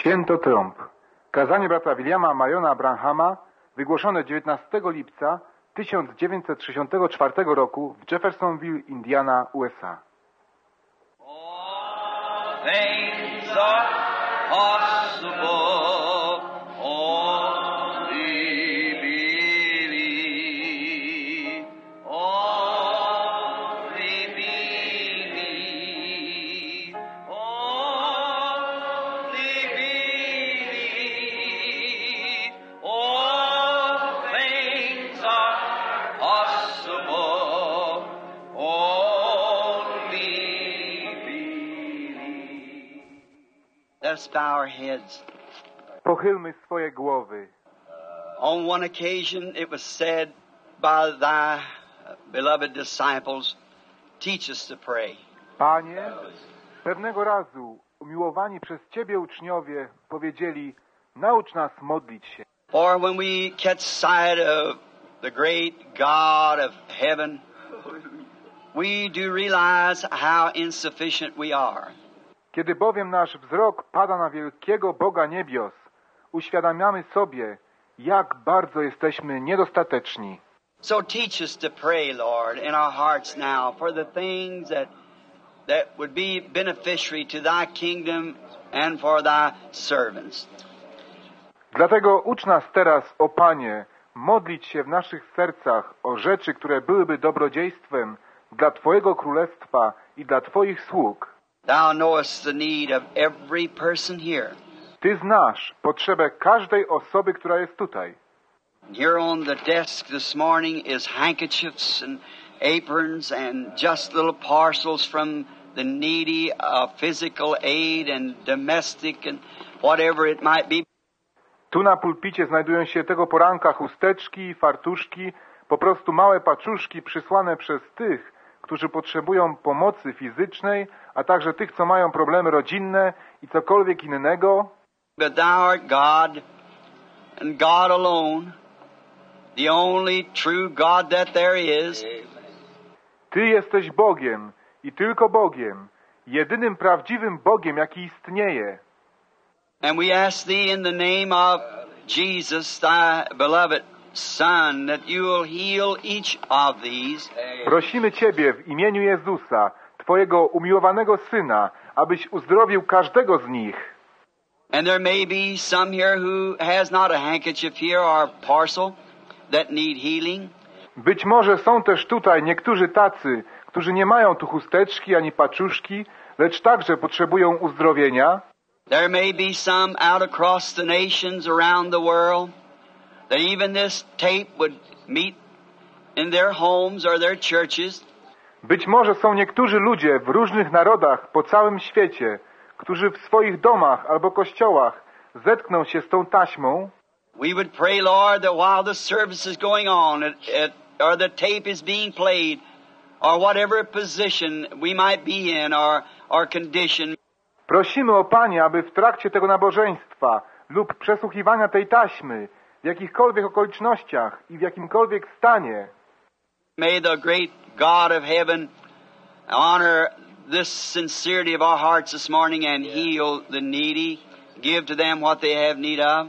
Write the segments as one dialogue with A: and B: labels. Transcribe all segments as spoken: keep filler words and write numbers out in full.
A: Święto Trąb. Kazanie brata Williama Mariona Branhama wygłoszone dziewiętnastego lipca tysiąc dziewięćset sześćdziesiątego czwartego roku w Jeffersonville, Indiana, U S A.
B: All things are possible, only believe, only believe, only believe, all things are possible, only believe. Let's bow our heads.
A: Pochylmy swoje głowy.
B: On one occasion it was said by thy beloved disciples, teach us to pray.
A: Panie, pewnego razu umiłowani przez Ciebie uczniowie powiedzieli, naucz nas modlić się.
B: For when we catch sight of the great God of heaven, we do realize how insufficient we are.
A: Kiedy bowiem nasz wzrok pada na wielkiego Boga niebios, uświadamiamy sobie, jak bardzo jesteśmy niedostateczni.
B: So teach us to pray, Lord, in our hearts now for the things that that would be beneficiary to thy kingdom and for thy servants.
A: Dlatego ucz nas teraz, o Panie, modlić się w naszych sercach o rzeczy, które byłyby dobrodziejstwem dla Twojego Królestwa i dla Twoich sług.
B: Thou knowest the need of every person here.
A: Ty znasz potrzebę każdej osoby, która jest tutaj.
B: Here on the desk this morning is handkerchiefs and aprons and just little parcels from the needy of physical aid and domestic and whatever it might be.
A: Tu na pulpicie znajdują się tego poranka chusteczki, fartuszki, po prostu małe paczuszki przysłane przez tych, którzy potrzebują pomocy fizycznej, a także tych, co mają problemy rodzinne i cokolwiek innego.
B: But thou art God, and God alone, the only true God that there is.
A: Ty jesteś Bogiem i tylko Bogiem, jedynym prawdziwym Bogiem, jaki istnieje.
B: And we ask Thee in the name of Jesus, Thy beloved Son, that You will heal each of these.
A: Prosimy Ciebie w imieniu Jezusa, Twojego umiłowanego Syna, abyś uzdrowił każdego z nich.
B: And there may be some here who has not a handkerchief here or parcel that need healing.
A: Być może są też tutaj niektórzy tacy, którzy nie mają tu chusteczki ani paczuszki, lecz także potrzebują uzdrowienia.
B: There may be some out across the nations around the world that even this tape would meet in their homes or their churches.
A: Być może są niektórzy ludzie w różnych narodach po całym świecie, którzy w swoich domach albo kościołach zetkną się z tą taśmą.
B: We would pray, Lord, that while the service is going on, it, it, or the tape is being played, or whatever position we might be in, or, or condition.
A: Prosimy o Panie, aby w trakcie tego nabożeństwa lub przesłuchiwania tej taśmy, w jakichkolwiek okolicznościach i w jakimkolwiek stanie,
B: may the great God of heaven honor this sincerity of our hearts this morning and heal the needy, give to them what they have need of.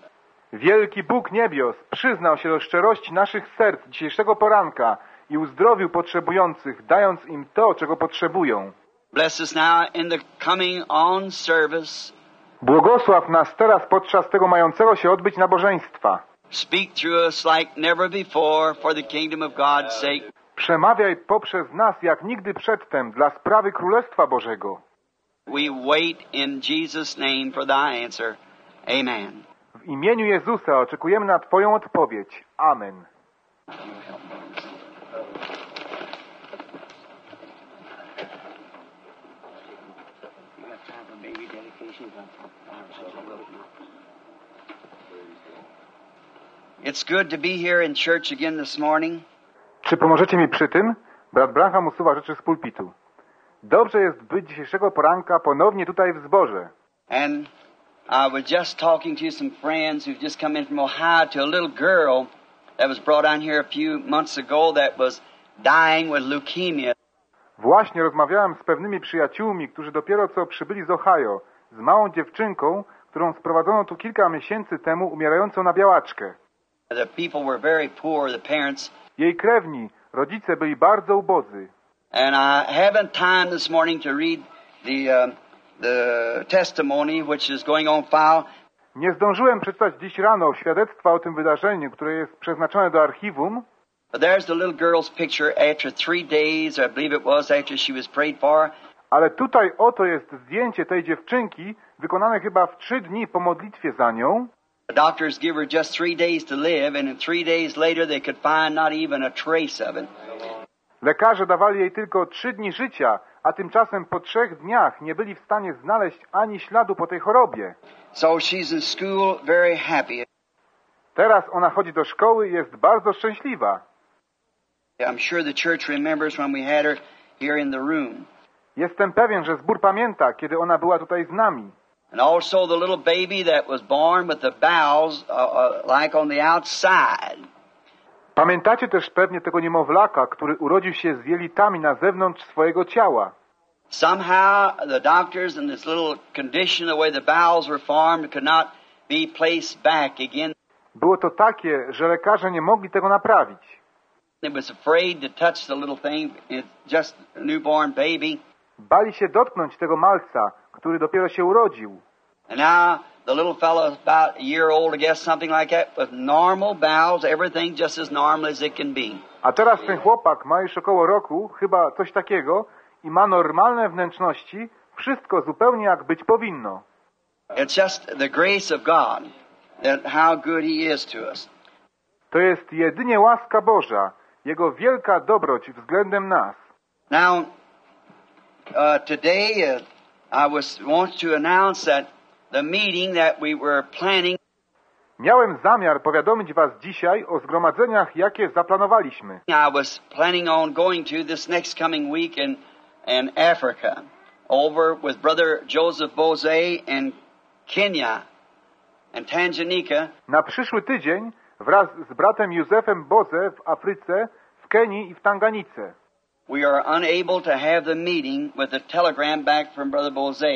A: wielki Bóg niebios przyznał się do szczerości naszych serc dzisiejszego poranka i uzdrowił potrzebujących, dając im to, czego potrzebują.
B: Bless us now in the coming on service.
A: Błogosław nas teraz podczas tego mającego się odbyć nabożeństwa.
B: Speak through us like never before for the kingdom of God's sake.
A: Przemawiaj poprzez nas jak nigdy przedtem dla sprawy Królestwa Bożego.
B: We wait in Jesus' name for thy answer. Amen.
A: W imieniu Jezusa oczekujemy na Twoją odpowiedź. Amen.
B: It's good to be here in church again this morning.
A: Czy pomożecie mi przy tym? Brat Branham usuwa rzeczy z pulpitu. Dobrze jest być dzisiejszego poranka ponownie tutaj w zborze.
B: And I was just talking to some friends who've just come in from Ohio to a little girl that was brought down here a few months ago that was dying with leukemia.
A: Właśnie rozmawiałem z pewnymi przyjaciółmi, którzy dopiero co przybyli z Ohio, z małą dziewczynką, którą sprowadzono tu kilka miesięcy temu, umierającą na białaczkę.
B: The people were very poor, the parents.
A: Jej krewni, rodzice byli bardzo ubodzy.
B: And I haven't time this morning to read the uh, the testimony which is going on file.
A: Nie zdążyłem przeczytać dziś rano świadectwa o tym wydarzeniu, które jest przeznaczone do archiwum.
B: But there's the little girl's picture after three days, I believe it was, after she was prayed for.
A: Ale tutaj oto jest zdjęcie tej dziewczynki, wykonane chyba w trzy dni po modlitwie za nią.
B: The doctors give her just three days to live, and in three days later they could find not even a trace of it.
A: Lekarze dawali jej tylko trzy dni życia, a tymczasem po trzech dniach nie byli w stanie znaleźć ani śladu po tej chorobie.
B: So she's in school very happy.
A: Teraz ona chodzi do szkoły i jest bardzo szczęśliwa.
B: I'm sure the church remembers when we had her here in the room.
A: Jestem pewien, że zbór pamięta, kiedy ona była tutaj z nami.
B: And also the little baby that was born with the bowels uh, uh, like on the outside.
A: Pamiętacie też pewnie tego niemowlaka, który urodził się z jelitami na zewnątrz swojego ciała.
B: Somehow the doctors in this little condition, the way the bowels were formed, could not be placed back again.
A: Było to takie, że lekarze nie mogli tego naprawić.
B: They was afraid to touch the little thing. It's just a newborn baby.
A: Bali się dotknąć tego malca, który dopiero się urodził.
B: And now the little fellow is about a year old, I guess, something like that, with normal bowels, everything just as normal as it can be.
A: A teraz ten chłopak ma już około roku, chyba coś takiego, i ma normalne wnętrzności, wszystko zupełnie jak być powinno.
B: It's just the grace of God, that how good He is to us.
A: To jest jedynie łaska Boża, Jego wielka dobroć względem nas.
B: Now, uh, today uh, I was want to announce that the meeting that we were planning.
A: Miałem zamiar powiadomić was dzisiaj o zgromadzeniach, jakie zaplanowaliśmy.
B: I was planning on going to this next coming week in in Africa, over with Brother Joseph Boze in Kenya and Tanganyika.
A: Na przyszły tydzień wraz z bratem Józefem Boze w Afryce, w Kenii i w Tanganice.
B: We are unable to have the meeting with a telegram back from Brother Boze.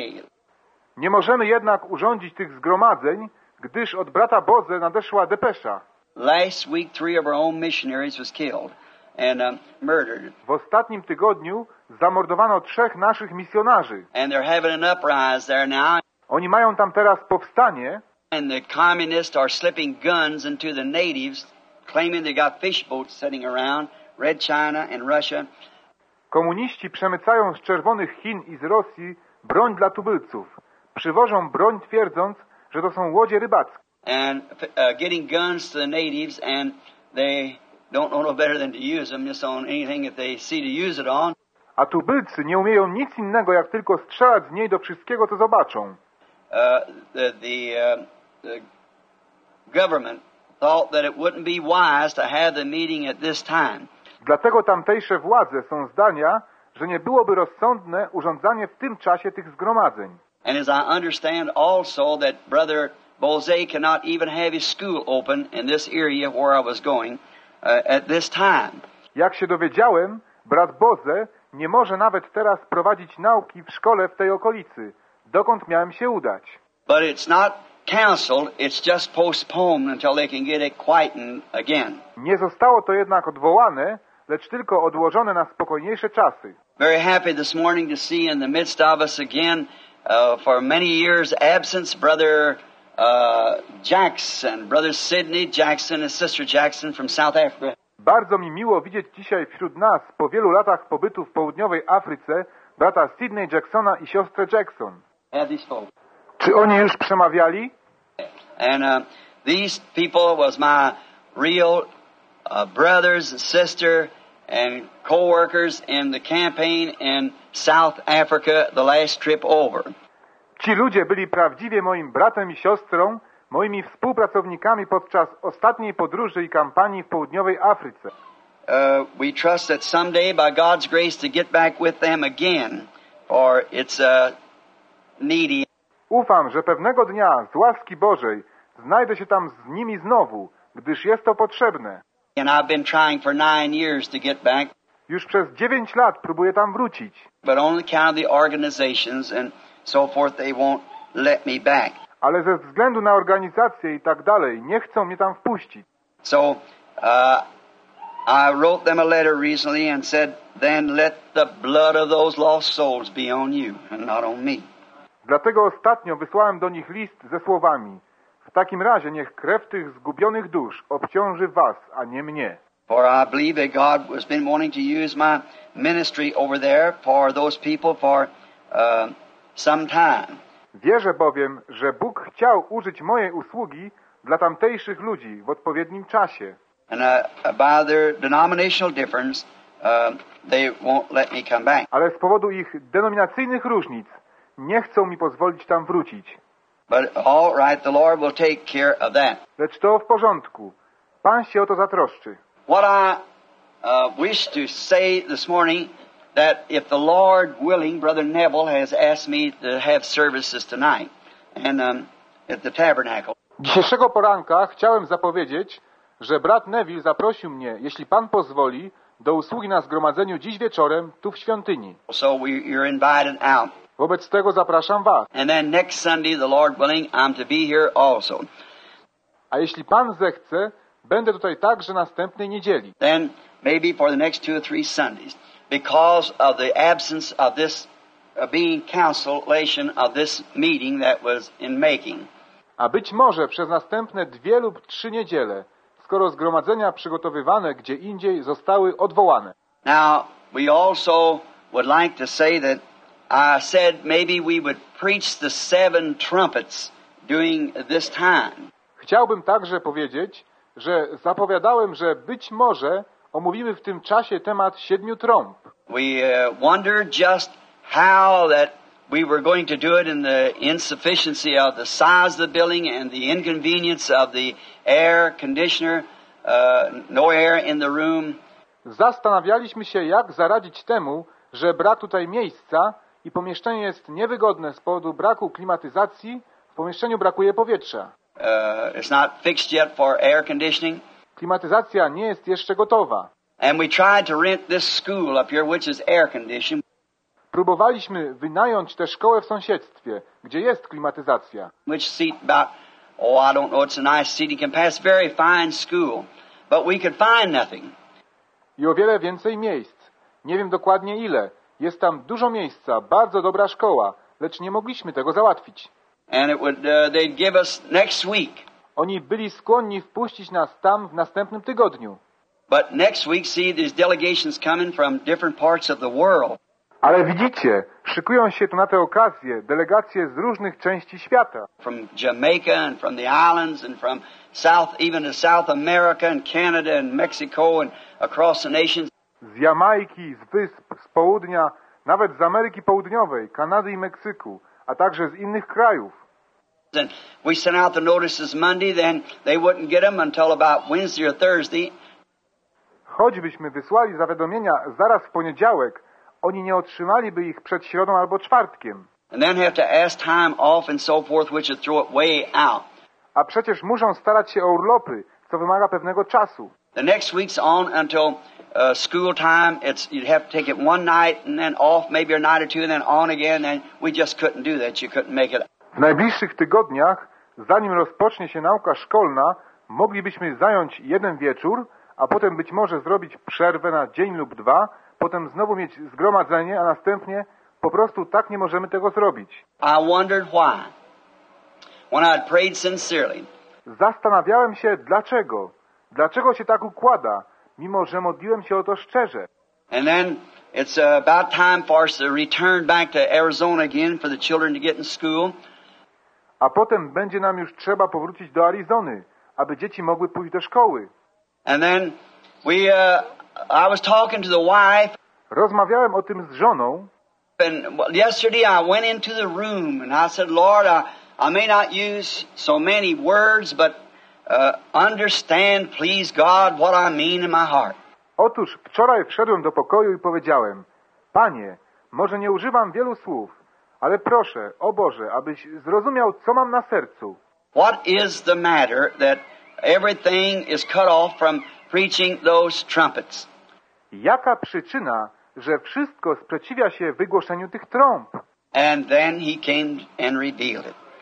A: Nie możemy jednak urządzić tych zgromadzeń, gdyż od brata Boze nadeszła depesza.
B: Last week, three of our own missionaries was killed and um, murdered.
A: W ostatnim tygodniu zamordowano trzech naszych misjonarzy.
B: And they're having an uprising there now.
A: Oni mają tam teraz powstanie.
B: And the communists are slipping guns into the natives, claiming they got fish boats sitting around, Red China and Russia.
A: Komuniści przemycają z czerwonych Chin i z Rosji broń dla tubylców. Przywożą broń twierdząc, że to są łodzie rybackie.
B: And uh, getting guns to the natives, and they don't know no better than to use them just on anything that they see to use it on.
A: A tubylcy nie umieją nic innego, jak tylko strzelać z niej do wszystkiego, co zobaczą.
B: Uh, the the, uh, the government thought that it wouldn't be wise to have the meeting at this time.
A: Dlatego tamtejsze władze są zdania, że nie byłoby rozsądne urządzanie w tym czasie tych zgromadzeń.
B: And as I understand also that Brother Boze cannot even have his school open in this area where I was going uh, at this time.
A: Jak się dowiedziałem, brat Boze nie może nawet teraz prowadzić nauki w szkole w tej okolicy, dokąd miałem się udać.
B: But it's not canceled, it's just postponed until they can get it quietened again.
A: Nie zostało to jednak odwołane, lecz tylko odłożone na spokojniejsze czasy.
B: Very happy this morning to see in the midst of us again, uh, for many years absence, Brother uh, Jackson, Brother Sidney Jackson and Sister Jackson from South Africa.
A: Bardzo mi miło widzieć dzisiaj wśród nas po wielu latach pobytu w południowej Afryce brata Sidney Jacksona i siostrę Jackson.
B: Have these folks.
A: Czy oni już przemawiali?
B: And uh, these people was my real uh, brothers and sister and co-workers in the campaign in South Africa the last trip over.
A: Ci ludzie byli prawdziwie moim bratem i siostrą, moimi współpracownikami podczas ostatniej podróży i kampanii w południowej Afryce.
B: Uh, we trust that someday by God's grace to get back with them again, for it's uh, needy.
A: Ufam, że pewnego dnia z łaski Bożej znajdę się tam z nimi znowu, gdyż jest to potrzebne.
B: And I've been trying for nine years to get back.
A: Już przez dziewięć lat próbuję tam wrócić.
B: But on account of the organizations and so forth, they won't let me back.
A: ale ze względu na organizację i tak dalej nie chcą mnie tam wpuścić.
B: So uh, I wrote them a letter recently and said, then let the blood of those lost souls be on you and not on me.
A: Dlatego ostatnio wysłałem do nich list ze słowami: w takim razie niech krew tych zgubionych dusz obciąży was, a nie mnie.
B: For I believe that God has been wanting to use my ministry over there for those people for uh, some time.
A: Wierzę bowiem, że Bóg chciał użyć mojej usługi dla tamtejszych ludzi w odpowiednim czasie.
B: And uh, by their denominational difference, uh, they won't let me come back.
A: Ale z powodu ich denominacyjnych różnic nie chcą mi pozwolić tam wrócić.
B: But all right, the Lord will take care of that.
A: Lecz to w porządku. Pan się o to zatroszczy.
B: What I uh, wish to say this morning, that if the Lord willing, Brother Neville has asked me to have services tonight and um, at the tabernacle.
A: Dzisiejszego poranka chciałem zapowiedzieć, że brat Neville zaprosił mnie, jeśli Pan pozwoli, do usługi na zgromadzeniu dziś wieczorem tu w świątyni.
B: So we, you're invited out.
A: Wobec tego zapraszam was.
B: And then next Sunday, the Lord willing, I'm to be here also.
A: A jeśli Pan zechce, będę tutaj także następnej niedzieli.
B: Then maybe for the next two or three Sundays, because of the absence of this uh, being cancellation of this meeting that was in making.
A: A być może przez następne dwie lub trzy niedziele, skoro zgromadzenia przygotowywane gdzie indziej zostały odwołane.
B: Now, we also would like to say that I said maybe we would preach the seven trumpets during this time.
A: Chciałbym także powiedzieć, że zapowiadałem, że być może omówimy w tym czasie temat siedmiu trąb.
B: We uh, wondered just how that we were going to do it in the insufficiency of the size of the building and the inconvenience of the air conditioner, uh, no air in the room.
A: Zastanawialiśmy się, jak zaradzić temu, że brak tutaj miejsca i pomieszczenie jest niewygodne z powodu braku klimatyzacji, w pomieszczeniu brakuje powietrza.
B: Uh, it's not fixed yet for air conditioning.
A: Klimatyzacja nie jest jeszcze gotowa.
B: And we tried to rent this school up here, which is air conditioned.
A: Próbowaliśmy wynająć tę szkołę w sąsiedztwie, gdzie jest klimatyzacja.
B: Which seat about, oh, I don't know, it's a nice seating capacity, very fine school. But we could find nothing.
A: I o wiele więcej miejsc. Nie wiem dokładnie ile. Jest tam dużo miejsca, bardzo dobra szkoła, lecz nie mogliśmy tego załatwić.
B: And it would, uh, they'd give us next week.
A: Oni byli skłonni wpuścić nas tam w następnym tygodniu.
B: But next week, see, there's delegations coming from different parts of the world.
A: Ale widzicie, szykują się tu na tę okazję delegacje z różnych części świata.
B: From Jamaica and from the islands and from South, even to South America and Canada and Mexico and across the nations.
A: Z Jamajki, z wysp, z południa, nawet z Ameryki Południowej, Kanady i Meksyku, a także z innych krajów.
B: And we sent out the notices Monday, then they wouldn't get them until about Wednesday or Thursday.
A: Choćbyśmy wysłali zawiadomienia zaraz w poniedziałek, oni nie otrzymaliby ich przed środą albo czwartkiem.
B: And then have to ask time off and so forth, which would throw it way out.
A: A przecież muszą starać się o urlopy, co wymaga pewnego czasu.
B: The next week's on until uh, school time. It's you'd have to take it one night and then off, maybe a night or two, and then on again. And we just couldn't do that. You couldn't make it.
A: W najbliższych tygodniach, zanim rozpocznie się nauka szkolna, moglibyśmy zająć jeden wieczór, a potem być może zrobić przerwę na dzień lub dwa, potem znowu mieć zgromadzenie, a następnie po prostu tak nie możemy tego zrobić.
B: I wondered why. When I had prayed sincerely.
A: Zastanawiałem się, dlaczego. Dlaczego się tak układa, mimo że modliłem się o to szczerze.
B: And then it's uh, about time for us to return back to Arizona again for the children to get in school.
A: A potem będzie nam już trzeba powrócić do Arizony, aby dzieci mogły pójść do szkoły.
B: And then we, uh, I was talking to the wife.
A: Rozmawiałem o tym z żoną.
B: And yesterday I went into the room and I said, Lord, I, I may not use so many words, but uh, understand, please God, what I mean in my heart.
A: Otóż wczoraj wszedłem do pokoju i powiedziałem: Panie, może nie używam wielu słów, ale proszę, o Boże, abyś zrozumiał, co mam na sercu.
B: What is the matter that everything is cut off from preaching those trumpets?
A: Jaka przyczyna, że wszystko sprzeciwia się wygłoszeniu tych trąb?
B: And then he came and revealed it.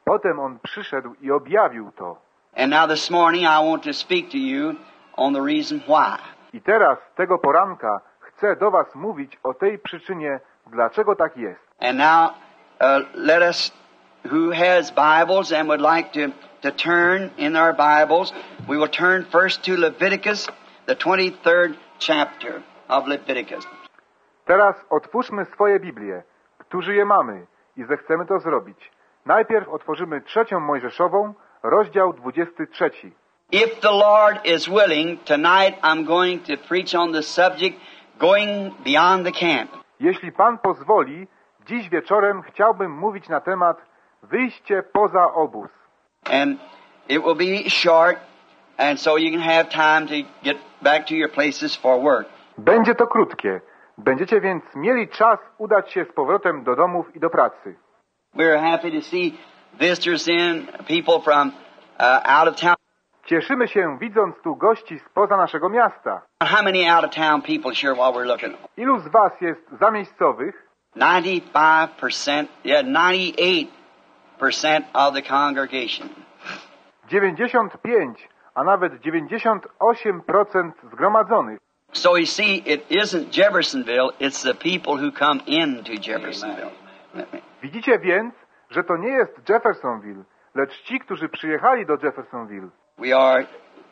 A: Potem On przyszedł i objawił to.
B: And now this morning I want to speak to you on the reason why.
A: I teraz, tego poranka, chcę do was mówić o tej przyczynie, dlaczego tak jest.
B: And now uh, let us, who has Bibles and would like to, to turn in our Bibles, we will turn first to Leviticus, the twenty-third chapter of Leviticus.
A: Teraz otwórzmy swoje Biblie, którzy je mamy i zechcemy to zrobić. Najpierw otworzymy trzecią Mojżeszową, rozdział dwudziesty trzeci.
B: If the Lord is willing, tonight I'm going to preach on the subject going beyond the camp.
A: Jeśli Pan pozwoli, dziś wieczorem chciałbym mówić na temat wyjście poza obóz.
B: And it will be short, and so you can have time to get back to your places for work.
A: Będzie to krótkie. Będziecie więc mieli czas udać się z powrotem do domów i do pracy.
B: We're happy to see visitors in, people from uh, out of town.
A: Cieszymy się, widząc tu gości spoza naszego miasta.
B: How many out of town people here while we're looking?
A: Ilu z was jest zamiejscowych?
B: ninety-five percent, yeah, ninety-eight percent of the congregation.
A: dziewięćdziesiąt pięć, a nawet dziewięćdziesiąt osiem procent zgromadzonych.
B: So you see, it isn't Jeffersonville, it's the people who come into Jeffersonville.
A: Widzicie więc, że to nie jest Jeffersonville, lecz ci, którzy przyjechali do Jeffersonville.
B: We are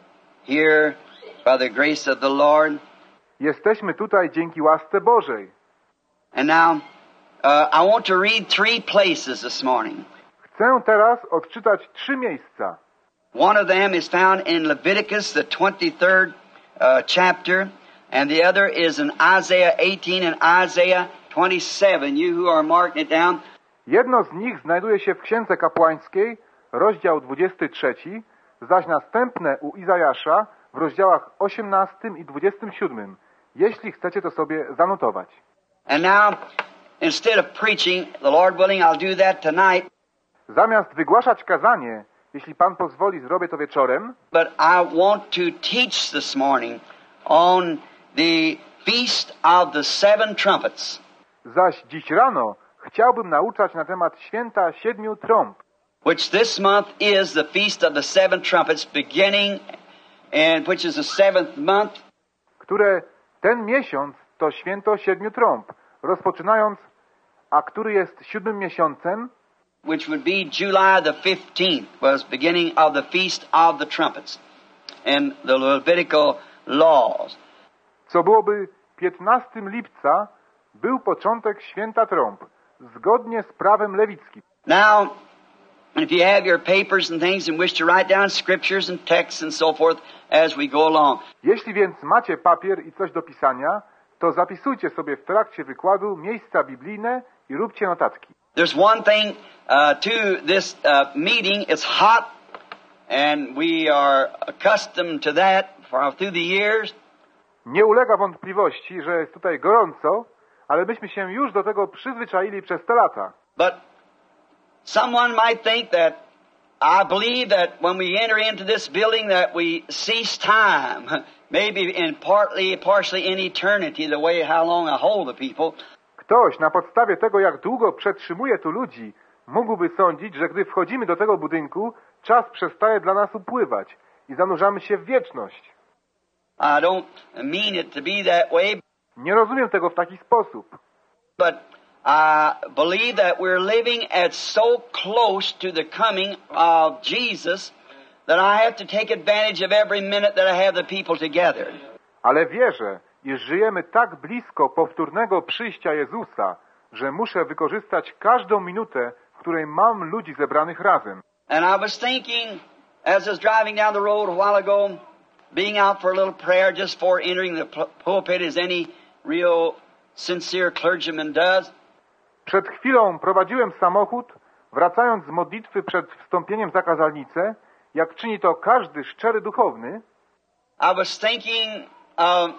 B: here by the grace of the Lord.
A: Jesteśmy tutaj dzięki łasce Bożej.
B: And now, uh, I want to read three places this morning.
A: Chcę teraz odczytać trzy miejsca.
B: One of them is found in Leviticus, the twenty-third uh, chapter, and the other is in Isaiah eighteen and Isaiah twenty-seven. You who are marking it down.
A: Jedno z nich znajduje się w Księdze Kapłańskiej, rozdział dwudziesty trzeci, zaś następne u Izajasza w rozdziałach osiemnastym i dwudziestym siódmym, jeśli chcecie to sobie zanotować.
B: And now, instead of preaching, the Lord willing, I'll do that tonight.
A: Zamiast wygłaszać kazanie, jeśli Pan pozwoli, zrobię to wieczorem,
B: But I want to teach this morning on the Feast of the Seven Trumpets,
A: zaś dziś rano chciałbym nauczać na temat Święta Siedmiu Trąb,
B: which this month is the Feast of the Seven Trumpets, beginning, and which is the seventh month,
A: które ten miesiąc to Święto Siedmiu Trąb, rozpoczynając, a który jest siódmym miesiącem,
B: which would be July the fifteenth, was beginning of the Feast of the Trumpets and the Levitical laws.
A: co byłoby piętnastego lipca, był początek Święta Trąb, zgodnie z prawem lewickim.
B: Now, if you have your papers and things and wish to write down scriptures and texts and so forth as we go along,
A: Jeśli więc macie papier i coś do pisania, to zapisujcie sobie w trakcie wykładu miejsca biblijne i róbcie notatki.
B: there's one thing uh, to this uh, meeting. It's hot, and we are accustomed to that for, through the years.
A: Nie ulega wątpliwości, że jest tutaj gorąco, ale myśmy się już do tego przyzwyczaili przez te lata.
B: But someone might think that I believe that when we enter into this building that we cease time, maybe in partly, partially in eternity, the way how long I hold the people.
A: Ktoś na podstawie tego, jak długo przetrzymuje tu ludzi, mógłby sądzić, że gdy wchodzimy do tego budynku, czas przestaje dla nas upływać i zanurzamy się w wieczność.
B: I don't mean it to be that way,
A: Nie rozumiem tego w taki sposób,
B: but I believe that we're living at so close to the coming of Jesus that I have to take advantage of every minute that I have the people together.
A: ale wierzę, iż żyjemy tak blisko powtórnego przyjścia Jezusa, że muszę wykorzystać każdą minutę, w której mam ludzi zebranych razem.
B: And I was thinking, as I was driving down the road a while ago, being out for a little prayer just before entering the pulpit, as any real sincere clergyman does.
A: Przed chwilą prowadziłem samochód, wracając z modlitwy przed wstąpieniem za kazalnicę, jak czyni to każdy szczery duchowny.
B: I was thinking, um,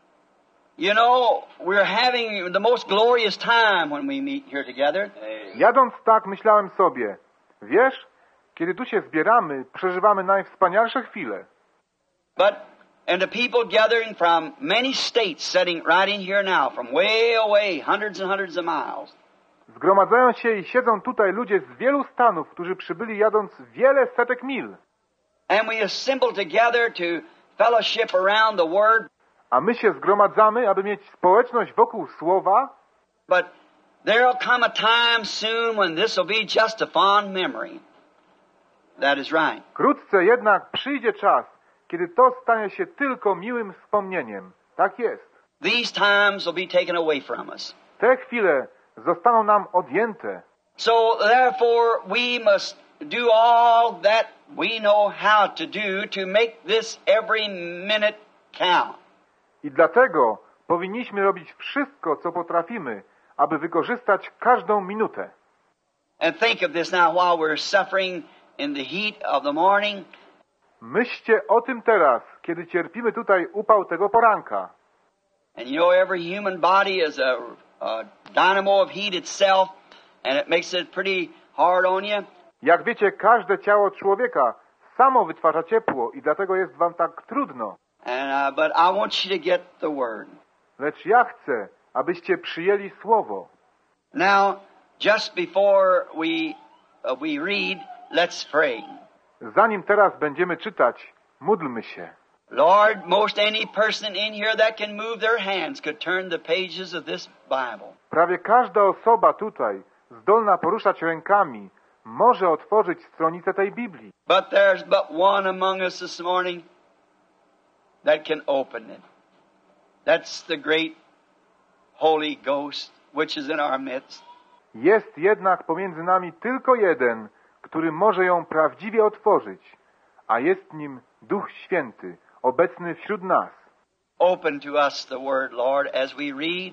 B: you know, we're having the most glorious time when we meet here together.
A: Jadąc tak, myślałem sobie, wiesz, kiedy tu się zbieramy, przeżywamy najwspanialsze chwile.
B: But, and the people gathering from many states, sitting right in here now, from way away, hundreds and hundreds of miles.
A: Zgromadzają się i siedzą tutaj ludzie z wielu stanów, którzy przybyli jadąc wiele setek mil.
B: And we assemble together to fellowship around the Word.
A: A my się zgromadzamy, aby mieć społeczność wokół Słowa.
B: But there'll come a time soon when this will be just a fond memory. That is right.
A: Wkrótce jednak przyjdzie czas, kiedy to stanie się tylko miłym wspomnieniem. Tak jest.
B: These times will be taken away from us.
A: Te chwile zostaną nam odjęte.
B: So therefore we must do all that we know how to do to make this every minute count.
A: I dlatego powinniśmy robić wszystko, co potrafimy, aby wykorzystać każdą minutę.
B: And think of this now while we're suffering in the heat of the morning.
A: Myślcie o tym teraz, kiedy cierpimy tutaj upał tego poranka.
B: And you know every human body is a, a dynamo of heat itself, and it makes it pretty hard on you.
A: Jak wiecie, każde ciało człowieka samo wytwarza ciepło i dlatego jest wam tak trudno.
B: And uh, but I want you to get the word.
A: Lecz ja chcę, abyście przyjęli Słowo.
B: Now, just before we uh, we read, let's pray.
A: Zanim teraz będziemy czytać, módlmy się.
B: Lord, most any person in here that can move their hands could turn the pages of this Bible.
A: Prawie każda osoba tutaj, zdolna poruszać rękami, może otworzyć stronicę tej Biblii.
B: But there's but one among us this morning that can open it. That's the great Holy Ghost which is in our midst.
A: Jest jednak pomiędzy nami tylko jeden, który może ją prawdziwie otworzyć, a jest nim Duch Święty, obecny wśród nas.
B: Open to us the Word, Lord, as we read,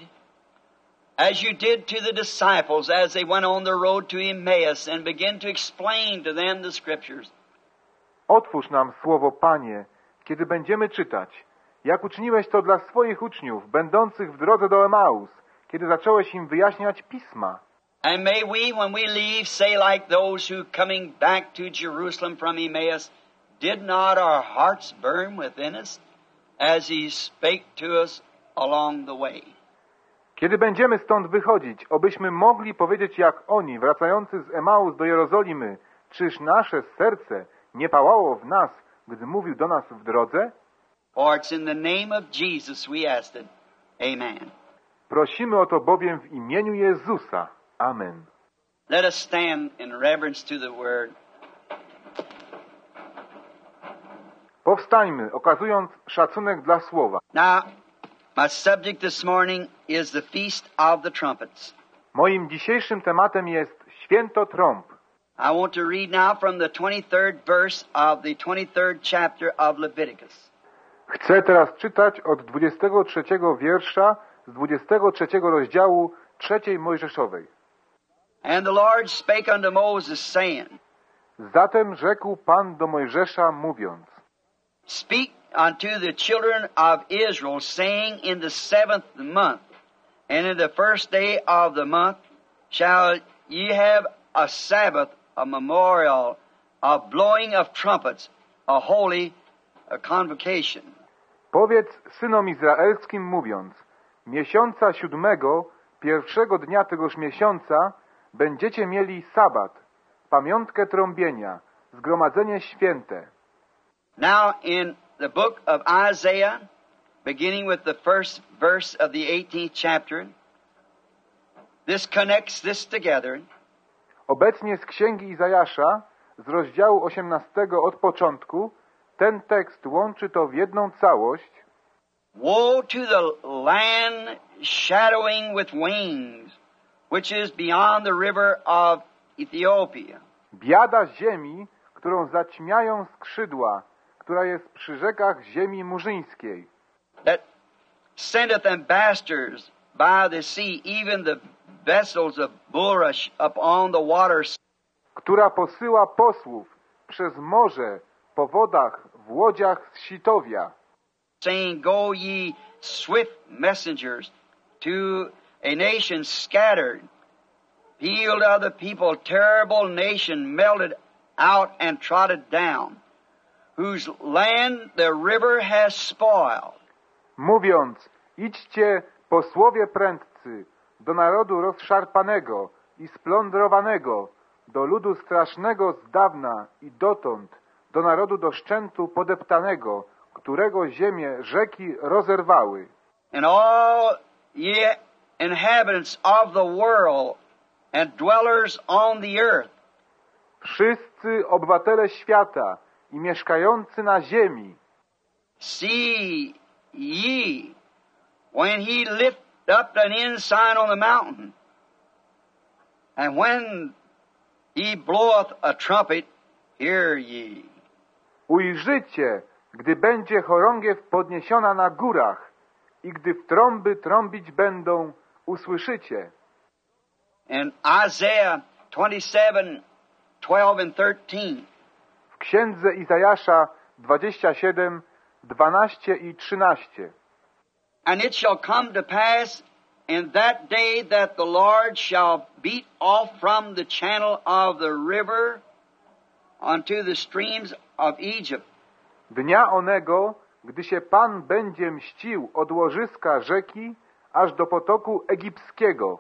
B: as you did to the disciples as they went on the road to Emmaus and began to explain to them the Scriptures.
A: Otwórz nam Słowo, Panie, kiedy będziemy czytać, jak uczyniłeś to dla swoich uczniów, będących w drodze do Emaus, kiedy zacząłeś im wyjaśniać Pisma.
B: And may we, when we leave, say like those who coming back to Jerusalem from Emmaus, did not our hearts burn within us as he spake to us along the way?
A: Kiedy będziemy stąd wychodzić, obyśmy mogli powiedzieć jak oni, wracający z Emaus do Jerozolimy, czyż nasze serce nie pałało w nas, gdy mówił do nas w drodze?
B: For it's in the name of Jesus we asked it. Amen.
A: Prosimy o to bowiem w imieniu Jezusa. Amen.
B: Let us stand in reverence to the Word.
A: Powstańmy, okazując szacunek dla Słowa.
B: Now, my subject this morning is the Feast of the Trumpets.
A: Moim dzisiejszym tematem jest Święto Trąb.
B: I want to read now from the twenty-third verse of the twenty-third chapter of Leviticus.
A: Chcę teraz czytać od dwudziestego trzeciego wiersza z dwudziestego trzeciego rozdziału trzeciej Mojżeszowej.
B: And the Lord spake unto Moses, saying,
A: Zatem rzekł Pan do Mojżesza, mówiąc:
B: Speak unto the children of Israel, saying, In the seventh month, and in the first day of the month, shall ye have a Sabbath, a memorial, a blowing of trumpets, a holy a convocation.
A: Powiedz synom izraelskim, mówiąc: Miesiąca siódmego, pierwszego dnia tegoż miesiąca, będziecie mieli sabat, pamiątkę trąbienia, zgromadzenie święte.
B: Now in the book of Isaiah, beginning with the first verse of the eighteenth chapter, this connects this together.
A: Obecnie z księgi Izajasza, z rozdziału osiemnastego od początku, ten tekst łączy to w jedną całość.
B: Woe to the land shadowing with wings, which is beyond the river of Ethiopia.
A: Biada ziemi, którą zaćmiają skrzydła, która jest przy rzekach ziemi murzyńskiej.
B: That sendeth ambassadors by the sea, even the vessels of bulrush upon the waters.
A: Która posyła posłów przez morze, po wodach, w łodziach z sitowia.
B: Saying, Go ye swift messengers to a nation scattered, healed of the people, terrible nation melted out and trodden down, whose land the river has spoiled.
A: Mówiąc, idźcie posłowie prędcy do narodu rozszarpanego, i splądrowanego, do ludu strasznego z dawna i dotąd, do narodu do szczętu podeptanego, którego ziemię rzeki rozerwały.
B: And all ye inhabitants of the world and dwellers on the earth,
A: Wszyscy obywatele świata i mieszkający na ziemi,
B: see ye when he lift up an ensign on the mountain, and when he bloweth a trumpet, hear ye.
A: ujrzycie, gdy będzie chorągiew podniesiona na górach i gdy w trąby trąbić będą, usłyszycie.
B: In Isaiah twenty-seven, twelve and thirteen,
A: W księdze Izajasza dwadzieścia siedem, dwanaście i trzynaście.
B: And it shall come to pass in that day that the Lord shall beat off from the channel of the river unto the streams of Egypt.
A: Dnia onego, gdy się Pan będzie mścił od łożyska rzeki, aż do potoku egipskiego.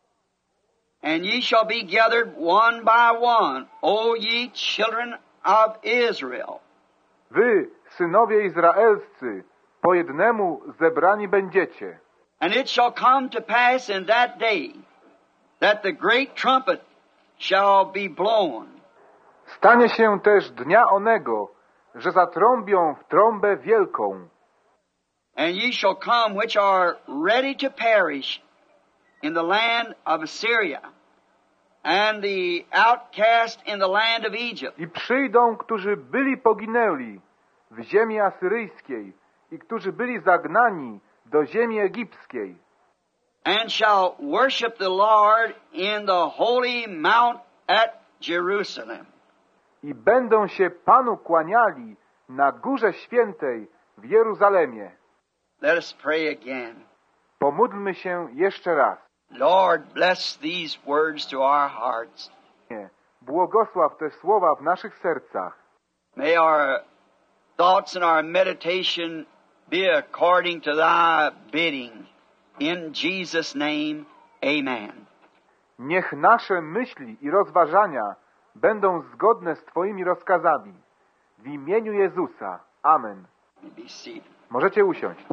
B: And ye shall be gathered one by one, O ye children of Israel.
A: Wy, synowie izraelscy, po jednemu zebrani będziecie.
B: And it shall come to pass in that day that the great trumpet shall be blown.
A: Stanie się też dnia onego, że zatrąbią w trąbę wielką.
B: And ye shall come which are ready to perish in the land of Assyria, and the outcast in the land of Egypt.
A: I przyjdą, którzy byli poginęli w ziemi asyryjskiej i którzy byli zagnani do ziemi egipskiej.
B: And shall worship the Lord in the holy mount at Jerusalem.
A: I będą się Panu kłaniali na Górze Świętej w Jeruzalemie.
B: Let us pray again.
A: Pomódlmy się jeszcze raz.
B: Lord, bless these words to our hearts.
A: Błogosław te słowa w naszych sercach.
B: May our thoughts and our meditation be according to Thy bidding. In Jesus' name, amen.
A: Niech nasze myśli i rozważania będą zgodne z Twoimi rozkazami. W imieniu Jezusa. Amen.
B: Be seated.
A: Możecie usiąść.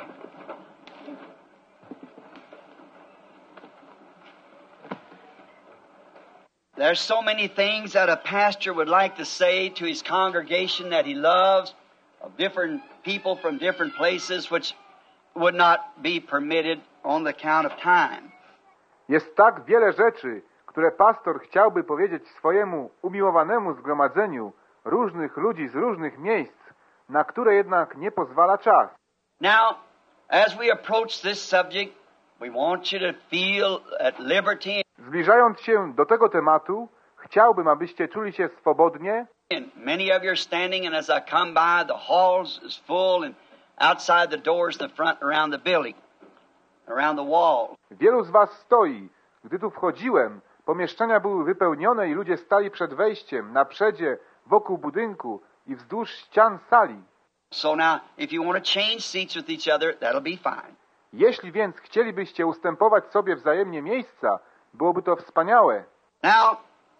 B: There's so many things that a pastor would like to say to his congregation that he loves, of different people from different places, which would not be permitted on the count of time.
A: Jest tak wiele rzeczy, które pastor chciałby powiedzieć swojemu umiłowanemu zgromadzeniu różnych ludzi z różnych miejsc, na które jednak nie pozwala czas.
B: Now, as we approach this subject, we want you to feel at liberty.
A: Zbliżając się do tego tematu, chciałbym, abyście czuli się swobodnie.
B: And many of you are standing, and as I come by, the halls is full, and outside the doors in the front, around the building, around the wall.
A: Wielu z was stoi. Gdy tu wchodziłem, pomieszczenia były wypełnione i ludzie stali przed wejściem, na przedzie, wokół budynku i wzdłuż ścian sali.
B: So now, if you want to change seats with each other, that'll be fine.
A: Jeśli więc chcielibyście ustępować sobie wzajemnie miejsca, byłoby to wspaniałe.
B: Now,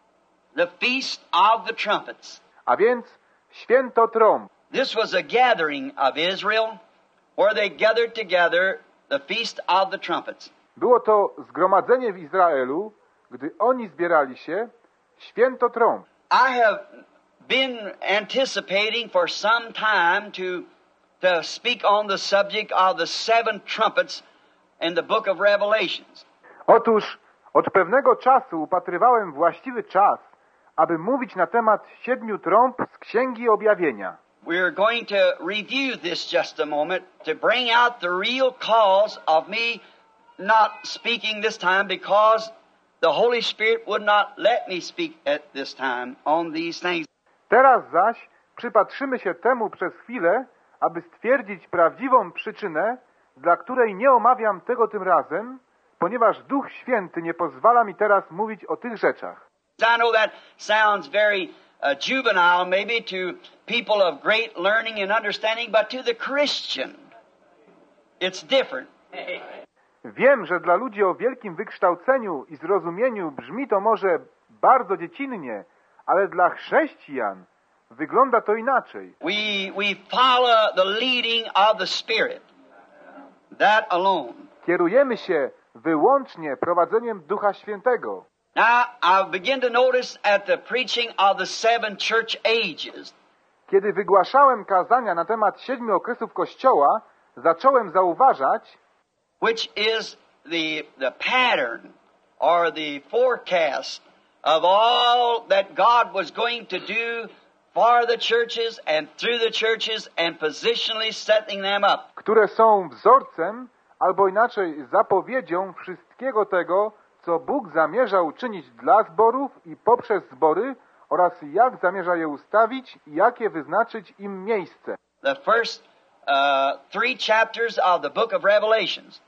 B: the Feast of the Trumpets.
A: A więc święto trąb.
B: This was a gathering of Israel where they gathered together, the Feast of the Trumpets.
A: Było to zgromadzenie w Izraelu, gdy oni zbierali się, święto trąb.
B: I have been anticipating for some time to, to speak on the subject of the seven trumpets in the book of Revelations.
A: Otóż od pewnego czasu upatrywałem właściwy czas, aby mówić na temat siedmiu trąb z Księgi Objawienia.
B: We're going to review this just a moment to bring out the real cause of me not speaking this time, because the Holy Spirit would not let me speak at this time on these things.
A: Teraz zaś przypatrzymy się temu przez chwilę, aby stwierdzić prawdziwą przyczynę, dla której nie omawiam tego tym razem, ponieważ Duch Święty nie pozwala mi teraz mówić o tych rzeczach.
B: I know that sounds very uh, juvenile maybe to people of great learning and understanding, but to the Christian, it's different.
A: Wiem, że dla ludzi o wielkim wykształceniu i zrozumieniu brzmi to może bardzo dziecinnie, ale dla chrześcijan wygląda to inaczej.
B: We, we follow the leading of the Spirit. That alone.
A: Kierujemy się wyłącznie prowadzeniem Ducha Świętego.
B: Now, I begin to notice at the preaching of the seven church ages.
A: Kiedy wygłaszałem kazania na temat siedmiu okresów Kościoła, zacząłem zauważać,
B: which is the, the pattern or the forecast of all that God was going to do for the churches and through the churches and positionally setting them up.
A: które są wzorcem, albo inaczej zapowiedzią wszystkiego tego, co Bóg zamierza uczynić dla zborów i poprzez zbory oraz jak zamierza je ustawić i jakie wyznaczyć im miejsce.
B: The first uh, three chapters of the book of Revelations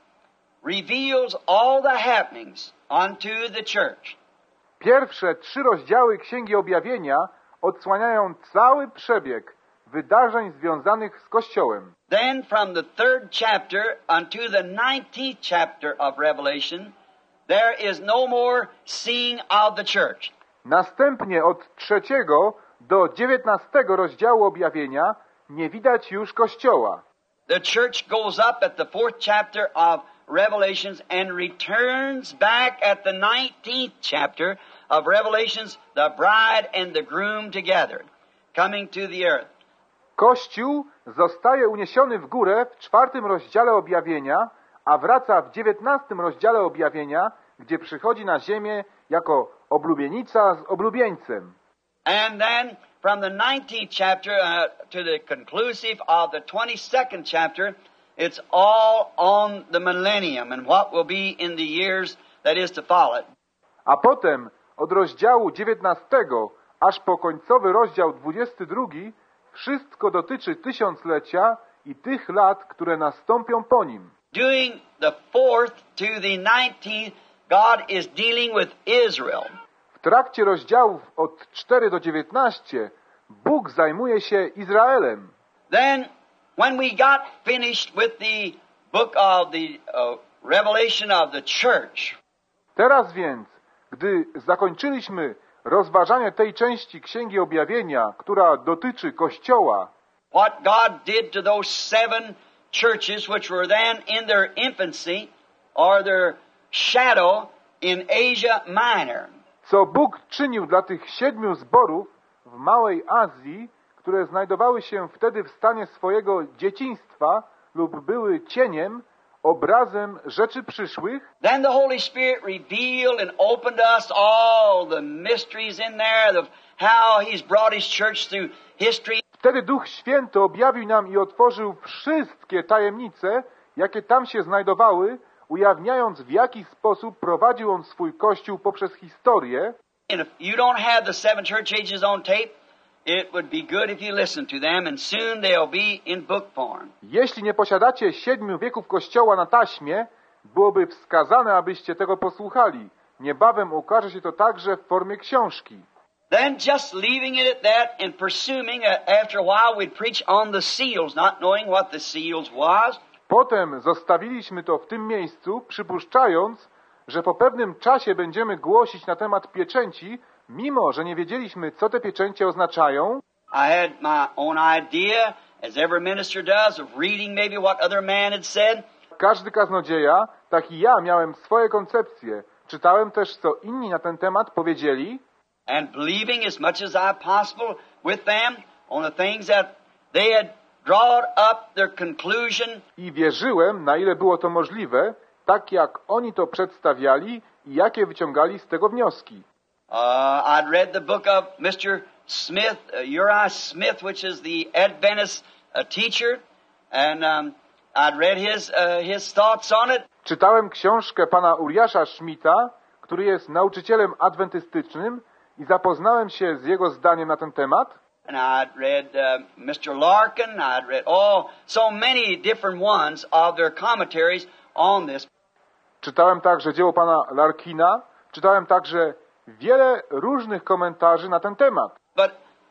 B: reveals all the happenings unto the church.
A: Pierwsze trzy rozdziały Księgi Objawienia odsłaniają cały przebieg wydarzeń związanych z Kościołem.
B: Then from the third chapter unto the nineteenth chapter of Revelation, there is no more seeing of the church.
A: Następnie od trzeciego do dziewiętnastego rozdziału Objawienia nie widać już Kościoła.
B: The church goes up at the fourth chapter of Revelations and returns back at the nineteenth chapter of Revelations, the bride and the groom together, coming to the earth.
A: Kościół zostaje uniesiony w górę w czwartym rozdziale Objawienia, a wraca w dziewiętnastym rozdziale Objawienia, gdzie przychodzi na ziemię jako oblubienica z oblubieńcem.
B: And then from the nineteenth chapter uh, to the conclusive of the twenty-second chapter, it's all on the millennium and what will be in the years that is to follow it.
A: A potem od rozdziału dziewiętnastego aż po końcowy rozdział dwudziesty drugi wszystko dotyczy tysiąclecia i tych lat, które nastąpią po nim.
B: During the fourth to the nineteenth, God is dealing with Israel.
A: W trakcie rozdziałów od czwartego do dziewiętnastego Bóg zajmuje się Izraelem.
B: Then, when we got finished with the book of the uh, Revelation of the church,
A: Teraz więc, gdy zakończyliśmy rozważanie tej części Księgi Objawienia, która dotyczy Kościoła,
B: what God did to those seven churches which were then in their infancy or their shadow in Asia Minor.
A: co Bóg czynił dla tych siedmiu zborów w Małej Azji, które znajdowały się wtedy w stanie swojego dzieciństwa lub były cieniem, obrazem rzeczy przyszłych,
B: Then the Holy Spirit revealed and opened us all the mysteries in there of how He's brought His church through history.
A: wtedy Duch Święty objawił nam i otworzył wszystkie tajemnice, jakie tam się znajdowały, ujawniając, w jaki sposób prowadził On swój Kościół poprzez historię.
B: And if you don't have the seven church ages on tape, it would be good if you listen to them, and soon they'll be in book form.
A: Jeśli nie posiadacie siedmiu wieków Kościoła na taśmie, byłoby wskazane, abyście tego posłuchali. Niebawem ukaże się to także w formie książki.
B: Then just leaving it at that and presuming that after a while we'd preach on the seals, not knowing what the seals was.
A: Potem zostawiliśmy to w tym miejscu, przypuszczając, że po pewnym czasie będziemy głosić na temat pieczęci, mimo że nie wiedzieliśmy, co te pieczęcie oznaczają.
B: I had my own idea, as every minister does, of reading maybe what other man had said.
A: Każdy kaznodzieja, tak i ja, miałem swoje koncepcje. Czytałem też, co inni na ten temat powiedzieli.
B: And believing as much as I possible with them on the things that they had drawn up their conclusion.
A: I wierzyłem, na ile było to możliwe, tak jak oni to przedstawiali i jakie wyciągali z tego wnioski.
B: Uh, I'd read the book of Mister Smith, uh, Uriah Smith, which is the Adventist uh, teacher, and um, I'd read his uh, his thoughts on it.
A: Czytałem książkę pana Uriasza Schmidta, który jest nauczycielem adwentystycznym, i zapoznałem się z jego zdaniem na ten temat.
B: And I'd read uh, Mister Larkin, I'd read oh, so many different ones of their commentaries on this.
A: Czytałem także dzieło pana Larkina, czytałem także wiele różnych komentarzy na ten temat.
B: But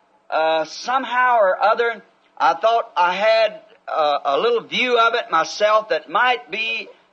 B: uh, somehow or other, I thought I had uh, a little view of it myself that might be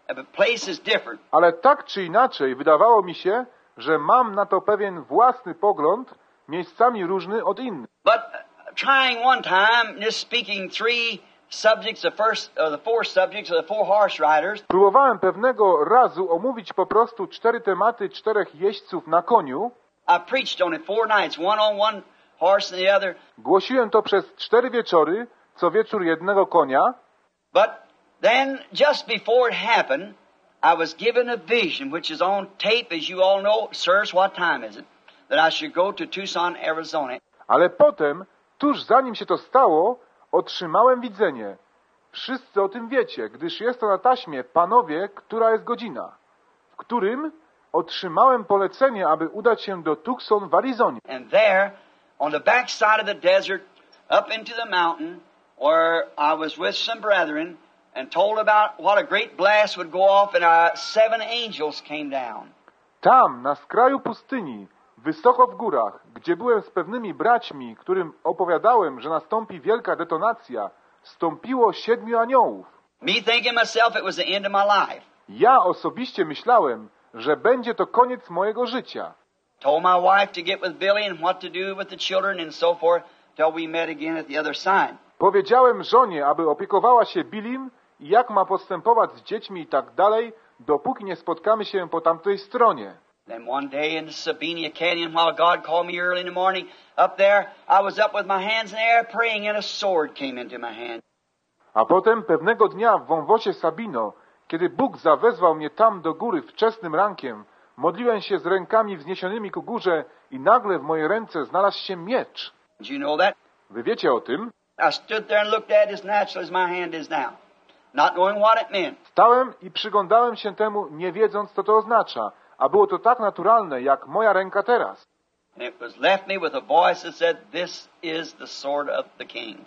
B: the place is different.
A: Ale tak czy inaczej wydawało mi się, że mam na to pewien własny pogląd, miejscami różny od innych.
B: But uh, trying one time, just speaking three subjects, the first, uh, the four subjects of the four horse riders.
A: Próbowałem pewnego razu omówić po prostu cztery tematy czterech jeźdźców na koniu.
B: I preached on it four nights, one on one horse and the other.
A: Głosiłem to przez cztery wieczory, co wieczór jednego konia.
B: But then, just before it happened, I was given a vision, which is on tape, as you all know. Sirs, what time is it? That I should go to Tucson, Arizona.
A: Ale potem, tuż zanim się to stało, otrzymałem widzenie. Wszyscy o tym wiecie, gdyż jest to na taśmie, panowie, która jest godzina, w którym otrzymałem polecenie, aby udać się do Tucson w Arizonie.
B: And there, on the back side of the desert, up into the mountain, where I was with some brethren, and told about what a great blast would go off, and uh, seven angels came down.
A: Tam, na skraju pustyni, wysoko w górach, gdzie byłem z pewnymi braćmi, którym opowiadałem, że nastąpi wielka detonacja, stąpiło siedmiu aniołów.
B: Me thinking myself it was the end of my life.
A: Ja osobiście myślałem, że będzie to koniec mojego życia.
B: Told my wife to get with Billy and what to do with the children and so forth till we met again at the other side.
A: Powiedziałem żonie, aby opiekowała się Billim i jak ma postępować z dziećmi i tak dalej, dopóki nie spotkamy się po tamtej stronie.
B: Then one day in the Sabina Canyon, while God called me early in the morning, up there, I was up with my hands in the air praying, and a sword came into my hand.
A: A potem pewnego dnia w wąwozie Sabino, kiedy Bóg zawezwał mnie tam do góry wczesnym rankiem, modliłem się z rękami wzniesionymi ku górze i nagle w mojej ręce znalazł się miecz.
B: Did you know that?
A: Wy wiecie o tym?
B: I stood there and looked at it as natural as my hand is now, not knowing what it meant.
A: Stałem i przyglądałem się temu, nie wiedząc, co to oznacza, a było to tak naturalne, jak moja ręka teraz.
B: And it was left me with a voice that said, "This is the sword of the king."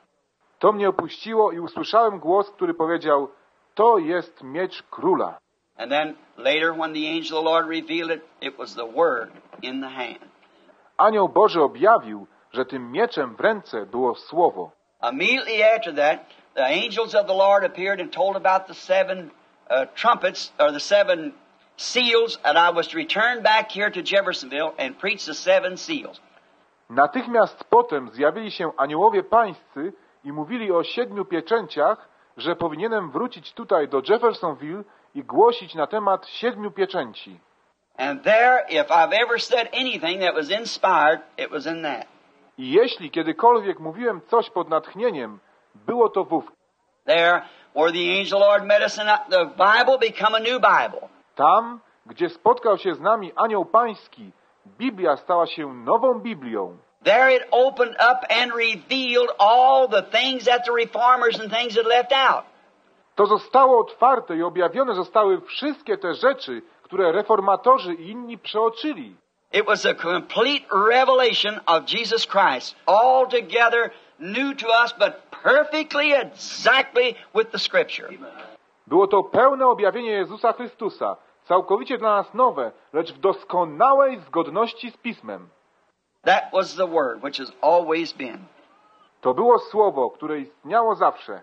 A: To mnie opuściło i usłyszałem głos, który powiedział, to jest miecz króla.
B: And then later, when the angel of the Lord revealed it, it was the word in the hand.
A: Anioł Boży objawił, że tym mieczem w ręce było słowo.
B: Immediately after that, the angels of the Lord appeared and told about the seven uh, trumpets, or the seven seals, and I was to return back here to Jeffersonville and preach the seven seals.
A: Natychmiast potem zjawili się aniołowie pańscy i mówili o siedmiu pieczęciach, że powinienem wrócić tutaj do Jeffersonville i głosić na temat siedmiu pieczęci.
B: And there, if I've ever said anything that was inspired, it was in that.
A: I jeśli kiedykolwiek mówiłem coś pod natchnieniem, było to wówczas.
B: There, where the angel Lord met us, and the Bible become a new Bible.
A: Tam, gdzie spotkał się z nami anioł pański, Biblia stała się nową Biblią.
B: There it opened up and revealed all the things that the reformers and things had left out.
A: To zostało otwarte i objawione zostały wszystkie te rzeczy, które reformatorzy i inni przeoczyli.
B: It was a complete revelation of Jesus Christ, altogether new to us, but perfectly exactly with the Scripture.
A: Było to pełne objawienie Jezusa Chrystusa, całkowicie dla nas nowe, lecz w doskonałej zgodności z Pismem.
B: That was the Word, which has always been.
A: To było słowo, które istniało zawsze.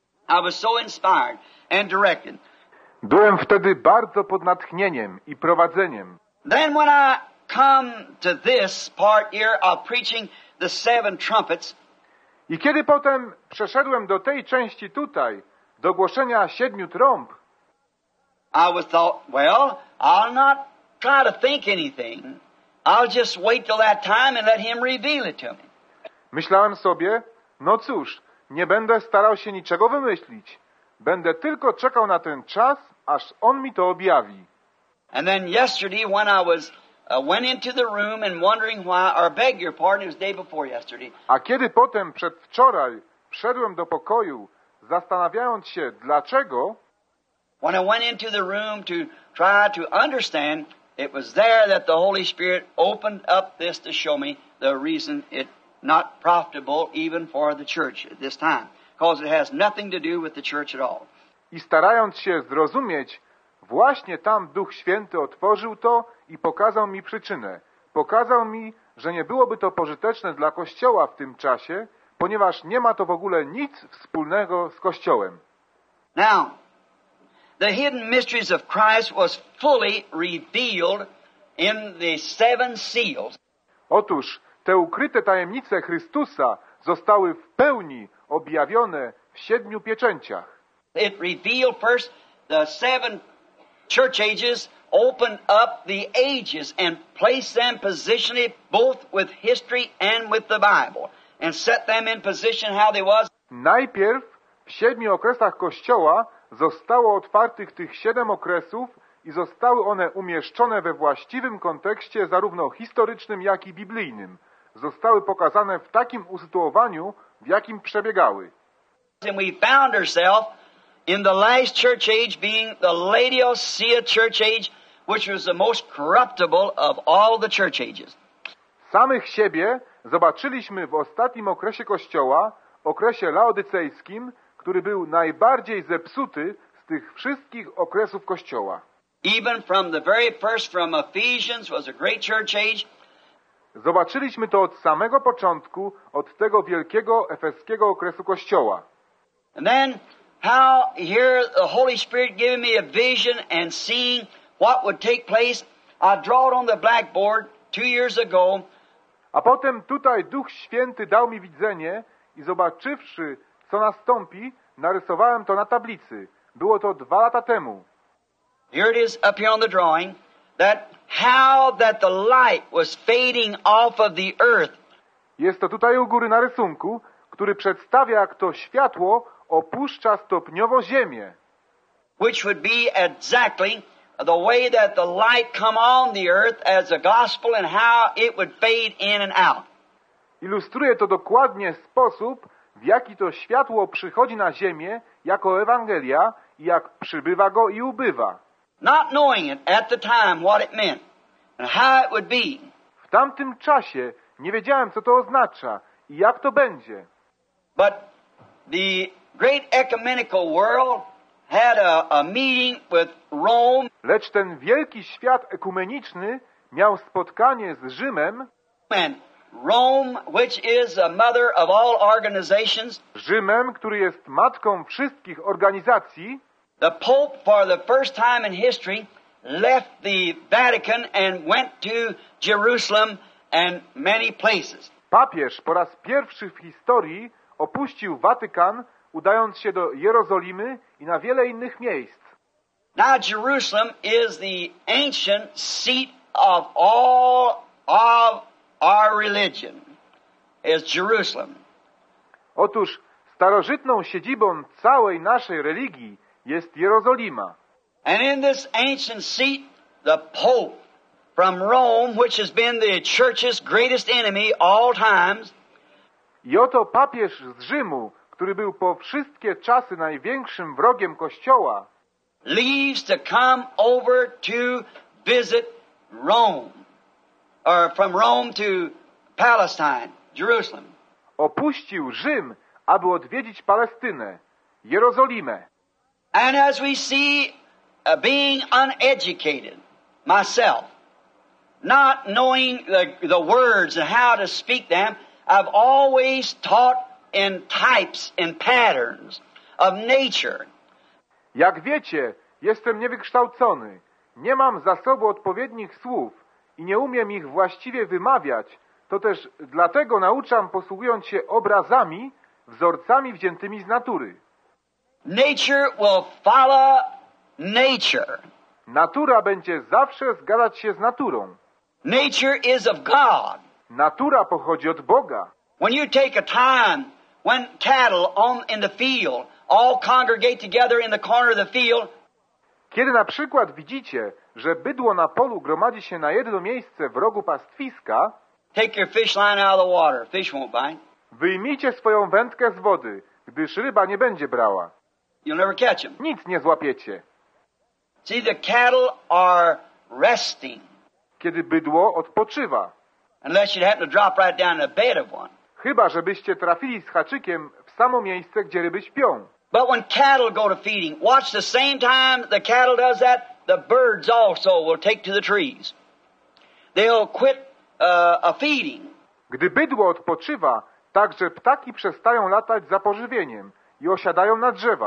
B: I was so inspired and directed.
A: Byłem wtedy bardzo pod natchnieniem i prowadzeniem.
B: Then when I come to this part here of preaching the seven trumpets,
A: I kiedy potem przeszedłem do tej części tutaj, do głoszenia siedmiu trąb,
B: I was thought, well, I'll not try to think anything. I'll just wait till that time and let Him reveal it to me.
A: myślałem sobie, no cóż, nie będę starał się niczego wymyślić. Będę tylko czekał na ten czas, aż On mi to objawi.
B: And then yesterday when I was uh, went into the room and wondering why, or beg your pardon, it was day before yesterday.
A: A kiedy potem przedwczoraj wszedłem do pokoju, zastanawiając się dlaczego,
B: When I went into the room to try to understand, it was there that the Holy Spirit opened up this to show me the reason it not profitable even for the church at this time, because it has nothing to do with the church at all.
A: i starając się zrozumieć, właśnie tam Duch Święty otworzył to i pokazał mi przyczynę. Pokazał mi, że nie byłoby to pożyteczne dla Kościoła w tym czasie, ponieważ nie ma to w ogóle nic wspólnego z Kościołem.
B: Now, the hidden mysteries of Christ was fully revealed in the seven seals.
A: Otóż te ukryte tajemnice Chrystusa zostały w pełni objawione w siedmiu pieczęciach.
B: It revealed first the seven church ages, opened up the ages and placed them positionally both with history and with the Bible, and set them in position how they was.
A: Najpierw w siedmiu okresach Kościoła zostało otwartych tych siedem okresów i zostały one umieszczone we właściwym kontekście zarówno historycznym, jak i biblijnym. Zostały pokazane w takim usytuowaniu, w jakim przebiegały.
B: And we found ourselves in the last church age being the Laodicea church age, which was the most corruptible of all the church ages.
A: Samych siebie zobaczyliśmy w ostatnim okresie Kościoła, okresie laodycejskim, który był najbardziej zepsuty z tych wszystkich okresów Kościoła.
B: Even from the very first, from Ephesians was a great church age.
A: Zobaczyliśmy to od samego początku, od tego wielkiego efeskiego okresu Kościoła.
B: And then how here the Holy Spirit giving me a vision and seeing what would take place. I draw it on the blackboard two years ago.
A: A potem tutaj Duch Święty dał mi widzenie i zobaczywszy, co nastąpi, narysowałem to na tablicy. Było to dwa lata temu.
B: Here it is up here on the drawing, that how that the light was fading off of the earth.
A: Jest to tutaj u góry na rysunku, który przedstawia, jak to światło opuszcza stopniowo ziemię.
B: Which would be exactly the way that the light come on the earth as a gospel and how it would fade in and out.
A: Ilustruje to dokładnie sposób, w jaki to światło przychodzi na ziemię jako Ewangelia i jak przybywa go i ubywa.
B: Not knowing it at the time what it meant and how it would be.
A: W tamtym czasie nie wiedziałem, co to oznacza i jak to będzie.
B: But the great ecumenical world had a, a meeting with Rome.
A: Lecz ten wielki świat ekumeniczny miał spotkanie z Rzymem.
B: And Rome, which is a mother of all organizations.
A: Rzymem, który jest matką wszystkich organizacji.
B: The Pope, for the first time in history, left the Vatican and went to Jerusalem and many places.
A: Papież po raz pierwszy w historii opuścił Watykan, udając się do Jerozolimy i na wiele innych miejsc.
B: Now Jerusalem is the ancient seat of all of our religion. Is Jerusalem.
A: Otóż starożytną siedzibą całej naszej religii jest Jerozolima.
B: And in this ancient seat, the Pope from Rome, which has been the church's greatest enemy all times.
A: I oto papież z Rzymu, który był po wszystkie czasy największym wrogiem Kościoła,
B: leaves to come over to visit Rome, or from Rome to Palestine, Jerusalem.
A: Opuścił Rzym, aby odwiedzić Palestynę, Jerozolimę.
B: And as we see, uh, being uneducated, myself, not knowing the, the words and how to speak them, I've always taught in types and patterns of nature.
A: Jak wiecie, jestem niewykształcony, nie mam zasobu odpowiednich słów i nie umiem ich właściwie wymawiać, to też dlatego nauczam posługując się obrazami, wzorcami wziętymi z natury.
B: Nature will follow nature.
A: Natura będzie zawsze zgadzać się z naturą.
B: Nature is of God.
A: Natura pochodzi od Boga.
B: When you take a time when cattle on in the field all congregate together in the corner of the field.
A: Kiedy na przykład widzicie, że bydło na polu gromadzi się na jedno miejsce w rogu pastwiska,
B: take your fish line out of the water. Fish won't bite.
A: Wyjmijcie swoją wędkę z wody, gdyż ryba nie będzie brała.
B: You'll never catch them.
A: Nic nie złapiecie.
B: See, the cattle are resting.
A: Kiedy bydło odpoczywa.
B: Unless you happen to drop right down in the bed of one.
A: Chyba, żebyście trafili z haczykiem w samo miejsce, gdzie ryby śpią.
B: But when cattle go to feeding, watch the same time the cattle does that, the birds also will take to the trees. They'll quit uh, a feeding.
A: Gdy bydło odpoczywa, także ptaki przestają latać za pożywieniem i osiadają na drzewach.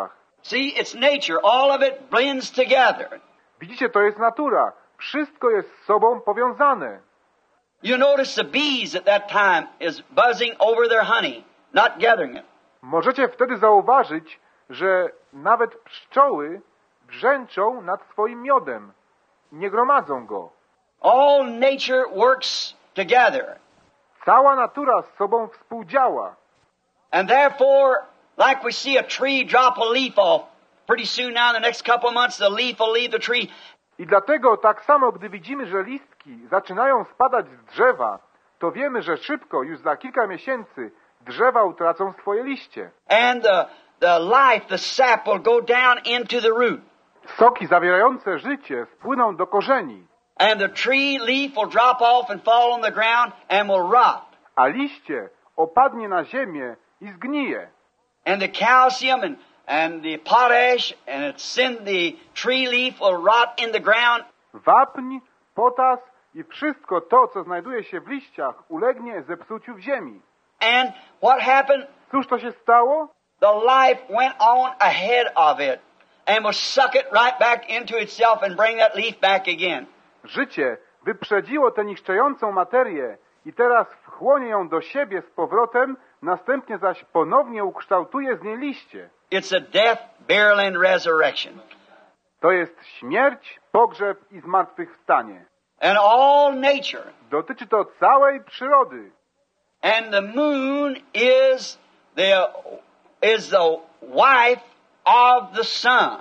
B: See, it's nature. All of it blends together.
A: Widzicie, to jest natura. Wszystko jest z sobą powiązane.
B: You notice the bees at that time is buzzing over their honey, not gathering it.
A: Możecie wtedy zauważyć, że nawet pszczoły brzęczą nad swoim miodem. Nie gromadzą go.
B: All nature works together.
A: Cała natura z sobą współdziała.
B: And therefore, like we see a tree drop a leaf off, pretty soon now in the next couple of months the leaf will leave the tree.
A: I dlatego tak samo, gdy widzimy, że listki zaczynają spadać z drzewa, to wiemy, że szybko, już za kilka miesięcy, drzewa utracą swoje liście.
B: And the, the life, the sap will go down into the root.
A: Soki zawierające życie spłyną do korzeni,
B: And the tree leaf will drop off and fall on the ground and will rot.
A: a liście opadnie na ziemię i zgnije.
B: And the calcium and, and the potash and it's in the tree leaf will rot in the ground.
A: Wapń, potas i wszystko to, co znajduje się w liściach, ulegnie zepsuciu w ziemi.
B: And what happened?
A: Cóż to się stało?
B: The life went on ahead of it and will suck it right back into itself and bring that leaf back again.
A: Życie wyprzedziło tę niszczącą materię i teraz wchłonie ją do siebie z powrotem, następnie zaś ponownie ukształtuje z niej liście.
B: It's a death, burial, and resurrection.
A: To jest śmierć, pogrzeb i zmartwychwstanie.
B: And all nature.
A: Dotyczy to całej przyrody.
B: And the moon is the, is the wife of the sun.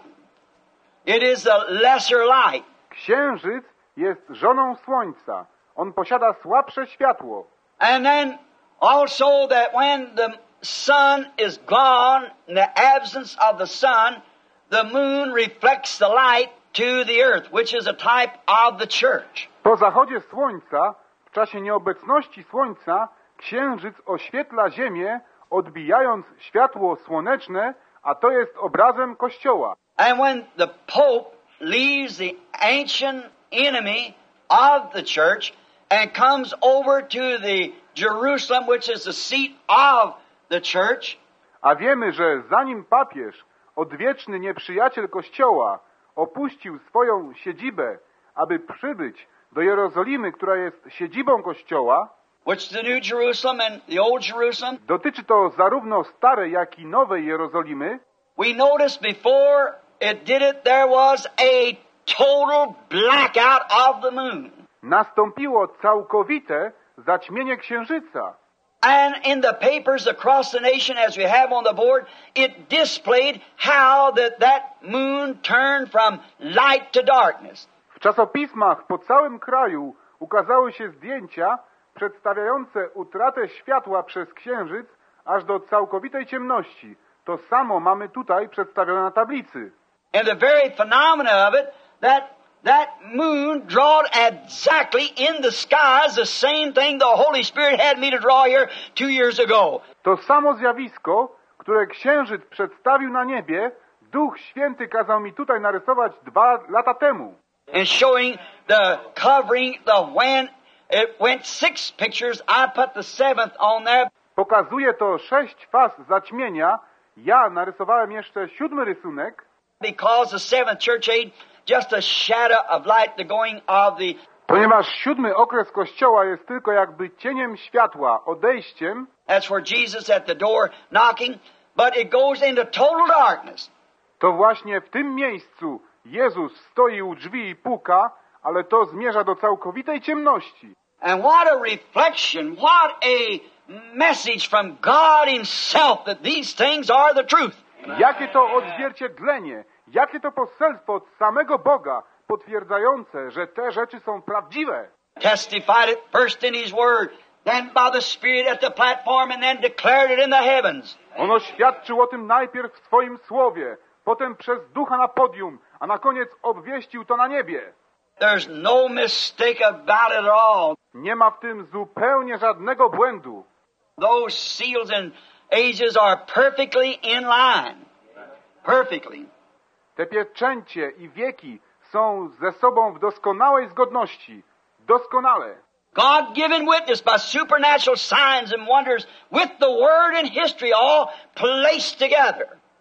B: It is the lesser light.
A: Księżyc jest żoną słońca. On posiada słabsze światło.
B: And then also that when the sun is gone, in the absence of the sun, the moon reflects the light to the earth, which is a type of the church.
A: Po zachodzie słońca, w czasie nieobecności słońca, księżyc oświetla ziemię, odbijając światło słoneczne, a to jest obrazem Kościoła.
B: And when the Pope leaves the ancient enemy of the church and comes over to the Jerusalem, which is the seat of the church,
A: A wiemy, że zanim papież, odwieczny nieprzyjaciel Kościoła, opuścił swoją siedzibę, aby przybyć do Jerozolimy, która jest siedzibą Kościoła,
B: which is the New Jerusalem and the Old Jerusalem,
A: dotyczy to zarówno starej, jak i nowej Jerozolimy,
B: we noticed before it did it, there was a total blackout of the moon.
A: nastąpiło całkowite zaćmienie księżyca.
B: And in the papers across the nation, as we have on the board, it displayed how that that moon turned from light to darkness.
A: W czasopismach po całym kraju ukazały się zdjęcia przedstawiające utratę światła przez księżyc aż do całkowitej ciemności. To samo mamy tutaj przedstawione na tablicy.
B: And the very phenomena of it, that that moon drawed exactly in the skies the same thing the Holy Spirit had me to draw here two years ago.
A: To samo zjawisko, które księżyc przedstawił na niebie, Duch Święty kazał mi tutaj narysować dwa lata temu.
B: And showing the covering, the when it went six pictures, I put the seventh on there.
A: Pokazuje to sześć faz zaćmienia. Ja narysowałem jeszcze siódmy rysunek,
B: Because the seventh church age, just a shadow of light, the going of the
A: ponieważ siódmy okres Kościoła jest tylko jakby cieniem światła, odejściem.
B: that's where Jesus at the door knocking, but it goes into total darkness.
A: To właśnie w tym miejscu Jezus stoi u drzwi i puka, ale to zmierza do całkowitej ciemności.
B: And what a reflection, what a message from God Himself that these things are the truth.
A: Jakie to odzwierciedlenie, jakie to poselstwo od samego Boga, potwierdzające, że te rzeczy są prawdziwe.
B: Testified it first in His Word, then by the Spirit at the platform, and then declared it in the heavens.
A: On oświadczył o tym najpierw w swoim słowie, potem przez Ducha na podium, a na koniec obwieścił to na niebie.
B: There's no mistake about it at all.
A: Nie ma w tym zupełnie żadnego błędu.
B: Those seals and ages are perfectly in line. Perfectly.
A: Te pieczęcie i wieki są ze sobą w doskonałej zgodności. Doskonale.
B: God-given witness by supernatural signs and wonders with the Word and history all placed together.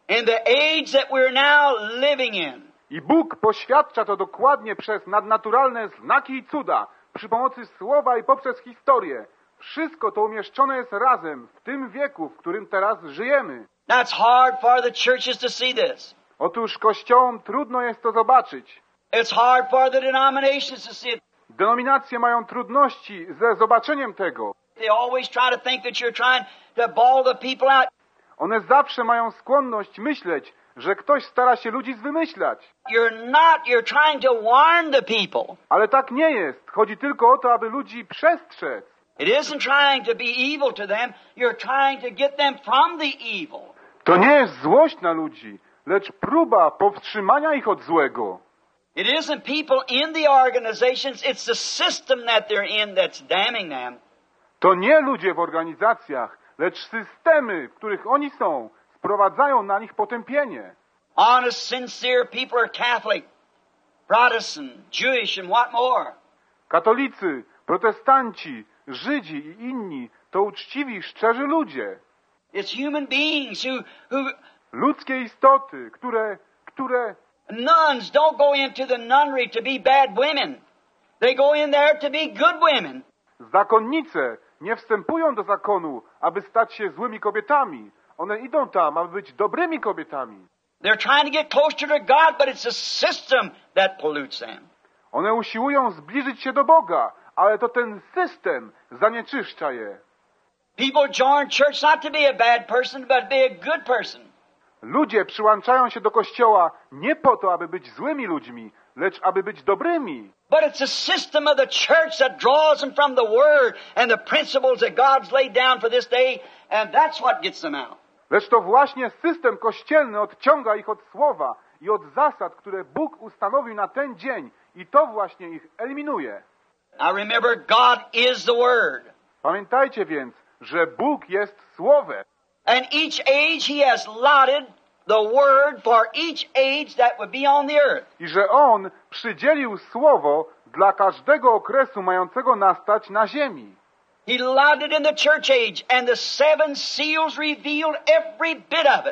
B: In the age that we're now living in.
A: I Bóg poświadcza to dokładnie przez nadnaturalne znaki i cuda, przy pomocy słowa i poprzez historię. Wszystko to umieszczone jest razem w tym wieku, w którym teraz żyjemy.
B: Now it's hard for the churches to see this.
A: Otóż kościołom trudno jest to zobaczyć.
B: It's hard for the denominations to see it.
A: Denominacje mają trudności ze zobaczeniem tego.
B: They always try to think that you're trying to ball the people out.
A: One zawsze mają skłonność myśleć, że ktoś stara się ludzi zwymyślać.
B: You're not, you're trying to warn the people.
A: Ale tak nie jest. Chodzi tylko o to, aby ludzi przestrzec.
B: It isn't trying to be evil to them. You're trying to get them from the evil.
A: To nie jest złość na ludzi, lecz próba powstrzymania ich od złego.
B: It isn't people in the organizations, it's the system that they're in that's damning them.
A: To nie ludzie w organizacjach, lecz systemy, w których oni są, sprowadzają na nich potępienie.
B: Honest, sincere people are Catholic, Protestant, Jewish and what more.
A: Katolicy, protestanci, Żydzi i inni to uczciwi, szczerzy ludzie.
B: It's human beings who, who
A: Ludzkie istoty, które, które...
B: Nuns don't go into the nunnery to be bad women. They go in there to be good women.
A: Zakonnice nie wstępują do zakonu, aby stać się złymi kobietami. One idą tam, aby być dobrymi kobietami.
B: They're trying to get closer to God, but it's the system that pollutes them.
A: One usiłują zbliżyć się do Boga, ale to ten system zanieczyszcza je.
B: People join church not to be a bad person, but be a good person.
A: Ludzie przyłączają się do Kościoła nie po to, aby być złymi ludźmi, lecz aby być dobrymi.
B: But it's the system of the church that draws them from the Word and the principles that God's laid down for this day, and that's what gets them out.
A: Lecz to właśnie system kościelny odciąga ich od słowa i od zasad, które Bóg ustanowił na ten dzień, i to właśnie ich eliminuje.
B: Now remember, God is the Word.
A: Pamiętajcie więc, że Bóg jest Słowem.
B: And each age He has allotted the Word for each age that would be on the earth.
A: I że On przydzielił Słowo dla każdego okresu mającego nastać na ziemi.
B: He allotted in the church age, and the seven seals revealed every bit of it.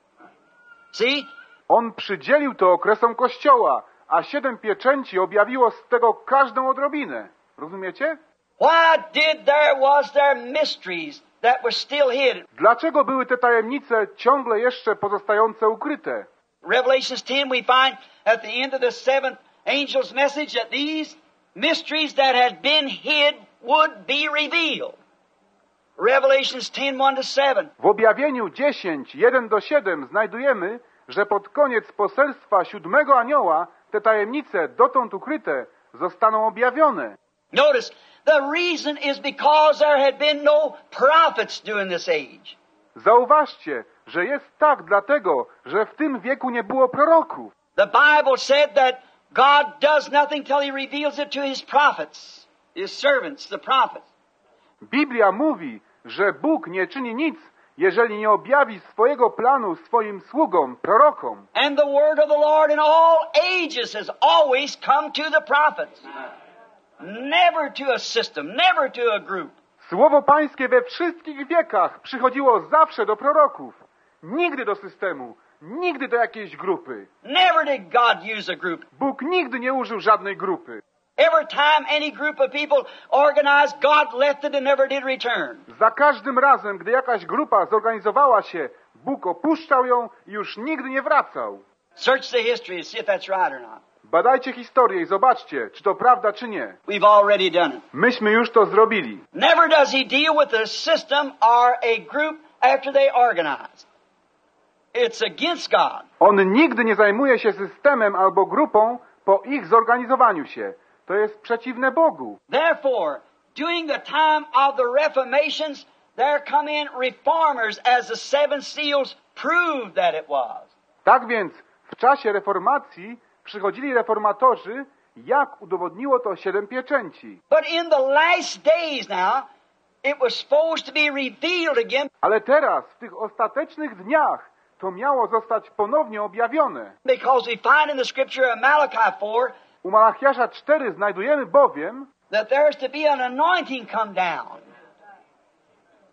B: See?
A: On przydzielił to okresom Kościoła, a siedem pieczęci objawiło z tego każdą odrobinę. Rozumiecie?
B: Why did there was there mysteries that were still hid?
A: Dlaczego były te tajemnice ciągle jeszcze pozostające ukryte?
B: Revelations ten, we find at the end of the seventh angel's message that these mysteries that had been hid would be revealed. Revelations ten, one to seven.
A: W objawieniu dziesięć, jeden do siedem znajdujemy, że pod koniec poselstwa siódmego anioła te tajemnice dotąd ukryte zostaną objawione.
B: Notice, the reason is because there had been no prophets during this age.
A: Zauważcie, że jest tak dlatego, że w tym wieku nie było proroków.
B: The Bible said that God does nothing till He reveals it to His prophets, His servants, the prophets.
A: Biblia mówi, że Bóg nie czyni nic, jeżeli nie objawi swojego planu swoim sługom, prorokom.
B: And the word of the Lord in all ages has always come to the prophets. Never to a system, never to a group.
A: Słowo Pańskie we wszystkich wiekach przychodziło zawsze do proroków. Nigdy do systemu, nigdy do jakiejś grupy.
B: Never did God use a group.
A: Bóg nigdy nie użył żadnej grupy.
B: Every time any group of people organized, God left it and never did return.
A: Za każdym razem, gdy jakaś grupa zorganizowała się, Bóg opuszczał ją i już nigdy nie wracał.
B: Search the history to see if that's right or not.
A: Badajcie historię i zobaczcie, czy to prawda, czy nie.
B: We've already done it.
A: Myśmy już to zrobili.
B: Never does He deal with a system or a group after they organize. It's against God.
A: On nigdy nie zajmuje się systemem albo grupą po ich zorganizowaniu się. To jest przeciwne Bogu.
B: Therefore, during the time of the Reformations, there come in reformers as the seven seals proved that it was.
A: Tak więc w czasie reformacji przychodzili reformatorzy, jak udowodniło to siedem pieczęci.
B: But in the last days now, it was supposed to be revealed again.
A: Ale teraz, w tych ostatecznych dniach, to miało zostać ponownie objawione.
B: Because we find in the scripture of Malachi four
A: U Malachiasza cztery znajdujemy bowiem,
B: that there is to be an anointing come down.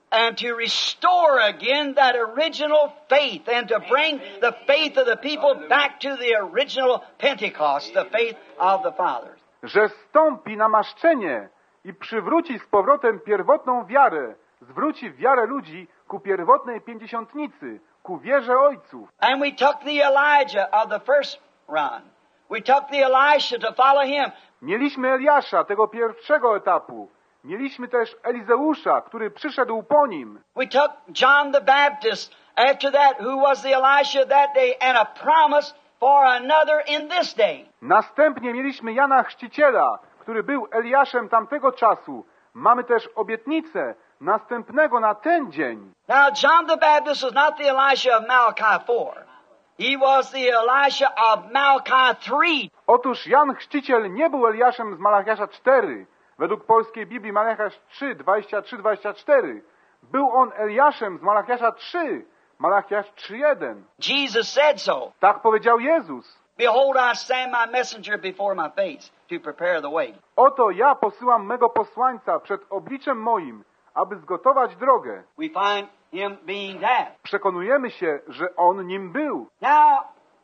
B: and to restore again that original faith and to bring the faith of the people back to the original Pentecost, the faith of the fathers.
A: Że stąpi namaszczenie i przywróci z powrotem pierwotną wiarę, zwróci wiarę ludzi ku pierwotnej pięćdziesiątnicy, ku wierze ojców.
B: And we took the Elijah of the first run. We took the Elisha to follow him.
A: Mieliśmy Eliasza, tego pierwszego etapu. Mieliśmy też Elizeusza, który przyszedł po nim.
B: We took John the Baptist after that, who was the Elisha that day, and a promise for another in this day.
A: Następnie mieliśmy Jana Chrzciciela, który był Eliaszem tamtego czasu. Mamy też obietnicę następnego na ten dzień.
B: Now John the Baptist was not the Elisha of Malachi four. He was the Elisha of Malachi three.
A: Otóż Jan Chrzciciel nie był Eliaszem z Malachiasza cztery. Według polskiej Biblii Malachiasz trzy, dwadzieścia trzy, dwadzieścia cztery. Był on Eliaszem z Malachiasza trzy. Malachiasz trzy jeden.
B: Jesus said so.
A: Tak powiedział Jezus.
B: Behold, I send my messenger before my face to prepare the way.
A: Oto ja posyłam mego posłańca przed obliczem moim, aby zgotować drogę.
B: We find him being that.
A: Przekonujemy się, że on nim był.
B: Now,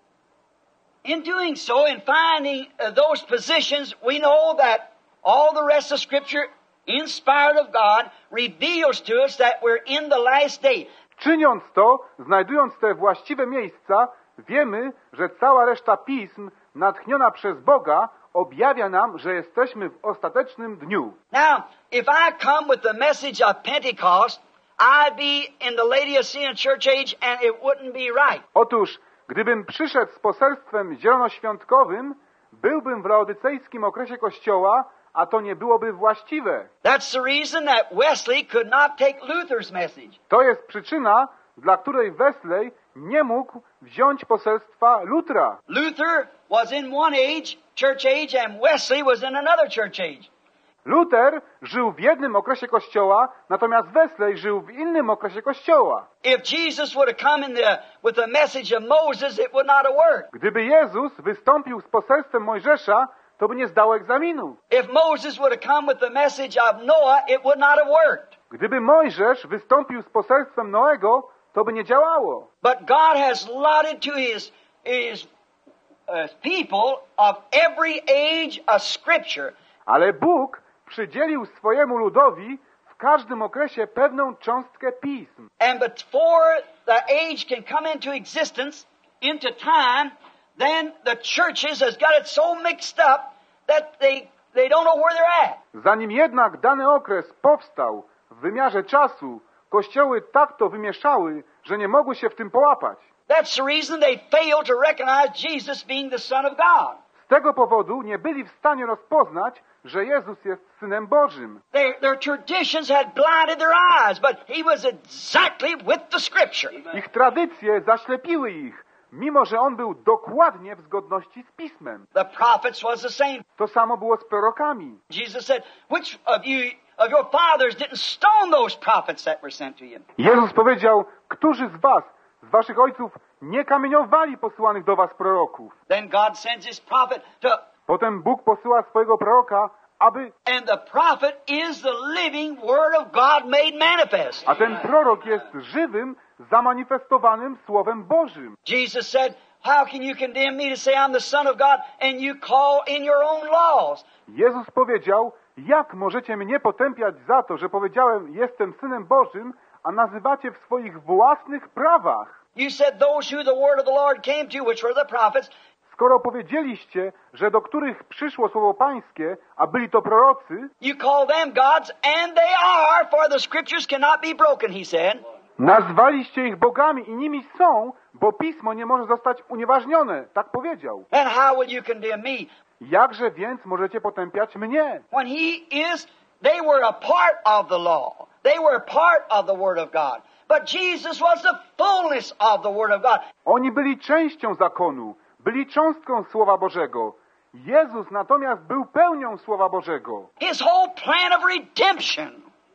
B: in doing so, in finding uh, those positions, we know that all the rest of Scripture, inspired of God, reveals to us that we're in the last day.
A: Czyniąc to, znajdując te właściwe miejsca, wiemy, że cała reszta pism, natchniona przez Boga, objawia nam, że jesteśmy w ostatecznym dniu.
B: Now, if I come with the message of Pentecost, I'd be in the Laodicean church age and it wouldn't be right.
A: Otóż, gdybym przyszedł z poselstwem zielonoświątkowym, byłbym w laodycejskim okresie Kościoła, a to nie byłoby właściwe.
B: That's the reason that Wesley could not take Luther's message.
A: To jest przyczyna, dla której Wesley nie mógł wziąć poselstwa Lutra.
B: Luther was in one age, church age, and Wesley was in another church age.
A: Luther żył w jednym okresie Kościoła, natomiast Wesley żył w innym okresie Kościoła.
B: If Jesus would have come in the, with the message of Moses, it would not have worked.
A: Gdyby Jezus wystąpił z poselstwem Mojżesza, to by nie zdał egzaminu.
B: If Moses would have come with the message of Noah, it would not have worked.
A: Gdyby Mojżesz wystąpił z poselstwem Noego, to by nie działało.
B: But God has allotted to His, his uh, people of every age of Scripture.
A: Ale Bóg przydzielił swojemu ludowi w każdym okresie pewną cząstkę pism.
B: And before the age can come into existence, into time, then the churches has got it so mixed up that they, they don't know where they're at.
A: Zanim jednak dany okres powstał w wymiarze czasu, kościoły tak to wymieszały, że nie mogły się w tym połapać.
B: That's the reason they failed to recognize Jesus being the Son of God.
A: Z tego powodu nie byli w stanie rozpoznać, że Jezus jest Synem Bożym.
B: Their, their traditions had blinded their eyes, but He was exactly with the Scripture.
A: Ich tradycje zaślepiły ich, mimo że On był dokładnie w zgodności z Pismem.
B: The prophets was the same.
A: To samo było z prorokami.
B: Jesus said, which of you, of your fathers didn't stone those prophets that were sent to you?
A: Jezus powiedział, którzy z was, z waszych ojców, nie kamieniowali posłanych do was proroków.
B: Then God sends His prophet to,
A: Potem Bóg posyła swojego proroka, aby...
B: and the prophet is the living Word of God made manifest.
A: A ten prorok jest żywym, zamanifestowanym Słowem Bożym.
B: Jesus said, how can you condemn me to say I'm the Son of God and you call in your own laws?
A: Jezus powiedział, jak możecie mnie potępiać za to, że powiedziałem, jestem Synem Bożym, a nazywacie w swoich własnych prawach.
B: You said those who the word of the Lord came to, which were the prophets.
A: Skoro powiedzieliście, że do których przyszło Słowo Pańskie, a byli to prorocy,
B: You call them gods, and they are, for the Scriptures cannot be broken, He said.
A: nazwaliście ich bogami i nimi są, bo Pismo nie może zostać unieważnione, tak powiedział.
B: And how will you condemn me?
A: Jakże więc możecie potępiać mnie?
B: When He is, they were a part of the law. They were a part of the Word of God. But Jesus was the fullness of the Word of God.
A: Oni byli częścią zakonu, byli cząstką Słowa Bożego. Jezus natomiast był pełnią Słowa Bożego.
B: His whole plan of redemption,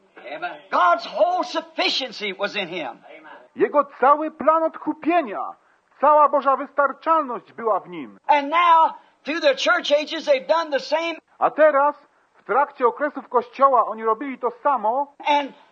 B: God's whole sufficiency was in Him.
A: Jego cały plan odkupienia, cała Boża wystarczalność była w Nim.
B: And now, through the church ages, they've done the same.
A: A teraz, w trakcie okresów Kościoła, oni robili to samo
B: And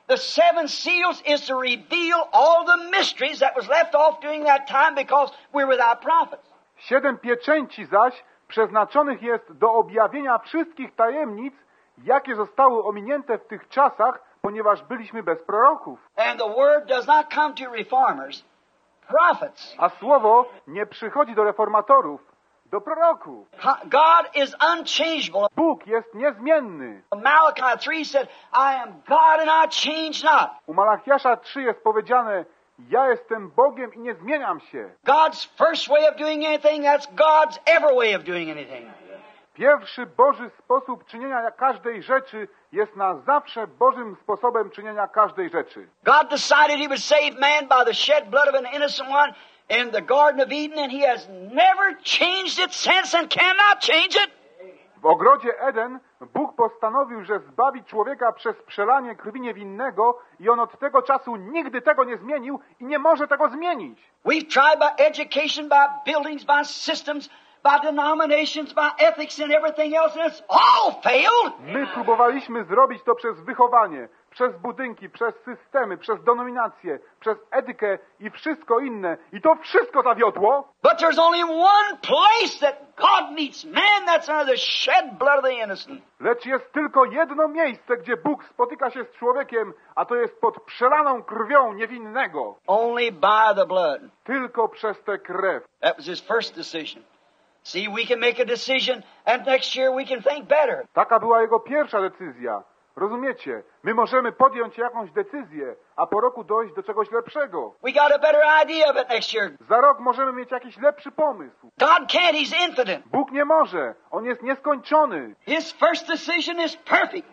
B: The seven seals is to reveal all the mysteries that was left off during that time because we're without prophets.
A: Siedem pieczęci zaś przeznaczonych jest do objawienia wszystkich tajemnic, jakie zostały ominięte w tych czasach, ponieważ byliśmy bez proroków.
B: And the word does not come to reformers, prophets.
A: A słowo nie przychodzi do reformatorów, do proroków.
B: God is unchangeable.
A: Bóg jest niezmienny.
B: Malachi three said, I am God and I change not.
A: U Malachiasza trzy jest powiedziane, ja jestem Bogiem i nie zmieniam się.
B: God's first way of doing anything, that's God's ever way of doing anything.
A: Pierwszy Boży sposób czynienia każdej rzeczy jest na zawsze Bożym sposobem czynienia każdej rzeczy.
B: God decided He would save man by the shed blood of an innocent one in the Garden of Eden, and He has never changed it since and cannot change it.
A: W ogrodzie Eden Bóg postanowił, że zbawi człowieka przez przelanie krwi niewinnego i On od tego czasu nigdy tego nie zmienił i nie może tego zmienić.
B: We've tried by education, by buildings, by systems, by denominations, by ethics and everything else, and it's all failed.
A: My próbowaliśmy zrobić to przez wychowanie, przez budynki, przez systemy, przez denominacje, przez etykę i wszystko inne. I to wszystko zawiodło.
B: But there's only one place that God meets man, that's under the shed blood of the innocent.
A: Lecz jest tylko jedno miejsce, gdzie Bóg spotyka się z człowiekiem, a to jest pod przelaną krwią niewinnego.
B: Only by the blood.
A: Tylko przez tę krew.
B: That was His first decision. See, we can make a decision, and next year we can think better.
A: Taka była Jego pierwsza decyzja. Rozumiecie? My możemy podjąć jakąś decyzję, a po roku dojść do czegoś lepszego.
B: We got a better idea of it next year.
A: Za rok możemy mieć jakiś lepszy pomysł.
B: God can't, He's infinite.
A: Bóg nie może. On jest nieskończony.
B: His first decision is perfect.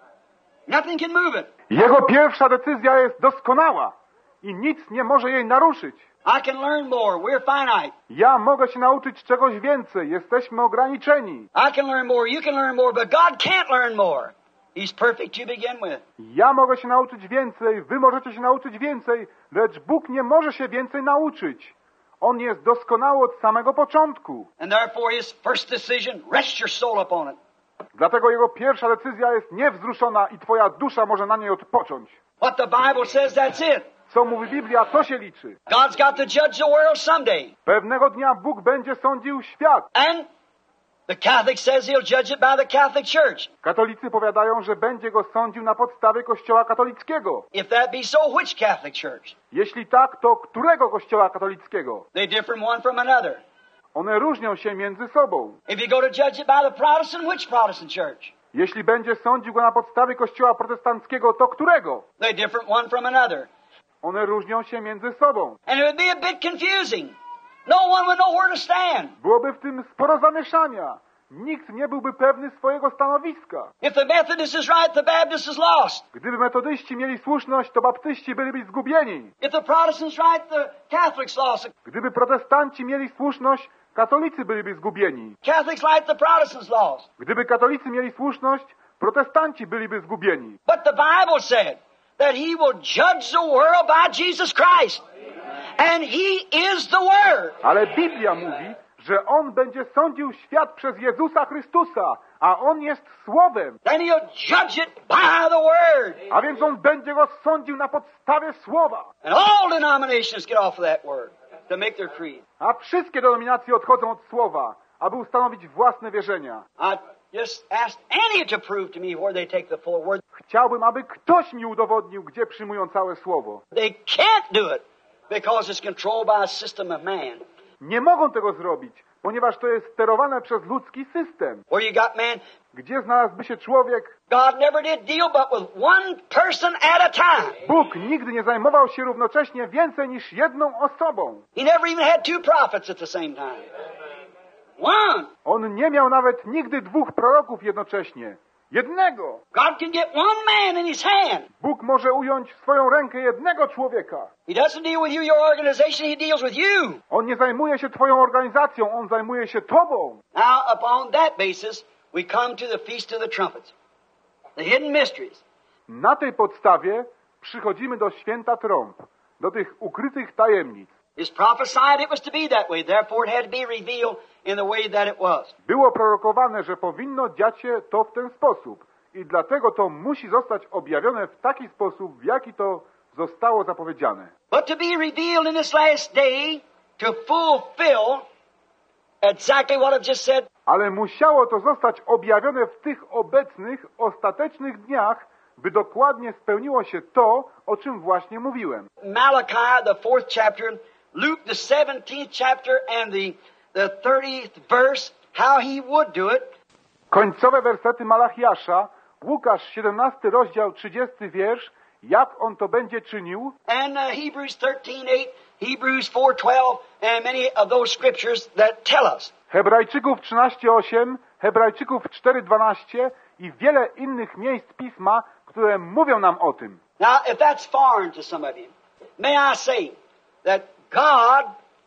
B: Nothing can move it.
A: Jego pierwsza decyzja jest doskonała i nic nie może jej naruszyć.
B: I can learn more. We're finite.
A: Ja mogę się nauczyć czegoś więcej. Jesteśmy ograniczeni.
B: I can learn more. You can learn more, but God can't learn more. He's perfect to begin with.
A: Ja mogę się nauczyć więcej, wy możecie się nauczyć więcej, lecz Bóg nie może się więcej nauczyć. On jest doskonały od samego początku.
B: And therefore His first decision, rest your soul upon it.
A: Dlatego Jego pierwsza decyzja jest niewzruszona i twoja dusza może na niej odpocząć.
B: What the Bible says, that's it.
A: Co mówi Biblia, to się liczy.
B: God's got to judge the world someday.
A: Pewnego dnia Bóg będzie sądził świat.
B: And the Catholic says He'll judge it by the Catholic Church.
A: Katolicy powiadają, że będzie go sądził na podstawie Kościoła katolickiego.
B: If that be so, which Catholic Church?
A: Jeśli tak, to którego Kościoła katolickiego?
B: They differ one from another.
A: One różnią się między sobą.
B: If you go to judge it by the Protestant, which Protestant church?
A: Jeśli będzie sądził go na podstawie Kościoła protestanckiego, to którego?
B: They differ one from another.
A: One różnią się między sobą.
B: And it would be a bit confusing. No one would know where to stand.
A: Byłoby w tym sporo zamieszania. Nikt nie byłby pewny swojego stanowiska.
B: If the Methodist is right, the Baptist is lost.
A: Gdyby metodyści mieli słuszność, to baptyści byliby zgubieni.
B: If the Protestant's right, the Catholic's lost.
A: Gdyby protestanci mieli słuszność, katolicy byliby zgubieni.
B: Catholics right, the Protestant's lost.
A: Gdyby katolicy mieli słuszność, protestanci byliby zgubieni.
B: But the Bible said that He will judge the world by Jesus Christ. And He is the Word.
A: Ale Biblia mówi, że On będzie sądził świat przez Jezusa Chrystusa, a On jest Słowem.
B: Then He'll judge it by the Word.
A: A więc On będzie go sądził na podstawie Słowa.
B: And all denominations get off of that Word to make their creed.
A: A wszystkie denominacje odchodzą od Słowa, aby ustanowić własne wierzenia.
B: I just asked any to prove to me where they take the full Word.
A: Chciałbym, aby ktoś mi udowodnił, gdzie przyjmują całe Słowo.
B: They can't do it because it's controlled by a system of man.
A: Nie mogą tego zrobić, ponieważ to jest sterowane przez ludzki system.
B: Where you got man,
A: Gdzie znalazłby się człowiek?
B: God never did deal but with one person at a time.
A: Bóg nigdy nie zajmował się równocześnie więcej niż jedną osobą.
B: He never even had two prophets at the same time. One.
A: On nie miał nawet nigdy dwóch proroków jednocześnie. Jednego.
B: God can get one man in His hand.
A: Bóg może ująć w swoją rękę jednego człowieka.
B: He doesn't deal with you, your organization, He deals with you.
A: On nie zajmuje się twoją organizacją, On zajmuje się tobą.
B: Now, upon that basis, we come to the Feast of the Trumpets. The hidden mysteries.
A: Na tej podstawie przychodzimy do święta trąb, do tych ukrytych tajemnic.
B: It's prophesied it was to be that way, therefore it had to be revealed in the way that it was.
A: Było prorokowane, że powinno dziać się to w ten sposób i dlatego to musi zostać objawione w taki sposób, w jaki to zostało zapowiedziane.
B: But to be revealed in this last day to fulfill exactly what I've just said.
A: Ale musiało to zostać objawione w tych obecnych, ostatecznych dniach, by dokładnie spełniło się to, o czym właśnie mówiłem.
B: Malachi, the fourth chapter, Luke, the seventeenth chapter, and the, the thirtieth verse, how he would do it.
A: Końcowe wersety Malachiasza, Łukasz, siedemnasty rozdział, trzydziesty wiersz, jak on to będzie czynił.
B: And uh, Hebrews thirteen eight, Hebrews four twelve, and many of those scriptures that tell us.
A: Hebrajczyków trzynaście osiem, Hebrajczyków cztery dwanaście i wiele innych miejsc Pisma, które mówią nam o tym.
B: Now, if that's foreign to some of you, may I say that God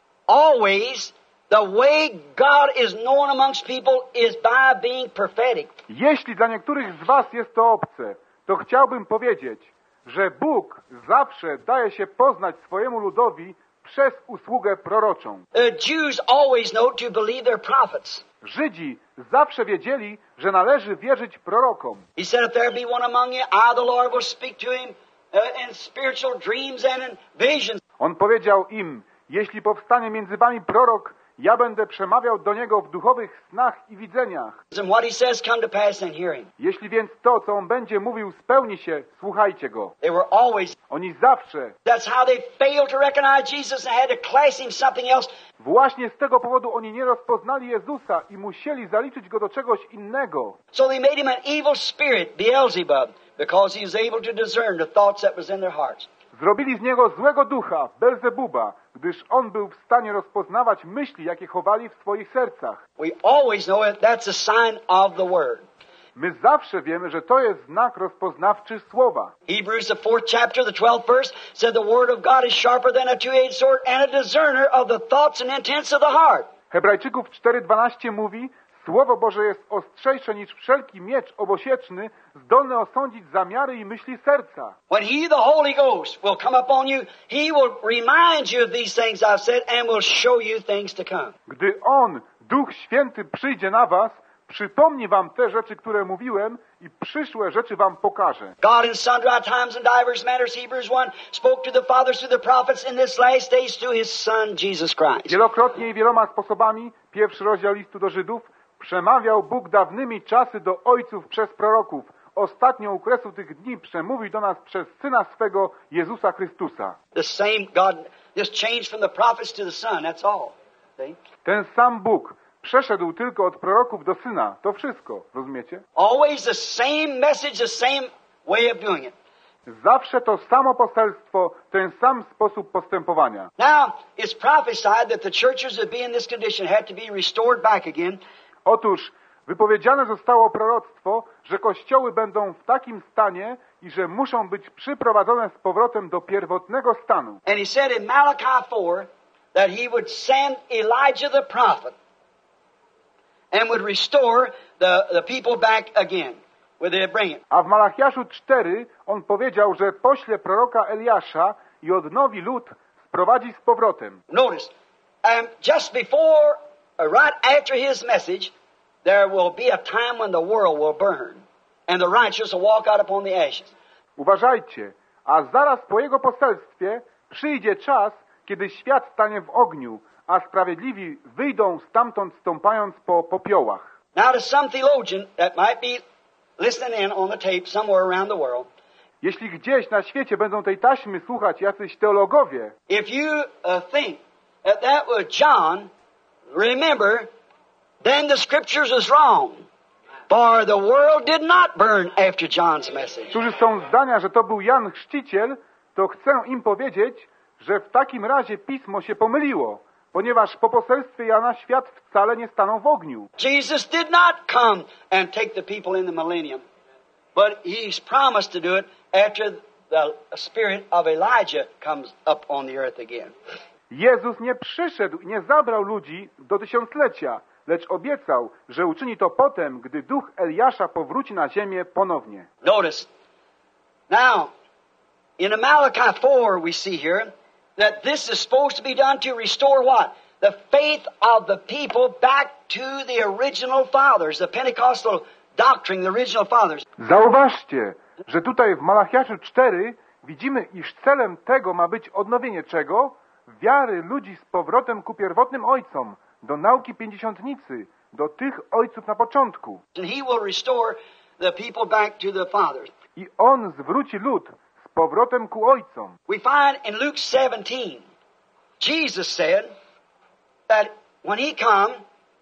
B: always, the way God is known amongst people is by being prophetic.
A: Jeśli dla niektórych z was jest to obce, to chciałbym powiedzieć, że Bóg zawsze daje się poznać swojemu ludowi przez usługę proroczą.
B: The Jews always know to believe their prophets.
A: Żydzi zawsze wiedzieli, że należy wierzyć prorokom.
B: He said, if there be one among you, I, the Lord, will speak to him uh, in spiritual dreams and in visions.
A: On powiedział im, jeśli powstanie między wami prorok, ja będę przemawiał do niego w duchowych snach i widzeniach.
B: And what he says come to pass and hear him.
A: Jeśli więc to, co on będzie mówił, spełni się, słuchajcie go.
B: They were always,
A: Oni zawsze,
B: that's how they failed to recognize Jesus and had to class him something else.
A: właśnie z tego powodu oni nie rozpoznali Jezusa i musieli zaliczyć go do czegoś innego.
B: So they made him an evil spirit, Beelzebub, because he was able to discern the thoughts that was in their hearts.
A: Zrobili z niego złego ducha, Belzebuba, gdyż on był w stanie rozpoznawać myśli, jakie chowali w swoich sercach.
B: We always know that that's a sign of the Word.
A: My zawsze wiemy, że to jest znak rozpoznawczy słowa.
B: Hebrews, the fourth chapter, the twelfth verse, said the Word of God is sharper than a two-edged sword and a discerner of the thoughts and intents of the heart.
A: Hebrajczyków cztery dwanaście mówi, Słowo Boże jest ostrzejsze niż wszelki miecz obosieczny, zdolny osądzić zamiary i myśli serca.
B: When He, the Holy Ghost, will come upon you, He will remind you of these things I've said and will show you things to come.
A: Gdy On, Duch Święty, przyjdzie na was, przypomni wam te rzeczy, które mówiłem i przyszłe rzeczy wam pokaże.
B: God in sundry times and divers manners, Hebrews one, spoke to the fathers through the prophets in this last days through His Son, Jesus Christ.
A: Wielokrotnie i wieloma sposobami, pierwszy rozdział listu do Żydów, przemawiał Bóg dawnymi czasy do ojców przez proroków. Ostatnio u kresu tych dni przemówił do nas przez Syna swego, Jezusa Chrystusa.
B: The same God just changed from the prophets to the Son, that's all. See?
A: Ten sam Bóg przeszedł tylko od proroków do Syna. To wszystko, rozumiecie?
B: Always the same message, the same way of doing it.
A: Zawsze to samo poselstwo, ten sam sposób postępowania.
B: Now, it's prophesied that the churches that be in this condition had to be restored back again.
A: Otóż wypowiedziane zostało proroctwo, że kościoły będą w takim stanie i że muszą być przyprowadzone z powrotem do pierwotnego stanu.
B: And he said in Malachi four that he would send Elijah the prophet and would restore the, the people back again, where they bring it.
A: A w Malachiaszu cztery on powiedział, że pośle proroka Eliasza i odnowi lud, sprowadzi z powrotem.
B: Notice, um, just before, uh, right after his message, there will be a time when the world will burn and the righteous will walk out upon the ashes.
A: Uważajcie, a zaraz po jego poselstwie przyjdzie czas, kiedy świat stanie w ogniu, a sprawiedliwi wyjdą stamtąd stąpając po popiołach.
B: Now to some theologian that might be listening in on the tape somewhere around the world,
A: Jeśli gdzieś na świecie będą tej taśmy słuchać jacyś teologowie,
B: if you uh, think that that was John, remember, then the scriptures is wrong. For the world did not burn after John's message.
A: którzy są zdania, że to był Jan Chrzciciel, to chcę im powiedzieć, że w takim razie Pismo się pomyliło, ponieważ po poselstwie Jana świat wcale nie stanął w ogniu.
B: Jesus did not come and take the people in the millennium, but He's promised to do it after the spirit of Elijah comes up on the earth again.
A: Jezus nie przyszedł i nie zabrał ludzi do tysiąclecia, lecz obiecał, że uczyni to potem, gdy duch Eliasza powróci na ziemię ponownie.
B: Notice, now, in Malachi four we see here that this is supposed to be done to restore what? The faith of the people back to the original fathers, the Pentecostal doctrine, the original fathers.
A: Zauważcie, że tutaj w Malachiaszu cztery widzimy, iż celem tego ma być odnowienie czego? Wiary ludzi z powrotem ku pierwotnym ojcom, do nauki pięćdziesiątnicy, do tych ojców na początku.
B: And he will restore the people back to the fathers.
A: I on zwróci lud z powrotem ku ojcom.
B: We find in Luke seventeen, Jesus said that when he come,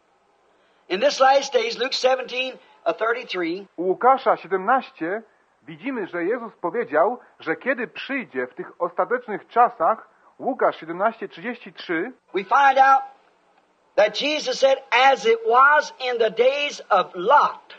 B: in this last days, Luke seventeen, thirty-three,
A: U Łukasza siedemnaście widzimy, że Jezus powiedział, że kiedy przyjdzie w tych ostatecznych czasach, Łukasz siedemnaście trzydzieści trzy,
B: we find out that Jesus said, as it was in the days of Lot,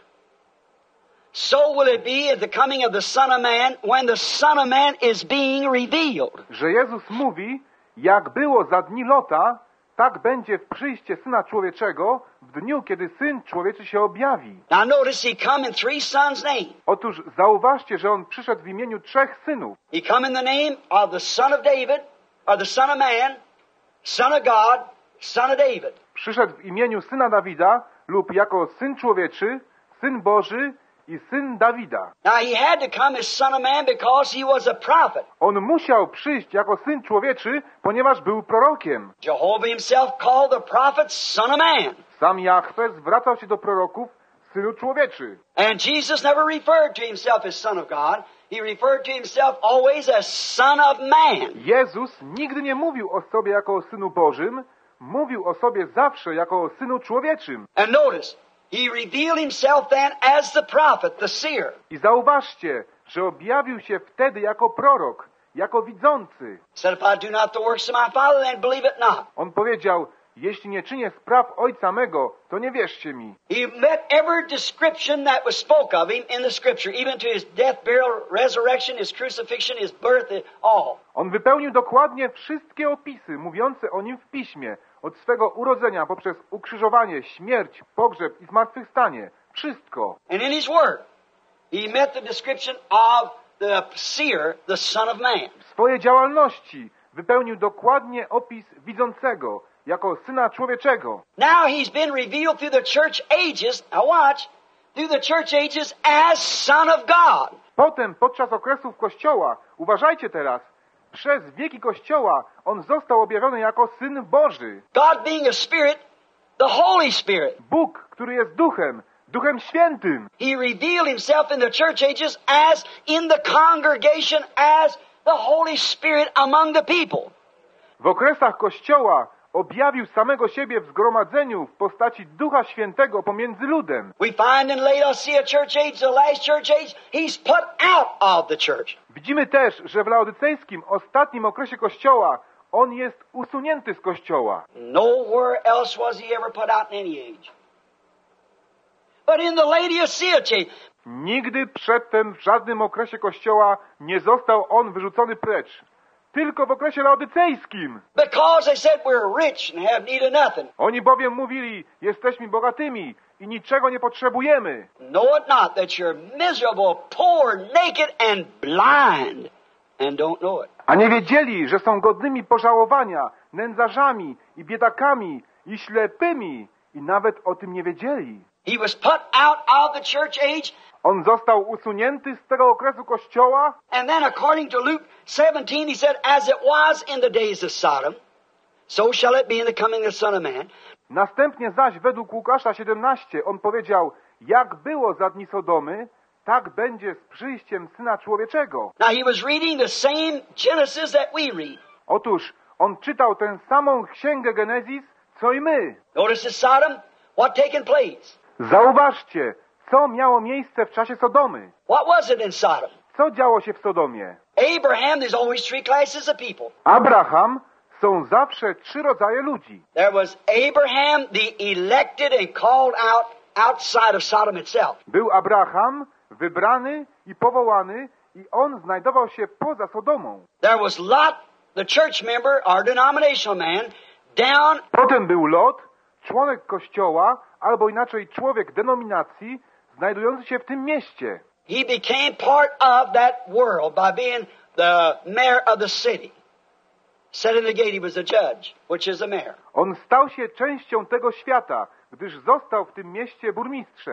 B: so will it be at the coming of the Son of Man, when the Son of Man is being revealed.
A: że Jezus mówi, jak było za dni Lota, tak będzie w przyjście Syna Człowieczego w dniu, kiedy Syn Człowieczy się objawi.
B: Now notice he come in three sons' name.
A: Otóż zauważcie, że On przyszedł w imieniu trzech synów.
B: He come in the name of the Son of David, or the Son of Man, Son of God, Son of David.
A: Przyszedł w imieniu Syna Dawida lub jako Syn Człowieczy, Syn Boży i Syn Dawida.
B: Now he had to come as Son of Man because he was a prophet.
A: On musiał przyjść jako Syn Człowieczy, ponieważ był prorokiem.
B: Jehovah himself called the prophet Son of Man.
A: Sam Jahwe zwracał się do proroków Synu Człowieczy.
B: And Jesus never referred to himself as Son of God. He referred to himself always as Son of Man.
A: Jezus nigdy nie mówił o sobie jako o Synu Bożym, mówił o sobie zawsze jako o Synu Człowieczym.
B: And notice, he revealed himself then as the prophet, the seer.
A: I zauważcie, że objawił się wtedy jako prorok, jako widzący.
B: Said, if I do not the works of my Father, then believe it not.
A: On powiedział, jeśli nie czynię spraw Ojca mego, to nie wierzcie mi.
B: He met every description that was spoke of him in the Scripture, even to his death, burial, resurrection, his crucifixion, his birth, all.
A: On wypełnił dokładnie wszystkie opisy mówiące o nim w Piśmie, od swego urodzenia poprzez ukrzyżowanie, śmierć, pogrzeb i zmartwychwstanie. Wszystko.
B: And in his word, he met the description of the seer, the Son of Man.
A: W swojej działalności wypełnił dokładnie opis widzącego, jako Syna Człowieczego.
B: Now he's been revealed through the church ages, now watch, through the church ages as Son of God.
A: Potem, podczas okresów Kościoła, uważajcie teraz, przez wieki Kościoła On został objawiony jako Syn Boży.
B: God being a Spirit, the Holy Spirit.
A: Bóg, który jest Duchem, Duchem Świętym.
B: He revealed himself in the church ages as in the congregation as the Holy Spirit among the people.
A: W okresach Kościoła objawił samego siebie w zgromadzeniu w postaci Ducha Świętego pomiędzy ludem.
B: We find in Laodicea church age, the last church age, he's put out of the church.
A: Widzimy też, że w laodycejskim, ostatnim okresie Kościoła On jest usunięty z Kościoła.
B: Nowhere else was he ever put out in any age. But in the Laodicea age,
A: Nigdy przedtem w żadnym okresie Kościoła nie został On wyrzucony precz. Tylko w okresie laodycejskim.
B: because they said we're rich and have need of nothing.
A: Oni bowiem mówili, jesteśmy bogatymi i niczego nie potrzebujemy.
B: Know it not that you're miserable, poor, naked, and blind, and don't know it.
A: A nie wiedzieli, że są godnymi pożałowania, nędzarzami i biedakami i ślepymi i nawet o tym nie wiedzieli.
B: He was put out of the church age,
A: On został usunięty z tego okresu Kościoła,
B: and then according to Luke seventeen, he said, as it was in the days of Sodom, so shall it be in the coming of the Son of Man.
A: następnie zaś według Łukasza siedemnaście on powiedział, jak było za dni Sodomy, tak będzie z przyjściem Syna Człowieczego.
B: Now he was reading the same Genesis that we read.
A: Otóż on czytał tę samą księgę Genezis, co i my.
B: Notice in Sodom, what taken place?
A: Zauważcie, co miało miejsce w czasie Sodomy.
B: What was it in Sodom?
A: Co działo się w Sodomie?
B: Abraham, there's always three classes of people.
A: Abraham, są zawsze trzy rodzaje ludzi.
B: There was Abraham, the elected and called out outside of Sodom itself.
A: Był Abraham, wybrany i powołany, i on znajdował się poza Sodomą.
B: There was Lot, the church member, or denominational man, down.
A: Potem był Lot, członek kościoła, albo inaczej człowiek denominacji, znajdujący się w tym mieście.
B: He became part of that world by being the mayor of the city. Set in the gate, he was a judge, which is a mayor.
A: On stał się częścią tego świata, gdyż został w tym mieście burmistrzem.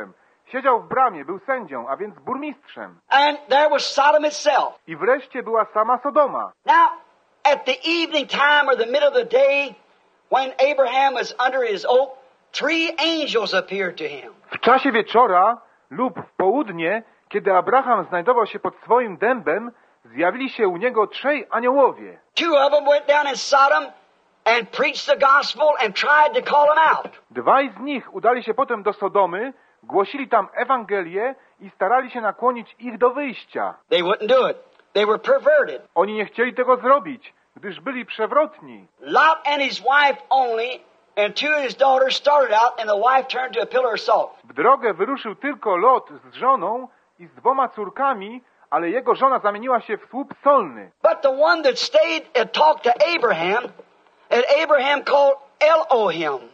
A: Siedział w bramie, był sędzią, a więc burmistrzem.
B: And there was Sodom itself.
A: I wreszcie była sama Sodoma.
B: Now, at the evening time or the middle of the day, when Abraham was under his oak, three angels appeared to him.
A: W czasie wieczora lub w południe, kiedy Abraham znajdował się pod swoim dębem, zjawili się u niego trzej aniołowie.
B: Two of them went down in Sodom and preached the gospel and tried to call them out.
A: Dwaj z nich udali się potem do Sodomy, głosili tam Ewangelię i starali się nakłonić ich do wyjścia.
B: They wouldn't do it. They were perverted.
A: Oni nie chcieli tego zrobić, gdyż byli przewrotni.
B: Lot and his wife only and two of his daughters started out and the wife turned to a pillar of salt.
A: W drogę wyruszył tylko Lot z żoną i z dwoma córkami, ale jego żona zamieniła się w słup solny.
B: But the one that stayed and talked to Abraham, and Abraham called Elohim,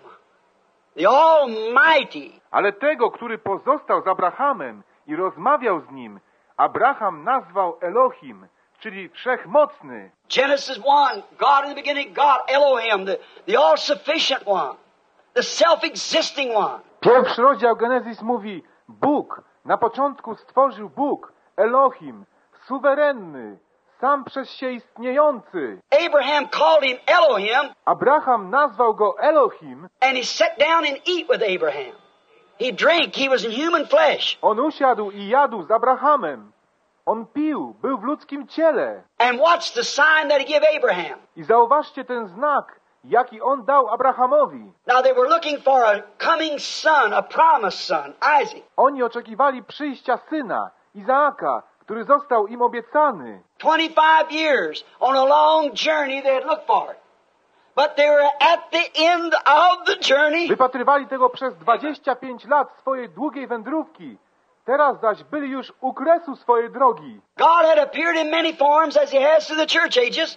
B: the Almighty.
A: Ale tego, który pozostał z Abrahamem i rozmawiał z nim, Abraham nazwał Elohim, czyli Wszechmocny.
B: Genesis one, God in the beginning, God, Elohim, the, the all-sufficient one, the self-existing one.
A: Pierwszy rozdział Genezis mówi, Bóg, na początku stworzył Bóg, Elohim, suwerenny, sam przez się istniejący.
B: Abraham called him Elohim,
A: Abraham nazwał go Elohim.
B: and he sat down and eat with Abraham. He drank, he was in human flesh.
A: On usiadł i jadł z Abrahamem. On pił, był w ludzkim ciele.
B: And watch the sign that he gave Abraham.
A: I zauważcie ten znak, jaki on dał Abrahamowi.
B: Now they were looking for a coming son, a promised son, Isaac.
A: Oni oczekiwali przyjścia syna, Izaaka, który został im obiecany.
B: twenty-five years on a long journey they had looked for it. But they were at the end of the journey.
A: Wypatrywali tego przez dwadzieścia pięć lat swojej długiej wędrówki. Teraz zaś byli już u kresu swojej drogi.
B: God had appeared in many forms as he has to the church ages.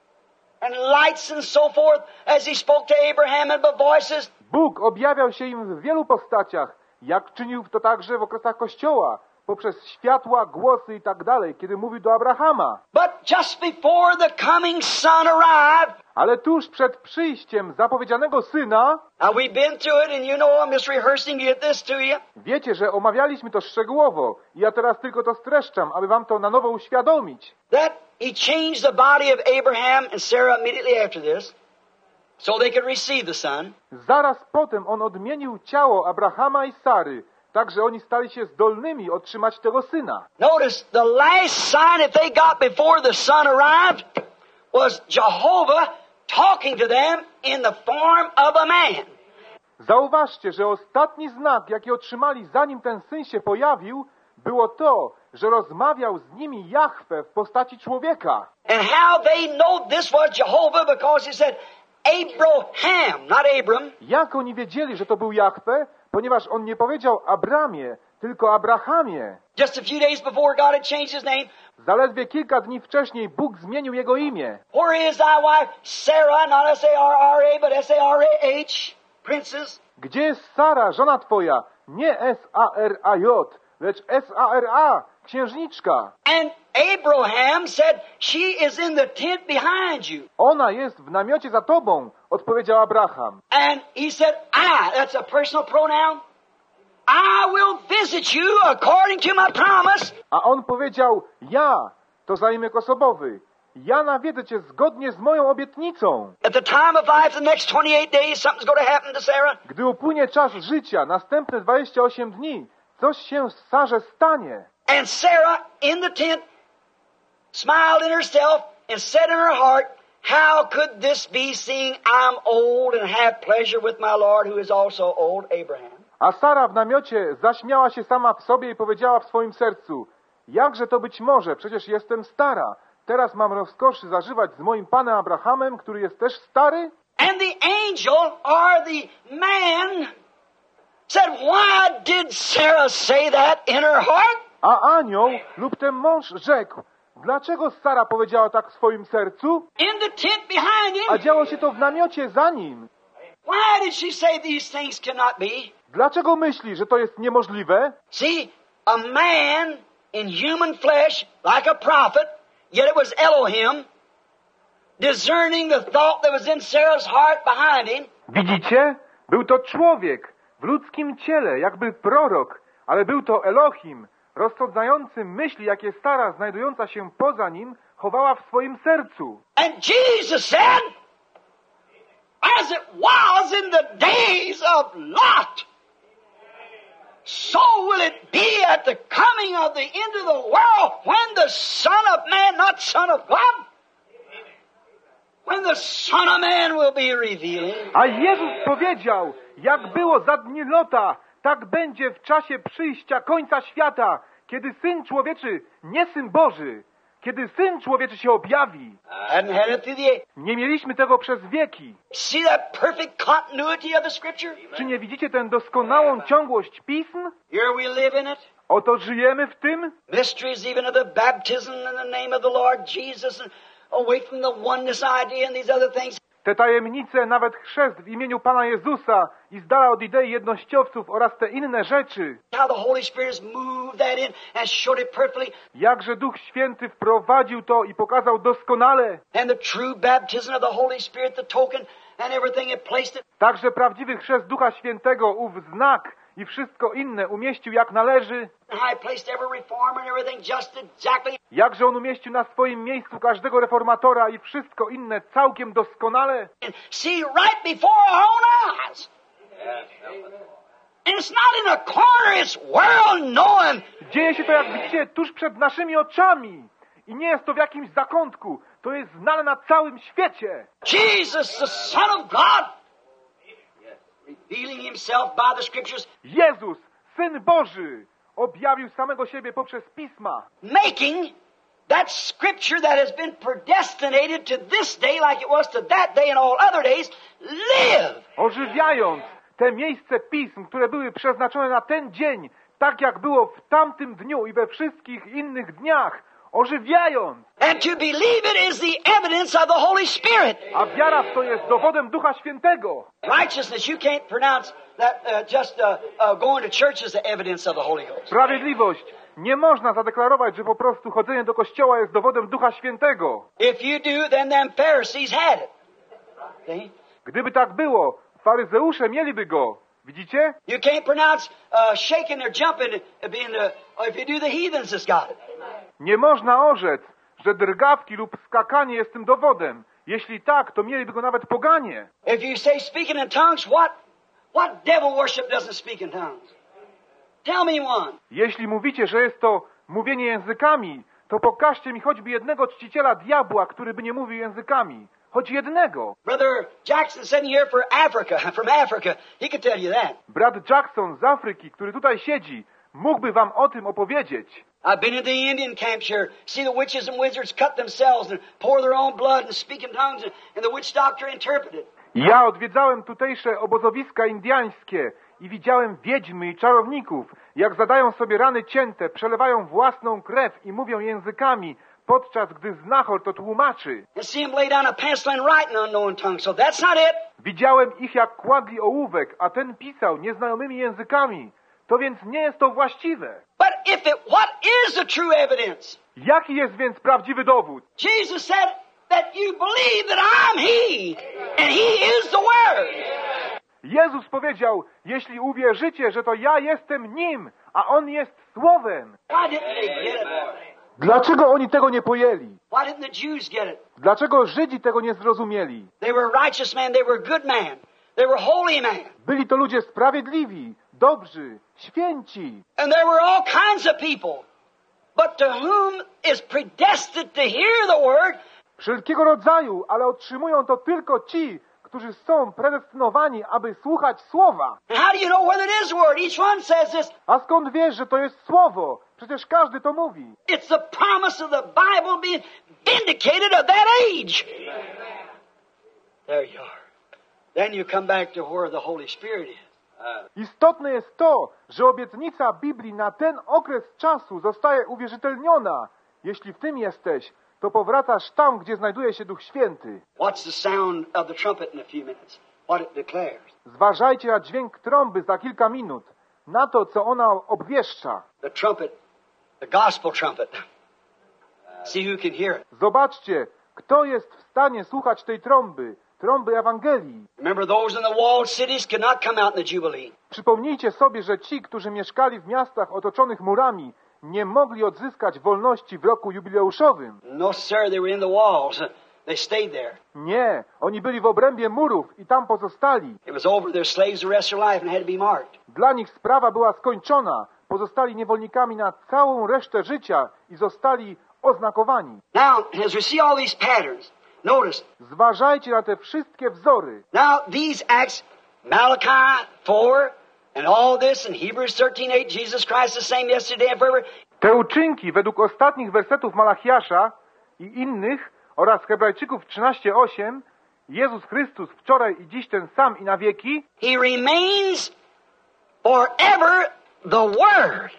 B: And lights and so forth as he spoke to Abraham and by voices.
A: Bóg objawiał się im w wielu postaciach, jak czynił to także w okresach Kościoła, poprzez światła, głosy i tak dalej, kiedy mówił do Abrahama.
B: But just before the coming son arrived,
A: ale tuż przed przyjściem zapowiedzianego syna,
B: now we've been through it and you know I'm just rehearsing to get this to you.
A: Wiecie, że omawialiśmy to szczegółowo i ja teraz tylko to streszczam, aby wam to na nowo uświadomić.
B: That he changed the body of Abraham and Sarah immediately after this, so they could receive the son.
A: Zaraz potem on odmienił ciało Abrahama i Sary, tak że oni stali się zdolnymi otrzymać tego syna.
B: Notice the last sign that they got before the son arrived was Jehovah talking to them in the form of a man.
A: Zauważcie, że ostatni znak, jaki otrzymali zanim ten syn się pojawił, było to, że rozmawiał z nimi Jahwe w postaci człowieka.
B: And how they know this was Jehovah because he said Abraham, not Abram.
A: Jak oni wiedzieli, że to był Jahwe? Ponieważ on nie powiedział Abramie, tylko Abrahamie.
B: Just a few days before God had changed his name.
A: Zaledwie kilka dni wcześniej Bóg zmienił jego imię.
B: Where is thy wife Sarah, not S A R R A, but S A R A H, princess?
A: Gdzie jest Sara, żona twoja? Nie S A R A J, lecz S A R A, księżniczka.
B: And Abraham said, she is in the tent behind you.
A: Ona jest w namiocie za tobą, odpowiedział Abraham.
B: And he said, I, that's a personal pronoun. I will visit you according to my promise.
A: A on powiedział, ja, to zaimek osobowy. Ja nawiedzę cię zgodnie z moją obietnicą.
B: At the time of life, the next twenty-eight days, something's going to happen to Sarah.
A: Gdy upłynie czas życia, następne dwadzieścia osiem dni, coś się z Sarze stanie.
B: And Sarah in the tent smiled in herself and said in her heart, how could this be, seeing I'm old and have pleasure with my Lord, who is also old, Abraham?
A: A Sara w namiocie zaśmiała się sama w sobie i powiedziała w swoim sercu, jakże to być może, przecież jestem stara. Teraz mam rozkoszy zażywać z moim panem Abrahamem, który jest też stary?
B: And the angel, or the man, said, why did Sarah say that in her heart?
A: A anioł lub ten mąż rzekł, dlaczego Sara powiedziała tak w swoim sercu?
B: In the tent behind him.
A: A działo się to w namiocie za nim.
B: Why did she say these things cannot be?
A: Dlaczego myśli, że to jest niemożliwe?
B: See, a man in human flesh, like a prophet, yet it was Elohim, discerning the thought that was in Sarah's heart behind him.
A: Widzicie? Był to człowiek w ludzkim ciele, jakby prorok, ale był to Elohim, rozsądzający myśli, jakie stara, znajdująca się poza nim, chowała w swoim sercu.
B: And Jesus said, as it was in the days of Lot, so will it be at the coming of the end of the world when the Son of Man, not Son of God, when the Son of Man will be revealed.
A: A Jezus powiedział, jak było za dni Lota, tak będzie w czasie przyjścia końca świata, kiedy Syn Człowieczy, nie Syn Boży, kiedy Syn Człowieczy się objawi.
B: Hadn't had it through the...
A: Nie mieliśmy tego przez wieki.
B: See that perfect continuity of the Scripture?
A: Czy nie widzicie tę doskonałą ciągłość Pism?
B: Here we live in it.
A: Oto żyjemy w tym.
B: Mysteries even of the baptism in the name of the Lord Jesus, and away from the oneness idea and these other things.
A: Te tajemnice, nawet chrzest w imieniu Pana Jezusa i z dala od idei jednościowców oraz te inne rzeczy.
B: How the Holy Spirit has moved that in and showed it perfectly.
A: Jakże Duch Święty wprowadził to i pokazał doskonale.
B: And the true baptism of the Holy Spirit, the token and everything, it placed it.
A: Także prawdziwy chrzest Ducha Świętego, ów znak i wszystko inne umieścił jak należy.
B: I placed every reform and everything just exactly.
A: Jakże on umieścił na swoim miejscu każdego reformatora i wszystko inne całkiem doskonale.
B: And see right before our own eyes. And it's not in a corner, it's world knowing.
A: Dzieje się to, jak widzicie, tuż przed naszymi oczami. I nie jest to w jakimś zakątku. To jest znane na całym świecie.
B: Jesus, the Son of God, revealing himself by the Scriptures,
A: Jezus, Syn Boży, objawił samego siebie poprzez Pisma.
B: making that Scripture that has been predestinated to this day like it was to that day and all other days, live.
A: Ożywiając te miejsce Pism, które były przeznaczone na ten dzień, tak jak było w tamtym dniu i we wszystkich innych dniach, ożywiając.
B: And to believe it is the evidence of the Holy Spirit.
A: A wiara w to jest dowodem Ducha Świętego.
B: Righteousness, you can't pronounce that uh, just uh, uh, going to church is the evidence of the Holy Ghost.
A: Sprawiedliwość. Nie można zadeklarować, że po prostu chodzenie do kościoła jest dowodem Ducha Świętego.
B: If you do, then them Pharisees had it. See?
A: Gdyby tak było, faryzeusze mieliby go. Widzicie?
B: You can't pronounce uh, shaking or jumping being the, or if you do, the heathens has got it.
A: Nie można orzec, że drgawki lub skakanie jest tym dowodem. Jeśli tak, to mieliby go nawet poganie.
B: If you say speaking in tongues, what what devil worship doesn't speak in tongues? Tell me one.
A: Jeśli mówicie, że jest to mówienie językami, to pokażcie mi choćby jednego czciciela diabła, który by nie mówił językami. Choć jednego.
B: Brother Jackson sitting here for Africa, from Africa, he could tell you that.
A: Brat Jackson z Afryki, który tutaj siedzi, mógłby wam o tym opowiedzieć.
B: I've been in the Indian camps here, see the witches and wizards cut themselves and pour their own blood and speak in tongues, and, and the witch doctor interpret it.
A: Ja odwiedzałem tutejsze obozowiska indiańskie i widziałem wiedźmy i czarowników, jak zadają sobie rany cięte, przelewają własną krew i mówią językami, podczas gdy znachor to tłumaczy.
B: And see them lay down a pencil and write in unknown tongues, so that's not it.
A: Widziałem ich, jak kładli ołówek, a ten pisał nieznajomymi językami. To więc nie jest to właściwe.
B: But if it, what is the true evidence?
A: Jaki jest więc prawdziwy dowód?
B: Jesus said that you believe that I'm He, and He is the Word.
A: Jezus powiedział, jeśli uwierzycie, że to ja jestem Nim, a On jest Słowem.
B: Why didn't they get it?
A: Dlaczego oni tego nie pojęli?
B: Why didn't the Jews get it?
A: Dlaczego Żydzi tego nie zrozumieli?
B: They were righteous men, they were good men, they were holy men.
A: Byli to ludzie sprawiedliwi, dobrzy, święci.
B: And there were all kinds of people. But to whom is predestined to hear the Word,
A: Wszelkiego rodzaju, ale otrzymują to tylko ci, którzy są predestynowani, aby słuchać Słowa.
B: and how do you know whether it is the Word? Each one says this.
A: A skąd wiesz, że to jest Słowo? Przecież każdy to mówi.
B: It's the promise of the Bible being vindicated of that age. There you are. Then you come back to where the Holy Spirit is.
A: Istotne jest to, że obietnica Biblii na ten okres czasu zostaje uwierzytelniona. Jeśli w tym jesteś, to powracasz tam, gdzie znajduje się Duch Święty.
B: What's the sound of the trumpet in a few minutes? What it declares.
A: Zważajcie na dźwięk trąby za kilka minut, na to, co ona obwieszcza.
B: The trumpet, the gospel trumpet. See who can hear it.
A: Zobaczcie, kto jest w stanie słuchać tej trąby. trąby Ewangelii.
B: Remember, those in the walled cities could not come out in the Jubilee.
A: Przypomnijcie sobie, że ci, którzy mieszkali w miastach otoczonych murami, nie mogli odzyskać wolności w roku jubileuszowym.
B: No, sir, they were in the walls. They stayed there.
A: Nie, oni byli w obrębie murów i tam pozostali.
B: It was over. Their slaves the rest of their life and had to be marked.
A: Dla nich sprawa była skończona. Pozostali niewolnikami na całą resztę życia i zostali oznakowani.
B: Now, as we see all these patterns, notice.
A: Zważajcie na te wszystkie wzory.
B: Now, these acts, Malachi four, and all this, and Hebrews thirteen eight, Jesus Christ the same yesterday and forever.
A: Te uczynki według ostatnich wersetów Malachiasza i innych oraz Hebrajczyków trzynaście osiem, Jezus Chrystus wczoraj i dziś ten sam i na wieki,
B: He remains forever the Word.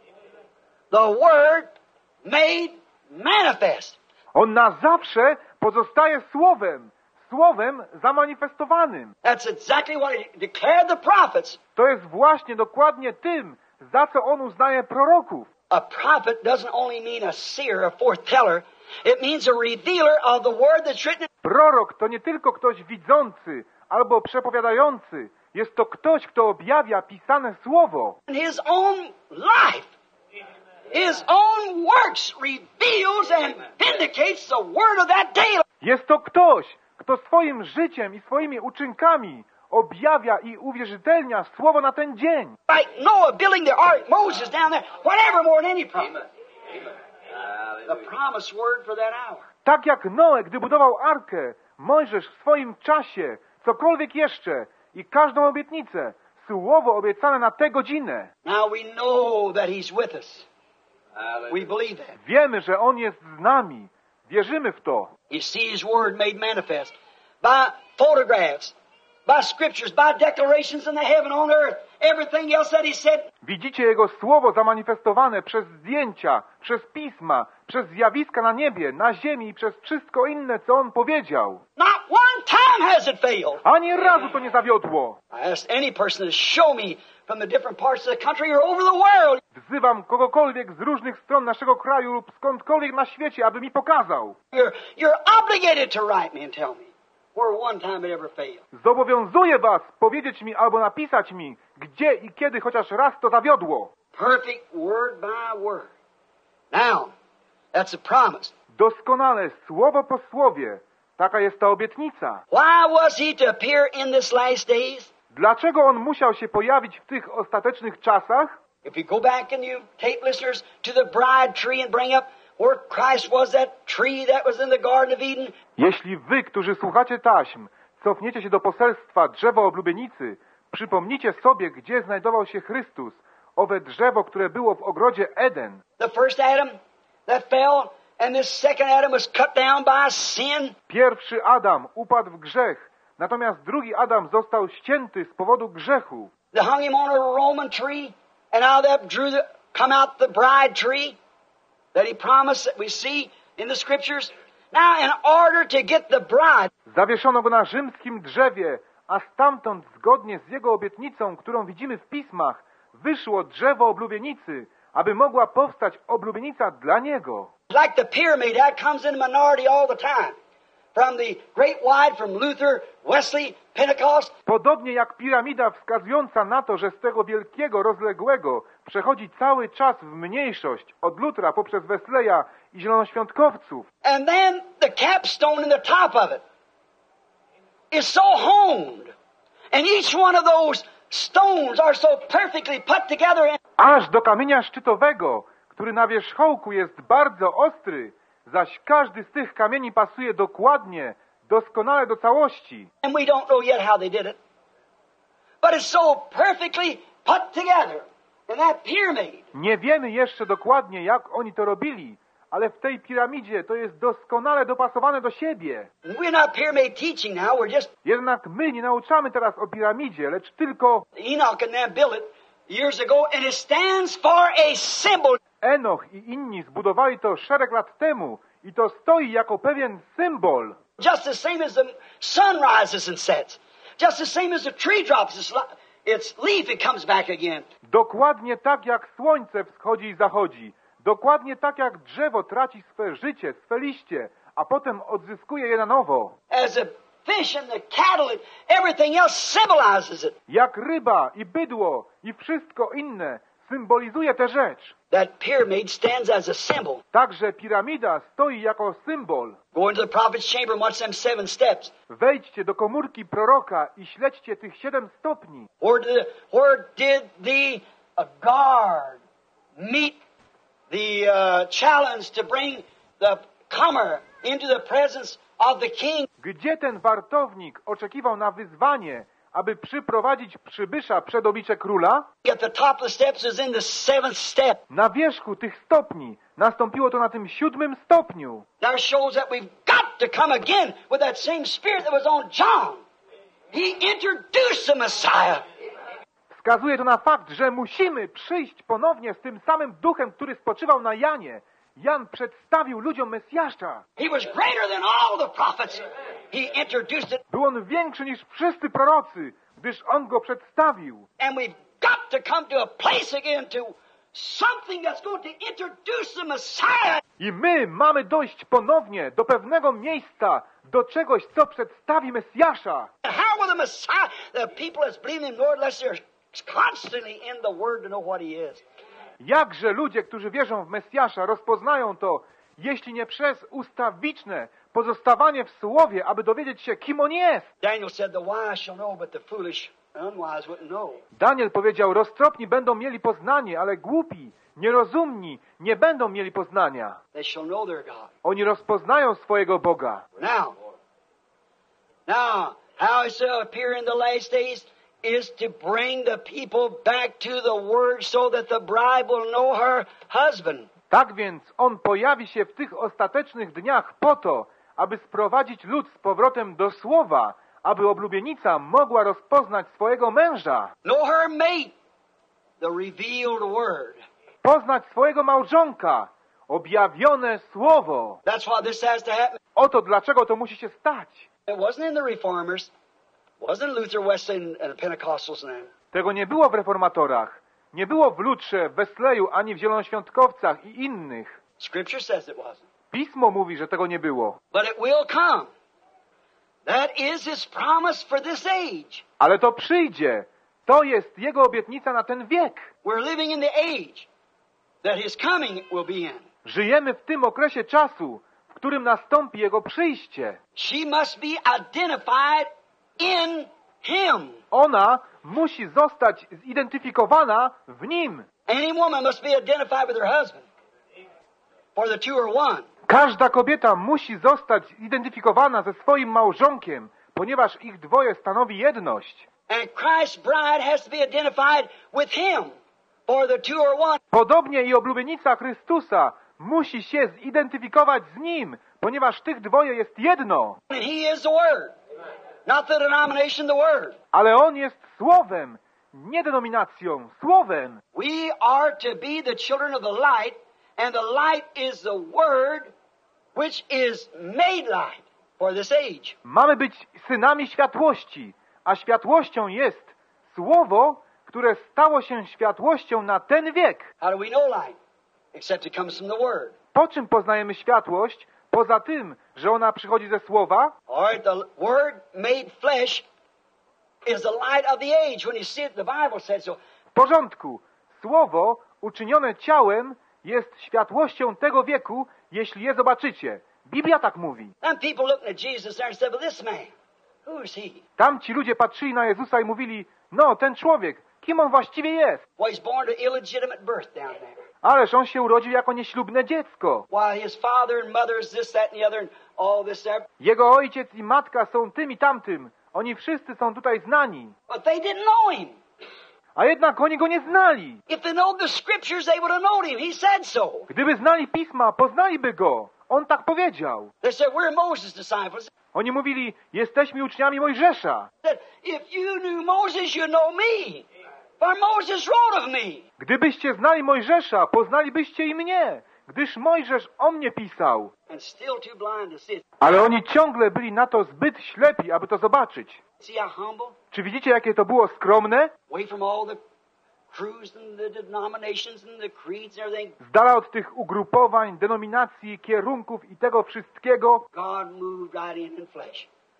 B: The Word made manifest.
A: On na zawsze pozostaje Słowem, Słowem zamanifestowanym.
B: That's exactly what he declared the prophets.
A: To jest właśnie dokładnie tym, za co on uznaje proroków.
B: A prophet doesn't only mean a seer, a foreteller. It means a revealer of the word that's written.
A: Prorok to nie tylko ktoś widzący albo przepowiadający. Jest to ktoś, kto objawia pisane słowo.
B: In his own life, his own works reveals and vindicates the word of that day.
A: Jest to ktoś, kto swoim życiem i swoimi uczynkami objawia i uwierzytelnia słowo na ten dzień.
B: Like Noah building the ark, Moses down there, whatever more than any prophet. The promised word for that hour.
A: Tak jak Noe, gdy budował arkę, Mojżesz w swoim czasie, cokolwiek jeszcze i każdą obietnicę, słowo obiecane na tę godzinę.
B: Now we know that he's with us. We believe that.
A: Wiemy, że On jest z nami. Wierzymy w to.
B: You see his word made manifest by photographs, by scriptures, by declarations in the heaven, on earth, everything else that he said.
A: Widzicie Jego słowo zamanifestowane przez zdjęcia, przez pisma, przez zjawiska na niebie, na ziemi i przez wszystko inne, co On powiedział.
B: Not one time has it failed.
A: Ani razu to nie zawiodło.
B: I ask any person to show me from the different parts of the country or over the world.
A: Wzywam kogokolwiek z różnych stron naszego kraju lub skądkolwiek na świecie, aby mi pokazał.
B: You're, you're obligated to write me and tell me where one time it ever failed.
A: Zobowiązuję was powiedzieć mi albo napisać mi, gdzie i kiedy chociaż raz to zawiodło.
B: Perfect word by word. Now, that's a promise.
A: Doskonale, słowo po słowie. Taka jest ta obietnica.
B: Why was he to appear in this last days?
A: Dlaczego On musiał się pojawić w tych ostatecznych czasach?
B: If you go back and you tape listeners to the bride tree and bring up where Christ was, that tree that was in the Garden of Eden.
A: Jeśli wy, którzy słuchacie taśm, cofniecie się do poselstwa drzewa oblubienicy, przypomnijcie sobie, gdzie znajdował się Chrystus, owe drzewo, które było w ogrodzie Eden.
B: The first Adam that fell, and this second Adam was cut down by sin.
A: Pierwszy Adam upadł w grzech, natomiast drugi Adam został ścięty z powodu grzechu.
B: They hung him on a Roman tree, and out of that drew the, come out the bride tree that he promised that we see in the scriptures. Now, in order to get the bride,
A: Zawieszono go na rzymskim drzewie, a stamtąd, zgodnie z jego obietnicą, którą widzimy w pismach, wyszło drzewo oblubienicy, aby mogła powstać oblubienica dla niego.
B: like the pyramid, that comes in minority all the time. From the great wide, from Luther, Wesley, Pentecost.
A: Podobnie jak piramida wskazująca na to, że z tego wielkiego, rozległego przechodzi cały czas w mniejszość, od Lutra poprzez Wesleya i zielonoświątkowców.
B: And then the capstone in the top of it is so honed. And each one of those stones are so perfectly put together.
A: Aż do kamienia szczytowego, który na wierzchołku jest bardzo ostry, zaś każdy z tych kamieni pasuje dokładnie, doskonale do całości.
B: And we don't know yet how they did it. But it's so perfectly put together in that pyramid.
A: Nie wiemy jeszcze dokładnie, jak oni to robili, ale w tej piramidzie to jest doskonale dopasowane do siebie.
B: We're not pyramid teaching now, we're just
A: Jednak my nie nauczamy teraz o piramidzie, lecz tylko
B: Enoch and them built it years ago, and it stands for a symbol.
A: Enoch i inni zbudowali to szereg lat temu i to stoi jako pewien symbol.
B: Just the same as the sun rises and sets. Just the same as the tree drops its, li- its leaf, it comes back again.
A: Dokładnie tak jak słońce wschodzi i zachodzi. Dokładnie tak jak drzewo traci swe życie, swe liście, a potem odzyskuje je na nowo.
B: As the fish and the cattle and everything else symbolizes it.
A: Jak ryba i bydło i wszystko inne symbolizuje tę rzecz.
B: That pyramid stands as a symbol.
A: Także piramida stoi jako symbol.
B: Go into the prophet's chamber and watch them seven steps.
A: Wejdźcie do komórki proroka i śledźcie tych siedem stopni.
B: Where did, where did the uh, guard meet the uh, challenge to bring the comer into the presence of the king?
A: Gdzie ten wartownik oczekiwał na wyzwanie, aby przyprowadzić przybysza przed oblicze króla?
B: At the top of the steps is in the seventh step.
A: Na wierzchu tych stopni nastąpiło to na tym siódmym stopniu.
B: That shows that we've got to come again with that same spirit that was on John. He introduced the Messiah.
A: Wskazuje to na fakt, że musimy przyjść ponownie z tym samym duchem, który spoczywał na Janie. Jan przedstawił ludziom Mesjasza.
B: He was greater than all the prophets. He introduced it.
A: Był on większy niż wszyscy prorocy, gdyż on go przedstawił.
B: And we've got to come to a place again to something that's going to introduce the Messiah.
A: I my mamy dojść ponownie do pewnego miejsca, do czegoś, co przedstawi Mesjasza.
B: How will the Messiah, the people that's believing in the Lord, unless they're constantly in the Word to know what He is?
A: Jakże ludzie, którzy wierzą w Mesjasza, rozpoznają to, jeśli nie przez ustawiczne pozostawanie w Słowie, aby dowiedzieć się, kim On jest.
B: Daniel said, the wise shall know, but the foolish and unwise wouldn't know.
A: Daniel powiedział, roztropni będą mieli poznanie, ale głupi, nierozumni nie będą mieli poznania.
B: They shall know their God.
A: Oni rozpoznają swojego Boga.
B: Now, now, how it shall appear in the last days is to bring the people back to the Word so that the bride will know her husband.
A: Tak więc On pojawi się w tych ostatecznych dniach po to, aby sprowadzić lud z powrotem do Słowa, aby oblubienica mogła rozpoznać swojego męża.
B: Know her mate, the revealed Word.
A: Poznać swojego małżonka, objawione Słowo.
B: That's why this has to happen.
A: Oto dlaczego to musi się stać.
B: It wasn't in the Reformers, wasn't Luther, Wesley, and the Pentecostals now.
A: Tego nie było w reformatorach, nie było w Lutrze, w Wesleyu, ani w Zielonoświątkowcach i innych.
B: Scripture says it wasn't.
A: Pismo mówi, że tego nie było.
B: But it will come. That is His promise for this age.
A: Ale to przyjdzie. To jest Jego obietnica na ten wiek.
B: We're living in the age that His coming will be in.
A: Żyjemy w tym okresie czasu, w którym nastąpi Jego przyjście.
B: She must be identified in Him.
A: Ona musi zostać zidentyfikowana w Nim.
B: Any woman must be identified with her husband. For the two are one.
A: Każda kobieta musi zostać zidentyfikowana ze swoim małżonkiem, ponieważ ich dwoje stanowi jedność.
B: And Christ's bride has to be identified with Him. For the two are one.
A: Podobnie i oblubienica Chrystusa musi się zidentyfikować z Nim, ponieważ tych dwoje jest jedno.
B: And He is the Word. Not the denomination, the Word.
A: Ale On jest Słowem, nie denominacją, Słowem.
B: We are to be the children of the light, and the light is the Word, which is made light for this age.
A: Mamy być synami światłości, a światłością jest Słowo, które stało się światłością na ten wiek.
B: How do we know light? Except it comes from the Word.
A: Po czym poznajemy światłość? Poza tym, że ona przychodzi ze Słowa.
B: All right, the Word made flesh is the light of the age. When you see it, the Bible said so.
A: W porządku. Słowo uczynione ciałem jest światłością tego wieku, jeśli je zobaczycie. Biblia tak mówi.
B: And people looking at Jesus there and said, well, this man, who's he?
A: Tamci ludzie patrzyli na Jezusa i mówili, no, ten człowiek, kim on właściwie jest?
B: Well, he's born to illegitimate birth down there.
A: Ależ on się urodził jako nieślubne dziecko.
B: While his father and mother is this, that, and the other, and all this there.
A: Jego ojciec i matka są tym i tamtym. Oni wszyscy są tutaj znani.
B: But they didn't know him.
A: A jednak oni go nie znali.
B: If they know the scriptures, they would have known him. He said so.
A: Gdyby znali Pisma, poznaliby go. On tak powiedział.
B: They said, we're Moses' disciples.
A: Oni mówili, jesteśmy uczniami Mojżesza.
B: They said, if you knew Moses, you know me. For Moses wrote of me.
A: Gdybyście znali Mojżesza, poznalibyście i mnie, gdyż Mojżesz o mnie pisał.
B: And still too blind to see it.
A: Ale oni ciągle byli na to zbyt ślepi, aby to zobaczyć.
B: See how humble?
A: Czy widzicie, jakie to było skromne?
B: Away from all the crews and the denominations and the creeds and everything.
A: Z dala od tych ugrupowań, denominacji, kierunków i tego wszystkiego,
B: God moved right in in flesh.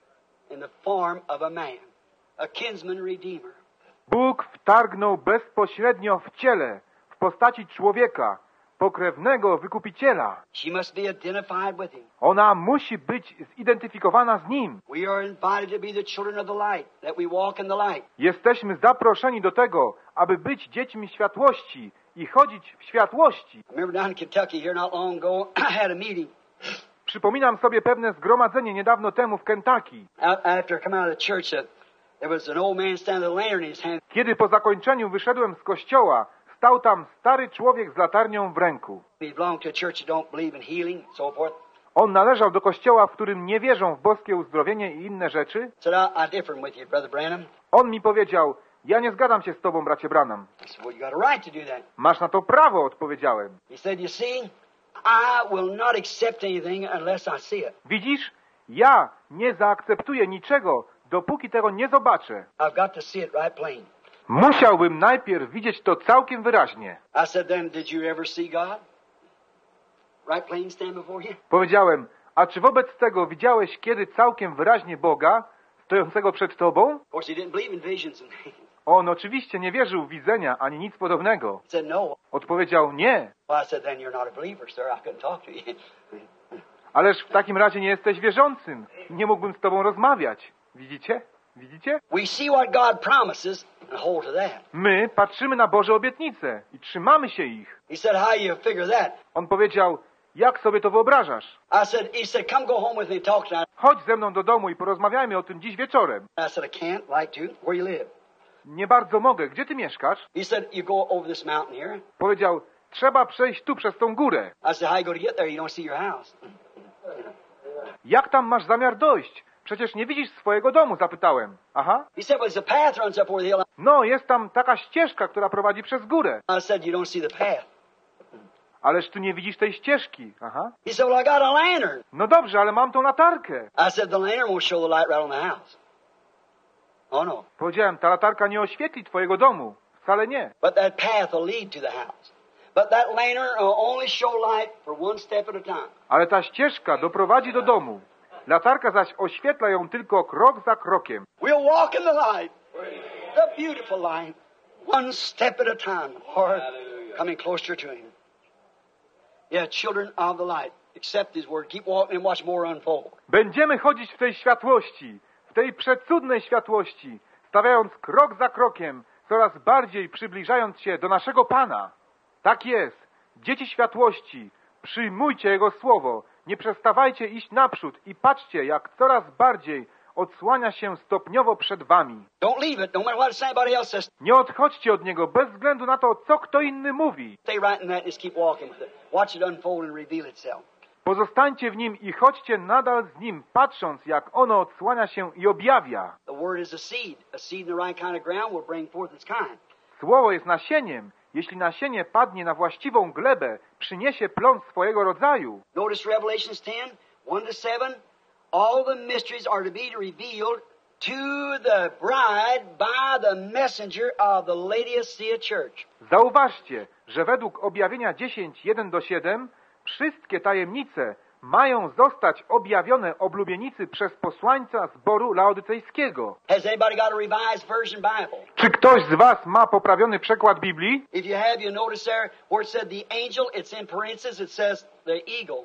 B: in the form of a man, a kinsman redeemer.
A: Bóg wtargnął bezpośrednio w ciele, w postaci człowieka, pokrewnego wykupiciela.
B: She must be identified with him.
A: Ona musi być zidentyfikowana z nim.
B: We are invited to be the children of the light, that we walk in the light.
A: Jesteśmy zaproszeni do tego, aby być dziećmi światłości i chodzić w światłości.
B: I remember down in Kentucky here not long ago, I had a meeting.
A: Przypominam sobie pewne zgromadzenie niedawno temu w Kentucky.
B: After I come out of the church, uh, there was an old man standing with a lantern in his hand.
A: Kiedy po zakończeniu wyszedłem z kościoła, stał tam stary człowiek z latarnią w ręku.
B: He belonged to a church that don't believe in healing and so forth.
A: On należał do kościoła, w którym nie wierzą w boskie uzdrowienie i inne rzeczy.
B: Said, I, I differ with you, Brother Branham.
A: On mi powiedział, ja nie zgadzam się z tobą, bracie Branham.
B: I said, well, you got a right to do that.
A: Masz na to prawo, odpowiedziałem.
B: He said, you see, I will not accept anything unless I see it.
A: Widzisz, ja nie zaakceptuję niczego, dopóki tego nie zobaczę.
B: I've got to see it right plain.
A: Musiałbym najpierw widzieć to całkiem wyraźnie.
B: I said, then did you ever see God? Right plain stand before you?
A: Powiedziałem, a czy wobec tego widziałeś kiedy całkiem wyraźnie Boga, stojącego przed tobą?
B: Of course, he didn't believe in visions and things.
A: On oczywiście nie wierzył w widzenia, ani nic podobnego.
B: He said, no.
A: Odpowiedział, nie.
B: Well, I said, then you're not a believer, sir. I couldn't talk to you.
A: Ależ w takim razie nie jesteś wierzącym. Nie mógłbym z tobą rozmawiać. Widzicie? Widzicie?
B: We see what God promises and hold to that.
A: My patrzymy na Boże obietnice i trzymamy się ich.
B: He said, how you figure that?
A: On powiedział, jak sobie to wyobrażasz?
B: I said, he said, come go home with me and talk tonight.
A: Chodź ze mną do domu i porozmawiajmy o tym dziś wieczorem.
B: I said, I can't, like to. Where you live?
A: Nie bardzo mogę. Gdzie ty mieszkasz?
B: He said, you go over this mountain here.
A: Powiedział, trzeba przejść tu przez tą górę.
B: I said, how you going to get there? You don't see your house.
A: Jak tam masz zamiar dojść? Przecież nie widzisz swojego domu, zapytałem. Aha.
B: He said, well, there's a path runs up over the hill.
A: No, jest tam taka ścieżka, która prowadzi przez górę.
B: I said, you don't see the path.
A: Ależ tu nie widzisz tej ścieżki. Aha.
B: He said, well, I got a lantern.
A: No dobrze, ale mam tą latarkę.
B: I said, the lantern won't show the light right on the house. Oh, no.
A: Powiedziałem, ta latarka nie oświetli twojego domu. Wcale nie.
B: But that path will lead to the house. But that lantern will only show light for one step at a time.
A: Ale ta ścieżka doprowadzi do domu. Latarka zaś oświetla ją tylko krok za krokiem.
B: We'll walk in the light. The beautiful light. One step at a time. Lord, coming closer to Him. Yeah, children of the light. Accept His word. Keep walking and watch more unfold.
A: Będziemy chodzić w tej światłości, w tej przecudnej światłości, stawiając krok za krokiem, coraz bardziej przybliżając się do naszego Pana. Tak jest. Dzieci światłości, przyjmujcie Jego słowo. Nie przestawajcie iść naprzód i patrzcie, jak coraz bardziej odsłania się stopniowo przed wami.
B: Don't leave it, no matter what somebody else says.
A: Nie odchodźcie od Niego bez względu na to, co kto inny mówi.
B: Stay right in that and just keep walking with it. Watch it unfold and reveal itself.
A: Pozostańcie w Nim i chodźcie nadal z Nim, patrząc, jak ono odsłania się i objawia.
B: The word is a seed. A seed in the right kind of ground will bring forth its kind.
A: Słowo jest nasieniem. Jeśli nasienie padnie na właściwą glebę, przyniesie plon swojego rodzaju.
B: Notice Revelations ten, one to seven. All the mysteries are to be revealed to the bride by the messenger of the Laodicea Church.
A: Zauważcie, że według objawienia dziesięć, jeden do siedem wszystkie tajemnice mają zostać objawione oblubienicy przez posłańca zboru laodycejskiego.
B: Has anybody got a revised version Bible?
A: Czy ktoś z was ma poprawiony przekład Biblii?
B: If you have, you notice there where it said the angel, it's in parentheses, it says the eagle.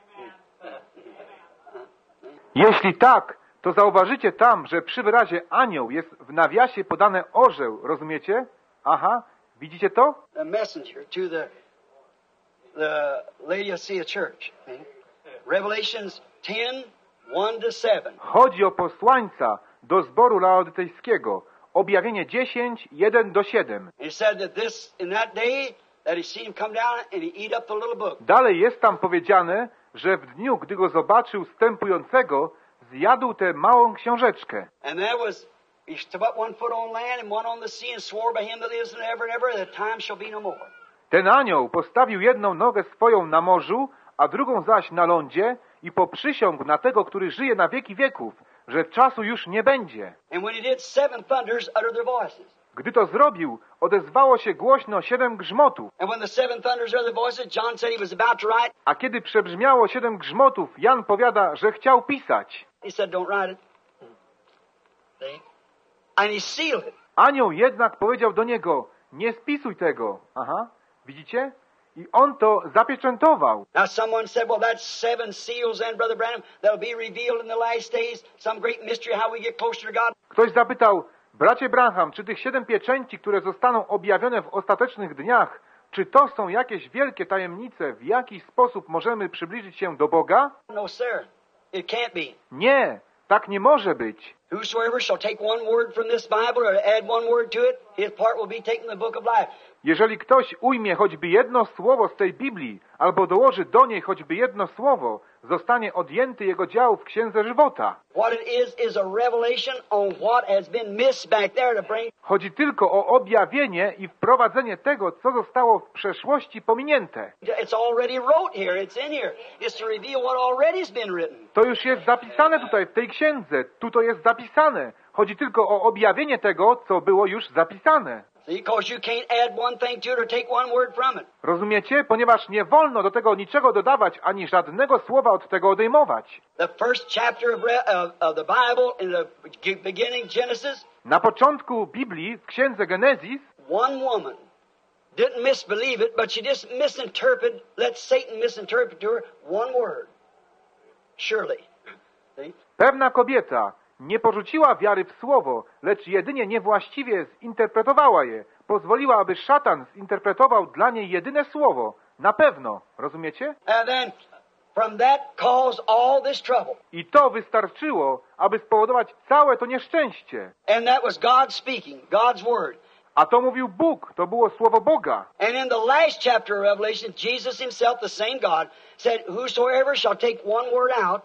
A: Jeśli tak, to zauważycie tam, że przy wyrazie anioł jest w nawiasie podane orzeł, rozumiecie? Aha, widzicie to?
B: The messenger to the the Laodicea Church. Revelations ten, one to seven.
A: Chodzi o posłańca do zboru laodycejskiego. Objawienie dziesięć, jeden do siedem.
B: He said that this in that day that he seen him come down and he eat up the little book.
A: Dalej jest tam powiedziane, że w dniu, gdy go zobaczył wstępującego, zjadł tę małą książeczkę.
B: And there was he put one foot on land and one on the sea and swore by him that lives forever and ever that time shall be no more.
A: Ten anioł postawił jedną nogę swoją na morzu, a drugą zaś na lądzie i poprzysiągł na tego, który żyje na wieki wieków, że czasu już nie będzie.
B: And when he did, seven thunders uttered their voices.
A: Gdy to zrobił, odezwało się głośno siedem grzmotów.
B: And when the seven thunders uttered their voices, John said he was about to write.
A: A kiedy przebrzmiało siedem grzmotów, Jan powiada, że chciał pisać.
B: He said, don't write it. See? And he sealed it.
A: Anioł jednak powiedział do niego, nie spisuj tego. Aha, widzicie? I on to zapieczętował.
B: Now someone said, well, that's seven seals then, Brother Branham, that'll be revealed in the last days. Some great mystery how we get closer to God.
A: Ktoś zapytał, bracie Branham, czy tych siedem pieczęci, które zostaną objawione w ostatecznych dniach, czy to są jakieś wielkie tajemnice, w jaki sposób możemy przybliżyć się do Boga?
B: No, sir. It can't be.
A: Nie, tak nie może być.
B: Whosoever shall take one word from this Bible or add one word to it, his part will be taken in the book of life.
A: Jeżeli ktoś ujmie choćby jedno słowo z tej Biblii, albo dołoży do niej choćby jedno słowo, zostanie odjęty jego dział w Księdze Żywota.
B: What it is is a revelation on what has been missed back there to bring.
A: Chodzi tylko o objawienie i wprowadzenie tego, co zostało w przeszłości pominięte.
B: It's already wrote here. It's in here. It's to reveal what already's been written.
A: To już jest zapisane tutaj w tej księdze. Tu to jest zapisane. Chodzi tylko o objawienie tego, co było już zapisane.
B: See, because you can't add one thing to it or take one word from it.
A: Rozumiecie? Ponieważ nie wolno do tego niczego dodawać, ani żadnego słowa od tego odejmować.
B: The first chapter of, of, of the Bible in the beginning Genesis.
A: Na początku Biblii, w księdze Genezis,
B: one woman didn't misbelieve it, but she just misinterpreted, let Satan misinterpret to her one word. Surely. See?
A: Pewna kobieta nie porzuciła wiary w słowo, lecz jedynie niewłaściwie zinterpretowała je. Pozwoliła, aby szatan zinterpretował dla niej jedyne słowo. Na pewno. Rozumiecie?
B: And then from that caused all this trouble.
A: I to wystarczyło, aby spowodować całe to nieszczęście.
B: And that was God speaking, God's word.
A: A to mówił Bóg, to było słowo Boga.
B: And in the last chapter of Revelation, Jesus himself, the same God, said, whosoever shall take one word out,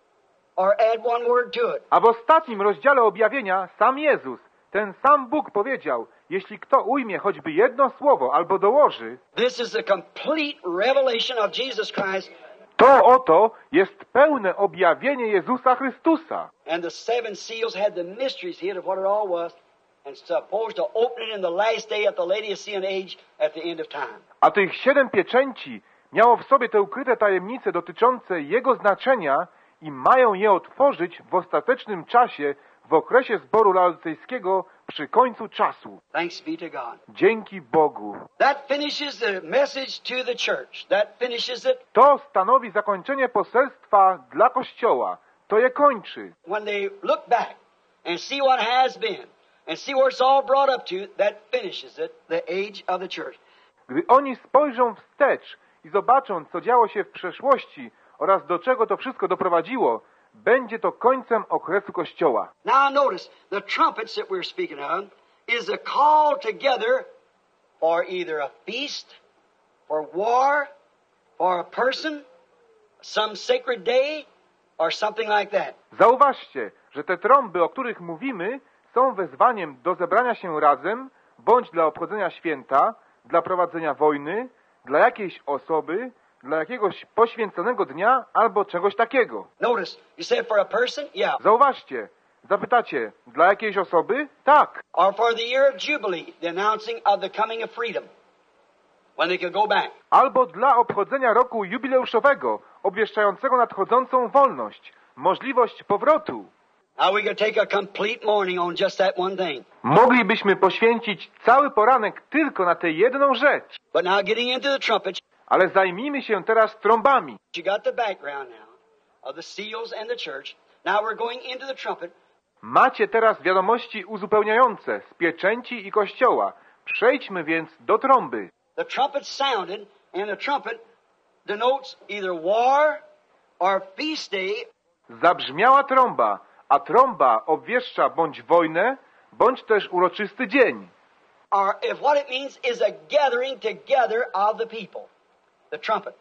B: or add one word to it.
A: A w ostatnim rozdziale objawienia sam Jezus, ten sam Bóg powiedział, jeśli kto ujmie choćby jedno słowo albo dołoży,
B: This is the complete revelation of Jesus Christ.
A: To oto jest pełne objawienie Jezusa Chrystusa.
B: And the seven seals had the mysteries hid of what it all was, and supposed to open it in the last day at the Laodicean age at the end of time.
A: A tych siedem pieczęci miało w sobie te ukryte tajemnice dotyczące Jego znaczenia i mają je otworzyć w ostatecznym czasie, w okresie zboru laodycejskiego przy końcu czasu.
B: Thanks be to God.
A: Dzięki Bogu.
B: That finishes the message to the church. That finishes it.
A: To stanowi zakończenie poselstwa dla Kościoła. To je kończy.
B: When they look back and see what has been and see where it's all brought up to, that finishes it, the age of the church.
A: Gdy oni spojrzą wstecz i zobaczą, co działo się w przeszłości oraz do czego to wszystko doprowadziło, będzie to końcem okresu Kościoła.
B: Now notice, the trumpets that we're speaking of is a call together for either a feast, for war, for a person, some sacred day, or something like that.
A: Zauważcie, że te trąby, o których mówimy, są wezwaniem do zebrania się razem, bądź dla obchodzenia święta, dla prowadzenia wojny, dla jakiejś osoby, dla jakiegoś poświęconego dnia albo czegoś takiego.
B: Notice, you said for a person? Yeah.
A: Zauważcie, zapytacie, dla jakiejś osoby? Tak.
B: Or for the year of Jubilee, the announcing of the coming of freedom, when they could go back.
A: Albo dla obchodzenia roku jubileuszowego, obwieszczającego nadchodzącą wolność, możliwość powrotu.
B: Now we could take a complete morning on just that one thing.
A: Moglibyśmy poświęcić cały poranek tylko na tę jedną rzecz.
B: But now getting into the trumpets,
A: Ale zajmijmy się teraz trąbami.
B: you got the background now of the seals and the church. Now we're going into the trumpet.
A: Macie teraz wiadomości uzupełniające z pieczęci i Kościoła. Przejdźmy więc do trąby.
B: The trumpet sounded, and the trumpet denotes either war or feast day.
A: Zabrzmiała trąba, a trąba obwieszcza bądź wojnę, bądź też uroczysty dzień.
B: Or if what it means is a gathering together of the people. The trumpet.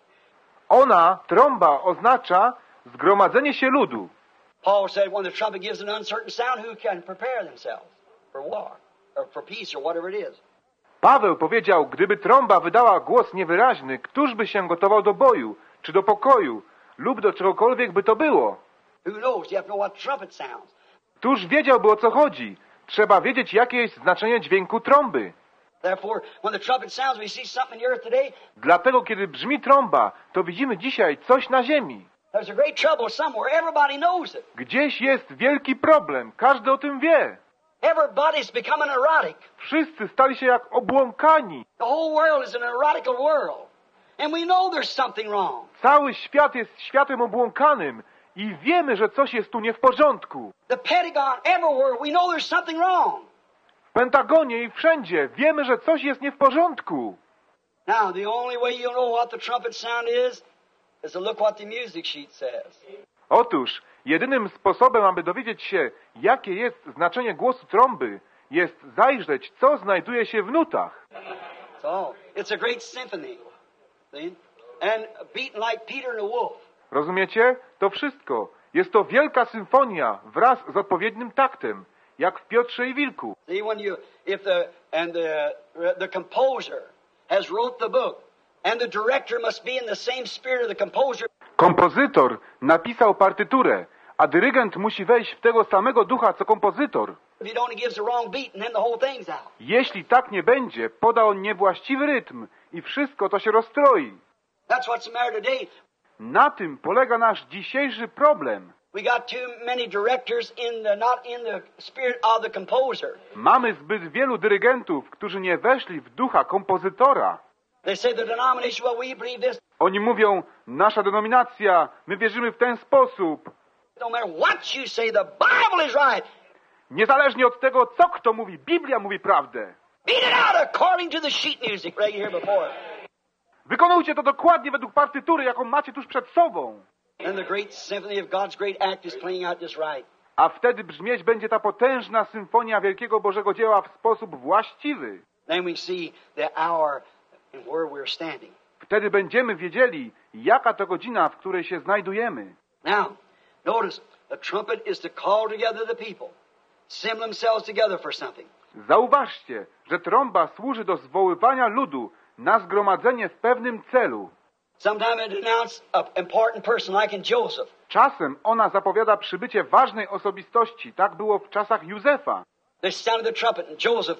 A: Ona, trąba, oznacza zgromadzenie się ludu.
B: Paul said when the trumpet gives an uncertain sound, who can prepare themselves for war or for peace or whatever it is.
A: Paweł powiedział, gdyby trąba wydała głos niewyraźny, któż by się gotował do boju, czy do pokoju, lub do czegokolwiek by to było?
B: Who knows? You have to know what trumpet sounds.
A: Któż wiedziałby, o co chodzi? Trzeba wiedzieć, jakie jest znaczenie dźwięku trąby.
B: Therefore, when the trumpet sounds, we see something in the earth today.
A: Dlatego, kiedy brzmi trąba, to widzimy dzisiaj coś na ziemi.
B: There's a great trouble somewhere. Everybody knows it.
A: Gdzieś jest wielki problem. Każdy o tym wie.
B: Everybody's becoming erotic.
A: Wszyscy stali się jak obłąkani.
B: The whole world is an erotical world. And we know there's something wrong.
A: Cały świat jest światem obłąkanym i wiemy, że coś jest tu nie w porządku.
B: The Pentagon, everywhere, we know there's something wrong.
A: W Pentagonie i wszędzie wiemy, że coś jest nie w porządku.
B: Now, the only way you'll know what the trumpet sound is, is to look what the music sheet says.
A: Otóż, jedynym sposobem, aby dowiedzieć się, jakie jest znaczenie głosu trąby, jest zajrzeć, co znajduje się w nutach.
B: So, it's a great symphony. See? And beaten like Peter and the wolf.
A: Rozumiecie? To wszystko. Jest to wielka symfonia wraz z odpowiednim taktem, jak w Piotrze i Wilku.
B: See, when you, if the, and the, the composer has wrote the book, and the director must be in the same spirit of the composer.
A: Kompozytor napisał partyturę, a dyrygent musi wejść w tego samego ducha, co kompozytor.
B: If he only gives the wrong beat, and then the whole thing's out.
A: Jeśli tak nie będzie, poda on niewłaściwy rytm i wszystko to się rozstroi.
B: That's what's the matter today.
A: Na tym polega nasz dzisiejszy problem.
B: We got too many directors in the, not in the spirit of the composer.
A: Mamy zbyt wielu dyrygentów, którzy nie weszli w ducha kompozytora.
B: They say the denomination, well, we believe this.
A: Oni mówią, nasza denominacja, my wierzymy w ten sposób.
B: No matter what you say, the Bible is right.
A: Niezależnie od tego, co kto mówi, Biblia mówi prawdę.
B: Beat it out according to the sheet music right here before us.
A: Wykonujcie to dokładnie według partytury, jaką macie tuż przed sobą.
B: And the great symphony of God's great act is playing out just right.
A: A wtedy brzmieć będzie ta potężna symfonia wielkiego Bożego dzieła w sposób właściwy.
B: Then we see the hour and where we're standing.
A: Wtedy będziemy wiedzieli, jaka to godzina, w której się znajdujemy.
B: Now, notice, the trumpet is to call together the people, assemble themselves together for something.
A: Zauważcie, że trąba służy do zwoływania ludu na zgromadzenie w pewnym celu.
B: Sometimes it announced an important person, like in Joseph.
A: Czasem ona zapowiada przybycie ważnej osobistości. Tak było w czasach Józefa.
B: They sounded the trumpet, and Joseph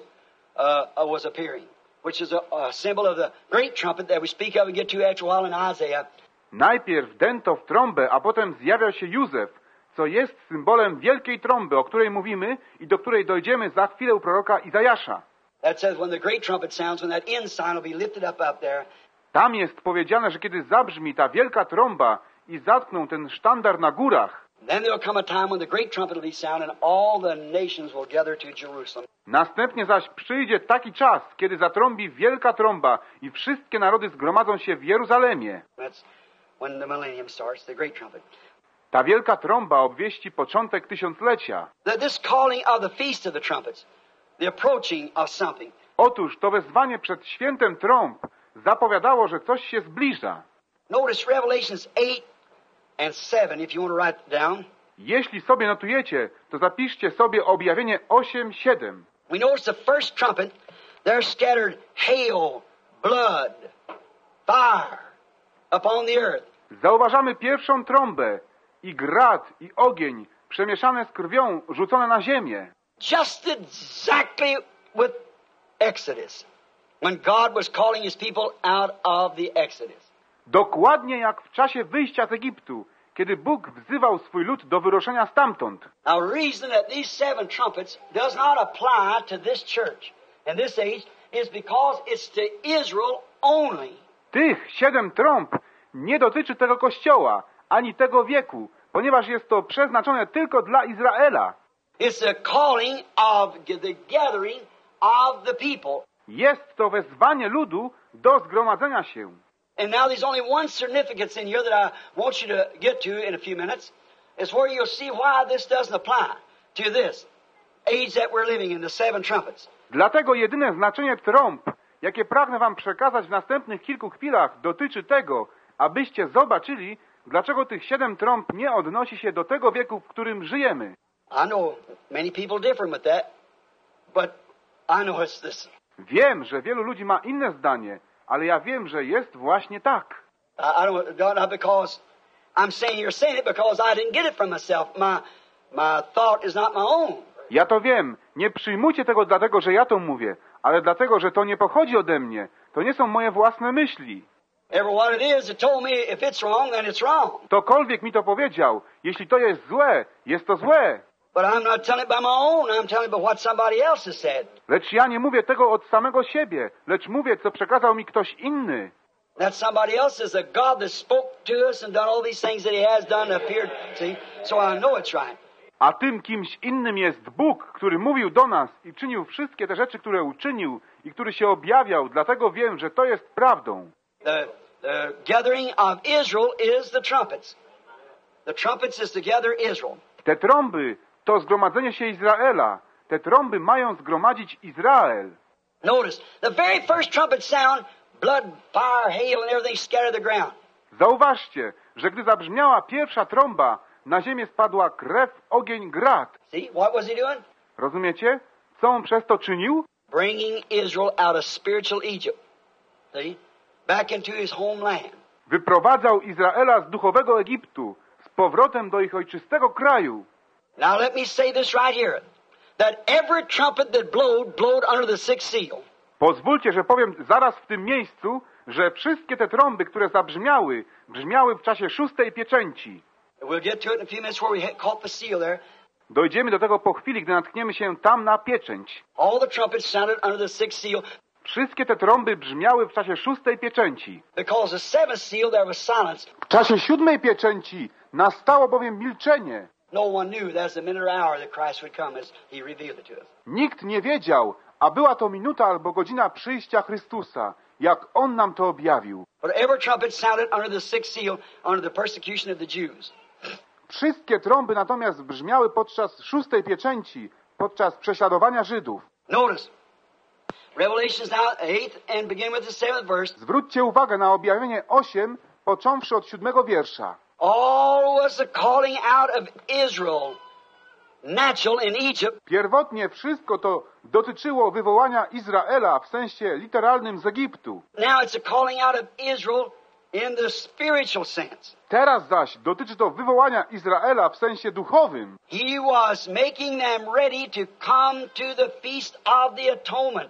B: uh, was appearing, which is a, a symbol of the great trumpet that we speak of and get to after a while in Isaiah.
A: Najpierw dęto w trąbę, a potem zjawia się Józef, co jest symbolem wielkiej trąby, o której mówimy i do której dojdziemy za chwilę u proroka Izajasza.
B: That says when the great trumpet sounds, when that end sign will be lifted up up there.
A: Tam jest powiedziane, że kiedy zabrzmi ta wielka trąba i zatkną ten sztandar na górach,
B: Then there will come a time when the great trumpet will be sounded and all the nations will gather to Jerusalem.
A: następnie zaś przyjdzie taki czas, kiedy zatrąbi wielka trąba i wszystkie narody zgromadzą się w Jeruzalemie.
B: That's when the millennium starts, the great trumpet.
A: Ta wielka trąba obwieści początek tysiąclecia.
B: The, this calling of the feast of the trumpets, the approaching of something.
A: Otóż to wezwanie przed świętem trąb zapowiadało, że coś się zbliża.
B: Notice Revelations eight and seven, if you want to write it down.
A: Jeśli sobie notujecie, to zapiszcie sobie objawienie osiem siedem.
B: We notice the first trumpet, there scattered hail, blood, fire upon the earth.
A: Zauważamy pierwszą trąbę i grad i ogień przemieszane z krwią rzucone na ziemię.
B: Just exactly with Exodus, when God was calling his people out of the Exodus.
A: Dokładnie jak w czasie wyjścia z Egiptu, kiedy Bóg wzywał swój lud do wyruszenia stamtąd.
B: Now, reason that these seven trumpets does not apply to this church and this age is because it's to Israel only.
A: Tych siedem trąb nie dotyczy tego kościoła, ani tego wieku, ponieważ jest to przeznaczone tylko dla Izraela.
B: It's the calling of the gathering of the people.
A: Jest to wezwanie ludu do zgromadzenia się.
B: And now there's only one significance in here that I want you to get to in a few minutes. It's where you'll see why this doesn't apply to this age that we're living in, the seven trumpets.
A: Dlatego jedyne znaczenie trąb, jakie pragnę wam przekazać w następnych kilku chwilach, dotyczy tego, abyście zobaczyli, dlaczego tych siedem trąb nie odnosi się do tego wieku, w którym żyjemy.
B: I know many people differ with that, but I know it's this.
A: Wiem, że wielu ludzi ma inne zdanie, ale ja wiem, że jest właśnie tak.
B: I, I don't, not because I'm saying you're saying it, because I didn't get it from myself. My, my thought is not my own.
A: Ja to wiem. Nie przyjmujcie tego dlatego, że ja to mówię, ale dlatego, że to nie pochodzi ode mnie. To nie są moje własne myśli.
B: Ever what it is, it told me if it's wrong, then it's wrong.
A: Ktokolwiek mi to powiedział, jeśli to jest złe, jest to złe.
B: But I'm not telling it by my own. I'm telling it by what somebody else has said.
A: Lecz ja nie mówię tego od samego siebie, lecz mówię, co przekazał mi ktoś inny.
B: That somebody else is a God that spoke to us and done all these things that He has done, appeared, see? So I know it's right.
A: A tym kimś innym jest Bóg, który mówił do nas i czynił wszystkie te rzeczy, które uczynił i który się objawiał. Dlatego wiem, że to jest prawdą.
B: The, the gathering of Israel is the trumpets. The trumpets is to gather Israel.
A: Te trąby to zgromadzenie się Izraela. Te trąby mają zgromadzić Izrael.
B: Notice, the very first trumpet sound, blood, fire, hail, and everything scattered the ground.
A: Zauważcie, że gdy zabrzmiała pierwsza trąba, na ziemię spadła krew, ogień, grad.
B: See, what was He doing?
A: Rozumiecie? Co on przez to czynił?
B: Bringing Israel out of spiritual Egypt. See? Back into His homeland.
A: Wyprowadzał Izraela z duchowego Egiptu, z powrotem do ich ojczystego kraju.
B: Now let me say this right here. That every trumpet that blowed, blowed under the sixth seal.
A: Pozwólcie, że powiem zaraz w tym miejscu, że wszystkie te trąby, które zabrzmiały, brzmiały w czasie szóstej pieczęci.
B: We'll get to it in a few minutes where we caught the seal there.
A: Dojdziemy do tego po chwili, gdy natkniemy się tam na pieczęć.
B: All the trumpets sounded under the sixth seal.
A: Wszystkie te trąby brzmiały w czasie szóstej pieczęci.
B: Because the seventh seal there was silence.
A: W czasie siódmej pieczęci nastało bowiem milczenie.
B: No one knew that's the minute or hour that Christ would come as He revealed it to us.
A: Nikt nie wiedział, a była to minuta albo godzina przyjścia Chrystusa, jak On nam to objawił.
B: But every trumpet sounded under the sixth seal, under the persecution of the Jews.
A: Wszystkie trąby natomiast brzmiały podczas szóstej pieczęci, podczas prześladowania Żydów.
B: Notice, Revelations now eighth and begin with the seventh verse.
A: Zwróćcie uwagę na objawienie osiem, począwszy od siódmego wiersza.
B: All was the calling out of Israel, natural in Egypt.
A: Pierwotnie wszystko to dotyczyło wywołania Izraela w sensie literalnym z Egiptu.
B: Now it's a calling out of Israel in the spiritual sense.
A: Teraz zaś dotyczy to wywołania Izraela w sensie duchowym.
B: He was making them ready to come to the feast of the atonement.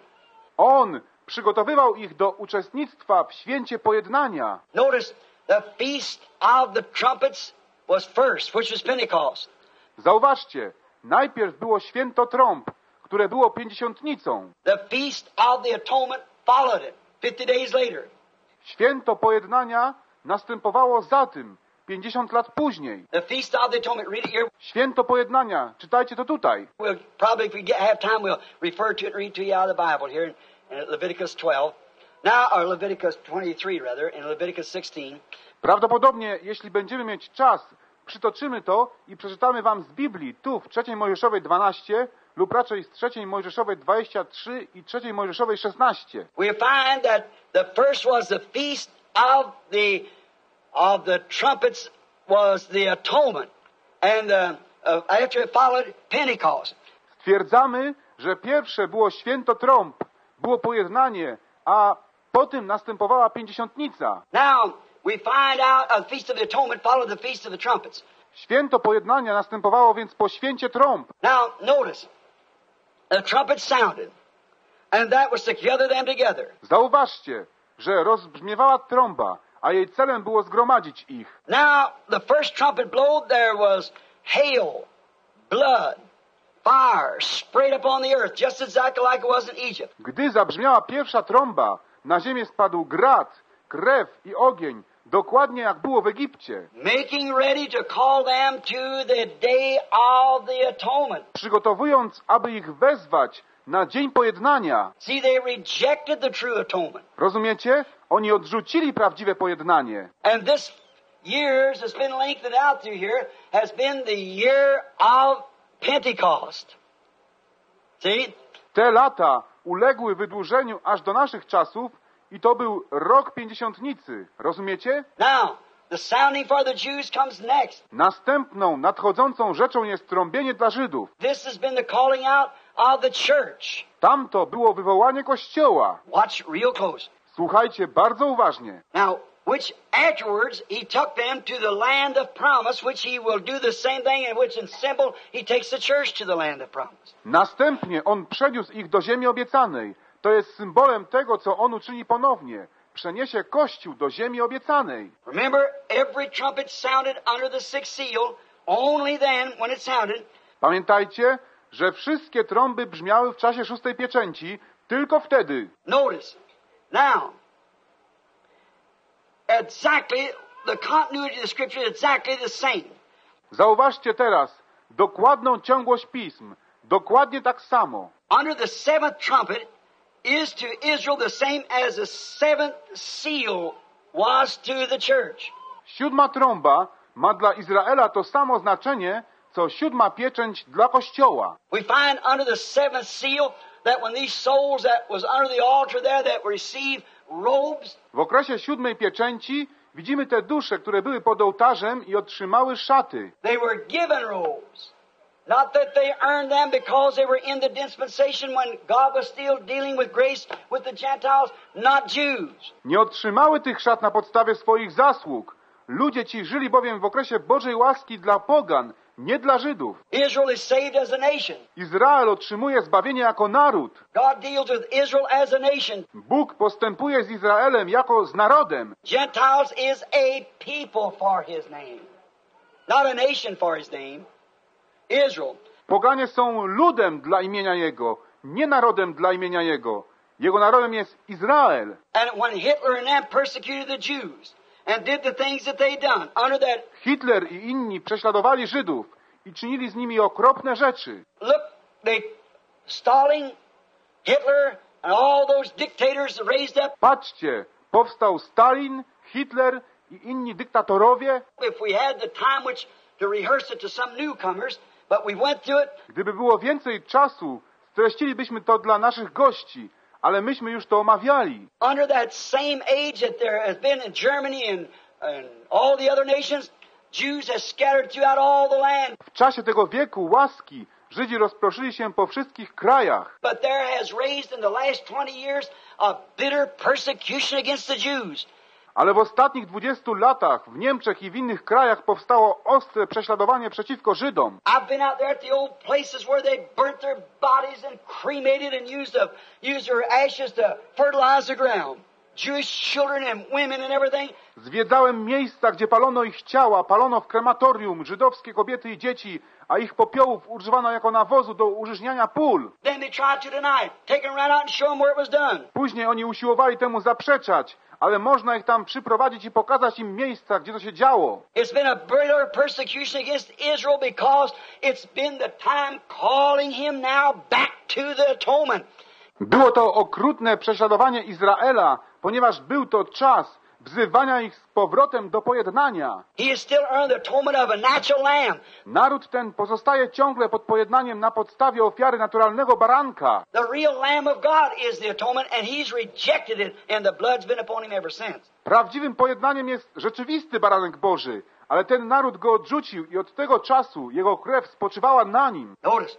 A: On przygotowywał ich do uczestnictwa w święcie pojednania.
B: Notice, the feast of the trumpets was first, which was Pentecost.
A: Zauważcie, najpierw było święto trąb, które było pięćdziesiątnicą.
B: The feast of the atonement followed it, fifty days later.
A: Święto pojednania następowało za tym, pięćdziesiąt lat później.
B: The feast of the atonement, read it here.
A: Święto pojednania, czytajcie to tutaj.
B: We'll probably, if we get, have time, we'll refer to it and read to you out of the Bible here in, in Leviticus twelve. Now, or Leviticus twenty-three, rather, in Leviticus sixteen.
A: Prawdopodobnie, jeśli będziemy mieć czas, przytoczymy to i przeczytamy wam z Biblii, tu w trzeciej Mojżeszowej dwanaście, lub raczej z trzeciej Mojżeszowej dwadzieścia trzy i trzeciej Mojżeszowej szesnaście.
B: We find that the first was the feast of the of the trumpets was the atonement, and uh, uh, after it followed Pentecost.
A: Stwierdzamy, że pierwsze było święto trąb, było pojednanie, a po tym następowała pięćdziesiątnica.
B: Now we find out uh, the feast of the atonement followed the feast of the trumpets.
A: Święto pojednania następowało więc po święcie trąb.
B: Now notice, the trumpet sounded, and that was to gather them together.
A: Zauważcie, że rozbrzmiewała trąba, a jej celem było zgromadzić ich.
B: Now the first trumpet blowed, there was hail, blood, fire sprayed upon the earth, just exactly like it was in Egypt.
A: Gdy zabrzmiała pierwsza trąba, na ziemię spadł grad, krew i ogień, dokładnie jak było w Egipcie.
B: Making ready to call them to the day of the atonement.
A: Przygotowując, aby ich wezwać na dzień pojednania.
B: See, they rejected the true atonement.
A: Rozumiecie? Oni odrzucili prawdziwe pojednanie.
B: And this years has been lengthened out through here has been the year of Pentecost. See?
A: Te lata uległy wydłużeniu aż do naszych czasów i to był rok pięćdziesiątnicy. Rozumiecie?
B: Now, the sounding for the Jews comes next.
A: Następną, nadchodzącą rzeczą jest trąbienie dla Żydów.
B: This has been the calling out of the church.
A: Tamto było wywołanie Kościoła.
B: Watch real close.
A: Słuchajcie bardzo uważnie.
B: Now, which afterwards he took them to the land of promise, which he will do the same thing, in which in symbol he takes the church to the land of promise.
A: Następnie on przeniósł ich do ziemi obiecanej. To jest symbolem tego, co on uczyni ponownie. przeniesie Kościół do ziemi obiecanej.
B: Remember, every trumpet sounded under the sixth seal, only then when it sounded.
A: Pamiętajcie, że wszystkie trąby brzmiały w czasie szóstej pieczęci, tylko wtedy.
B: Notice, now, exactly, the continuity of the scripture is exactly the same.
A: Zauważcie teraz dokładną ciągłość pism, dokładnie tak samo.
B: Under the seventh trumpet is to Israel the same as the seventh seal was to the church.
A: Siódma trąba ma dla Izraela to samo znaczenie, co siódma pieczęć dla Kościoła.
B: We find under the seventh seal that when these souls that was under the altar there that received robes.
A: W okresie siódmej pieczęci widzimy te dusze, które były pod ołtarzem i otrzymały szaty.
B: They were given robes. Not that they earned them because they were in the dispensation when God was still dealing with grace with the Gentiles, not Jews.
A: Nie otrzymały tych szat na podstawie swoich zasług. Ludzie ci żyli bowiem w okresie Bożej łaski dla pogan, nie dla Żydów.
B: Israel is saved as a nation.
A: Izrael otrzymuje zbawienie jako naród.
B: God deals with Israel as a nation.
A: Bóg postępuje z Izraelem jako z narodem.
B: Gentiles is a people for His name. Not a nation for His name. Israel.
A: Poganie są ludem dla imienia Jego, nie narodem dla imienia Jego. Jego narodem jest Izrael.
B: And when Hitler and them persecuted the Jews and did the things that they done under that.
A: Hitler i inni prześladowali Żydów i czynili z nimi okropne rzeczy.
B: Look, they Stalin, Hitler and all those dictators raised up.
A: Patrzcie, powstał Stalin, Hitler i inni dyktatorowie.
B: If we had the time which to rehearse it to some newcomers, but we went through it.
A: Gdyby było więcej czasu, streścilibyśmy to dla naszych gości, ale myśmy już to omawiali.
B: Under that same age that there has been in Germany and, and all the other nations, Jews have scattered throughout all the land.
A: W czasie tego wieku łaski Żydzi rozproszyli się po wszystkich krajach.
B: But there has raised in the last twenty years a bitter persecution against the Jews.
A: Ale w ostatnich dwudziestu latach w Niemczech i w innych krajach powstało ostre prześladowanie przeciwko Żydom.
B: I've been out there at the old places where they burnt their bodies and cremated and used, the, used their ashes to fertilize the ground. Jewish children and women and everything.
A: Zwiedzałem miejsca, gdzie palono ich ciała, palono w krematorium żydowskie kobiety i dzieci, a ich popiołów używano jako nawozu do użyźniania pól.
B: Then they tried to deny it, take them right out and show them where it was done.
A: Później oni usiłowali temu zaprzeczać, ale można ich tam przyprowadzić i pokazać im miejsca, gdzie to się działo.
B: It's been a bitter persecution against Israel because it's been the time calling him now back to the atonement.
A: Było to okrutne prześladowanie Izraela, ponieważ był to czas wzywania ich z powrotem do pojednania.
B: He has still earned the atonement of a natural lamb.
A: Naród ten pozostaje ciągle pod pojednaniem na podstawie ofiary naturalnego baranka.
B: The real Lamb of God is the atonement, and he's rejected it, and the blood's been upon him ever since.
A: Prawdziwym pojednaniem jest rzeczywisty baranek Boży, ale ten naród go odrzucił i od tego czasu jego krew spoczywała na nim.
B: Notice.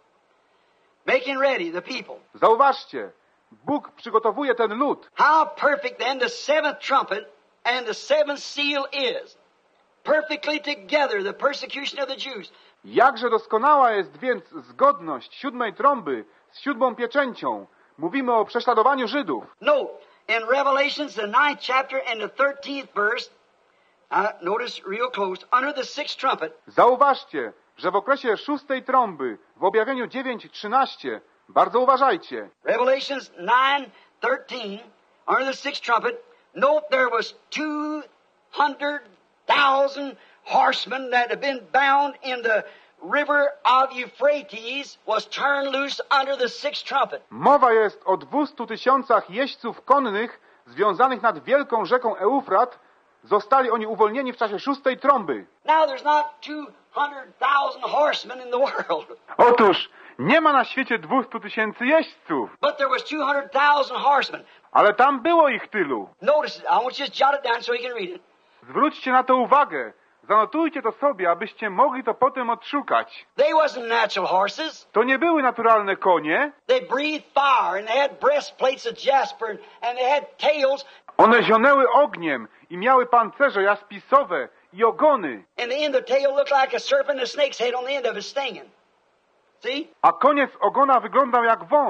B: Making ready the people.
A: Zauważcie, Bóg przygotowuje ten lud.
B: How perfect then the seventh trumpet and the seventh seal is. Perfectly together the persecution of the Jews.
A: Jakże doskonała jest więc zgodność siódmej trąby z siódmą pieczęcią. Mówimy o prześladowaniu Żydów.
B: No, in Revelations, the ninth chapter and the thirteenth verse, uh, notice real close, under the sixth trumpet.
A: Zauważcie, że w okresie szóstej trąby, w objawieniu dziewięć trzynaście, bardzo uważajcie.
B: Revelations nine thirteen, under the sixth trumpet, note there was two hundred thousand horsemen that had been bound in the river of Euphrates was turned loose under the sixth trumpet.
A: Mowa jest o dwustu tysiącach jeźdźców konnych związanych nad wielką rzeką Eufrat. Zostali oni uwolnieni w czasie szóstej trąby.
B: Now there's not two hundred thousand horsemen in the world.
A: Otóż nie ma na świecie dwustu tysięcy jeźdźców.
B: But there was two hundred thousand horsemen.
A: Ale tam było ich tylu.
B: Notice it. I want you to just jot it down so you can read it.
A: Zwróćcie na to uwagę. Zanotujcie to sobie, abyście mogli to potem odszukać.
B: They wasn't natural horses.
A: To nie były naturalne konie.
B: They breathed fire and they had breastplates of jasper and they had tails.
A: One zionęły ogniem i miały pancerze jaspisowe i ogony.
B: And the end of the tail looked like a serpent and a snake's head on the end of it stinging. See?
A: A koniec ogona wyglądał jak wąż,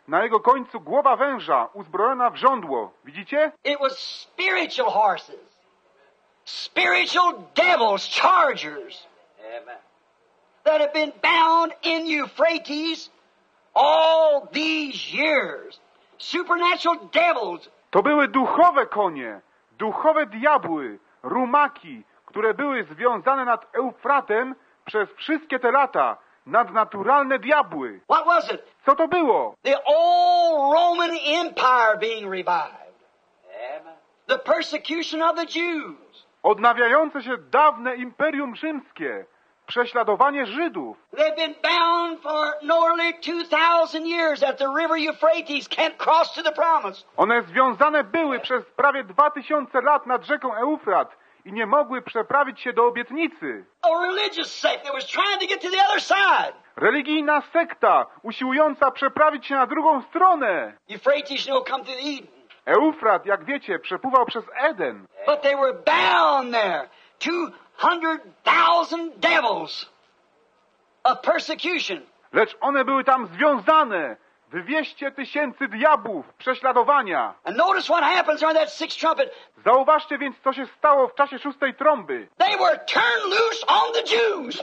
A: Na jego końcu głowa węża, uzbrojona w żądło. Widzicie?
B: It was spiritual horses. Spiritual devils, chargers. Amen. That have been bound in Euphrates all these years. Supernatural devils.
A: To były duchowe konie, duchowe diabły, rumaki, które były związane nad Eufratem przez wszystkie te lata. Nadnaturalne diabły.
B: What was it?
A: Co to było?
B: The old Roman Empire being revived. Amen. The persecution of the Jews.
A: Odnawiające się dawne imperium rzymskie. Prześladowanie Żydów.
B: They've been bound for nearly two thousand years at the river Euphrates, can't cross to the promise.
A: One związane były przez prawie dwa tysiące lat nad rzeką Eufrat i nie mogły przeprawić się do obietnicy.
B: A religious sect that was trying to get to the other side.
A: Religijna sekta, usiłująca przeprawić się na drugą stronę.
B: Euphrates, you know, come through Eden.
A: Eufrat, jak wiecie, przepływał przez Eden.
B: But they were bound there. Two hundred thousand devils of persecution.
A: Lecz one były tam związane. Dwieście tysięcy diabłów prześladowania.
B: And notice what happens on that sixth trumpet.
A: Zauważcie więc, co się stało w czasie szóstej trąby.
B: They were turned loose on the Jews.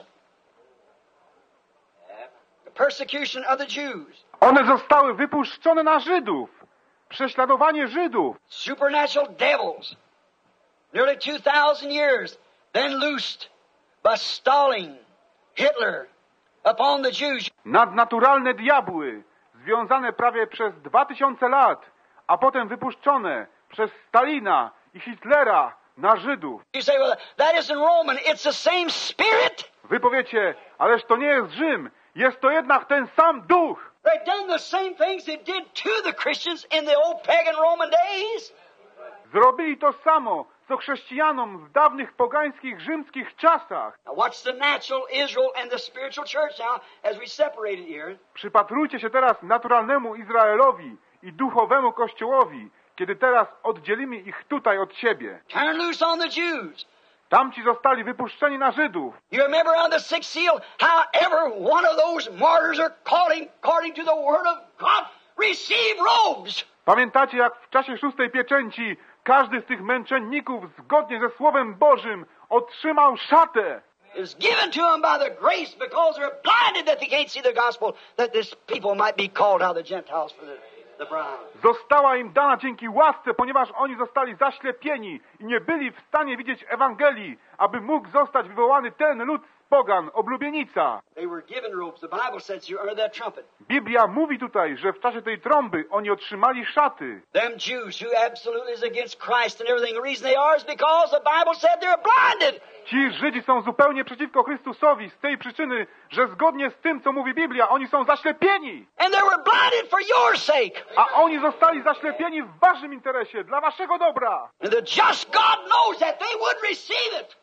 B: The persecution of the Jews.
A: One zostały wypuszczone na Żydów. Prześladowanie Żydów.
B: Supernatural devils. Nearly two thousand years. Then loosed by Stalin, Hitler, upon the Jews.
A: Nadnaturalne diabły, związane prawie przez dwa tysiące lat, a potem wypuszczone przez Stalina i Hitlera na Żydów.
B: You say, well, that isn't Roman, it's the same spirit.
A: Wy powiecie, ależ to nie jest Rzym, jest to jednak ten sam duch.
B: They've done the same things they did to the Christians in the old pagan Roman days.
A: Zrobili to samo, co chrześcijanom w dawnych pogańskich rzymskich czasach.
B: Now watch the natural Israel and the spiritual church now as we separate it here.
A: Przypatrujcie się teraz naturalnemu Izraelowi i duchowemu Kościołowi, kiedy teraz oddzielimy ich tutaj od siebie.
B: Turn loose on the Jews.
A: Tamci zostali wypuszczeni na Żydów.
B: You remember on the sixth seal how every one of those martyrs are calling according to the word of God, receive robes.
A: Pamiętacie, jak w czasie szóstej pieczęci każdy z tych męczenników zgodnie ze Słowem Bożym otrzymał szatę.
B: It was given to them by the grace because they're blinded that they can't see the gospel, that this people might be called out of the Gentiles for the, the bride.
A: Została im dana dzięki łasce, ponieważ oni zostali zaślepieni i nie byli w stanie widzieć Ewangelii, aby mógł zostać wywołany ten lud z pogan, oblubienica.
B: They were given robes. The Bible says you under that trumpet.
A: Biblia mówi tutaj, że w czasie tej trąby oni otrzymali szaty.
B: Them Jews who absolutely is against Christ and everything, the reason they are is because the Bible said they're blinded.
A: Ci Żydzi są zupełnie przeciwko Chrystusowi z tej przyczyny, że zgodnie z tym, co mówi Biblia, oni są zaślepieni.
B: And they were blinded for your sake.
A: A oni zostali zaślepieni w waszym interesie, dla waszego dobra.
B: And the just God knows that they would receive it.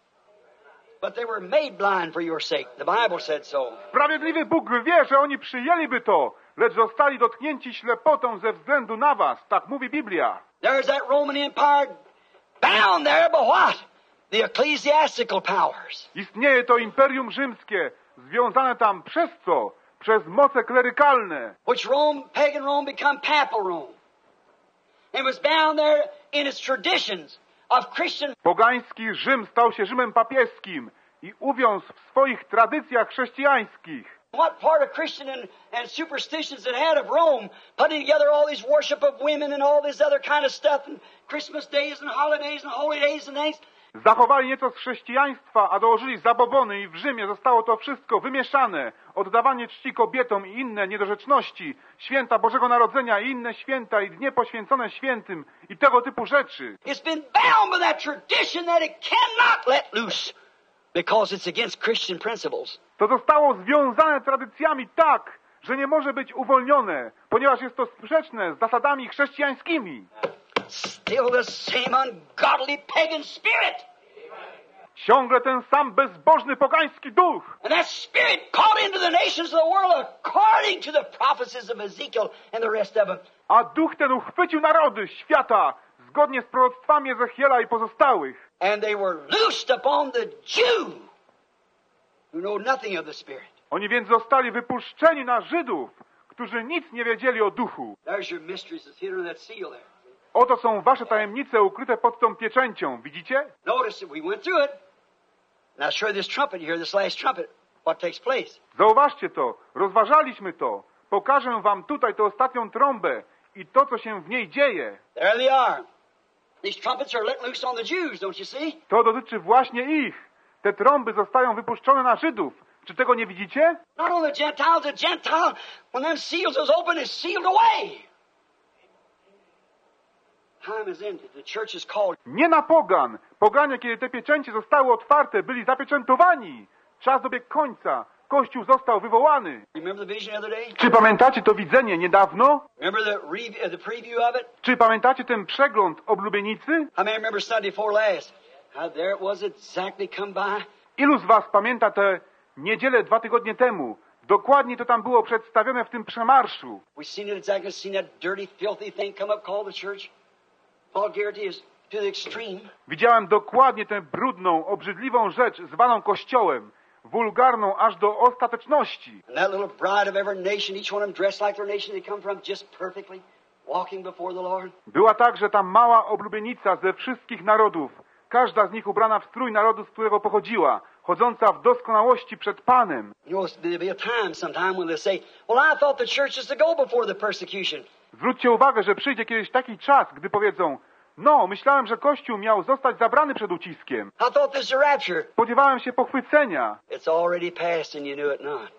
B: But they were made blind for your sake. The Bible said so.
A: Sprawiedliwy Bóg wie, że oni przyjęliby to, lecz zostali dotknięci ślepotą ze względu na was. Tak mówi Biblia.
B: There's that Roman Empire bound there, but what? The ecclesiastical powers.
A: Istnieje to imperium rzymskie, związane tam przez co? Przez moce klerykalne.
B: Which Rome, pagan Rome, become papal Rome. And was bound there in its traditions of Christian.
A: Pogański Rzym stał się Rzymem papieskim i uwiązł w swoich tradycjach chrześcijańskich.
B: What part of Christian and, and superstitions it had of Rome, putting together all these worship of women and all this other kind of stuff, and Christmas days and holidays and holy days and things.
A: Zachowali nieco z chrześcijaństwa, a dołożyli zabobony i w Rzymie zostało to wszystko wymieszane. Oddawanie czci kobietom i inne niedorzeczności, święta Bożego Narodzenia i inne święta i dnie poświęcone świętym i tego typu rzeczy.
B: It's been bound by that tradition that it cannot let loose because it's against Christian principles.
A: To zostało związane tradycjami tak, że nie może być uwolnione, ponieważ jest to sprzeczne z zasadami chrześcijańskimi.
B: Still the same ungodly pagan spirit.
A: Ciągle ten sam bezbożny pogański duch.
B: And that spirit caught into the nations of the world according to the prophecies of Ezekiel and the rest of them.
A: A duch ten uchwycił narody świata zgodnie z proroctwami Ezechiela i pozostałych.
B: And they were loosed upon the Jew who know nothing of the spirit.
A: Oni więc zostali wypuszczeni na Żydów, którzy nic nie wiedzieli o duchu.
B: There's your mysteries that's hidden in that seal there.
A: Oto są wasze tajemnice ukryte pod tą pieczęcią, widzicie?
B: Notice that we went through it. Now sure this trumpet here, this last trumpet, what takes place?
A: Zauważcie to, rozważaliśmy to. Pokażę wam tutaj tę ostatnią trąbę i to, co się w niej dzieje.
B: There they are. These trumpets are let loose on the Jews, don't you see?
A: To dotyczy właśnie ich. Te trąby zostają wypuszczone na Żydów. Czy tego nie widzicie?
B: Not on the Gentiles, the Gentile, when them seals was open, is sealed away. Time is ended. The church is called.
A: Nie na pogan. Poganie, kiedy te pieczęcie zostały otwarte, byli zapieczętowani. Czas dobiegł końca. Kościół został wywołany.
B: Remember the vision the other day?
A: Czy pamiętacie to widzenie niedawno?
B: Remember the, re- the preview of it?
A: Czy pamiętacie ten przegląd oblubienicy?
B: How many remember Sunday before last? How there it was exactly come by?
A: Ilu z was pamięta tę niedzielę dwa tygodnie temu? Dokładnie to tam było przedstawione w tym przemarszu.
B: We seen it exactly, seen that dirty, filthy thing come up called the church. Vulgarity is to the extreme.
A: Widziałem dokładnie tę brudną, obrzydliwą rzecz zwaną Kościołem. Wulgarną aż do ostateczności.
B: And that little bride of every nation, each one of them dressed like their nation they come from, just perfectly, walking before the Lord.
A: Była także ta mała oblubienica ze wszystkich narodów. Każda z nich ubrana w strój narodu, z którego pochodziła, chodząca w doskonałości przed Panem.
B: You know, there'll be a time sometime when they say, well, I thought the church is to go before the persecution.
A: Zwróćcie uwagę, że przyjdzie kiedyś taki czas, gdy powiedzą: no, myślałem, że Kościół miał zostać zabrany przed uciskiem.
B: I thought this is a rapture.
A: Spodziewałem się pochwycenia.
B: It's already passed and you knew it not.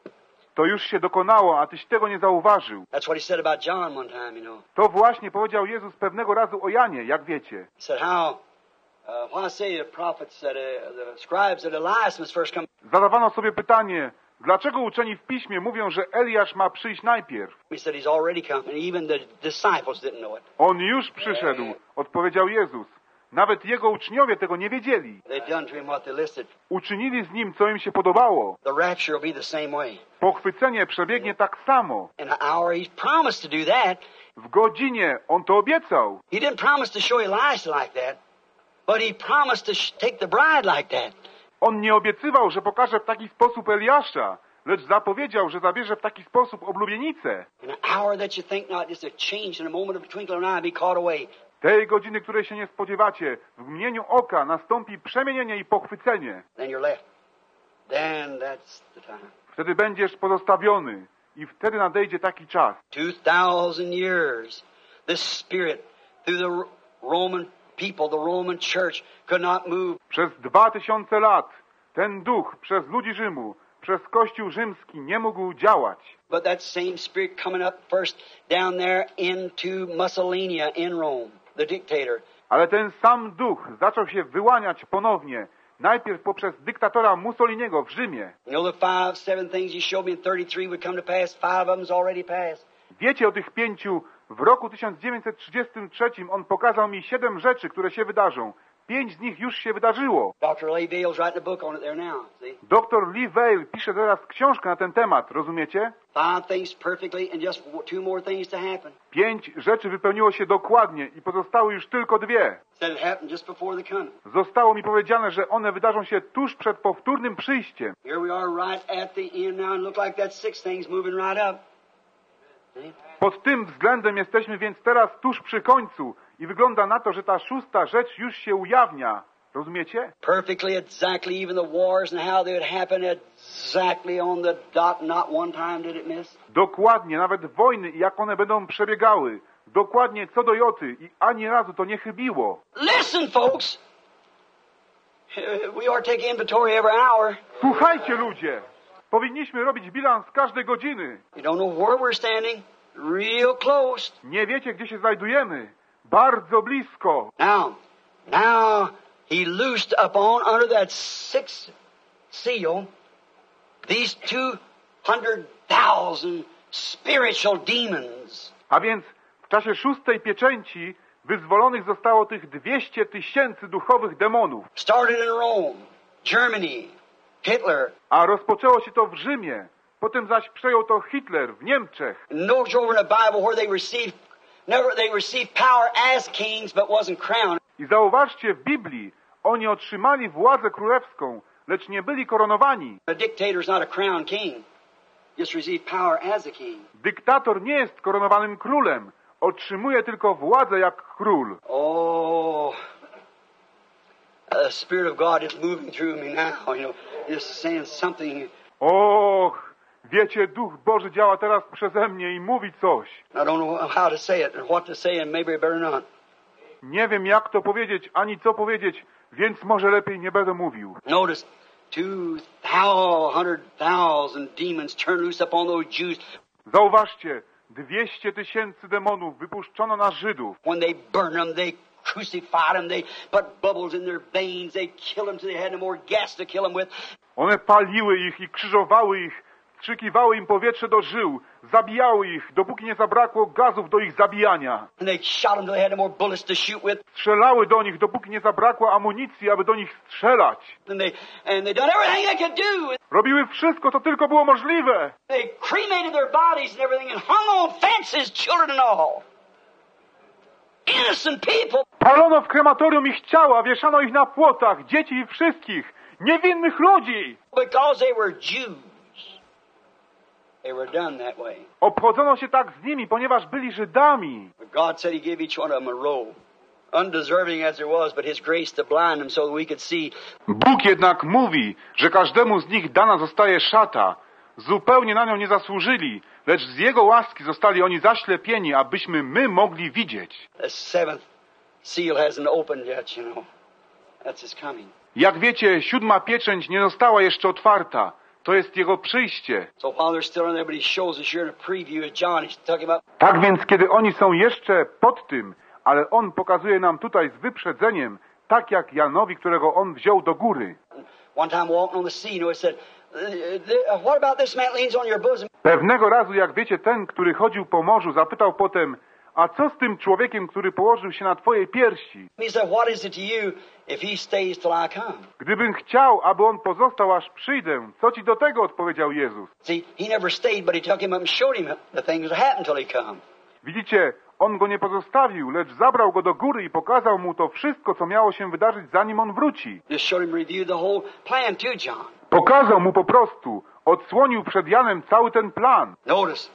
A: To już się dokonało, a tyś tego nie zauważył.
B: That's what he said about John one time, you know.
A: To właśnie powiedział Jezus pewnego razu o Janie, jak wiecie.
B: He said how, uh, why say the prophets that, uh, the scribes that Elias must first come.
A: Zadawano sobie pytanie, dlaczego uczeni w Piśmie mówią, że Eliasz ma przyjść najpierw?
B: He said he's already come, and even the disciples didn't know it.
A: On już przyszedł, odpowiedział Jezus. Nawet jego uczniowie tego nie wiedzieli.
B: They've done to him what they listed.
A: Uczynili z nim, co im się podobało.
B: The rapture will be the same way.
A: Pochwycenie przebiegnie tak samo.
B: In an hour, he's promised to do that.
A: W godzinie on to obiecał.
B: He didn't promise to show Elisha like that, but he promised to sh- take the bride like that.
A: On nie obiecywał, że pokaże w taki sposób Eliasza, lecz zapowiedział, że zabierze w taki sposób oblubienicę.
B: In an hour that you think not, just a change in a moment of a twinkle of an eye, be caught away.
A: Tej godziny, której się nie spodziewacie, w mgnieniu oka nastąpi przemienienie i pochwycenie.
B: Then you're left. Then that's the time.
A: Wtedy będziesz pozostawiony i wtedy nadejdzie taki czas.
B: Two thousand years, this spirit through the Roman people, the Roman church, could not move.
A: Przez dwa tysiące lat ten duch przez ludzi Rzymu, przez Kościół rzymski nie mógł działać.
B: But that same spirit coming up first down there into Mussolini in Rome, the dictator.
A: Ale ten sam duch zaczął się wyłaniać ponownie, najpierw poprzez dyktatora Mussoliniego w Rzymie.
B: You know the five, seven things he showed me in thirty-three would come to pass. Five of them's already passed.
A: Wiecie o tych pięciu? W roku tysiąc dziewięćset trzydziestym trzecim on pokazał mi siedem rzeczy, które się wydarzą. Pięć z nich już się wydarzyło.
B: Doctor Lee Vale's writing a book on it there now. See?
A: Doktor Lee Vale pisze teraz książkę na ten temat, rozumiecie?
B: Five things perfectly and just two more things to happen.
A: Pięć rzeczy wypełniło się dokładnie i pozostały już tylko dwie.
B: Said it happened just before the coming.
A: Zostało mi powiedziane, że one wydarzą się tuż przed powtórnym przyjściem.
B: Here we are right at the end now and look like that sixth thing's moving right up. See?
A: Pod tym względem jesteśmy więc teraz tuż przy końcu i wygląda na to, że ta szósta rzecz już się ujawnia. Rozumiecie?
B: Perfectly, exactly, even the wars and how they would happen exactly on the dot, not one time did it miss.
A: Dokładnie, nawet wojny i jak one będą przebiegały. Dokładnie co do joty i ani razu to nie chybiło.
B: Listen, folks! We are taking inventory every hour.
A: Słuchajcie, ludzie! Powinniśmy robić bilans każdej godziny.
B: You don't know where we're standing. Real close.
A: Nie wiecie, gdzie się znajdujemy. Bardzo blisko.
B: Now, now he loosed upon under that sixth seal these two hundred thousand spiritual demons.
A: A więc w czasie szóstej pieczęci wyzwolonych zostało tych dwieście tysięcy duchowych demonów.
B: Started in Rome, Germany, Hitler.
A: A rozpoczęło się to w Rzymie. Potem zaś przejął to Hitler w Niemczech.
B: Notice over in the Bible where they received, never they received power as kings, but wasn't crowned.
A: I zauważcie, w Biblii oni otrzymali władzę królewską, lecz nie byli koronowani.
B: A dictator's not a crowned king. just received power as a king.
A: Dyktator nie jest koronowanym królem. Otrzymuje tylko władzę jak król.
B: Oh, the Spirit of God is moving through me now, you know, just saying something.
A: Och, wiecie, Duch Boży działa teraz przeze mnie i mówi coś.
B: I don't know how to say it and what to say, and maybe I better not.
A: Nie wiem, jak to powiedzieć, ani co powiedzieć, więc może lepiej nie będę mówił.
B: Notice, two hundred thousand demons turned loose upon those Jews.
A: Zauważcie, dwieście tysięcy demonów wypuszczono na Żydów.
B: When they burned them, they crucified them, they put bubbles in their veins, they killed them till they had no more gas to kill them with.
A: One paliły ich i krzyżowały ich, wstrzykiwały im powietrze do żył, zabijały ich, dopóki nie zabrakło gazów do ich zabijania.
B: And they shot them till they had no more bullets to shoot with.
A: Strzelały do nich, dopóki nie zabrakło amunicji, aby do nich strzelać.
B: And they and they done everything they could do.
A: Robiły wszystko, co tylko było możliwe.
B: They cremated their bodies and everything and hung on fences, children and all. Innocent people.
A: Palono w krematorium ich ciała, wieszano ich na płotach, dzieci i wszystkich, niewinnych ludzi.
B: Because they were Jews. They were done that way.
A: Obchodzono się tak z nimi, ponieważ byli Żydami.
B: But God said He gave each one of them a robe. Undeserving as there was, but His grace to blind them so that we could see.
A: Bóg jednak mówi, że każdemu z nich dana zostaje szata. Zupełnie na nią nie zasłużyli, lecz z Jego łaski zostali oni zaślepieni, abyśmy my mogli widzieć.
B: The seventh seal hasn't opened yet, you know. That's His coming.
A: Jak wiecie, siódma pieczęć nie została jeszcze otwarta. To jest Jego przyjście.
B: So while they're still in there, but He shows us here in a preview as John, He's talking about.
A: Tak więc, kiedy oni są jeszcze pod tym, ale On pokazuje nam tutaj z wyprzedzeniem, tak jak Janowi, którego On wziął do góry.
B: One time walking on the sea, you know, it said, what about this man leans on your bosom?
A: Pewnego razu, jak wiecie, ten, który chodził po morzu, zapytał potem, a co z tym człowiekiem, który położył się na twojej piersi?
B: He said, what is it to you if he stays till I come?
A: Gdybym chciał, aby on pozostał, aż przyjdę, co ci do tego, odpowiedział Jezus.
B: See, he never stayed, but he took him up and showed him the things that happened till he come.
A: Widzicie, on go nie pozostawił, lecz zabrał go do góry i pokazał mu to wszystko, co miało się wydarzyć, zanim on wróci.
B: Just showed him review the whole plan too, John.
A: Pokazał mu po prostu, odsłonił przed Janem cały ten plan.
B: Notice,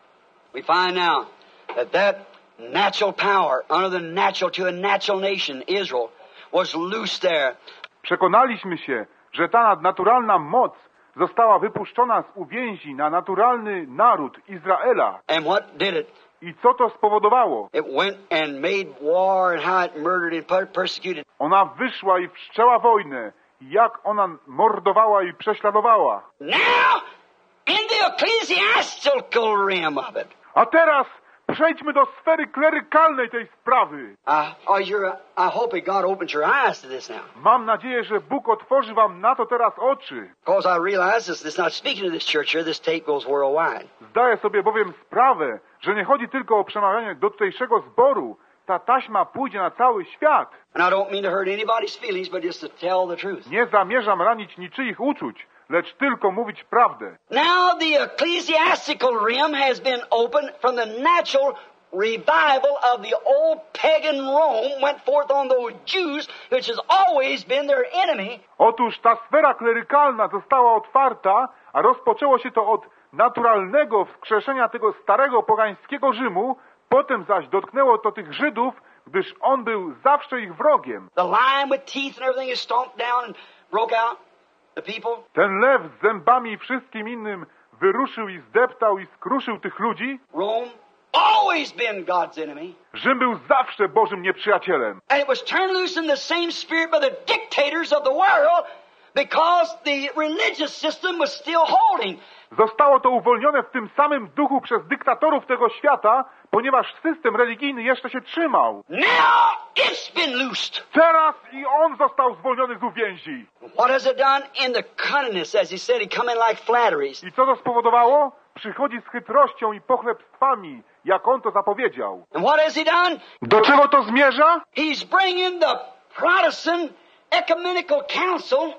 B: we find now that that natural power, under the natural to a natural nation, Israel, was loose there.
A: Przekonaliśmy się, że ta nadnaturalna moc została wypuszczona z uwięzi na naturalny naród Izraela.
B: And what did it?
A: I co to spowodowało?
B: It went and made war and how it murdered and persecuted.
A: Ona wyszła i wszczęła wojnę. Jak ona mordowała i prześladowała.
B: Now, in the ecclesiastical realm of it.
A: A teraz przejdźmy do sfery klerykalnej tej sprawy.
B: Uh, are you, I hope that God opens your eyes to this now.
A: Mam nadzieję, że Bóg otworzy wam na to teraz oczy.
B: Because I realize this, this not speaking to this church here, this tape goes worldwide.
A: Zdaję sobie bowiem sprawę, że nie chodzi tylko o przemawianie do tutejszego zboru. Ta taśma pójdzie na cały świat.
B: And I don't mean to hurt anybody's feelings, but just to tell the truth.
A: Nie zamierzam ranić niczyich uczuć, lecz tylko mówić prawdę.
B: Now the ecclesiastical realm has been opened from the natural revival of the old pagan Rome went forth on those Jews, which has always been their enemy.
A: Otóż ta sfera klerykalna została otwarta, a rozpoczęło się to od naturalnego wskrzeszenia tego starego pogańskiego Rzymu, potem zaś dotknęło to tych Żydów, gdyż on był zawsze ich wrogiem.
B: The lion with teeth and everything is stomped down and broke out the people.
A: Ten lew z zębami i wszystkim innym wyruszył i zdeptał i skruszył tych ludzi.
B: Rome always been God's enemy.
A: Rzym był zawsze Bożym nieprzyjacielem.
B: And it was turned loose in the same spirit by the dictators of the world because the religious system was still holding.
A: Zostało to uwolnione w tym samym duchu przez dyktatorów tego świata, ponieważ system religijny jeszcze się trzymał.
B: Now it's been loosed.
A: Teraz i on został zwolniony z uwięzi.
B: What has it done? In the cunningness, as he said, he come in like flatteries.
A: I co to spowodowało? Przychodzi z chytrością i pochlebstwami, jak on to zapowiedział.
B: And what has he done?
A: Do czego to zmierza?
B: He's bringing the Protestant Ecumenical Council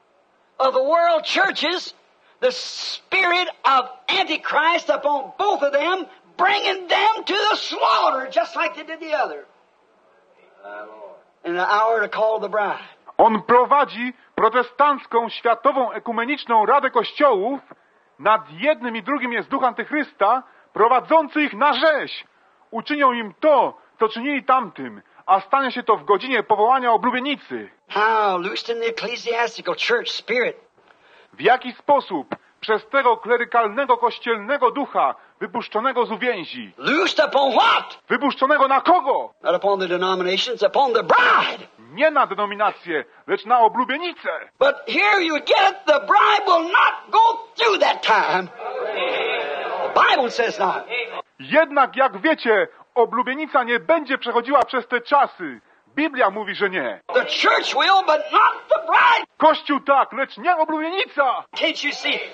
B: of the world churches, the spirit of Antichrist upon both of them, bringing them to the slaughter, just like they did the other. In the hour to call the bride.
A: On prowadzi protestancką, światową, ekumeniczną Radę Kościołów Nad jednym i drugim jest duch antychrysta, prowadzący ich na rzeź. Uczynią im to, co czynili tamtym, a stanie się to w godzinie powołania oblubienicy.
B: How? Loosed in the ecclesiastical church spirit.
A: W jaki sposób przez tego klerykalnego kościelnego ducha wypuszczonego z uwięzi?
B: Loosed upon what?
A: Wypuszczonego na kogo?
B: Not upon the denominations, upon the bride.
A: Nie na denominację, lecz na oblubienicę.
B: But here you get it, the bride will not go through that time. The Bible says not.
A: Jednak, jak wiecie, oblubienica nie będzie przechodziła przez te czasy. Biblia mówi, że nie.
B: The church will, but not the bride.
A: Kościół tak, lecz nie oblubienica.
B: Can't you see?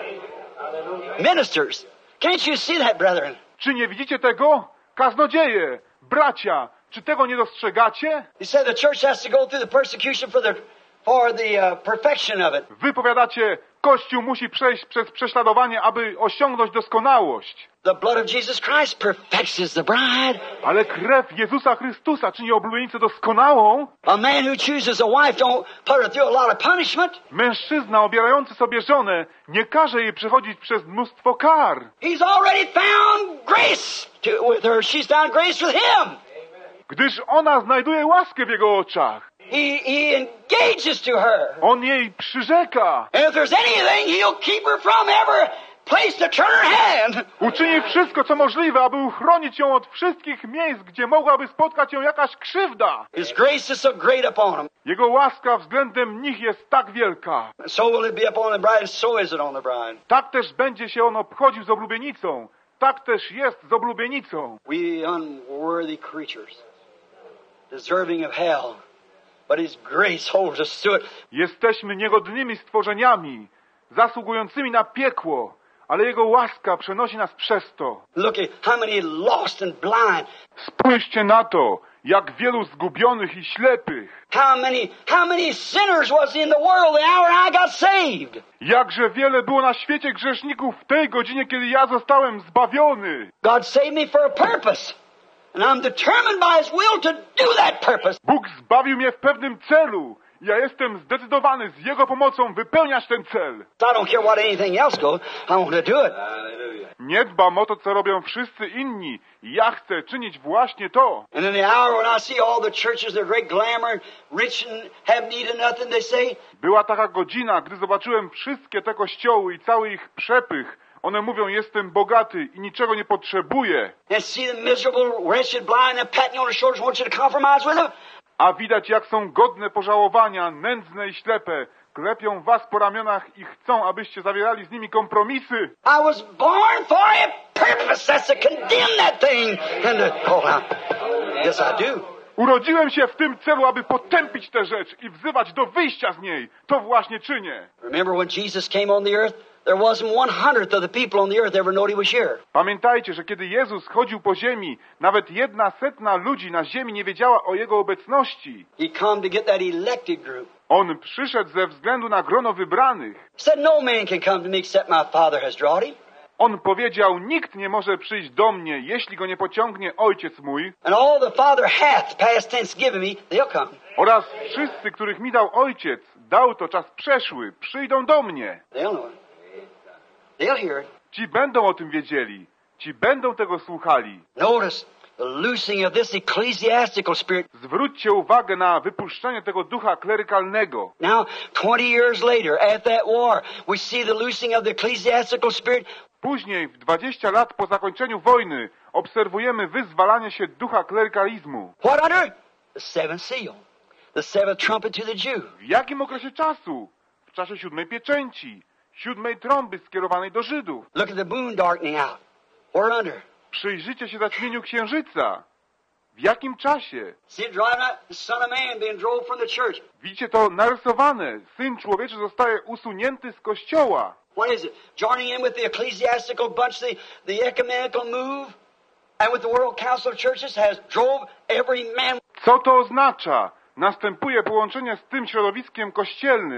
B: Ministers, can't you see that, brethren?
A: Czy nie widzicie tego? Kaznodzieje, bracia, czy tego nie dostrzegacie?
B: He said the church has to go through the persecution for the for the uh, perfection of it.
A: Wy powiadacie, Kościół musi przejść przez prześladowanie, aby osiągnąć doskonałość.
B: The blood of Jesus Christ perfects the bride.
A: Ale krew Jezusa Chrystusa czyni oblubienicę doskonałą.
B: A man who chooses a wife don't put her through a lot of punishment.
A: Mężczyzna obierający sobie żonę nie każe jej przechodzić przez mnóstwo kar.
B: He's already found grace to, with her. She's found grace with him.
A: Gdyż ona znajduje łaskę w jego oczach.
B: He, he engages to her.
A: On jej przyrzeka.
B: And if there's anything, he'll keep her from every place to turn her hand.
A: Uczyni wszystko, co możliwe, aby uchronić ją od wszystkich miejsc, gdzie mogłaby spotkać ją jakaś krzywda.
B: His grace is so great upon him.
A: Jego łaska względem nich jest tak wielka.
B: So will it be upon the bride, so is it on the bride.
A: Tak też będzie się on obchodził z oblubienicą. Tak też jest z oblubienicą.
B: We unworthy creatures, deserving of hell, but His grace holds us to it.
A: Jesteśmy niegodnymi stworzeniami, zasługującymi na piekło, ale Jego łaska przenosi nas przez to.
B: Look at how many lost and blind.
A: Spójrzcie na to, jak wielu zgubionych i ślepych.
B: How many, how many sinners was in the world the hour I got saved.
A: Jakże wiele było na świecie grzeszników w tej godzinie, kiedy ja zostałem zbawiony.
B: God saved me for a purpose. And I'm determined by His will to do that purpose.
A: Bóg zbawił mnie w pewnym celu. Ja jestem zdecydowany z Jego pomocą wypełniać ten cel.
B: I don't care what anything else goes. I want to do it.
A: Nie dbam o to, co robią wszyscy inni. Ja chcę czynić właśnie to.
B: And in the hour when I see all the churches, they're great glamour, rich and have need of nothing, they say.
A: Była taka godzina, gdy zobaczyłem wszystkie te kościoły i cały ich przepych. One mówią, jestem bogaty i niczego nie potrzebuję.
B: And see the miserable, wretched, blind, and patting on the shoulders, want you to compromise with them.
A: A widać, jak są godne pożałowania, nędzne i ślepe. Klepią was po ramionach i chcą, abyście zawierali z nimi kompromisy.
B: I was born for a purpose. That's to condemn that thing and to call out. Yes, I do.
A: Urodziłem się w tym celu, aby potępić tę rzecz i wzywać do wyjścia z niej. To właśnie czynię.
B: Remember when Jesus came on the earth? There wasn't one hundredth of the people on the earth ever knew He was here.
A: Pamiętajcie, że kiedy Jezus chodził po ziemi, nawet jedna setna ludzi na ziemi nie wiedziała o Jego obecności.
B: He come to get that elected group.
A: On przyszedł ze względu na grono wybranych.
B: He said, no man can come to me except my Father has drawn him.
A: On powiedział, nikt nie może przyjść do mnie, jeśli go nie pociągnie Ojciec mój.
B: And all the Father hath, past tense, given me, they'll come.
A: Oraz wszyscy, których mi dał Ojciec, dał to czas przeszły, przyjdą do mnie.
B: They'll know it. They'll hear it.
A: Ci będą o tym wiedzieli. Ci będą tego słuchali.
B: Notice the loosing of this ecclesiastical spirit.
A: Zwróćcie uwagę na wypuszczenie tego ducha klerykalnego.
B: Now, twenty years later, at that war, we see the loosing of the ecclesiastical spirit.
A: Później, w dwadzieścia lat po zakończeniu wojny, obserwujemy wyzwalanie się ducha klerykalizmu.
B: What under? The seventh seal. The seventh trumpet to the Jew.
A: W jakim okresie czasu? W czasie siódmej pieczęci, siódmej trąby skierowanej do Żydów.
B: Look at the moon darkening out. Where under?
A: Przyjrzyjcie się zaćmieniu księżyca. W jakim czasie?
B: See it driving out the Son of Man being drove from the church.
A: Widzicie to narysowane. Syn Człowieczy zostaje usunięty z kościoła.
B: What is it? Joining in with the ecclesiastical bunch, the, the ecumenical move, and with the World Council of Churches has drove every man.
A: Co to oznacza? Następuje połączenie z tym środowiskiem kościelnym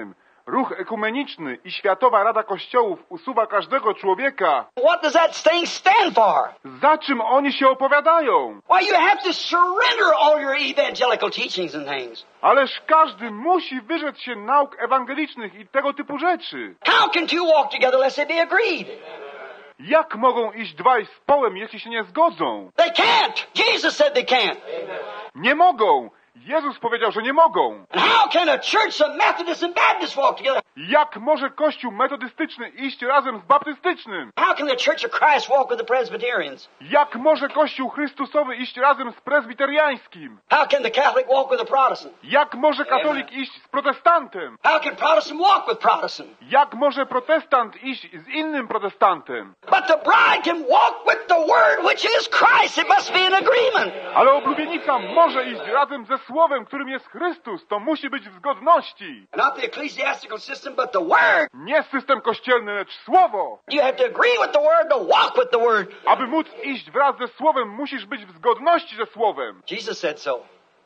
A: Ruch ekumeniczny i Światowa Rada Kościołów usuwa każdego człowieka.
B: What does that thing stand for?
A: Za czym oni się opowiadają?
B: Why, you have to surrender all your evangelical teachings and things.
A: Ależ każdy musi wyrzec się nauk ewangelicznych i tego typu rzeczy.
B: How can two walk together unless they be agreed?
A: Jak mogą iść dwaj z połem, jeśli się nie zgodzą?
B: They can't. Jesus said they can't.
A: Nie mogą. Jezus powiedział, że nie mogą.
B: And how can a church of Methodists and Baptists walk together?
A: Jak może Kościół metodystyczny iść razem z baptystycznym?
B: How can the Church of Christ walk with the Presbyterians?
A: Jak może Kościół Chrystusowy iść razem z prezbiteriańskim?
B: How can the Catholic walk with the Protestant?
A: Jak może katolik iść z protestantem?
B: How can Protestant walk with Protestant?
A: Jak może protestant iść z innym protestantem?
B: But the bride can walk with the Word, which is Christ. It must be an agreement.
A: Ale oblubienica może iść razem ze Słowem, którym jest Chrystus. To musi być w zgodności.
B: Not the ecclesiastical system, but the Word.
A: Nie system kościelny, lecz Słowo.
B: You have to agree with the Word to walk with the Word.
A: Aby móc iść wraz ze Słowem, musisz być w zgodności ze Słowem.
B: Jesus said so.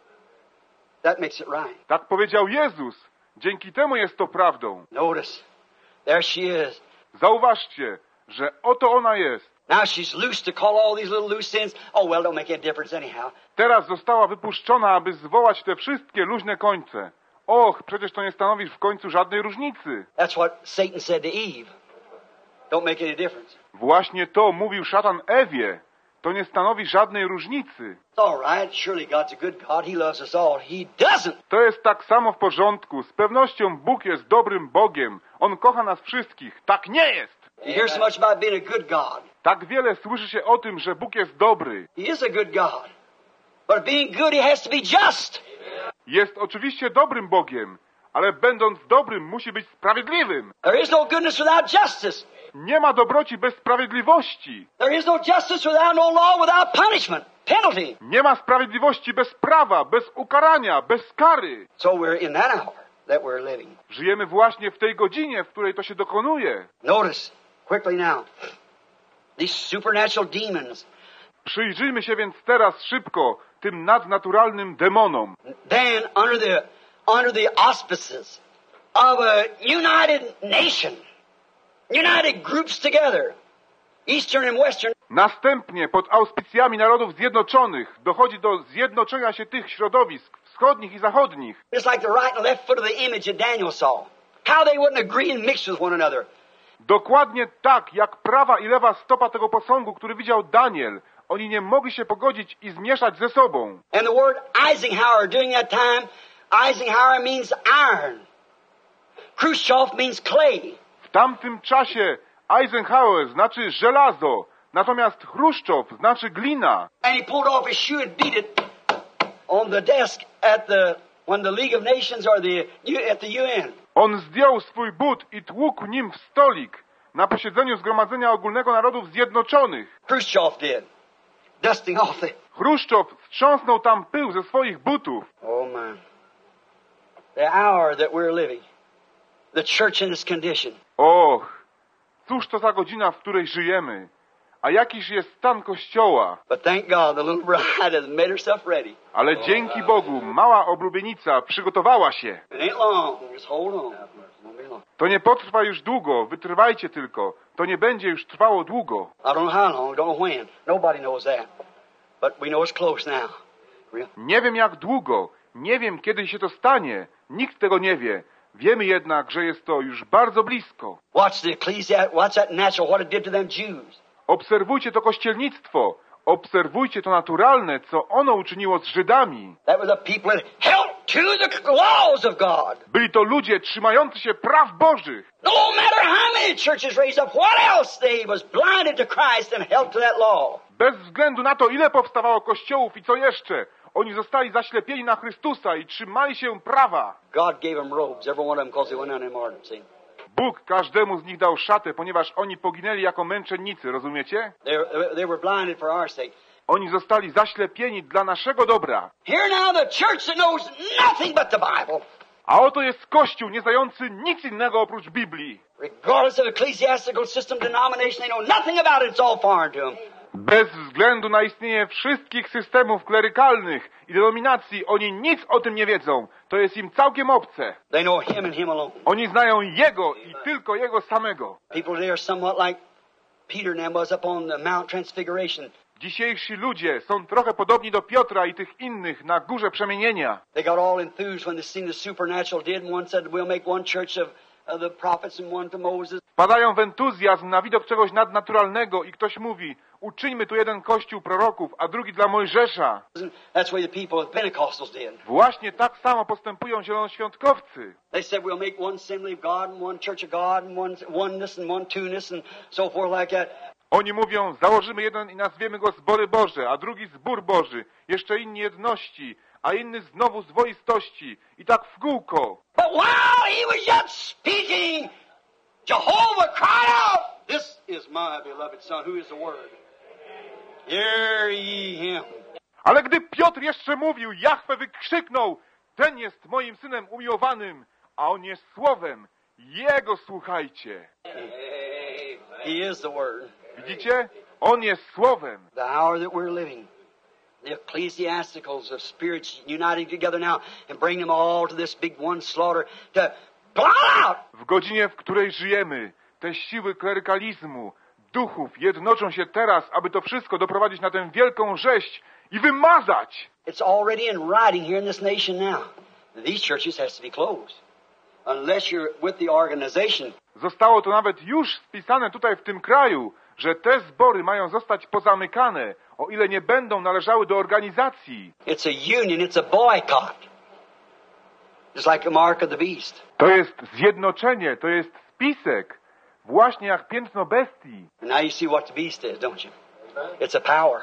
B: That makes it right.
A: Tak powiedział Jezus. Dzięki temu jest to prawdą.
B: Notice, there she is.
A: Zauważcie, że oto ona jest.
B: Now she's loose to call all these little loose sins. Oh, well, don't make any difference anyhow.
A: Teraz została wypuszczona, aby zwołać te wszystkie luźne końce. Och, przecież to nie stanowi w końcu żadnej różnicy.
B: That's what Satan said to Eve. Don't make any difference.
A: Właśnie to mówił szatan Ewie. To nie stanowi żadnej różnicy.
B: It's all right. Surely God's a good God. He loves us all. He doesn't.
A: To jest tak samo w porządku. Z pewnością Bóg jest dobrym Bogiem. On kocha nas wszystkich. Tak nie jest.
B: You hear so much about being a good God.
A: Tak wiele słyszy się o tym, że Bóg jest dobry.
B: He is a good God. But being good, he has to be just.
A: Jest oczywiście dobrym Bogiem, ale będąc dobrym musi być sprawiedliwym.
B: There is no goodness without justice.
A: Nie ma dobroci bez sprawiedliwości.
B: There is no justice without no law, without punishment, penalty.
A: Nie ma sprawiedliwości bez prawa, bez ukarania, bez kary.
B: So we're in that hour that we're living.
A: Żyjemy właśnie w tej godzinie, w której to się dokonuje.
B: Notice, quickly now, these supernatural demons.
A: Przyjrzyjmy się więc teraz szybko tym nadnaturalnym demonom.
B: Then under the under the auspices of a united nation, united groups together, Eastern and Western.
A: Następnie pod auspicjami Narodów Zjednoczonych dochodzi do zjednoczenia się tych środowisk wschodnich i zachodnich.
B: It's like the right and left foot of the image that Daniel saw. How they wouldn't agree and mix with one another.
A: Dokładnie tak, jak prawa i lewa stopa tego posągu, który widział Daniel. Oni nie mogli się pogodzić i zmieszać ze sobą.
B: And the word Eisenhower during that time, Eisenhower means iron. Khrushchev means clay.
A: W tamtym czasie Eisenhower znaczy żelazo, natomiast Chruszczow znaczy glina.
B: And he pulled off his shoe and beat it on the desk at the when the League of Nations or the at the U N.
A: On zdjął swój but i tłukł nim w stolik na posiedzeniu Zgromadzenia Ogólnego Narodów Zjednoczonych.
B: Khrushchev did, dusting off the.
A: Chruszczow strząsnął tam pył ze swoich butów.
B: Oh man, the hour that we're living, the church in this condition.
A: Och, cóż to za godzina, w której żyjemy? A jakiż jest stan Kościoła?
B: But thank God, the little bride has made herself ready.
A: Ale dzięki Bogu mała oblubienica przygotowała się.
B: It ain't long. Just hold on. It won't be long.
A: To nie potrwa już długo, wytrwajcie tylko. To nie będzie już trwało długo.
B: I don't know how long, don't know when. Nobody knows that. But we know it's close now. Real?
A: Nie wiem jak długo, nie wiem kiedy się to stanie. Nikt tego nie wie. Wiemy jednak, że jest to już bardzo blisko.
B: Watch the ecclesiastic, watch that natural, what it did to them Jews.
A: Obserwujcie to kościelnictwo. Obserwujcie to naturalne, co ono uczyniło z Żydami.
B: That was the people that held to the laws of God.
A: Byli to ludzie trzymający się praw Bożych.
B: No matter how many churches raised up, what else they was blinded to Christ and held to that law.
A: Bez względu na to, ile powstawało kościołów i co jeszcze, oni zostali zaślepieni na Chrystusa i trzymali się prawa.
B: God gave them robes, every one of them, because they went out in martyrdom. See?
A: Bóg każdemu z nich dał szatę, ponieważ oni poginęli jako męczennicy, rozumiecie?
B: They, they were blinded for our sake.
A: Oni zostali zaślepieni dla naszego dobra.
B: Here now the church that knows nothing but the Bible.
A: A oto jest Kościół nie znający nic innego oprócz Biblii.
B: Regardless of ecclesiastical system, denomination, they know nothing about it. It's all foreign to them.
A: Bez względu na istnienie wszystkich systemów klerykalnych i denominacji, oni nic o tym nie wiedzą. To jest im całkiem obce.
B: They know Him and Him alone.
A: Oni znają Jego i tylko Jego samego.
B: People today are somewhat like Peter and them was upon the Mount Transfiguration.
A: Dzisiejsi ludzie są trochę podobni do Piotra i tych innych na górze przemienienia.
B: They got all enthused when they seen the supernatural did, and one said, we'll make one church of, of the prophets and one to Moses.
A: Wpadają w entuzjazm na widok czegoś nadnaturalnego i ktoś mówi, uczyńmy tu jeden kościół proroków, a drugi dla Mojżesza.
B: That's the way the people of Pentecostals did.
A: Właśnie tak samo postępują zielonoświątkowcy.
B: They said, we'll make one assembly of God and one church of God and one oneness and one two-ness and so forth like that.
A: Oni mówią, założymy jeden i nazwiemy go Zbory Boże, a drugi Zbór Boży, jeszcze inni jedności, a inny znowu zwoistości i tak w kółko.
B: But while he was yet speaking, Jehovah cried out, this is my beloved Son, who is the Word. Hear ye him.
A: Ale gdy Piotr jeszcze mówił, Jahwe wykrzyknął, ten jest moim Synem umiłowanym, a on jest Słowem, Jego słuchajcie.
B: He is the Word.
A: Widzicie? On jest Słowem.
B: The hour that we're living, the ecclesiasticals of spirits uniting together now and bring them all to this big one slaughter to blot out.
A: W godzinie, w której żyjemy, te siły klerykalizmu, duchów jednoczą się teraz, aby to wszystko doprowadzić na tę wielką rzeź i wymazać.
B: It's already in writing here in this nation now. These churches has to be closed. Unless you're with the organization.
A: Zostało to nawet już spisane tutaj w tym kraju, że te zbory mają zostać pozamykane, o ile nie będą należały do organizacji.
B: It's a union, it's a boycott. It's like the mark of the beast.
A: To jest zjednoczenie, to jest spisek, właśnie jak piętno bestii.
B: And now you see what the beast is, don't you? It's a power.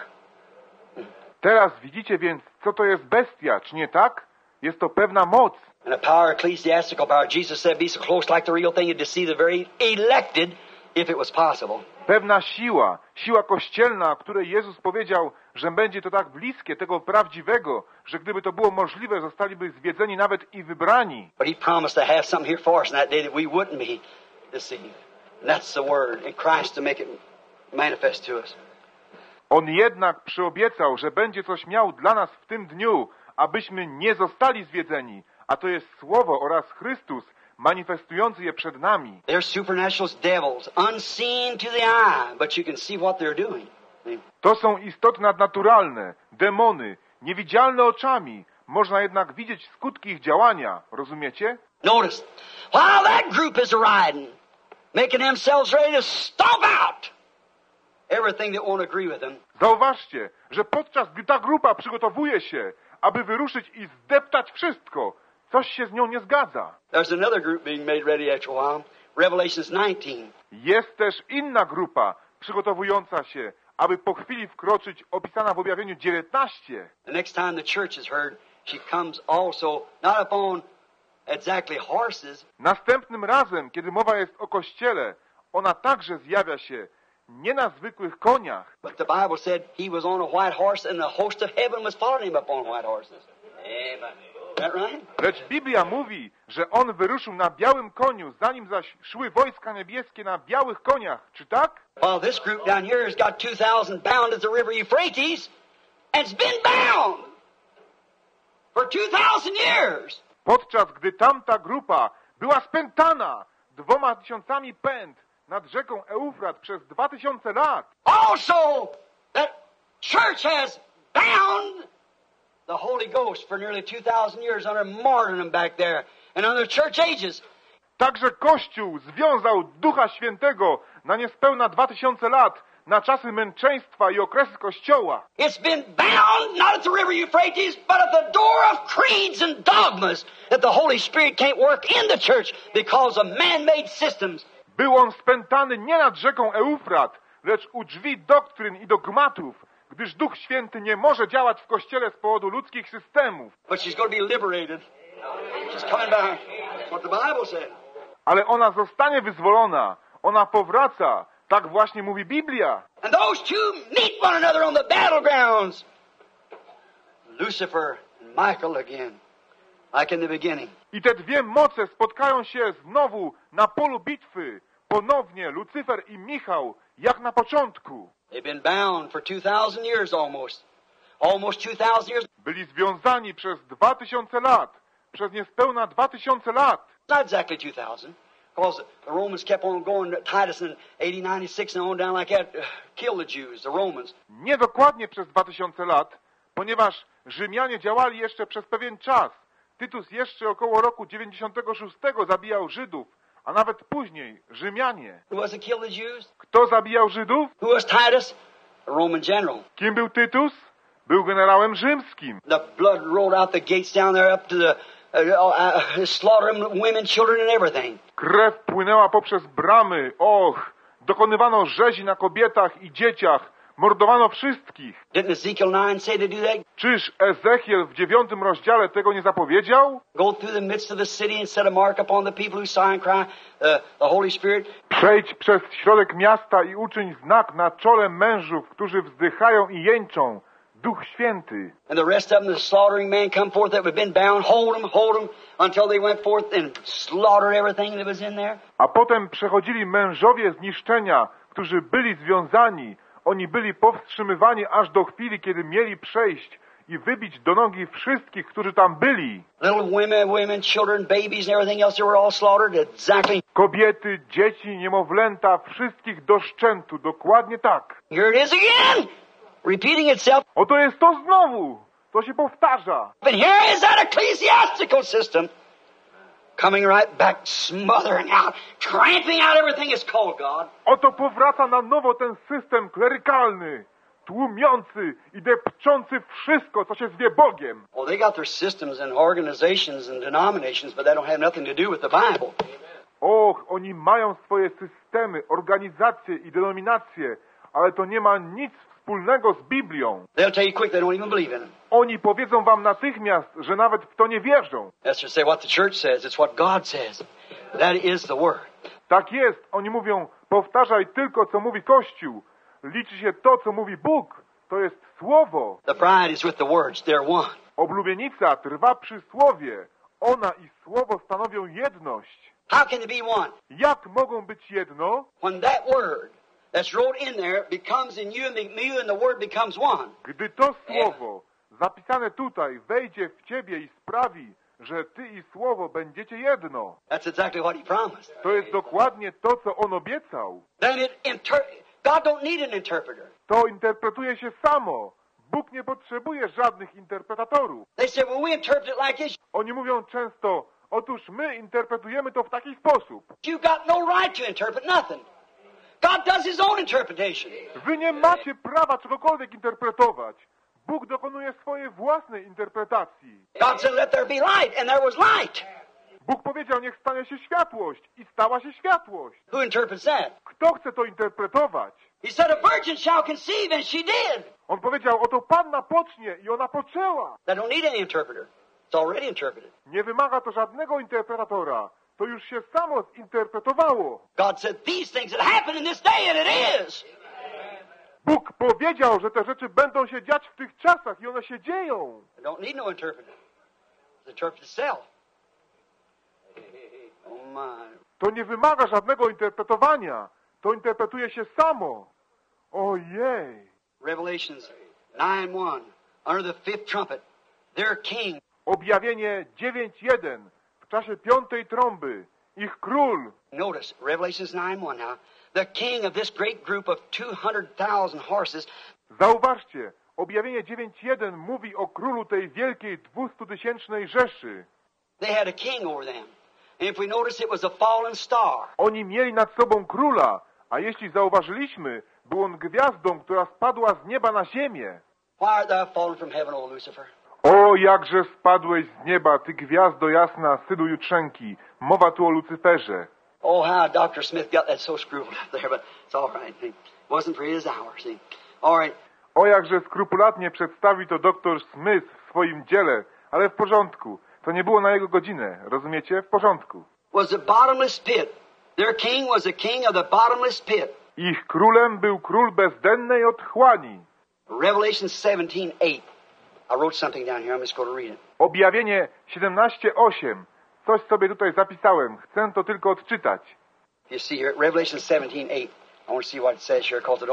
A: Teraz widzicie więc, co to jest bestia, czy nie tak? Jest to pewna moc.
B: And a power, ecclesiastical power. Jesus said, be so close like the real thing and to see the very elected, if it was possible.
A: Pewna siła, siła kościelna, o której Jezus powiedział, że będzie to tak bliskie tego prawdziwego, że gdyby to było możliwe, zostaliby zwiedzeni nawet i wybrani.
B: But He promised to have something here for us in that day that we wouldn't be deceived. And that's the Word in Christ to make it manifest to us.
A: On jednak przyobiecał, że będzie coś miał dla nas w tym dniu, abyśmy nie zostali zwiedzeni, a to jest Słowo oraz Chrystus, manifestujący je przed nami.
B: They're supernatural devils, unseen to the eye, but you can see what they're doing.
A: To są istoty nadnaturalne, demony, niewidzialne oczami. Można jednak widzieć skutki ich działania, rozumiecie?
B: Notice, while that group is riding, making themselves ready to stomp out everything that won't agree with them.
A: Zauważcie, że podczas gdy ta grupa przygotowuje się, aby wyruszyć i zdeptać wszystko, coś się z nią nie zgadza.
B: There's another group being made ready after a while. Revelations nineteen.
A: Jest też inna grupa przygotowująca się, aby po chwili wkroczyć, opisana w objawieniu dziewiętnaście.
B: The next time the church is heard, she comes also not upon exactly horses.
A: Następnym razem, kiedy mowa jest o Kościele, ona także zjawia się nie na zwykłych koniach.
B: But the Bible said he was on a white horse and the host of heaven was following him upon white horses. Amen. Is that right?
A: Lecz Biblia mówi, że on wyruszył na białym koniu, zanim zaś szły wojska niebieskie na białych koniach. Czy tak?
B: While this group down here has got two thousand bound at the river Euphrates and it's been bound for two thousand years.
A: Podczas gdy tamta grupa była spętana dwoma tysiącami pęd nad rzeką Eufrat przez dwa tysiące lat.
B: Also, that church has bound the Holy Ghost for nearly two thousand years under martyrdom back there and under church ages.
A: Także Kościół związał Ducha Świętego na niespełna dwa tysiące lat, na czasy męczeństwa i okresy Kościoła.
B: It's been bound not at the river Euphrates, but at the door of creeds and dogmas that the Holy Spirit can't work in the church because of man-made systems.
A: Był on spętany nie nad rzeką Eufrat, lecz u drzwi doktryn i dogmatów, gdyż Duch Święty nie może działać w Kościele z powodu ludzkich systemów.
B: But she's going to be liberated. She's coming back. That's what the Bible said.
A: Ale ona zostanie wyzwolona. Ona powraca. Tak właśnie mówi Biblia.
B: And those two meet one another on the battlegrounds. Lucifer and Michael again, like in the beginning.
A: I te dwie moce spotkają się znowu na polu bitwy. Ponownie Lucyfer i Michał, jak na początku.
B: They've been bound for two thousand years almost. Almost two thousand years.
A: Byli związani przez dwa tysiące lat. Przez niespełna dwa tysiące lat.
B: Not exactly two thousand. Because the Romans kept on going, Titus in A D ninety-six and on down like that, uh, kill the Jews, the Romans.
A: Nie dokładnie przez dwa tysiące lat, ponieważ Rzymianie działali jeszcze przez pewien czas. Tytus jeszcze około roku dziewięćdziesiątego szóstego zabijał Żydów, a nawet później Rzymianie.
B: Who was to kill the Jews?
A: Kto zabijał Żydów?
B: Who was Titus? A Roman general.
A: Kim był Tytus? Był generałem rzymskim.
B: The blood rolled out the gates down there up to the uh, uh, uh, slaughtering women, children and everything.
A: Krew płynęła poprzez bramy. Och, dokonywano rzezi na kobietach i dzieciach. Mordowano wszystkich.
B: Didn't Ezekiel nine say to do that?
A: Czyż Ezechiel w dziewiątym rozdziale tego nie zapowiedział?
B: Go through the midst of the city and set a mark upon the people who sigh and cry, uh, the Holy Spirit.
A: Przejdź przez środek miasta i uczyń znak na czole mężów, którzy wzdychają i jęczą. Duch Święty.
B: And the rest of them, the slaughtering men come forth that had been bound. Hold them, hold them, until they went forth and slaughtered everything that was in there.
A: A potem przechodzili mężowie zniszczenia, którzy byli związani. Oni byli powstrzymywani aż do chwili, kiedy mieli przejść i wybić do nogi wszystkich, którzy tam byli.
B: Little women, women, children, babies and everything else, they were all slaughtered exactly.
A: Kobiety, dzieci, niemowlęta, wszystkich do szczętu. Dokładnie tak.
B: Here it is again! Repeating itself.
A: Oto jest to znowu. To się powtarza.
B: But here is that ecclesiastical system coming right back, smothering out, tramping out everything is called God.
A: Oto powraca na nowo ten system klerykalny, tłumiący i depczący wszystko, co się zwie Bogiem.
B: Well, they got their systems and organizations and denominations, but that don't have nothing to do with the Bible.
A: Och, oni mają swoje systemy, organizacje i denominacje, ale to nie ma nic wspólnego z Biblią.
B: They'll tell you quick they don't even believe in it.
A: Oni powiedzą wam natychmiast, że nawet w to nie wierzą.
B: That's just say what the church says. It's what God says. That is the word.
A: Tak jest. Oni mówią, powtarzaj tylko, co mówi Kościół. Liczy się to, co mówi Bóg. To jest Słowo.
B: The bride is with the words. They're one.
A: Oblubienica trwa przy Słowie. Ona i Słowo stanowią jedność.
B: How can they be one?
A: Jak mogą być jedno?
B: When that word that's wrote in there becomes in you and the, you and the word becomes one.
A: Gdy to Słowo zapisane tutaj wejdzie w ciebie i sprawi, że ty i Słowo będziecie jedno.
B: That's exactly what he promised.
A: To jest dokładnie to, co on obiecał.
B: Then it inter- God don't need an interpreter.
A: To interpretuje się samo. Bóg nie potrzebuje żadnych interpretatorów.
B: They say, well, we interpret it like this.
A: Oni mówią często, otóż my interpretujemy to w taki sposób.
B: You've got no right to interpret nothing. God does his own interpretation.
A: Wy nie macie prawa czegokolwiek interpretować. Bóg dokonuje swojej własnej interpretacji.
B: God said, let there be light, and there was light.
A: Bóg powiedział, niech stanie się światłość i stała się światłość.
B: Who interprets that?
A: Kto chce to interpretować?
B: He said, a virgin shall conceive, and she did.
A: On powiedział, oto panna pocznie i ona poczęła.
B: That don't need any interpreter. It's already interpreted.
A: Nie wymaga to żadnego interpretatora. To już się samo zinterpretowało.
B: God said, these things that happen in this day, and it is.
A: Bóg powiedział, że te rzeczy będą się dziać w tych czasach i one się dzieją.
B: I don't need no interpreter. It interprets itself. Oh my.
A: To nie wymaga żadnego interpretowania. To interpretuje się samo. Ojej.
B: Revelations nine one. Under the fifth trumpet, their king.
A: Objawienie dziewięć jeden. W czasie piątej trąby. Ich król.
B: Notice, Revelations nine one now. The king of this great group of two hundred thousand horses.
A: Zauważcie, objawienie dziewięć jeden mówi o królu tej wielkiej dwustutysięcznej Rzeszy.
B: They had a king over them. And if we notice, it was a fallen star.
A: Oni mieli nad sobą króla, a jeśli zauważyliśmy, był on gwiazdą, która spadła z nieba na ziemię.
B: Why art thou fallen from heaven, O Lucifer?
A: O, jakże spadłeś z nieba, ty gwiazdo jasna, synu jutrzenki. Mowa tu o Lucyferze.
B: Oh, how Doctor Smith got that so screwed up there, but it's all right. It wasn't for his hour, see. All right.
A: O, jakże skrupulatnie przedstawi to doktor Smith w swoim dziele, ale w porządku. To nie było na jego godzinę, rozumiecie? W porządku.
B: Was the bottomless pit. Their king was the king of the bottomless pit.
A: Ich królem był król bezdennej otchłani.
B: Revelation seventeen eight. I wrote something down here. I'm just going to read it.
A: Objawienie siedemnaście osiem. Coś sobie tutaj zapisałem. Chcę to tylko odczytać.
B: You see here, Revelation seventeen eight. I want to see what it says here, because I don't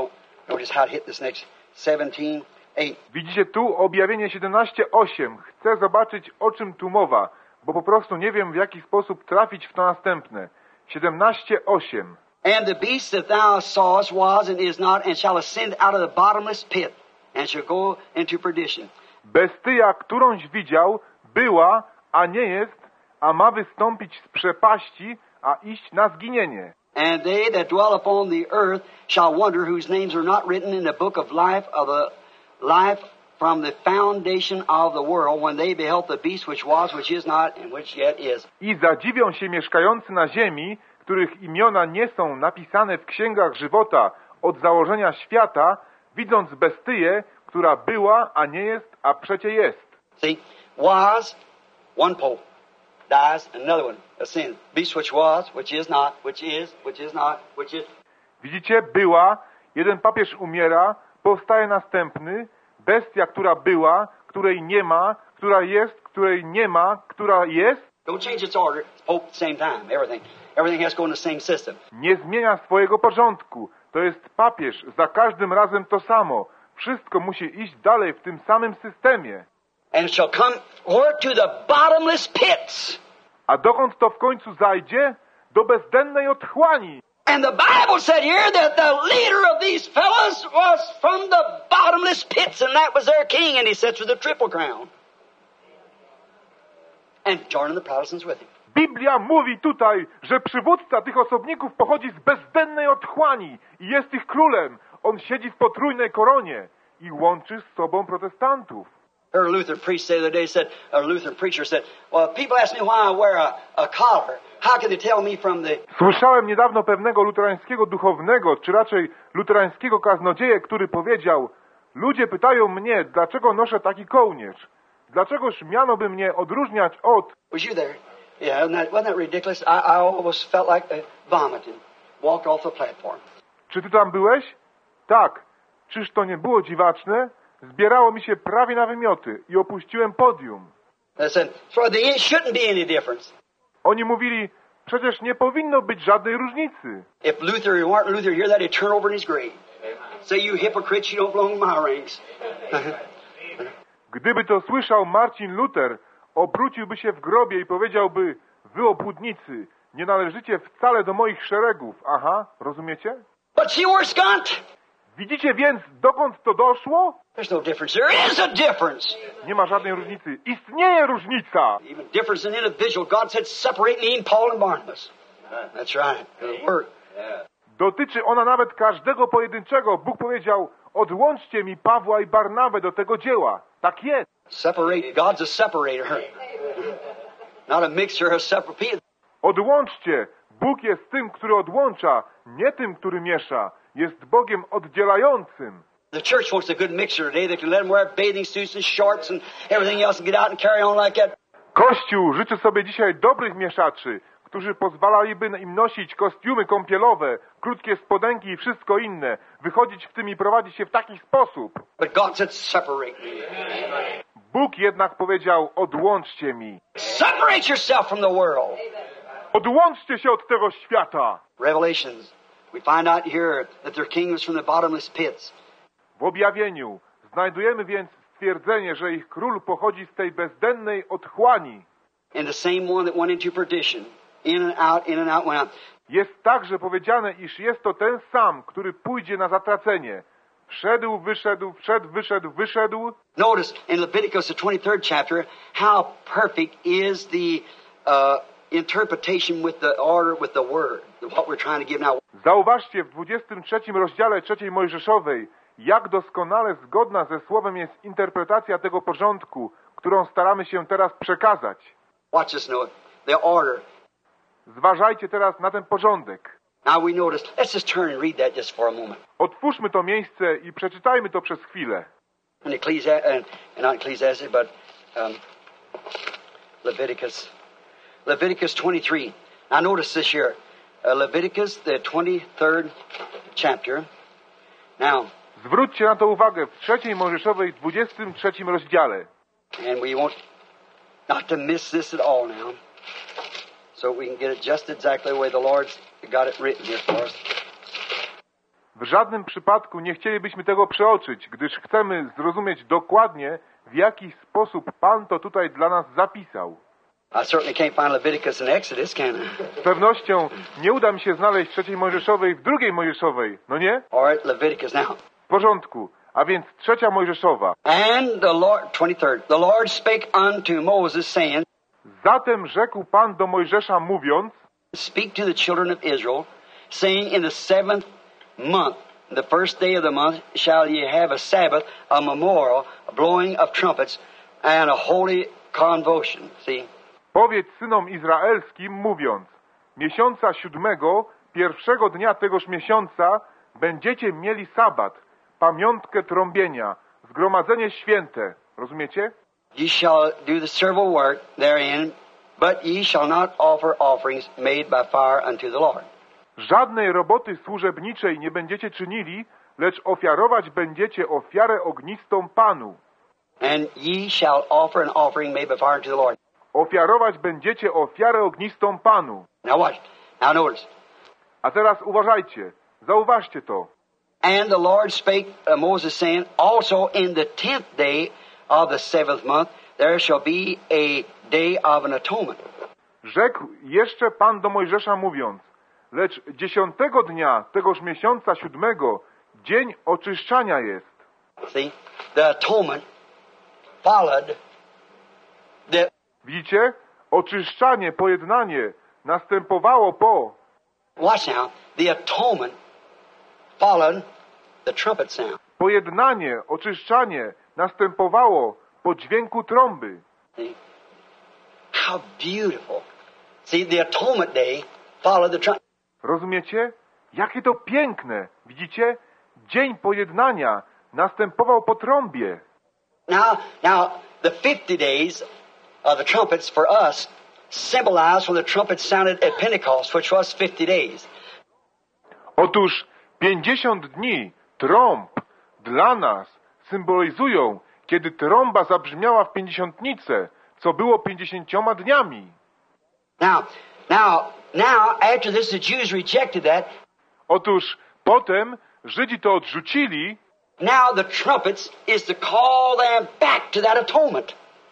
B: Notice how it hit this next seventeen eight.
A: Widzicie tu objawienie siedemnaście osiem. Chcę zobaczyć, o czym tu mowa, bo po prostu nie wiem, w jaki sposób trafić w to następne. siedemnaście osiem.
B: And the beast that thou sawest was and is not, and shall ascend out of the bottomless pit, and shall go into perdition.
A: Bestia, którąś widział, była, a nie jest, a ma wystąpić z przepaści, a iść na zginienie.
B: And they that dwell upon the earth shall wonder, whose names are not written in the book of life of the life from the foundation of the world, when they beheld the beast which was, which is not, and which yet is.
A: I zadziwią się mieszkający na ziemi, których imiona nie są napisane w księgach żywota od założenia świata, widząc bestyję, która była, a nie jest, a przecie jest.
B: See, was, one pope, dies, another one ascends. Beast which was, which is not, which is, which is not, which is.
A: Widzicie, była, jeden papież umiera, powstaje następny, bestia, która była, której nie ma, która jest, której nie ma, która jest.
B: Don't change its order. It's pope at the same time. Everything, everything has to go in the same system.
A: Nie zmienia swojego porządku. To jest papież, za każdym razem to samo. Wszystko musi iść dalej w tym samym systemie.
B: And it shall come or to the bottomless pits.
A: A dokąd to w końcu zajdzie? Do bezdennej otchłani.
B: And the Bible said here that the leader of these fellows was from the bottomless pits, and that was their king, and he sits with a triple crown. And joining the Protestants with him.
A: Biblia mówi tutaj, że przywódca tych osobników pochodzi z bezdennej otchłani i jest ich królem. On siedzi w potrójnej koronie i łączy z sobą protestantów.
B: I heard a Lutheran preach the other day said, a Lutheran preacher said, well, people ask me why I wear a, a collar. How can they tell me from the...
A: Słyszałem niedawno pewnego luterańskiego duchownego, czy raczej luterańskiego kaznodzieję, który powiedział: ludzie pytają mnie, dlaczego noszę taki kołnierz. Dlaczegoż miano by mnie odróżniać od...
B: Was you there? Yeah, wasn't that, wasn't that ridiculous? I, I almost felt like uh, vomiting. Walked off the platform.
A: Czy ty tam byłeś? Tak. Czyż to nie było dziwaczne? Zbierało mi się prawie na wymioty i opuściłem podium.
B: They said, so there shouldn't be any difference.
A: Oni mówili, przecież nie powinno być żadnej różnicy.
B: If Luther, Martin Luther hear that, he'd turn over in his grave. Say, you hypocrites, you don't belong in my ranks.
A: Gdyby to słyszał Marcin Luther, obróciłby się w grobie i powiedziałby: wy obłudnicy, nie należycie wcale do moich szeregów. Aha, rozumiecie?
B: But see where it's gone?
A: Widzicie więc, dokąd to doszło?
B: There's no difference. There is a difference.
A: Nie ma żadnej różnicy. Istnieje różnica.
B: Even difference in individual. God said, separate me and Paul and Barnabas. That's right. The word.
A: Dotyczy ona nawet każdego pojedynczego. Bóg powiedział: odłączcie mi Pawła i Barnabę do tego dzieła. Tak jest.
B: Separate. God's a separator. Not a mixture of separate people.
A: Odłączcie. Bóg jest tym, który odłącza, nie tym, który miesza. Jest Bogiem oddzielającym.
B: The church wants a good mixture today. They can let them wear bathing suits and shorts and everything else and get out and carry on like that.
A: Kościół życzy sobie dzisiaj dobrych mieszaczy, którzy pozwalaliby im nosić kostiumy kąpielowe, krótkie spodenki i wszystko inne, wychodzić w tym i prowadzić się w taki sposób.
B: But God said, separate me.
A: Bóg jednak powiedział: odłączcie mi.
B: Separate yourself from the world.
A: Odłączcie się od tego świata.
B: Revelations. We find out here that their king was from the bottomless pits.
A: W objawieniu znajdujemy więc stwierdzenie, że ich król pochodzi z tej bezdennej otchłani.
B: And the same one that went into perdition. In and out, in and out, went out.
A: Jest także powiedziane, iż jest to ten sam, który pójdzie na zatracenie. Wszedł, wyszedł, wszedł, wyszedł, wyszedł.
B: Notice in Leviticus, the twenty-third chapter, how perfect is the uh, interpretation with the order, with the word, what we're trying to give now.
A: Zauważcie w dwudziestym trzecim rozdziale trzeciej Mojżeszowej, jak doskonale zgodna ze słowem jest interpretacja tego porządku, którą staramy się teraz przekazać.
B: Watch this, note. The order.
A: Zważajcie teraz na ten porządek.
B: Now we notice. Let's just turn and read that just for a moment.
A: Otwórzmy to miejsce i przeczytajmy to przez chwilę.
B: In Ecclesiastes, and, and not Ecclesiastes, but um, Leviticus. Leviticus twenty-three. Now notice this here. Uh, Leviticus, the twenty-third chapter. Now.
A: Zwróćcie na to uwagę w trzeciej Mojżeszowej dwudziestym trzecim rozdziale.
B: And we want not to miss this at all now. So we can get it just exactly the way the Lord's got it written here for us.
A: W żadnym przypadku nie chcielibyśmy tego przeoczyć, gdyż chcemy zrozumieć dokładnie, w jaki sposób Pan to tutaj dla nas zapisał.
B: I certainly can't find Leviticus and Exodus, can I?
A: Z pewnością nie uda mi się znaleźć trzeciej Mojżeszowej w drugiej Mojżeszowej, no nie?
B: All right, Leviticus now.
A: W porządku. A więc trzecia Mojżeszowa.
B: And the Lord, twenty-third, the Lord spake unto Moses, saying,
A: Zatem rzekł Pan do Mojżesza, mówiąc,
B: Speak to the children of Israel, saying, In the seventh month, the first day of the month, shall ye have a Sabbath, a memorial, a blowing of trumpets, and a holy convocation. See?
A: powiedz synom izraelskim, mówiąc, miesiąca siódmego, pierwszego dnia tegoż miesiąca będziecie mieli sabat, pamiątkę trąbienia, zgromadzenie święte. Rozumiecie?
B: Ye shall do the servile work therein, but ye shall not offer offerings made by fire unto the Lord.
A: Żadnej roboty służebniczej nie będziecie czynili, lecz ofiarować będziecie ofiarę ognistą Panu.
B: And ye shall offer an offering made by fire unto the Lord.
A: Ofiarować będziecie ofiarę ognistą Panu.
B: Now watch. Now notice.
A: A teraz uważajcie, zauważcie to.
B: And the Lord spake to Moses, saying, Also in the tenth day of the seventh month there shall be a day of an atonement.
A: Rzekł jeszcze Pan do Mojżesza, mówiąc, lecz dziesiątego dnia tegoż miesiąca siódmego dzień oczyszczania jest.
B: See, the atonement followed the.
A: Widzicie? Oczyszczanie, pojednanie następowało po.
B: Watch now. The atonement followed the trumpet sound.
A: Pojednanie, oczyszczanie następowało po dźwięku trąby.
B: See? How beautiful. See, the atonement day followed the trumpet.
A: Rozumiecie? Jakie to piękne. Widzicie? Dzień pojednania następował po trąbie.
B: Now, now, the fifty days of the trumpets for us symbolize when the trumpet sounded at Pentecost, which was fifty days.
A: Otóż pięćdziesiąt dni trąb dla nas symbolizują, kiedy trąba zabrzmiała w pięćdziesiątnicę, co było pięćdziesięcioma dniami.
B: Now, now, now, after this, the Jews rejected that.
A: Otóż potem Żydzi to odrzucili.
B: Now the trumpets is to call them back to that atonement.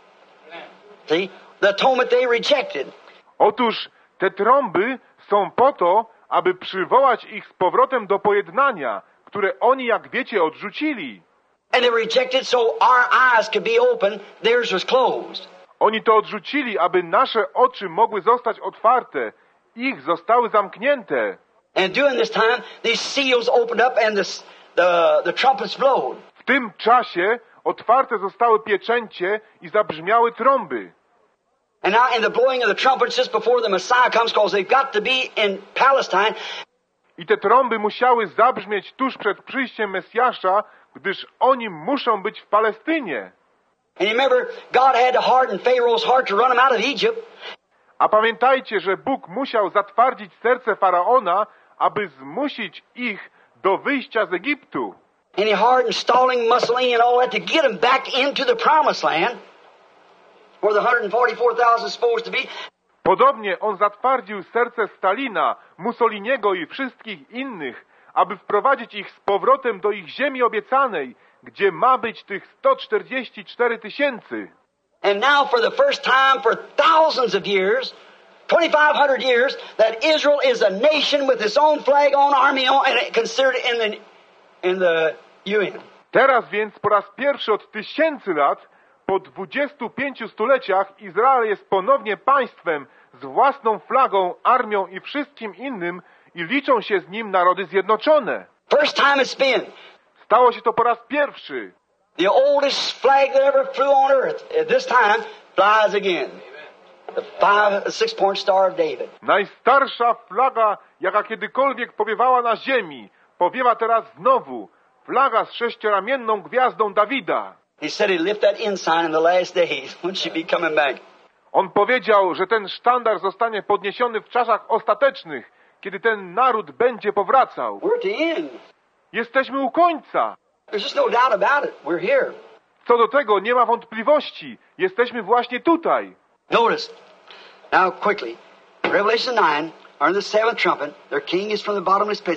B: See, the atonement they rejected.
A: Otóż te trąby są po to, aby przywołać ich z powrotem do pojednania, które oni, jak wiecie, odrzucili.
B: And they rejected so our eyes could be open, theirs was closed.
A: Oni to odrzucili, aby nasze oczy mogły zostać otwarte. Ich zostały zamknięte.
B: And during this time, these seals opened up and the, the, the trumpets blowed.
A: W tym czasie otwarte zostały pieczęcie i zabrzmiały trąby.
B: And now in the blowing of the trumpets just before the Messiah comes, because they've got to be in Palestine.
A: I te trąby musiały zabrzmieć tuż przed przyjściem Mesjasza, gdyż oni muszą być w Palestynie.
B: And you remember, God had to harden Pharaoh's heart to run him out of Egypt.
A: A pamiętajcie, że Bóg musiał zatwardzić serce Faraona, aby zmusić ich do wyjścia z Egiptu.
B: And he hardened Stalin, Mussolini and all that to get them back into the promised land, where the one hundred forty-four thousand is supposed to be.
A: Podobnie on zatwardził serce Stalina, Mussoliniego i wszystkich innych, aby wprowadzić ich z powrotem do ich ziemi obiecanej, gdzie ma być tych sto czterdzieści cztery tysięcy.
B: And now for the first time for thousands of years, twenty-five hundred years, that Israel is a nation with its own flag, own army, own, and considered in the, in the U N.
A: Teraz więc po raz pierwszy od tysięcy lat, po dwudziestu pięciu stuleciach, Izrael jest ponownie państwem z własną flagą, armią i wszystkim innym i liczą się z nim narody zjednoczone.
B: First time it's been.
A: Stało się to po raz pierwszy.
B: The oldest flag that ever flew on earth at this time flies again. The five, six point star of David.
A: Najstarsza flaga, jaka kiedykolwiek powiewała na ziemi, powiewa teraz znowu. Flaga z sześcioramienną gwiazdą Dawida.
B: He said he'd lift that ensign in the last days when she'd be coming back.
A: On powiedział, że ten sztandar zostanie podniesiony w czasach ostatecznych, kiedy ten naród będzie powracał.
B: We're at the end.
A: Jesteśmy u końca.
B: There's just no doubt about it. We're here.
A: Co do tego nie ma wątpliwości. Jesteśmy właśnie tutaj.
B: Notice, now quickly, Revelation nine, under the seventh trumpet, their king is from the bottomless pit.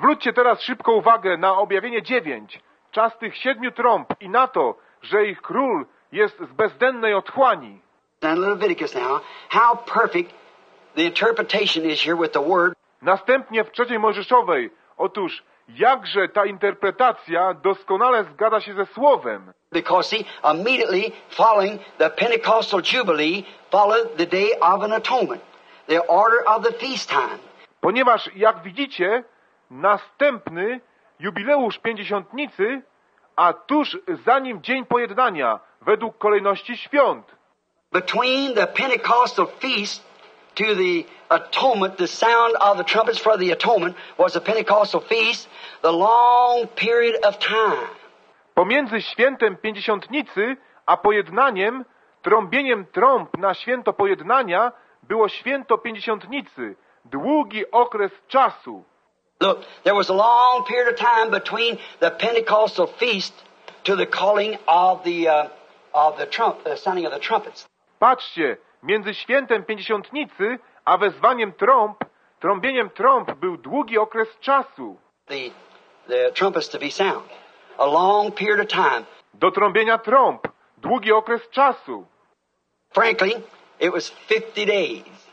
A: Zwróćcie teraz szybko uwagę na objawienie dziewięć, czas tych siedmiu trąb i na to, że ich król jest z bezdennej otchłani.
B: And Leviticus now, how perfect the interpretation is here with the word.
A: Następnie w trzeciej Mojżeszowej, otóż jakże ta interpretacja doskonale zgadza się ze słowem.
B: Because see, immediately following the Pentecostal Jubilee followed the Day of an Atonement, the order of the feast time.
A: Ponieważ, jak widzicie, następny jubileusz pięćdziesiątnicy, a tuż za nim Dzień Pojednania, według kolejności świąt.
B: Between the Pentecostal feast to the atonement, the sound of the trumpets for the atonement was the Pentecostal feast, the long period of time.
A: Pomiędzy świętem Pięćdziesiątnicy a pojednaniem, trąbieniem trąb na święto pojednania, było święto Pięćdziesiątnicy, długi okres czasu.
B: Look, there was a long period of time between the Pentecostal feast to the calling of the uh, of the trump, the sounding of the trumpets.
A: Patrzcie, między świętem Pięćdziesiątnicy a wezwaniem trąb, trąbieniem trąb był długi okres czasu.
B: The the trumpets to be sound, a long period of time.
A: Do trąbienia trąb, długi okres czasu.
B: Frankly, it was fifty days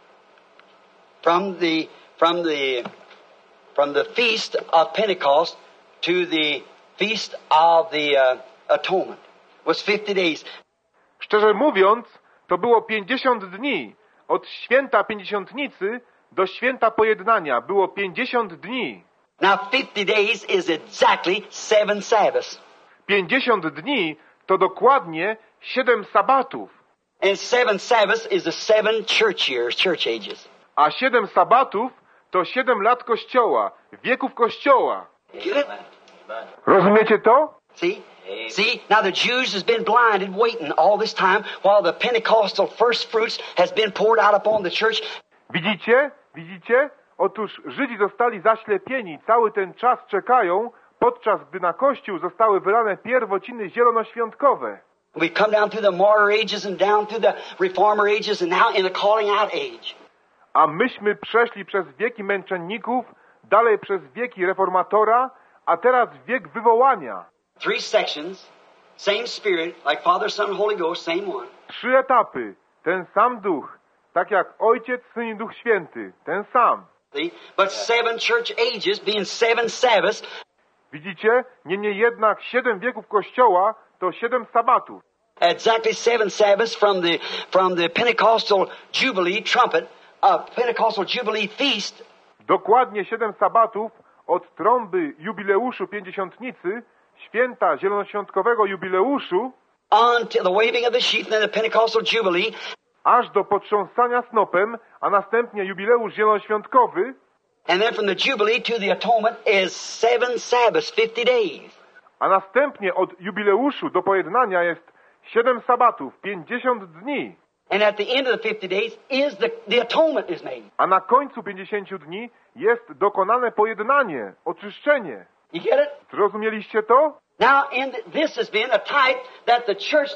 B: from the from the from the feast of Pentecost to the feast of the uh, atonement. It was fifty days.
A: Szczerze mówiąc, to było pięćdziesiąt dni. Od święta Pięćdziesiątnicy do święta pojednania było pięćdziesiąt dni.
B: Now fifty days is exactly seven Sabbaths.
A: pięćdziesiąt dni to dokładnie siedem sabatów.
B: And seven Sabbaths is the seven church years, church ages.
A: A siedem sabatów to siedem lat Kościoła, wieków Kościoła.
B: Get it?
A: Rozumiecie to?
B: See? See, now the Jews has been blinded waiting all this time while the Pentecostal first fruits has been poured out upon the church.
A: Widzicie? Widzicie? Otóż Żydzi zostali zaślepieni, cały ten czas czekają, podczas gdy na Kościół zostały wylane pierwociny zielonoświątkowe.
B: We come down through the martyr ages and down through the reformer ages and now in the calling out age.
A: A myśmy przeszli przez wieki męczenników, dalej przez wieki reformatora, a teraz wiek wywołania.
B: Three sections, same spirit, like Father, Son, Holy Ghost, same one.
A: Trzy etapy, ten sam duch, tak jak Ojciec, Syn i Duch Święty, ten sam.
B: See? But seven church ages being seven Sabbaths.
A: Widzicie? Niemniej jednak siedem wieków Kościoła to siedem sabatów.
B: Exactly seven Sabbaths from the from the Pentecostal Jubilee trumpet, uh, Pentecostal Jubilee feast.
A: Dokładnie siedem sabatów od trąby jubileuszu pięćdziesiątnicy, święta zielonoświątkowego jubileuszu,
B: until the waving of the sheaf and then the Pentecostal Jubilee,
A: aż do potrząsania snopem, a następnie jubileusz zielonoświątkowy,
B: and then from the Jubilee to the atonement is seven Sabbaths, fifty days.
A: a następnie od jubileuszu do pojednania jest siedem sabatów, pięćdziesiąt dni.
B: And at the end of the fifty days is the, the atonement is made.
A: A na końcu pięćdziesięciu dni jest dokonane pojednanie, oczyszczenie.
B: You get it?
A: Zrozumieliście to?
B: Now, in the, this has been a type that the church,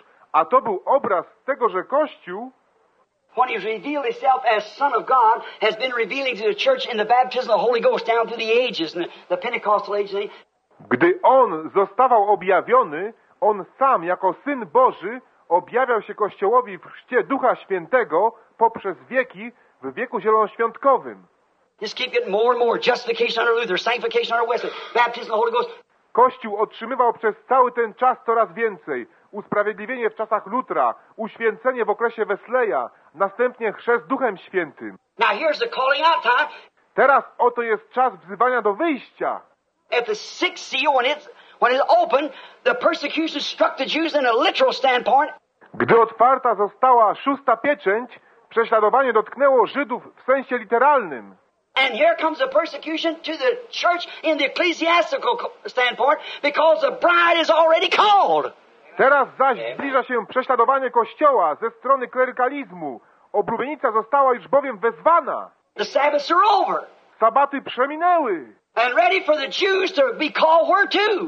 A: A to był obraz tego, że Kościół,
B: when He's revealed Himself as Son of God, has been revealing to the church in the baptism of the Holy Ghost down through the ages, and the, the Pentecostal age.
A: gdy On zostawał objawiony, On sam jako Syn Boży objawiał się Kościołowi w chrzcie Ducha Świętego poprzez wieki w wieku zielonoświątkowym.
B: Just keep getting more and more. Justification under Luther, sanctification under Wesley, baptism of the Holy Ghost.
A: Kościół otrzymywał przez cały ten czas coraz więcej. Usprawiedliwienie w czasach Lutra, uświęcenie w okresie Wesleya, następnie chrzest Duchem Świętym.
B: Now here's the calling out time.
A: Teraz oto jest czas wzywania do wyjścia.
B: At the sixth seal, when it's when it's open, the persecution struck the Jews in a literal standpoint.
A: Gdy otwarta została szósta pieczęć, prześladowanie dotknęło Żydów w sensie literalnym.
B: And here comes the persecution to the church in the ecclesiastical standpoint, because the bride is already called.
A: Teraz zaś zbliża się prześladowanie Kościoła ze strony klerykalizmu. Oblubienica została już bowiem wezwana.
B: The Sabbaths are over.
A: Sabaty przeminęły.
B: And ready for the Jews to be called where to?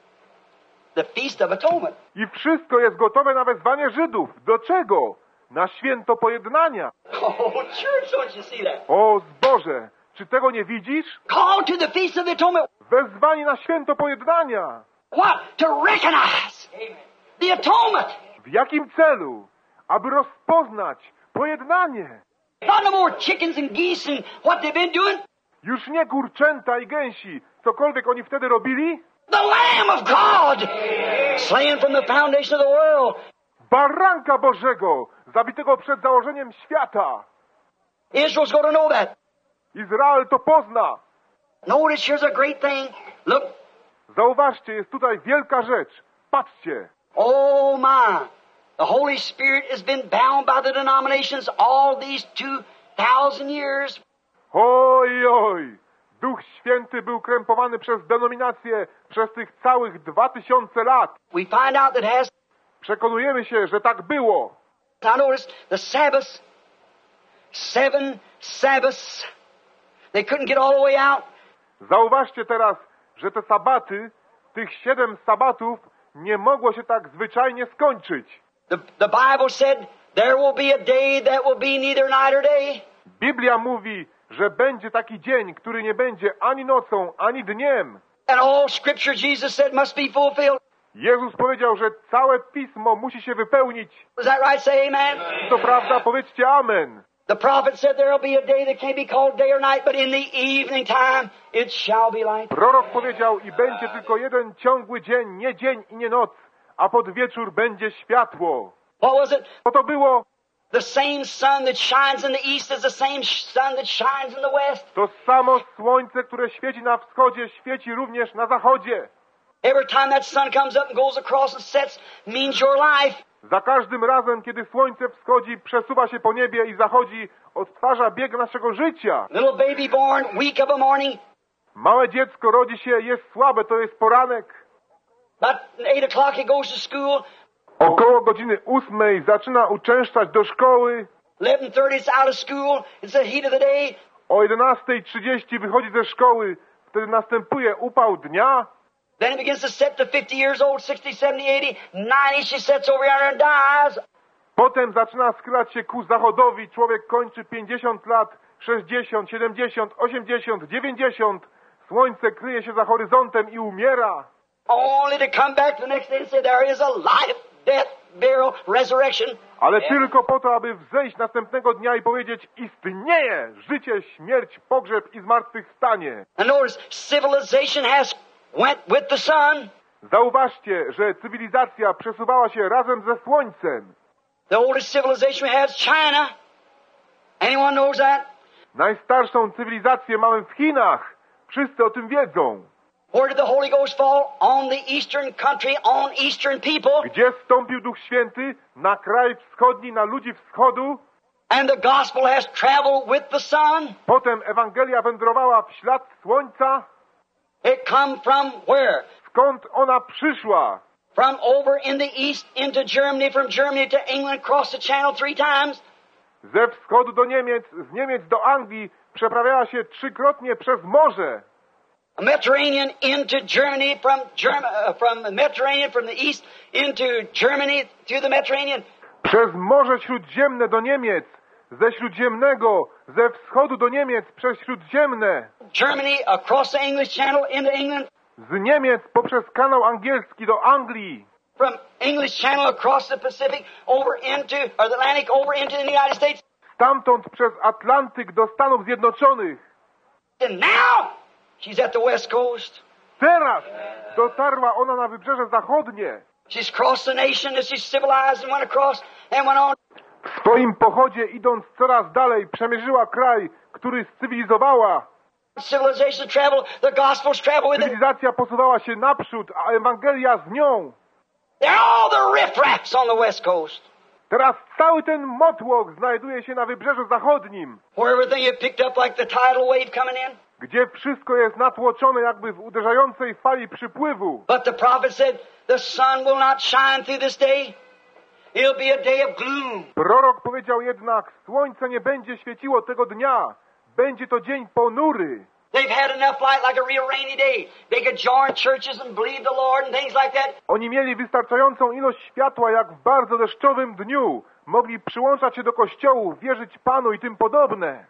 B: The Feast of Atonement.
A: I wszystko jest gotowe na wezwanie Żydów. Do czego? Na święto pojednania.
B: Oh, church, don't you see that?
A: O zboże, Czy tego nie widzisz?
B: Called to the Feast of the Atonement.
A: Wezwanie na święto pojednania.
B: What? To recognize the atonement.
A: W jakim celu? Aby rozpoznać pojednanie.
B: Not no more chickens and geese and what they've been doing.
A: Już nie kurczęta i gęsi, cokolwiek oni wtedy robili.
B: The Lamb of God, slain from the foundation of the world.
A: Baranka Bożego, zabitego przed założeniem świata.
B: Israel's going to know that.
A: Izrael to pozna.
B: Notice here's a great thing. Look.
A: Zauważcie, jest tutaj wielka rzecz. Patrzcie.
B: Oh my. The Holy Spirit has been bound by the denominations all these two thousand years.
A: Oj, oj. Duch Święty był krępowany przez denominacje przez tych całych dwa tysiące lat.
B: We find out that has.
A: Przekonujemy się, że tak było.
B: Now notice the Sabbaths. Seven Sabbaths. They couldn't get all the way out.
A: Zauważcie teraz, że te sabaty, tych siedem sabatów, nie mogło się tak zwyczajnie skończyć.
B: The, the Bible said there will be a day that will be neither night or day.
A: Biblia mówi, że będzie taki dzień, który nie będzie ani nocą, ani dniem.
B: And all Scripture, Jesus said, must be fulfilled.
A: Jezus powiedział, że całe Pismo musi się wypełnić.
B: Is that right? Say amen.
A: To prawda? Powiedzcie amen.
B: The prophet said there will be a day that can't be called day or night, but in the evening time it shall be light.
A: Prorok powiedział, i będzie tylko jeden ciągły dzień, nie dzień i nie noc, a pod wieczór będzie światło.
B: What was it?
A: Co to było?
B: The same sun that shines in the east is the same sun that shines in the west.
A: To samo słońce, które świeci na wschodzie, świeci również na zachodzie.
B: Every time that sun comes up and goes across and sets means your life.
A: Za każdym razem, kiedy słońce wschodzi, przesuwa się po niebie i zachodzi, odtwarza bieg naszego życia.
B: Little baby born, weak of a morning.
A: Małe dziecko rodzi się, jest słabe, to jest poranek.
B: About eight o'clock it goes to school.
A: Około godziny ósmej zaczyna uczęszczać do szkoły.
B: eleven thirty it's out of school. It's the heat of the day.
A: O jedenastej trzydzieści wychodzi ze szkoły. Wtedy następuje upał dnia.
B: Then it begins to set to fifty years old, sixty, seventy, eighty, ninety. She sets over yonder and dies.
A: Potem zaczyna skylać się ku zachodowi. Człowiek kończy pięćdziesiąt lat, sześćdziesiąt, siedemdziesiąt, osiemdziesiąt, dziewięćdziesiąt. Słońce kryje się za horyzontem i umiera.
B: Only to come back the next day and say there is a life, death, burial, resurrection.
A: Ale tylko po to, aby wzejść następnego dnia i powiedzieć: istnieje życie, śmierć, pogrzeb i zmartwychwstanie.
B: And notice, civilization has went with the sun.
A: Zauważcie, że cywilizacja przesuwała się razem ze słońcem.
B: The oldest civilization we have is China. Anyone knows that?
A: Najstarszą cywilizację mamy w Chinach. Wszyscy o tym wiedzą.
B: Where did the Holy Ghost fall? On the eastern country, on eastern people.
A: Gdzie stąpił Duch Święty? Na kraj wschodni, na ludzi wschodu.
B: And the gospel has traveled with the sun.
A: Potem Ewangelia wędrowała w ślad słońca.
B: It come from where?
A: Skąd ona przyszła?
B: From over in the east into Germany, from Germany to England, cross the channel three times.
A: Ze wschodu do Niemiec, z Niemiec do Anglii przeprawiała się trzykrotnie przez morze.
B: Mediterranean into Germany, from Germ- uh, from the Mediterranean, from the east into Germany through the Mediterranean.
A: Przez Morze Śródziemne do Niemiec, ze Śródziemnego, ze wschodu do Niemiec przez Śródziemne.
B: Germany across the English Channel into England.
A: Z Niemiec poprzez kanał angielski do Anglii.
B: From English Channel across the Pacific over into, or the Atlantic over into the United States.
A: Stamtąd przez Atlantyk do Stanów Zjednoczonych.
B: And now she's at the west coast.
A: Teraz dotarła ona na wybrzeże zachodnie.
B: She's crossed the nation as she's civilized and went across and went on.
A: W swoim pochodzie, idąc coraz dalej, przemierzyła kraj, który cywilizowała.
B: Civilization travel, the gospels travel with it.
A: Cywilizacja posuwała się naprzód, a Ewangelia z nią.
B: They're all the riffraffs on the west coast.
A: Teraz cały ten motłoch znajduje się na wybrzeżu zachodnim,
B: Where everything is picked up like the tidal wave coming in.
A: gdzie wszystko jest natłoczone jakby w uderzającej fali przypływu.
B: But the prophet said, the sun will not shine through this day. It'll be a day of gloom.
A: Prorok powiedział jednak, słońce nie będzie świeciło tego dnia. Będzie to dzień ponury.
B: They've had enough light like a real rainy day. They could join churches and believe the Lord and things like that.
A: Oni mieli wystarczającą ilość światła, jak w bardzo deszczowym dniu. Mogli przyłączać się do kościołów, wierzyć Panu i tym podobne.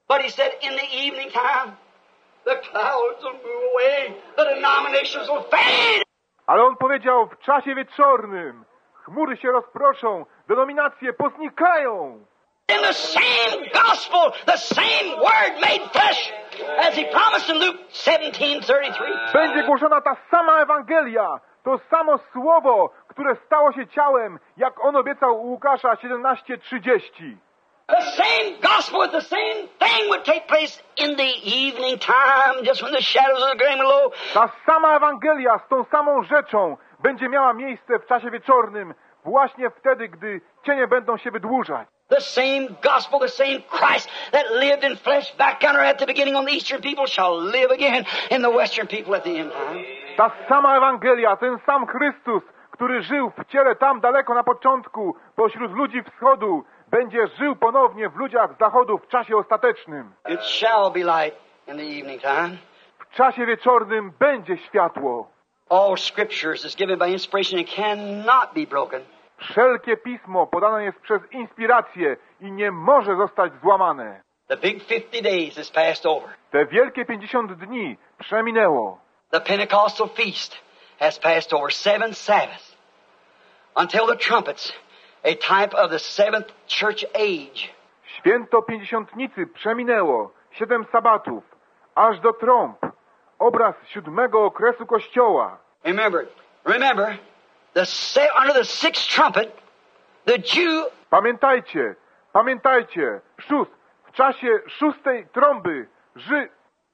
B: But he said, in the evening time, the clouds will move away, the denominations will fade.
A: Ale on powiedział, w czasie wieczornym chmury się rozproszą, denominacje poznikają.
B: In the same gospel, the same word made flesh, as he promised in Luke seventeen thirty-three.
A: Będzie głoszona ta sama Ewangelia, to samo słowo, które stało się ciałem, jak on obiecał u Łukasza siedemnaście trzydzieści.
B: The same gospel, the same thing would take place in the evening time, just when the shadows of the grave were low.
A: Ta sama Ewangelia z tą samą rzeczą będzie miała miejsce w czasie wieczornym, właśnie wtedy, gdy cienie będą się wydłużać.
B: The same gospel, the same Christ that lived in flesh back counter at the beginning on the eastern people shall live again in the western people at the end time.
A: Ta sama Ewangelia, ten sam Chrystus, który żył w ciele tam daleko na początku, pośród ludzi wschodu, będzie żył ponownie w ludziach z zachodu w czasie ostatecznym.
B: It shall be light in the evening time.
A: W czasie wieczornym będzie światło.
B: All scriptures is given by inspiration and cannot be broken.
A: Wszelkie pismo podane jest przez inspirację i nie może zostać złamane.
B: The big fifty days is passed over.
A: Te wielkie pięćdziesiąt dni przeminęło.
B: The Pentecostal feast has passed over, seven Sabbaths, until the trumpets, a type of the seventh church age.
A: Święto Pięćdziesiątnicy przeminęło, siedem sabatów, aż do trąb, obraz siódmego okresu Kościoła.
B: Remember, remember, the se- under the sixth trumpet, the Jew...
A: Pamiętajcie, pamiętajcie, szóst, w czasie szóstej trąby, ży...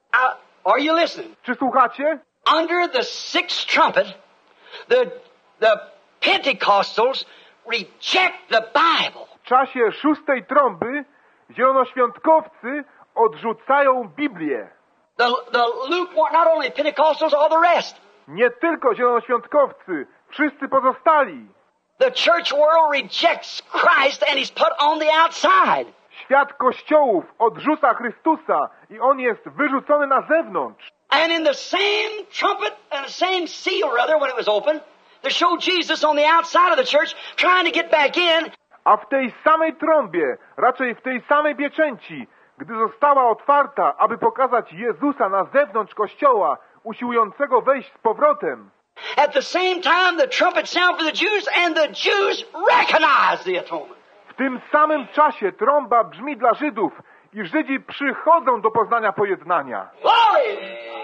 B: Uh, are you listening?
A: Czy słuchacie?
B: Under the sixth trumpet, the, the Pentecostals reject the Bible.
A: W czasie szóstej trąby zielonoświątkowcy odrzucają Biblię.
B: The, the lukewarm, not only Pentecostals, all the rest.
A: Nie tylko zielonoświątkowcy, wszyscy pozostali.
B: The church world rejects Christ and he's put on the outside.
A: Świat kościołów odrzuca Chrystusa i on jest wyrzucony na zewnątrz.
B: And in the same trumpet and the same seal, rather, when it was opened, to show Jesus on the outside of the church, trying to get back in.
A: A w tej samej trąbie, raczej w tej samej pieczęci, gdy została otwarta, aby pokazać Jezusa na zewnątrz kościoła, usiłującego wejść z powrotem.
B: At the same time, the trumpet sound for the Jews, and the Jews recognize the atonement.
A: W tym samym czasie trąba brzmi dla Żydów i Żydzi przychodzą do poznania pojednania.
B: Glory!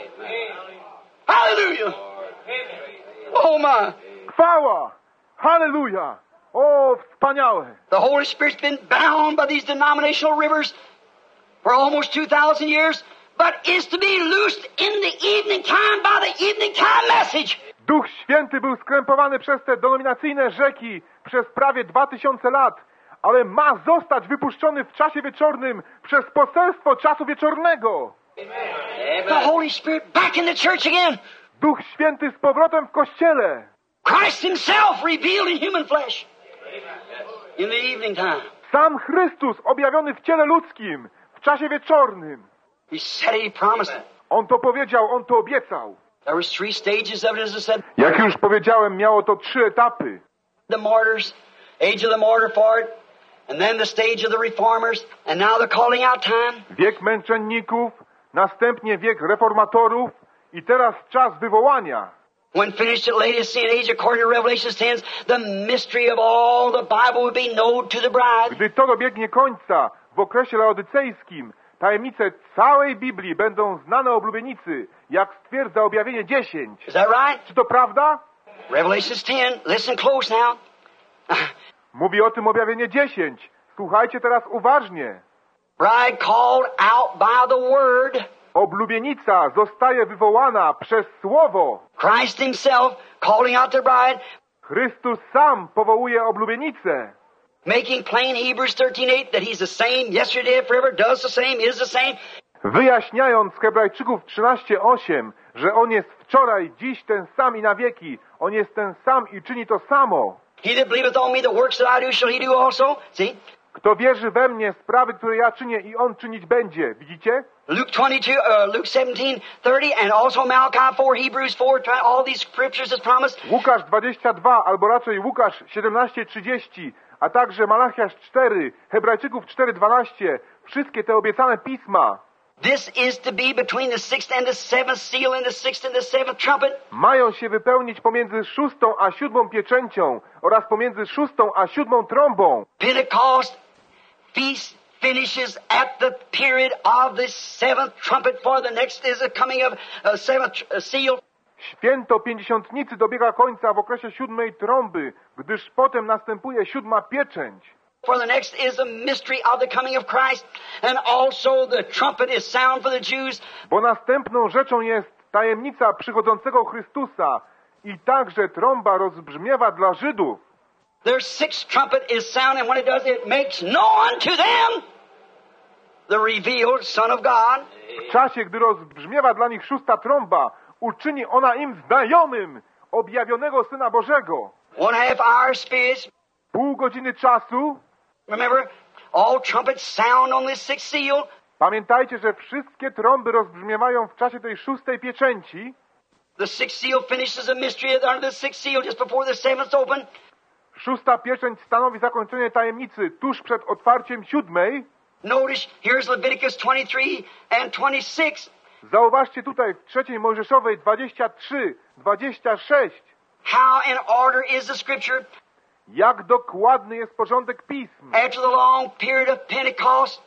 B: Hallelujah! Oh my!
A: Chwała! Halleluja! O, wspaniałe!
B: The Holy Spirit's been bound by these denominational rivers for almost two thousand years, but is to be loosed in the evening time by the evening time message.
A: Duch Święty był skrępowany przez te denominacyjne rzeki przez prawie dwa tysiące lat, ale ma zostać wypuszczony w czasie wieczornym przez poselstwo czasu wieczornego.
B: The Holy Spirit back in the church again.
A: Duch Święty z powrotem w Kościele.
B: Christ himself revealed in human flesh in the evening time.
A: Sam Chrystus objawiony w ciele ludzkim w czasie wieczornym.
B: He said it, he promised it.
A: On to powiedział, on to obiecał.
B: There was three stages of it, as I said.
A: Jak już powiedziałem, miało to trzy etapy.
B: The martyrs, age of the martyr for it, and then the stage of the reformers, and now the calling out time.
A: Wiek męczenników, następnie wiek reformatorów i teraz czas wywołania.
B: When finished at latest in age, according to Revelation ten, the mystery of all the Bible would be known to the bride.
A: Gdy to dobiegnie końca, w okresie laodycejskim, tajemnice całej Biblii będą znane oblubienicy, jak stwierdza Objawienie dziesięć.
B: Is that right?
A: Czy to prawda?
B: Revelation ten, listen close now.
A: Mówi o tym Objawienie dziesięć. Słuchajcie teraz uważnie.
B: Bride called out by the word.
A: Oblubienica zostaje wywołana przez Słowo.
B: Christ himself calling out the bride.
A: Chrystus sam powołuje oblubienicę.
B: Making plain Hebrews thirteen eight that he's the same yesterday, forever, does the same, is the same.
A: Wyjaśniając Hebrajczyków trzynaście osiem, że On jest wczoraj, dziś ten sam i na wieki. On jest ten sam i czyni to samo.
B: He that believeth on me, the works that I do shall he do also. See?
A: Kto wierzy we mnie, sprawy, które ja czynię i On czynić będzie. Widzicie?
B: Luke twenty-two, uh, Luke seventeen thirty, and also Malachi four, Hebrews four, all these scriptures is promised.
A: Łukasz dwadzieścia dwa, albo raczej Łukasz siedemnaście trzydzieści, a także Malachiasz cztery, Hebrajczyków cztery dwanaście, wszystkie te obiecane pisma
B: This is to be between the sixth and the seventh seal and the sixth and the seventh trumpet.
A: mają się wypełnić pomiędzy szóstą a siódmą pieczęcią oraz pomiędzy szóstą a siódmą trąbą.
B: Pentecost feast finishes at the period of the seventh trumpet, for the next is the coming of uh, seventh uh, seal.
A: Święto Pięćdziesiątnicy dobiega końca w okresie siódmej trąby, gdyż potem następuje siódma pieczęć.
B: For the next is the mystery of the coming of Christ, and also the trumpet is sound for the Jews.
A: Bo następną rzeczą jest tajemnica przychodzącego Chrystusa i także trąba rozbrzmiewa dla Żydów.
B: Their sixth trumpet is sound, and when it does, it makes known to them the revealed Son of God.
A: W czasie, gdy rozbrzmiewa dla nich szósta trąba, uczyni ona im znajomym objawionego Syna Bożego.
B: One half hour spirits.
A: Pół godziny czasu.
B: Remember, all trumpets sound on this sixth seal.
A: Pamiętajcie, że wszystkie trąby rozbrzmiewają w czasie tej szóstej pieczęci.
B: The sixth seal finishes the mystery under the sixth seal just before the seventh open.
A: Szósta pieczęć stanowi zakończenie tajemnicy tuż przed otwarciem siódmej.
B: Notice, here's Leviticus twenty-three and twenty-six.
A: Zauważcie tutaj w trzeciej Mojżeszowej dwadzieścia trzy, dwadzieścia sześć.
B: How in order is the scripture?
A: Jak dokładny jest porządek pism.
B: After the long period of Pentecost,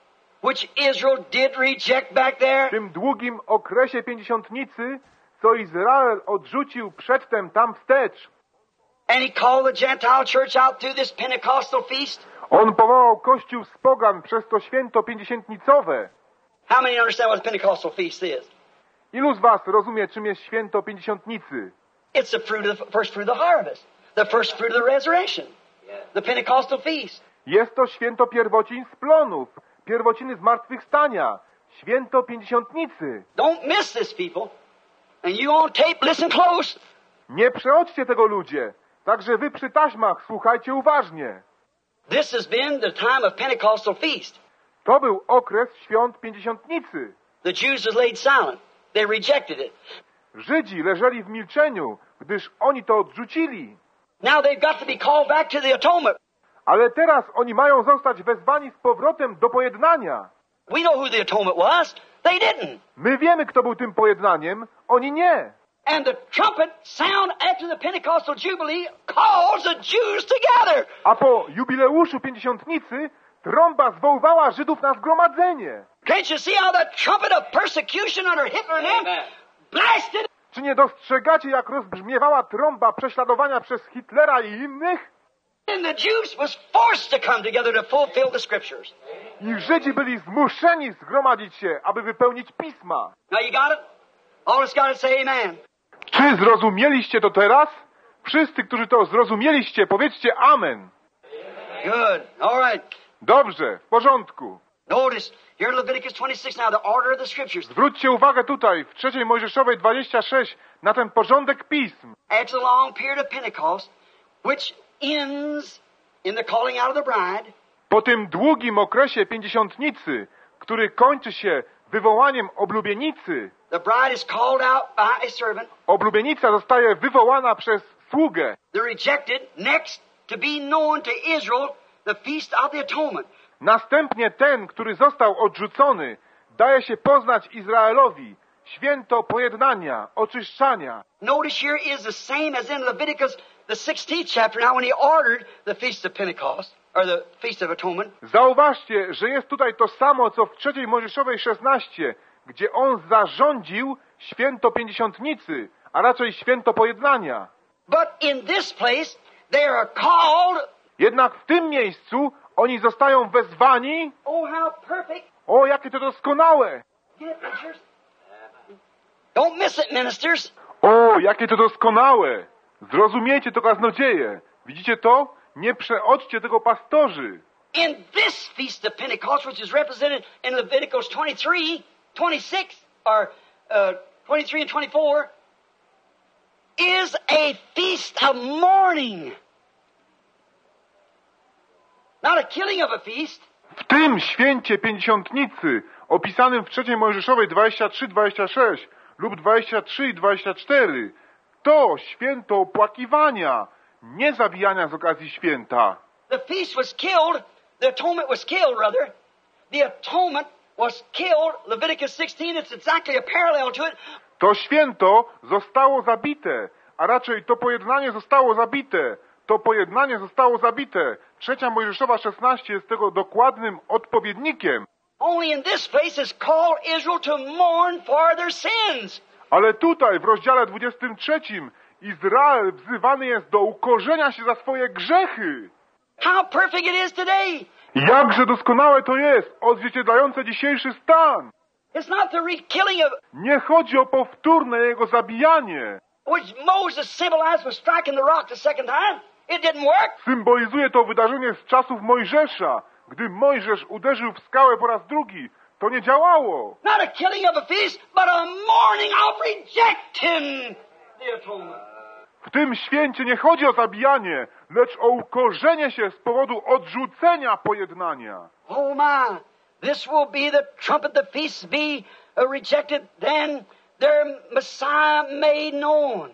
B: which Israel did reject back there.
A: W tym długim okresie pięćdziesiątnicy, co Izrael odrzucił przedtem tam wstecz.
B: And he called the Gentile church out through this Pentecostal feast.
A: On powołał Kościół z pogan przez to święto pięćdziesiętnicowe.
B: How many understand what the Pentecostal feast is?
A: Ilu z was rozumie, czym jest święto pięćdziesiątnicy?
B: It's the fruit of the first fruit of the harvest, the first fruit of the resurrection, the Pentecostal feast.
A: Jest to święto pierwocin z plonów, pierwociny zmartwychwstania, święto pięćdziesiątnicy.
B: Don't miss this, people. And you on tape, listen close.
A: Nie przeoczcie tego, ludzie. Także wy przy taśmach słuchajcie uważnie.
B: This has been the time of Pentecostal feast.
A: To był okres świąt pięćdziesiątnicy.
B: The Jews was laid silent. They rejected it.
A: Żydzi leżeli w milczeniu, gdyż oni to odrzucili.
B: Now they've got to be called back to the atonement.
A: Ale teraz oni mają zostać wezwani z powrotem do pojednania.
B: We know who the atonement was. They didn't.
A: My wiemy, kto był tym pojednaniem, oni nie.
B: And the trumpet sound after the Pentecostal Jubilee calls the Jews together.
A: A po jubileuszu pięćdziesiątnicy trąba zwoływała Żydów na zgromadzenie.
B: Can't you see how that trumpet of persecution under Hitler and them blasted?
A: Czy nie dostrzegacie, jak rozbrzmiewała trąba prześladowania przez Hitlera i innych?
B: And the Jews was forced to come together to fulfill the scriptures.
A: I Żydzi byli zmuszeni zgromadzić się, aby wypełnić pisma.
B: Now you got it? All it's got to say amen.
A: Czy zrozumieliście to teraz? Wszyscy, którzy to zrozumieliście, powiedzcie amen.
B: Good. All right.
A: Dobrze, w porządku.
B: Notice, here in Leviticus twenty-six now, the order of the scriptures.
A: Zwróćcie uwagę tutaj, w trzeciej Mojżeszowej dwadzieścia sześć, na ten porządek pism.
B: After the long period of Pentecost, which ends in the calling out of the bride.
A: Po tym długim okresie pięćdziesiątnicy, który kończy się wywołaniem oblubienicy,
B: The bride is called out by a servant.
A: Oblubienica zostaje wywołana przez sługę.
B: The rejected, next to be known to Israel, the feast of the atonement.
A: Następnie ten, który został odrzucony, daje się poznać Izraelowi, święto pojednania, oczyszczania.
B: Notice here is the same as in Leviticus, the sixteenth chapter, now when he ordered the feast of Pentecost, or the feast of atonement.
A: Zauważcie, że jest tutaj to samo, co w trzeciej Mojżeszowej szesnaście, gdzie on zarządził święto pięćdziesiątnicy, a raczej święto pojednania.
B: But in this place, they are called.
A: Jednak w tym miejscu oni zostają wezwani.
B: Oh, how perfect.
A: O, jakie to doskonałe!
B: Get it, preachers? Don't miss it, ministers.
A: O, jakie to doskonałe! Zrozumiejcie to, kaznodzieje. Widzicie to? Nie przeoczcie tego, pastorzy.
B: In this feast of Pentecost, which is represented in Leviticus twenty-three, twenty-six, or uh, twenty-three and twenty-four, is a feast of mourning. Not a killing of a feast.
A: W tym święcie pięćdziesiątnicy opisanym w trzeciej Mojżeszowej dwadzieścia trzy dwadzieścia sześć lub dwadzieścia trzy i dwadzieścia cztery, to święto opłakiwania, nie zabijania z okazji święta.
B: The feast was killed, the atonement was killed, rather. The atonement was killed, Leviticus sixteen, it's exactly a parallel to it.
A: To święto zostało zabite, a raczej to pojednanie zostało zabite. To pojednanie zostało zabite. Trzecia Mojżeszowa szesnaście jest tego dokładnym odpowiednikiem.
B: Only in this place is called Israel to mourn for their sins.
A: Ale tutaj, w rozdziale dwudziestym trzecim, Izrael wzywany jest do ukorzenia się za swoje grzechy.
B: How perfect it is today.
A: Jakże doskonałe to jest, odzwierciedlające dzisiejszy stan.
B: It's not the re-killing of
A: Nie chodzi o powtórne jego zabijanie.
B: which Moses symbolized with striking the rock the second time. It didn't work.
A: Symbolizuje to wydarzenie z czasów Mojżesza. Gdy Mojżesz uderzył w skałę po raz drugi, to nie działało.
B: Not a killing of a feast, but a mourning of rejecting the atonement.
A: W tym święcie nie chodzi o zabijanie, lecz o ukorzenie się z powodu odrzucenia pojednania.
B: Oh my, this will be the trumpet, the feast be uh, rejected, then their Messiah made known.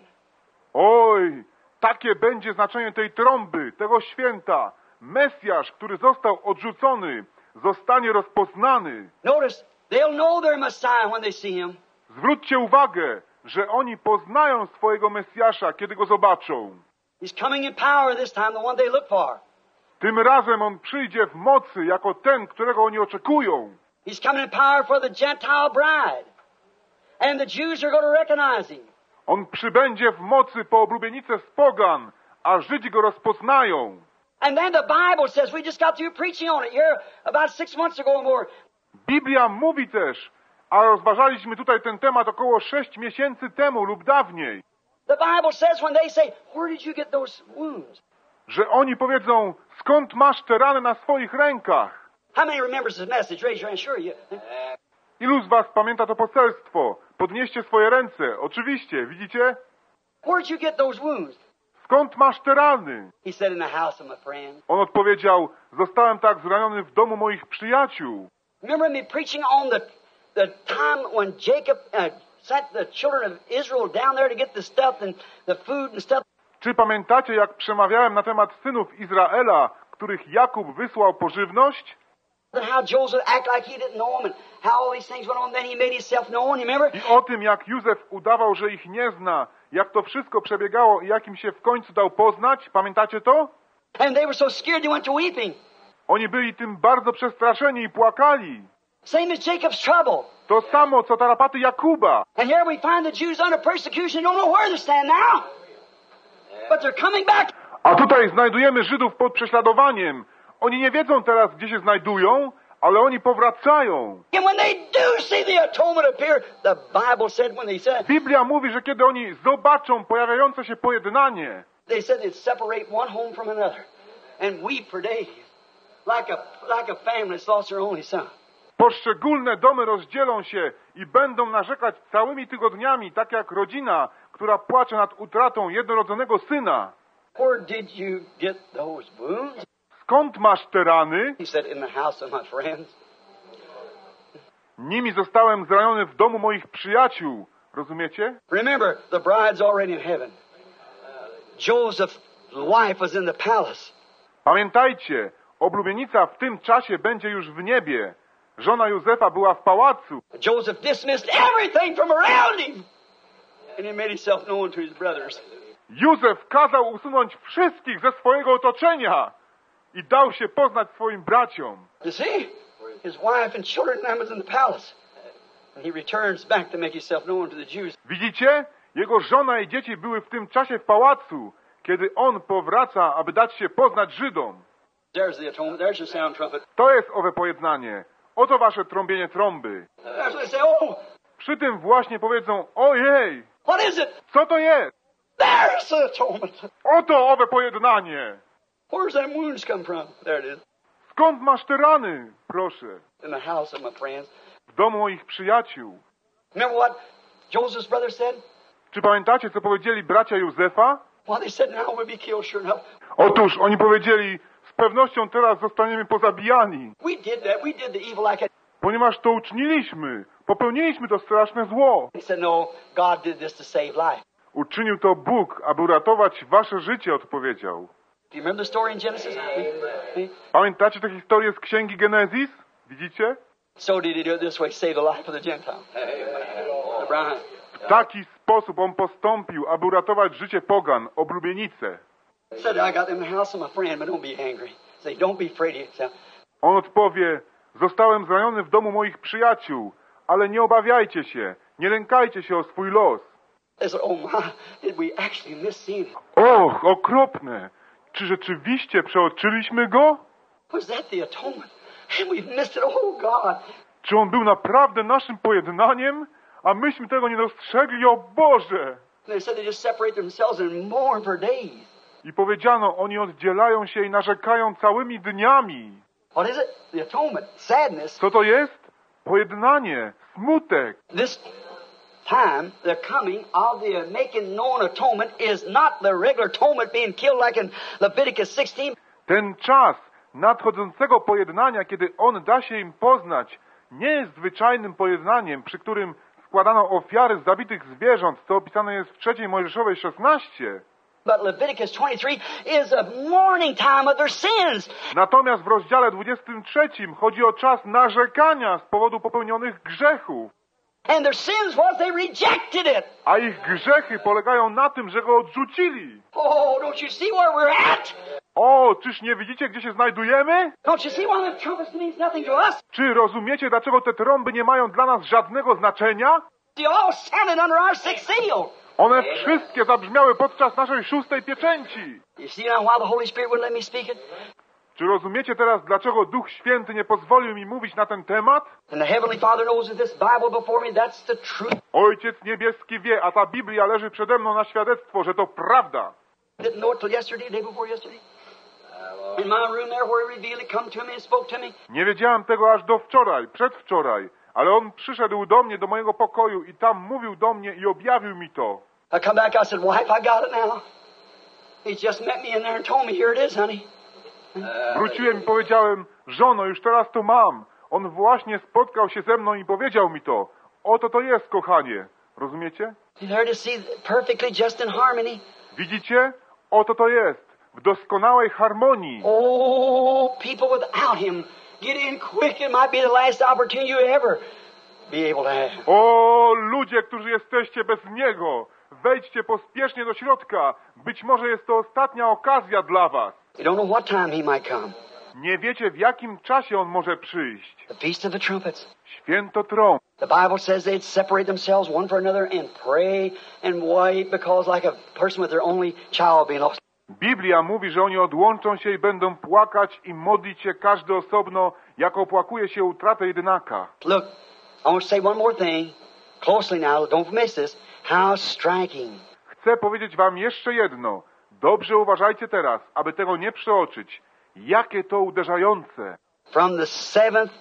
A: Oj, takie będzie znaczenie tej trąby, tego święta. Mesjasz, który został odrzucony, zostanie rozpoznany.
B: Notice, they'll know their Messiah when they see him.
A: Zwróćcie uwagę, że oni poznają swojego Mesjasza, kiedy go zobaczą.
B: He's coming in power this time, the one they look for.
A: Tym razem on przyjdzie w mocy jako ten, którego oni oczekują.
B: He's coming in power for the Gentile bride. And the Jews are going to recognize him.
A: On przybędzie w mocy po oblubienicę z pogan, a Żydzi go rozpoznają.
B: And then the Bible says, we just got through preaching on it here about six months ago or more.
A: Biblia mówi też, a rozważaliśmy tutaj ten temat około sześć miesięcy temu lub dawniej,
B: The Bible says when they say, where did you get those wounds?
A: że oni powiedzą, skąd masz te rany na swoich rękach?
B: How many remembers this message? Raise your hand. Sure you.
A: Ilu z was pamięta to poselstwo? Podnieście swoje ręce. Oczywiście, widzicie?
B: Where did you get those wounds?
A: Skąd masz te rany?
B: He said, in the house of my friend.
A: On odpowiedział, zostałem tak zraniony w domu moich przyjaciół.
B: Remember me preaching on the, the time when Jacob uh, sent the children of Israel down there to get the stuff and the food and stuff.
A: Czy pamiętacie, jak przemawiałem na temat synów Izraela, których Jakub wysłał pożywność?
B: And how Joseph acted like he didn't know him and how all these things went on. Then he made himself known, you remember?
A: I o tym, jak Józef udawał, że ich nie zna, jak to wszystko przebiegało i jak im się w końcu dał poznać. Pamiętacie to?
B: And they were so scared they went to weeping.
A: Oni byli tym bardzo przestraszeni i płakali.
B: Same as Jacob's trouble.
A: To samo, co tarapaty Jakuba.
B: And here we find the Jews under persecution, don't know where they stand now. But they're coming back.
A: A tutaj znajdujemy Żydów pod prześladowaniem. Oni nie wiedzą teraz, gdzie się znajdują, ale oni powracają.
B: And when they do see the atonement appear, the Bible said when they said,
A: Biblia mówi, że kiedy oni zobaczą pojawiające się pojednanie,
B: they said they'd separate one home from another and weep for days, like a like a family that's lost their only son.
A: poszczególne domy rozdzielą się i będą narzekać całymi tygodniami, tak jak rodzina, która płacze nad utratą jednorodzonego syna.
B: Where did you get those wounds?
A: Skąd masz te rany?
B: He said, in the house of my friends.
A: Nimi zostałem zraniony w domu moich przyjaciół. Rozumiecie?
B: Remember, the bride's already in heaven. Joseph's wife was in the palace.
A: Pamiętajcie, oblubienica w tym czasie będzie już w niebie. Żona Józefa była w pałacu.
B: Joseph dismissed everything from around him. And he made himself known to his brothers.
A: Józef kazał usunąć wszystkich ze swojego otoczenia i dał się poznać swoim braciom.
B: You see? His wife and children now was in the palace. And he returns back to make himself known to the Jews.
A: Widzicie? Jego żona i dzieci były w tym czasie w pałacu, kiedy on powraca, aby dać się poznać Żydom.
B: There's the atonement. There's your sound trumpet.
A: To jest owe pojednanie. Oto wasze trąbienie trąby.
B: That's what they say. Oh,
A: Przy tym właśnie powiedzą, ojej,
B: what is it?
A: co to jest?
B: There's the atonement.
A: Oto owe pojednanie.
B: Where's them wounds come from? There it is.
A: Skąd masz te rany? Proszę.
B: In the house of my friends.
A: W domu moich przyjaciół.
B: Remember what Joseph's brother said?
A: Czy pamiętacie, co powiedzieli bracia Józefa?
B: Well, they said, now we'll be killed, sure enough.
A: Otóż oni powiedzieli, z pewnością teraz zostaniemy pozabijani.
B: We did that. We did the evil like that.
A: ponieważ to uczyniliśmy. Popełniliśmy to straszne zło.
B: He said, no, God did this to save life.
A: Uczynił to Bóg, aby uratować wasze życie, odpowiedział.
B: Do you remember the story in Genesis?
A: Pamiętacie tę historię z Księgi Genezis? Widzicie?
B: So did he do it this way, save the life of the Gentile. Abraham.
A: W taki sposób on postąpił, aby uratować życie pogan, oblubienicę.
B: Said, I got them in the house of my friend, but don't be angry. Say, don't be afraid of yourself.
A: On odpowie, zostałem zraniony w domu moich przyjaciół, ale nie obawiajcie się, nie lękajcie się o swój los.
B: They said, oh my, did we actually miss seeing him?
A: Och, okropne! Czy rzeczywiście przeoczyliśmy go?
B: Was that the atonement? And we've missed it, oh God.
A: Czy on był naprawdę naszym pojednaniem? A myśmy tego nie dostrzegli, o Boże!
B: And they said they just separate themselves and mourn for days.
A: I powiedziano, oni oddzielają się i narzekają całymi dniami.
B: What is it? The atonement, sadness.
A: Co to jest? Pojednanie, smutek.
B: This time, the coming of the making known atonement is not the regular atonement being killed like in Leviticus sixteen.
A: Ten czas nadchodzącego pojednania, kiedy on da się im poznać, nie jest zwyczajnym pojednaniem, przy którym składano ofiary z zabitych zwierząt, co opisane jest w trzeciej Mojżeszowej szesnaście.
B: But Leviticus twenty-three is a mourning time of their sins.
A: Natomiast w rozdziale dwudziestym trzecim chodzi o czas narzekania z powodu popełnionych grzechów.
B: And their sins was they rejected it.
A: A ich grzechy polegają na tym, że go odrzucili.
B: Oh, don't you see where we're at?
A: O, czyż nie widzicie, gdzie się znajdujemy?
B: Don't you see why the trumpets means nothing to us?
A: Czy rozumiecie, dlaczego te trąby nie mają dla nas żadnego znaczenia?
B: They all sounded under our sixth seal.
A: One wszystkie zabrzmiały podczas naszej szóstej pieczęci.
B: You see now why the Holy Spirit wouldn't let me speak it?
A: Czy rozumiecie teraz, dlaczego Duch Święty nie pozwolił mi mówić na ten temat?
B: And the Heavenly Father knows that this Bible before me, that's the truth.
A: Ojciec Niebieski wie, a ta Biblia leży przede mną na świadectwo, że to prawda.
B: Didn't know it till yesterday, day before yesterday. In my room there where he revealed it, come to me and spoke to me.
A: Nie wiedziałem tego aż do wczoraj, przedwczoraj, ale on przyszedł do mnie, do mojego pokoju i tam mówił do mnie i objawił mi to.
B: I come back, I said, wife, I got it now. He's just met me in there and told me, here it is, honey.
A: Wróciłem i powiedziałem, żono, już teraz to mam. On właśnie spotkał się ze mną i powiedział mi to. Oto to jest, kochanie. Rozumiecie?
B: There to see perfectly just in harmony.
A: Widzicie? Oto to jest. W doskonałej harmonii.
B: Oh, people without him, get in quick. It might be the last opportunity you ever be able to have.
A: O, ludzie, którzy jesteście bez niego. Wejdźcie pospiesznie do środka. Być może jest to ostatnia okazja dla was.
B: You don't know what time he might come.
A: Nie wiecie, w jakim czasie on może przyjść.
B: The Feast of the Trumpets.
A: Święto trąb.
B: The Bible says they'd separate themselves one for another and pray and weep because like a person with their only child being lost.
A: Biblia mówi, że oni odłączą się i będą płakać i modlić się każdy osobno, jak opłakuje się utratę jedynaka.
B: Look, I want to say one more thing. Closely now, don't miss this. How striking.
A: Chcę powiedzieć wam jeszcze jedno. Dobrze uważajcie teraz, aby tego nie przeoczyć. Jakie to uderzające.
B: From the seventh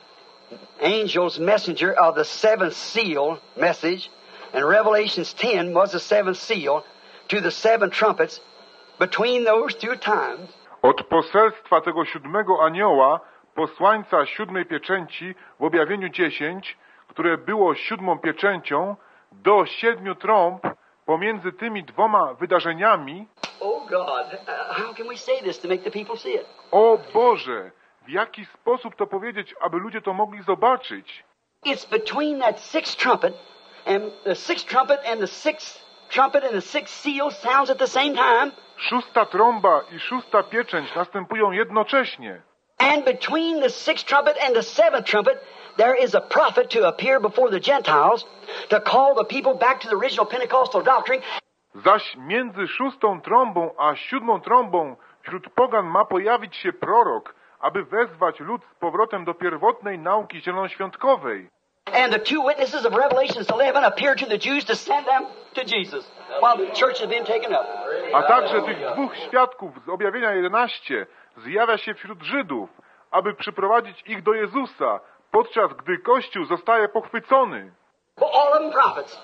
B: angel's messenger of the seventh seal message, and Revelations ten was the seventh seal, to the seven trumpets, between those two times.
A: Od poselstwa tego siódmego anioła, posłańca siódmej pieczęci w objawieniu dziesięć, które było siódmą pieczęcią, do siedmiu trąb pomiędzy tymi dwoma wydarzeniami.
B: Oh God, uh, how can we say this to make the people see it?
A: O Boże, w jaki sposób to powiedzieć, aby ludzie to mogli zobaczyć?
B: It's between that sixth trumpet and the sixth trumpet and the sixth trumpet and the sixth seal sounds at the same time.
A: Szósta trąba i szósta pieczęć następują jednocześnie.
B: And between the sixth trumpet and the seventh trumpet, there is a prophet to appear before the Gentiles to call the people back to the original Pentecostal doctrine.
A: Zaś między szóstą trąbą a siódmą trąbą wśród pogan ma pojawić się prorok, aby wezwać lud z powrotem do pierwotnej nauki zielonoświątkowej.
B: And the two witnesses of Revelations eleven appear to the Jews to send them to Jesus while the church has been taken up.
A: A także tych dwóch świadków z objawienia jedenaście zjawia się wśród Żydów, aby przyprowadzić ich do Jezusa, podczas gdy Kościół zostaje pochwycony.
B: All of them prophets.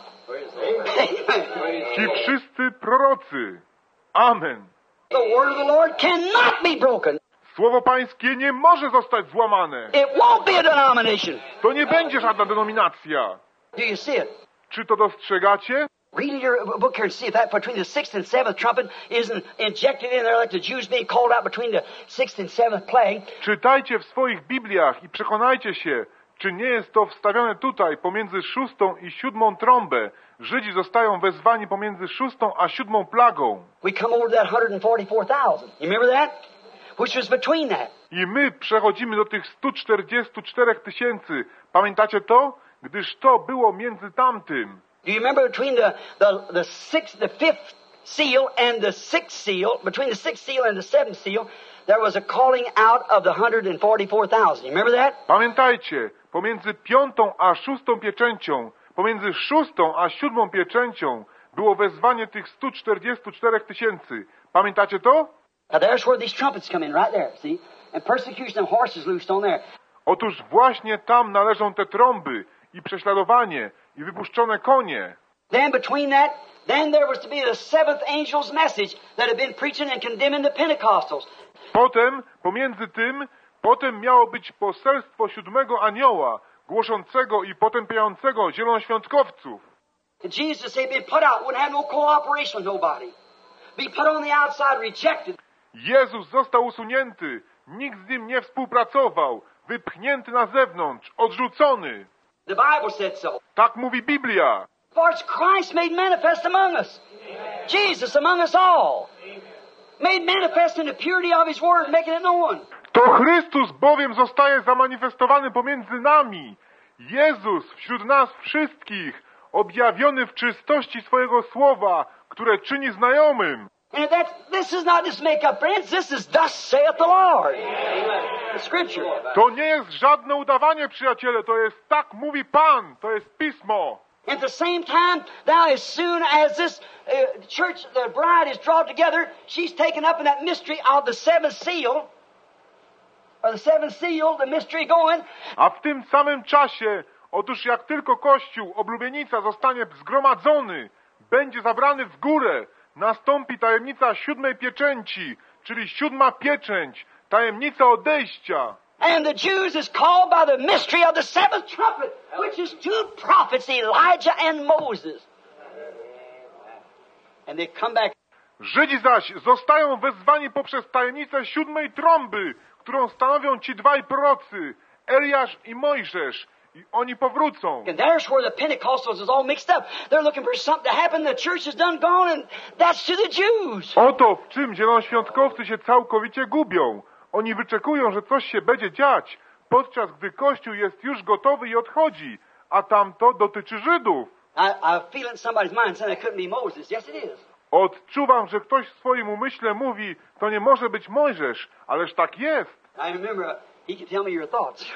A: Ci wszyscy prorocy. Amen.
B: The word of the Lord cannot be broken.
A: Słowo Pańskie nie może zostać złamane.
B: It won't be a denomination.
A: To nie będzie żadna denominacja.
B: Do you see it?
A: Czy to dostrzegacie?
B: Read in your book here and see if that between the sixth and seventh trumpet isn't injected in there like the Jews being called out between the sixth and seventh plague.
A: Czytajcie w swoich Bibliach i przekonajcie się, czy nie jest to wstawione tutaj pomiędzy szóstą i siódmą trąbę. Żydzi zostają wezwani pomiędzy szóstą a siódmą plagą.
B: We come over to that one hundred forty-four thousand. You remember that? Which was between that.
A: I my przechodzimy do tych stu czterdziestu czterech tysięcy. Pamiętacie to? Gdyż to było między tamtym.
B: Do you remember between the, the, the sixth, the fifth seal and the sixth seal, between the sixth seal and the seventh seal, there was a calling out of the one hundred forty-four thousand. You remember that?
A: Pamiętajcie, pomiędzy piątą a szóstą pieczęcią, pomiędzy szóstą a siódmą pieczęcią było wezwanie tych stu czterdziestu czterech tysięcy. Pamiętacie to?
B: Now there's where these trumpets come in, right there, see? And persecution and horses loosed on there.
A: Otóż właśnie tam należą te trąby i prześladowanie i wypuszczone konie.
B: Then between that, then there was to be the seventh angel's message that had been preaching and condemning the Pentecostals.
A: Potem, pomiędzy tym, potem miało być poselstwo siódmego anioła, głoszącego i potępiającego zielonoświątkowców.
B: Jesus had been put out, wouldn't have no cooperation with nobody. Be put on the outside, rejected.
A: Jezus został usunięty, nikt z nim nie współpracował, wypchnięty na zewnątrz, odrzucony.
B: The Bible said so.
A: Tak mówi Biblia.
B: For it's Christ made manifest among us. Jesus among us all. Made manifest in the purity of His Word, making it known.
A: To Chrystus bowiem zostaje zamanifestowany pomiędzy nami. Jezus wśród nas wszystkich, objawiony w czystości swojego słowa, które czyni znajomym.
B: And that this is not just make up, friends. This is thus saith the Lord. The Scripture.
A: To nie jest żadne udawanie, przyjaciele, to jest tak mówi Pan, to jest Pismo.
B: At the same time, now as soon as this uh, church, the bride is drawn together, she's taken up in that mystery of the seventh seal, or the seventh seal, the mystery going.
A: A w tym samym czasie, otóż jak tylko Kościół, oblubienica, zostanie zgromadzony, będzie zabrany w górę, nastąpi tajemnica siódmej pieczęci, czyli siódma pieczęć, tajemnica odejścia.
B: And the Jews is called by the mystery of the seventh trumpet, which is two prophets, Elijah and Moses. And they come back.
A: Żydzi zaś zostają wezwani poprzez tajemnicę siódmej trąby, którą stanowią ci dwaj prorocy, Eliasz i Mojżesz. I oni powrócą.
B: And there's where the Pentecostals is all mixed up. They're looking for something to happen. The church is done gone, and that's to the Jews.
A: Oto w czym zielonoświątkowcy się całkowicie gubią. Oni wyczekują, że coś się będzie dziać, podczas gdy Kościół jest już gotowy i odchodzi, a tamto dotyczy Żydów.
B: I, I feel in somebody's mind saying it couldn't be Moses. Yes, it is.
A: Odczuwam, że ktoś w swoim umyśle mówi, to nie może być Mojżesz, ależ tak jest.
B: I remember uh, he could tell me your thoughts.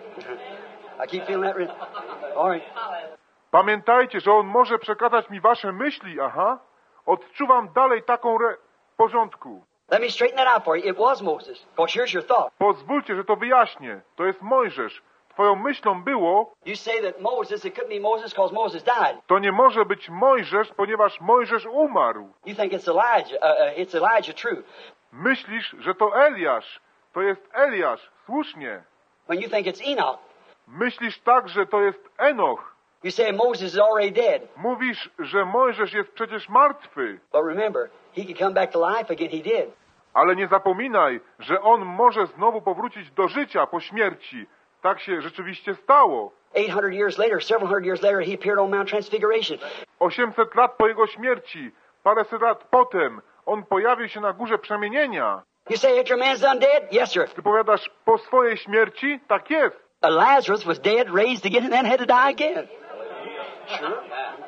B: I keep feeling that. Re- All right.
A: Pamiętajcie, że on może przekazać mi wasze myśli, aha. Odczuwam dalej taką re... w porządku.
B: Let me straighten that out for you. It was Moses. Because here's your thought.
A: Pozwólcie, że to wyjaśnię. To jest Mojżesz. Twoją myślą było,
B: You say that Moses, it couldn't be Moses because Moses died.
A: to nie może być Mojżesz, ponieważ Mojżesz umarł.
B: You think it's Elijah. Uh, uh, it's Elijah, true.
A: Myślisz, że to Eliasz. To jest Eliasz. Słusznie.
B: When you think it's Enoch,
A: Myślisz tak, że to jest Enoch.
B: you say Moses is already dead.
A: Mówisz, że Mojżesz jest przecież martwy.
B: But remember, he could come back to life again. He did.
A: Ale nie zapominaj, że on może znowu powrócić do życia po śmierci. Tak się rzeczywiście stało.
B: eight hundred years later, several hundred years later, he appeared on Mount Transfiguration.
A: osiemset lat po jego śmierci, paręset lat potem, on pojawił się na górze przemienienia.
B: You say after a man's done dead? Yes, sir.
A: Ty powiadasz, po swojej śmierci? Tak jest.
B: Uh, Lazarus was dead, raised again, and then had to die again. Sure.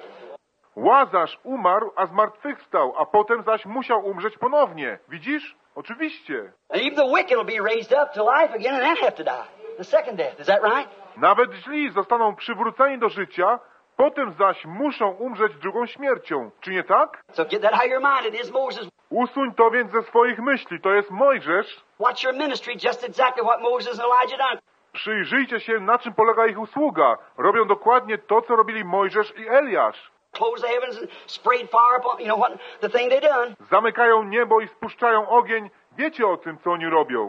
A: Łazarz umarł, a zmartwychwstał, a potem zaś musiał umrzeć ponownie. Widzisz? Oczywiście.
B: And even the wicked will be raised up to life again, and then have to die. The second death. Is that right?
A: Nawet źli zostaną przywróceni do życia, potem zaś muszą umrzeć drugą śmiercią. Czy nie tak?
B: So get that out of your mind. It is Moses.
A: Usuń to więc ze swoich myśli. To jest Mojżesz.
B: Watch your ministry, just exactly what Moses and Elijah done.
A: Przyjrzyjcie się, na czym polega ich usługa. Robią dokładnie to, co robili Mojżesz i Eliasz.
B: Close the heavens and sprayed fire upon, you know what, the thing they done.
A: Zamykają niebo i spuszczają ogień. Wiecie o tym, co oni robią.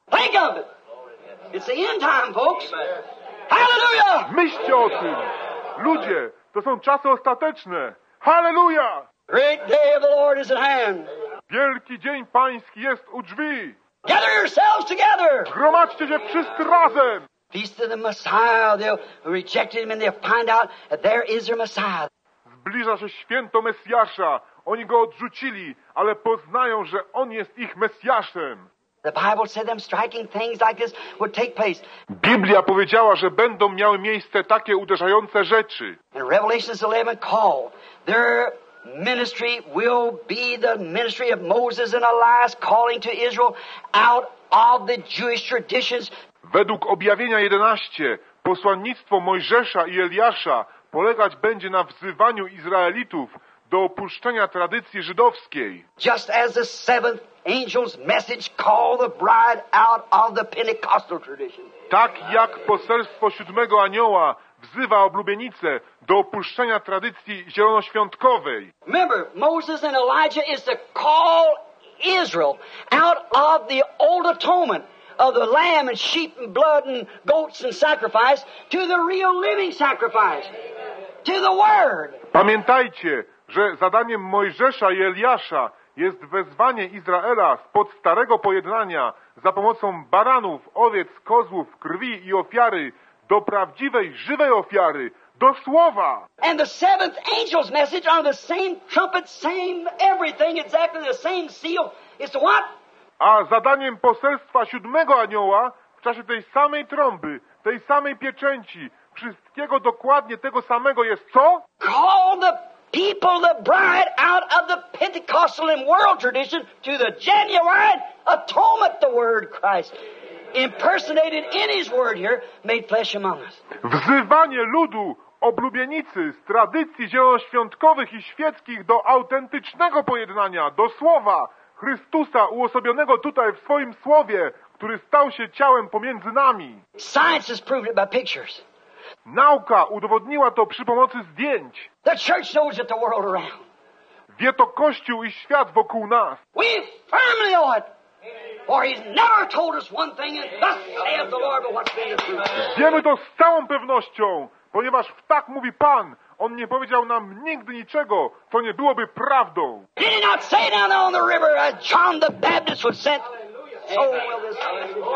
B: Think of it. It's the end time, folks. Hallelujah!
A: Myślcie o tym. Ludzie, to są czasy ostateczne. Halleluja!
B: Great day of the Lord is at hand.
A: Wielki dzień pański jest u drzwi.
B: Gather yourselves together.
A: Gromadźcie się wszyscy razem.
B: Feast of the Messiah. They'll reject him and they'll find out that there is their Messiah.
A: Zbliża się święto Mesjasza. Oni go odrzucili, ale poznają, że on jest ich Mesjaszem.
B: The Bible said them striking things like this would take place.
A: Biblia powiedziała, że będą miały miejsce takie uderzające rzeczy.
B: And Revelations eleven call their ministry will be the ministry of Moses and Elias calling to Israel out of the Jewish traditions.
A: Według Objawienia jedenaście posłannictwo Mojżesza i Eliasza polegać będzie na wzywaniu Izraelitów do opuszczenia tradycji żydowskiej.
B: Just as the seventh angel's message called the bride out of the Pentecostal tradition.
A: Tak jak poselstwo siódmego anioła wzywa oblubienicę do opuszczenia tradycji zielonoświątkowej.
B: Remember, Moses and Elijah is to call Israel out of the old atonement of the lamb and sheep and blood and goats and sacrifice to the real living sacrifice, to the Word.
A: Pamiętajcie, że zadaniem Mojżesza i Eliasza jest wezwanie Izraela spod starego pojednania za pomocą baranów, owiec, kozłów, krwi i ofiary do prawdziwej, żywej ofiary, do słowa.
B: And the seventh angel's message on the same trumpet, same everything, exactly the same seal, is to what?
A: A zadaniem poselstwa siódmego anioła w czasie tej samej trąby, tej samej pieczęci, wszystkiego dokładnie tego samego jest co?
B: Call the people, the bride, out of the Pentecostal and world tradition to the genuine atonement, the Word Christ, impersonated in His Word here, made flesh among us.
A: Wzywanie ludu, oblubienicy z tradycji zielonoświątkowych i świeckich do autentycznego pojednania, do słowa Chrystusa uosobionego tutaj w swoim słowie, który stał się ciałem pomiędzy nami.
B: Science has proved it by pictures.
A: Nauka udowodniła to przy pomocy zdjęć.
B: The church knows it, the world around.
A: Wie to Kościół i świat wokół nas.
B: We firmly know it. For He's never told us one thing, and thus saith the Lord, but what's been the truth.
A: Wiemy to z całą pewnością, ponieważ tak mówi Pan. On nie powiedział nam nigdy niczego, co nie byłoby prawdą.
B: Did He not say down there on the river, as John the Baptist was sent? So will this.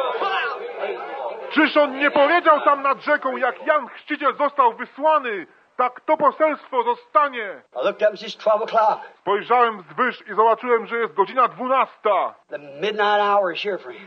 A: Czyż on nie powiedział tam nad rzeką, jak Jan Chrzciciel został wysłany, tak to poselstwo zostanie.
B: I looked up and it's twelve o'clock.
A: Spojrzałem wzwyż i zobaczyłem, że jest godzina dwunasta.
B: The midnight hour is here, friends.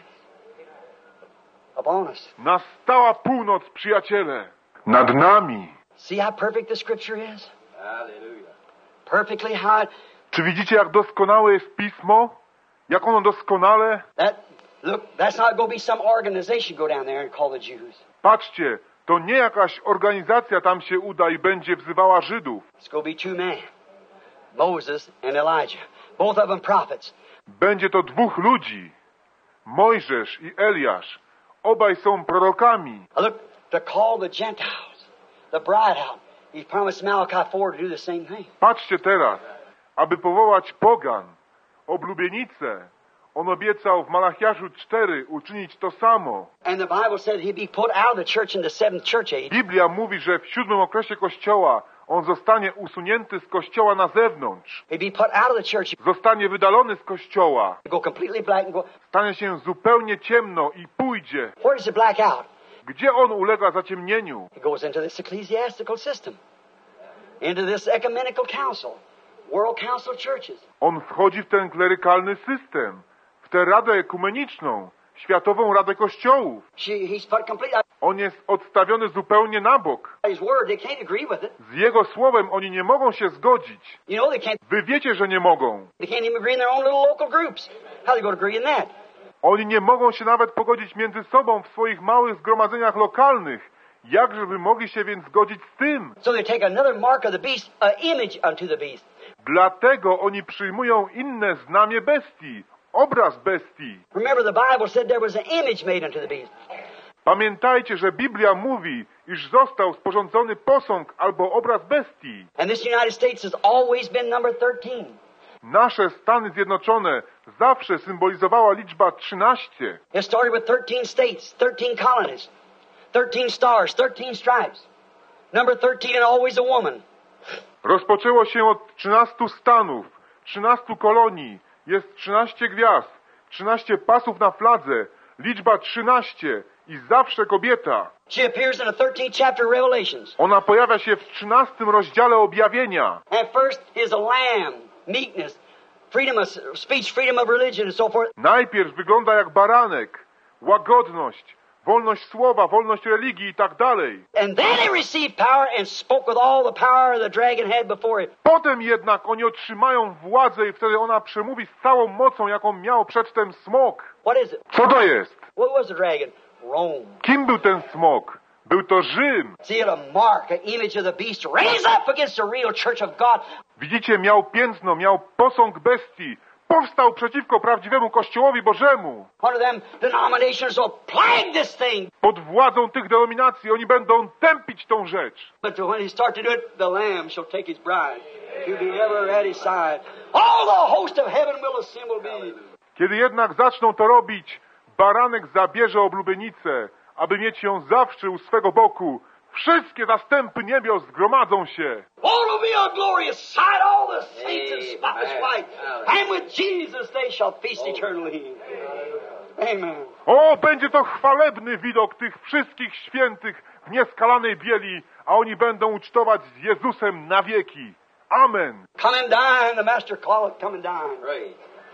B: Upon us.
A: Nastała północ, przyjaciele. Nad nami.
B: See how perfect the Scripture is? Hallelujah. Perfectly how it...
A: Czy widzicie, jak doskonałe jest Pismo? Jak ono doskonale?
B: That, look, that's not going to be some organization go down there and call the Jews.
A: Patrzcie, to nie jakaś organizacja tam się uda i będzie wzywała Żydów.
B: It's going to be two men, Moses and Elijah, both of them prophets.
A: Będzie to dwóch ludzi, Mojżesz i Eliasz. Obaj są prorokami.
B: Look, to call the Gentiles, the bride out. He's promised Malachi four to do the same thing.
A: Patrzcie teraz, aby powołać pogan, oblubienicę. On obiecał w Malachiaszu cztery uczynić to samo.
B: And the Bible said he'd be put out of the church in the seventh church age.
A: Biblia mówi, że w siódmym okresie Kościoła on zostanie usunięty z Kościoła na zewnątrz.
B: He'd be put out of the church.
A: Zostanie wydalony z Kościoła.
B: Go completely black and go.
A: Stanie się zupełnie ciemno i pójdzie.
B: Where does it black out?
A: Gdzie on ulega zaciemnieniu?
B: He goes into this ecclesiastical system, into this ecumenical council, world council churches.
A: On wchodzi w ten klerykalny system, w tę radę ekumeniczną, światową radę kościołów.
B: She, he's put completely.
A: On jest odstawiony zupełnie na bok.
B: His word, they can't agree with it.
A: Z jego słowem oni nie mogą się zgodzić.
B: You know they can't.
A: Wy wiecie, że nie mogą.
B: They can't even agree in their own little local groups. How they going to agree in that?
A: Oni nie mogą się nawet pogodzić między sobą w swoich małych zgromadzeniach lokalnych. Jakżeby mogli się więc zgodzić z tym?
B: So they take another mark of the beast, an image unto the beast.
A: Dlatego oni przyjmują inne znamie bestii, obraz bestii.
B: Remember, the Bible said there was an image made unto the beast.
A: Pamiętajcie, że Biblia mówi, iż został sporządzony posąg albo obraz bestii.
B: And this United States has always been number thirteen.
A: Nasze Stany Zjednoczone zawsze symbolizowała liczba trzynaście.
B: It started with thirteen states, thirteen colonies, thirteen stars, thirteen stripes. Number thirteen and always a woman.
A: Rozpoczęło się od trzynastu stanów, trzynastu kolonii, jest trzynaście gwiazd, trzynaście pasów na fladze, liczba trzynaście i zawsze kobieta.
B: She appears in the thirteenth chapter of Revelations.
A: Ona pojawia się w trzynastym rozdziale Objawienia.
B: At first is a lamb, meekness, freedom of speech, freedom of religion and so forth.
A: Najpierw wygląda jak baranek, łagodność, wolność słowa, wolność religii i tak dalej.
B: And then he received power and spoke with all the power the dragon had before it.
A: Potem jednak oni otrzymają władzę i wtedy ona przemówi z całą mocą, jaką miał przedtem smok.
B: What is it?
A: Co to jest?
B: What was the dragon? Rome.
A: Kim był ten smok? Był to Rzym.
B: See it, a mark, an image of the beast raised up against the real church of God.
A: Widzicie, miał piętno, miał posąg bestii. Powstał przeciwko prawdziwemu Kościołowi Bożemu.
B: One of them denominations will plague this thing.
A: Pod władzą tych denominacji oni będą tępić tą rzecz.
B: But when he starts to do it, the Lamb shall take his bride to be ever at his side. All the host of heaven will assemble me.
A: Kiedy jednak zaczną to robić, baranek zabierze oblubienicę, aby mieć ją zawsze u swego boku. Wszystkie zastępy niebios zgromadzą się.
B: All will be a glorious sight, all the saints in spotless white. And with Jesus they shall feast eternally. Amen.
A: O, będzie to chwalebny widok tych wszystkich świętych w nieskalanej bieli, a oni będą ucztować z Jezusem na wieki. Amen.
B: Come and dine, the master calleth, come and dine.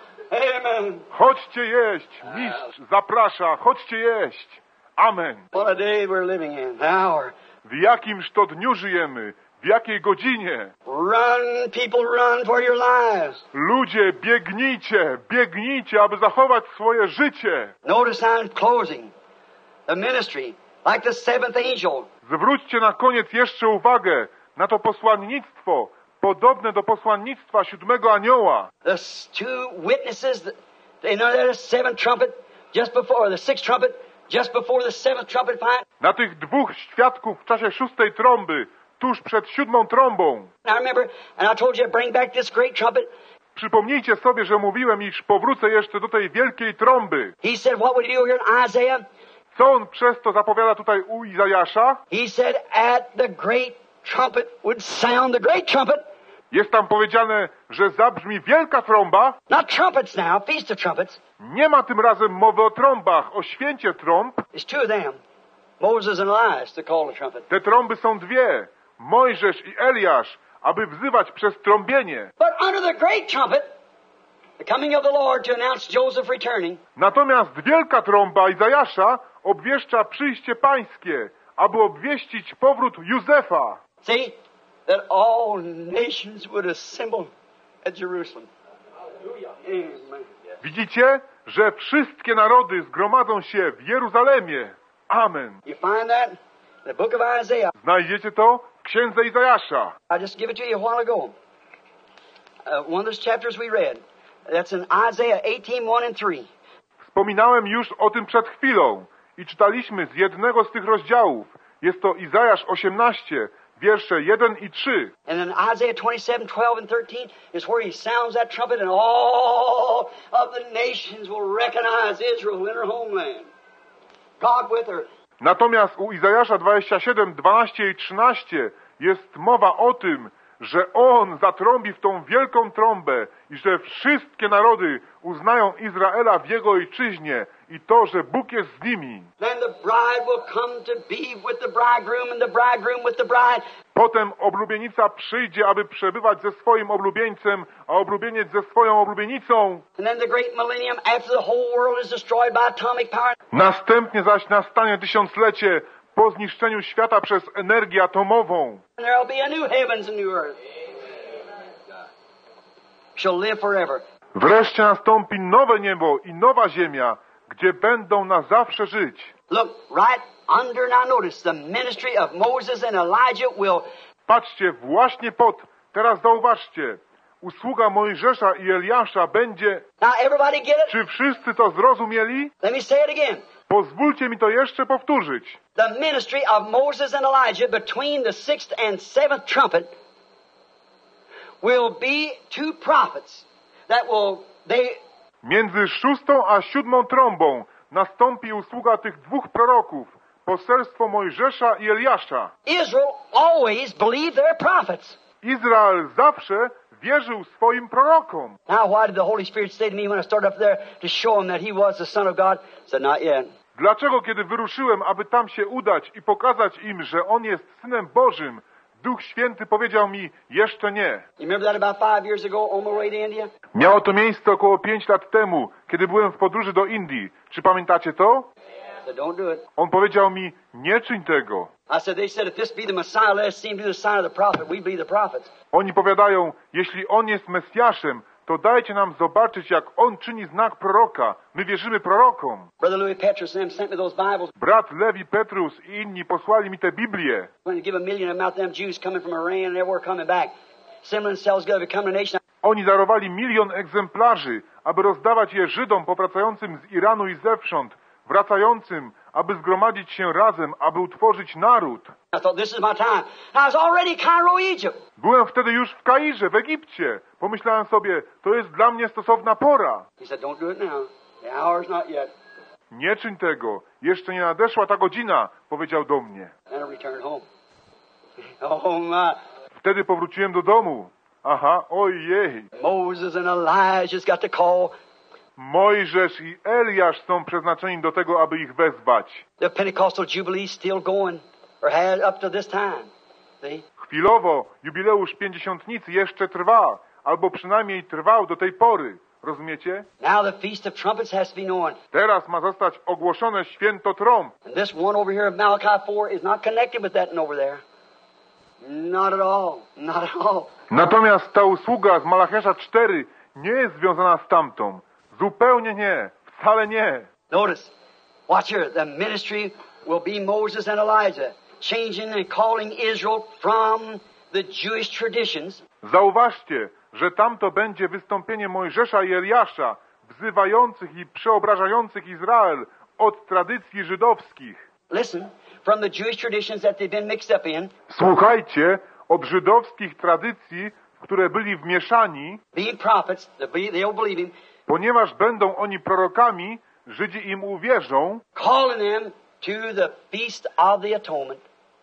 B: Amen.
A: Chodźcie jeść, mistrz zaprasza, chodźcie jeść. Amen.
B: What a day we're living in, the hour.
A: W jakimż to dniu żyjemy? W jakiej godzinie?
B: Run, people, run for your lives.
A: Ludzie, biegnijcie, biegnijcie, aby zachować swoje życie.
B: Notice now in closing, the ministry, like the seventh angel.
A: Zwróćcie na koniec jeszcze uwagę na to posłannictwo, podobne do posłannictwa siódmego anioła.
B: The two witnesses, they know that the seventh trumpet, just before the sixth trumpet, just before the seventh trumpet fight.
A: Na tych dwóch świadków w czasie szóstej trąby, tuż przed siódmą trąbą.
B: I remember, and I told you to bring back this great trumpet.
A: Przypomnijcie sobie, że mówiłem, iż powrócę jeszcze do tej wielkiej trąby.
B: He said, what would he do here in Isaiah?
A: Co on przez to zapowiada tutaj u Izajasza?
B: He said, at the great trumpet would sound the great trumpet.
A: Jest tam powiedziane, że zabrzmi wielka trąba.
B: Not trumpets now, feast of trumpets.
A: Nie ma tym razem mowy o trąbach, o święcie trąb.
B: There's two of them, Moses and Elias, to call the trumpet.
A: Te trąby są dwie, Mojżesz i Eliasz, aby wzywać przez trąbienie.
B: But under the great trumpet, the coming of the Lord to announce Joseph returning.
A: Natomiast wielka trąba Izajasza obwieszcza przyjście pańskie, aby obwieścić powrót Józefa.
B: See, that all nations would assemble at Jerusalem. Amen.
A: Widzicie, że wszystkie narody zgromadzą się w Jeruzalemie. Amen.
B: You find that in the book of Isaiah.
A: Znajdziecie to w księdze Izajasza.
B: I just give it to you a while ago. Uh, one of those chapters we read. That's in Isaiah eighteen, one and three.
A: Wspominałem już o tym przed chwilą i czytaliśmy z jednego z tych rozdziałów. Jest to Izajasz osiemnaście, wiersze jeden i trzy.
B: And then Isaiah twenty-seven, twelve and thirteen is where he sounds that trumpet and all of the nations will recognize Israel in her homeland. God with her.
A: Natomiast u Izajasza dwadzieścia siedem, dwanaście i trzynaście jest mowa o tym, że on zatrąbi w tą wielką trąbę i że wszystkie narody uznają Izraela w jego ojczyźnie i to, że Bóg jest z nimi.
B: Then the bride will come to be with the bridegroom and the bridegroom with the bride.
A: Potem oblubienica przyjdzie, aby przebywać ze swoim oblubieńcem, a oblubieniec ze swoją oblubienicą.
B: And then the great millennium after the whole world is destroyed by atomic power.
A: Następnie zaś nastanie tysiąclecie po zniszczeniu świata przez energię atomową.
B: And there'll be a new heavens and new earth. Shall live forever.
A: Wreszcie nastąpi nowe niebo i nowa ziemia, gdzie będą na zawsze żyć.
B: Look, right under, now notice, the ministry of Moses and Elijah will...
A: Patrzcie, właśnie pod, teraz zauważcie, usługa Mojżesza i Eliasza będzie...
B: Now everybody get it?
A: Czy wszyscy to zrozumieli?
B: Let me say it again.
A: Pozwólcie mi to jeszcze powtórzyć.
B: The ministry of Moses and Elijah between the sixth and seventh trumpet will be two prophets that will they
A: Między szóstą a siódmą trąbą nastąpi usługa tych dwóch proroków, poselstwo Mojżesza i Eliasza.
B: Israel always believed their prophets.
A: Izrael zawsze wierzył swoim prorokom.
B: Now, why did the Holy Spirit say to me when I started up there to show him that he was the Son of God? I said, not yet.
A: Dlaczego, kiedy wyruszyłem, aby tam się udać i pokazać im, że On jest Synem Bożym, Duch Święty powiedział mi, jeszcze nie.
B: You remember that about five years ago on my way to India?
A: Miało to miejsce około pięć lat temu, kiedy byłem w podróży do Indii. Czy pamiętacie to?
B: I said, don't do it.
A: On powiedział mi, nie czyń tego.
B: I said, they said, if this be the Messiah, let us see him do the sign of the prophet. We be the prophets.
A: Oni powiadają, jeśli On jest Mesjaszem, to dajcie nam zobaczyć, jak On czyni znak proroka. My wierzymy prorokom.
B: Brother Louis Petrus and them sent me those Bibles.
A: Brat Lewi Petrus i inni posłali mi te Biblie.
B: I'm going to give a million amount to them Jews coming from Iran and everywhere coming back. Assembling themselves together, becoming a nation.
A: Oni darowali milion egzemplarzy, aby rozdawać je Żydom powracającym z Iranu i zewsząd, wracającym, aby zgromadzić się razem, aby utworzyć naród.
B: I thought, this is my time. I was already Cairo, Egypt.
A: Byłem wtedy już w Kairze, w Egipcie. Pomyślałem sobie, to jest dla mnie stosowna pora.
B: He said, don't do it now. The hour's not yet.
A: Nie czyń tego. Jeszcze nie nadeszła ta godzina, powiedział do mnie.
B: Then I returned home. Oh my.
A: Wtedy powróciłem do domu. Aha, ojej.
B: Moses and Elijah's got to call.
A: Mojżesz i Eliasz są przeznaczeni do tego, aby ich wezwać.
B: The Pentecostal Jubilee still going, or has up to this time. See?
A: Chwilowo jubileusz pięćdziesiątnicy jeszcze trwa, albo przynajmniej trwał do tej pory. Rozumiecie?
B: Now the Feast of Trumpets has to be known.
A: Teraz ma zostać ogłoszone święto trąb.
B: And this one over here of Malachi four is not connected with that one over there. Not at all. Not at all.
A: Natomiast ta usługa z Malachiasza cztery nie jest związana z tamtą. Zupełnie nie. Wcale nie.
B: Notice. Watch here. The ministry will be Moses and Elijah, changing and calling Israel from the Jewish traditions.
A: Zauważcie, że tamto będzie wystąpienie Mojżesza i Eliasza, wzywających i przeobrażających Izrael od tradycji żydowskich.
B: Listen, from the Jewish traditions that they've been mixed up in.
A: Słuchajcie, od żydowskich tradycji, w które byli wmieszani,
B: Being prophets, they'll believe him.
A: Ponieważ będą oni prorokami, Żydzi im uwierzą,
B: calling them to the Feast of the Atonement.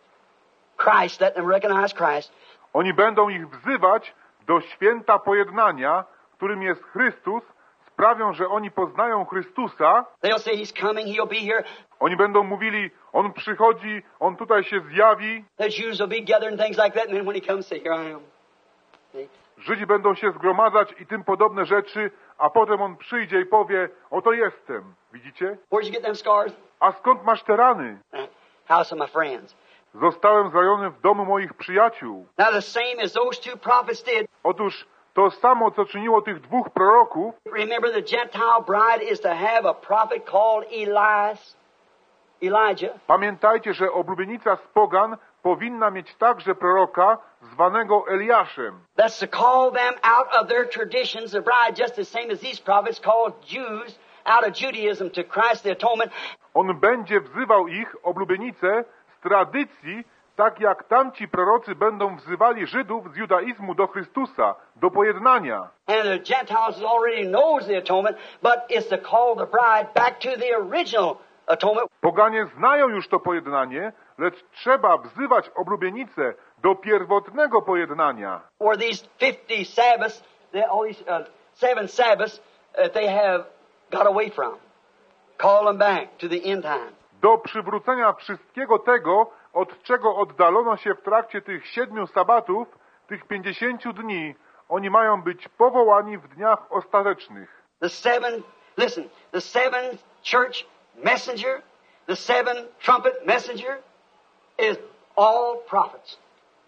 B: Christ, let them recognize Christ.
A: Oni będą ich wzywać do święta pojednania, którym jest Chrystus, sprawią, że oni poznają Chrystusa.
B: They'll say he's coming, he'll be here.
A: Oni będą mówili, on przychodzi, on tutaj się zjawi.
B: The Jews will be gathered and things like that, and then when he comes, say, here I am. See?
A: Żydzi będą się zgromadzać i tym podobne rzeczy, a potem on przyjdzie i powie, oto jestem. Widzicie?
B: Where'd you get them scars?
A: A skąd masz te rany?
B: House of my friends.
A: Zostałem zraniony w domu moich przyjaciół.
B: Now the same as those two prophets did.
A: Otóż to samo, co czyniło tych dwóch proroków.
B: Remember, the Gentile bride is to have a prophet called Elias, Elijah.
A: Pamiętajcie, że oblubienica z pogan powinna mieć także proroka zwanego Eliaszem.
B: That's to call them out of their traditions, the bride, just the same as these prophets called Jews out of Judaism to Christ the atonement.
A: On będzie wzywał ich, oblubienicę, z tradycji, tak jak tamci prorocy będą wzywali Żydów z judaizmu do Chrystusa, do pojednania.
B: And the Gentiles already knows the atonement, but it's to call the bride back to the original atonement.
A: Poganie znają już to pojednanie, lecz trzeba wzywać oblubienicę do pierwotnego pojednania.
B: Or these fifty Sabbaths, the, all these uh, seven Sabbaths that they have got away from. Call them back to the end time.
A: Do przywrócenia wszystkiego tego, od czego oddalono się w trakcie tych siedmiu sabatów, tych pięćdziesięciu dni, oni mają być powołani w dniach ostatecznych.
B: The seven, listen, the seven church messenger, the seven trumpet messenger is all prophets.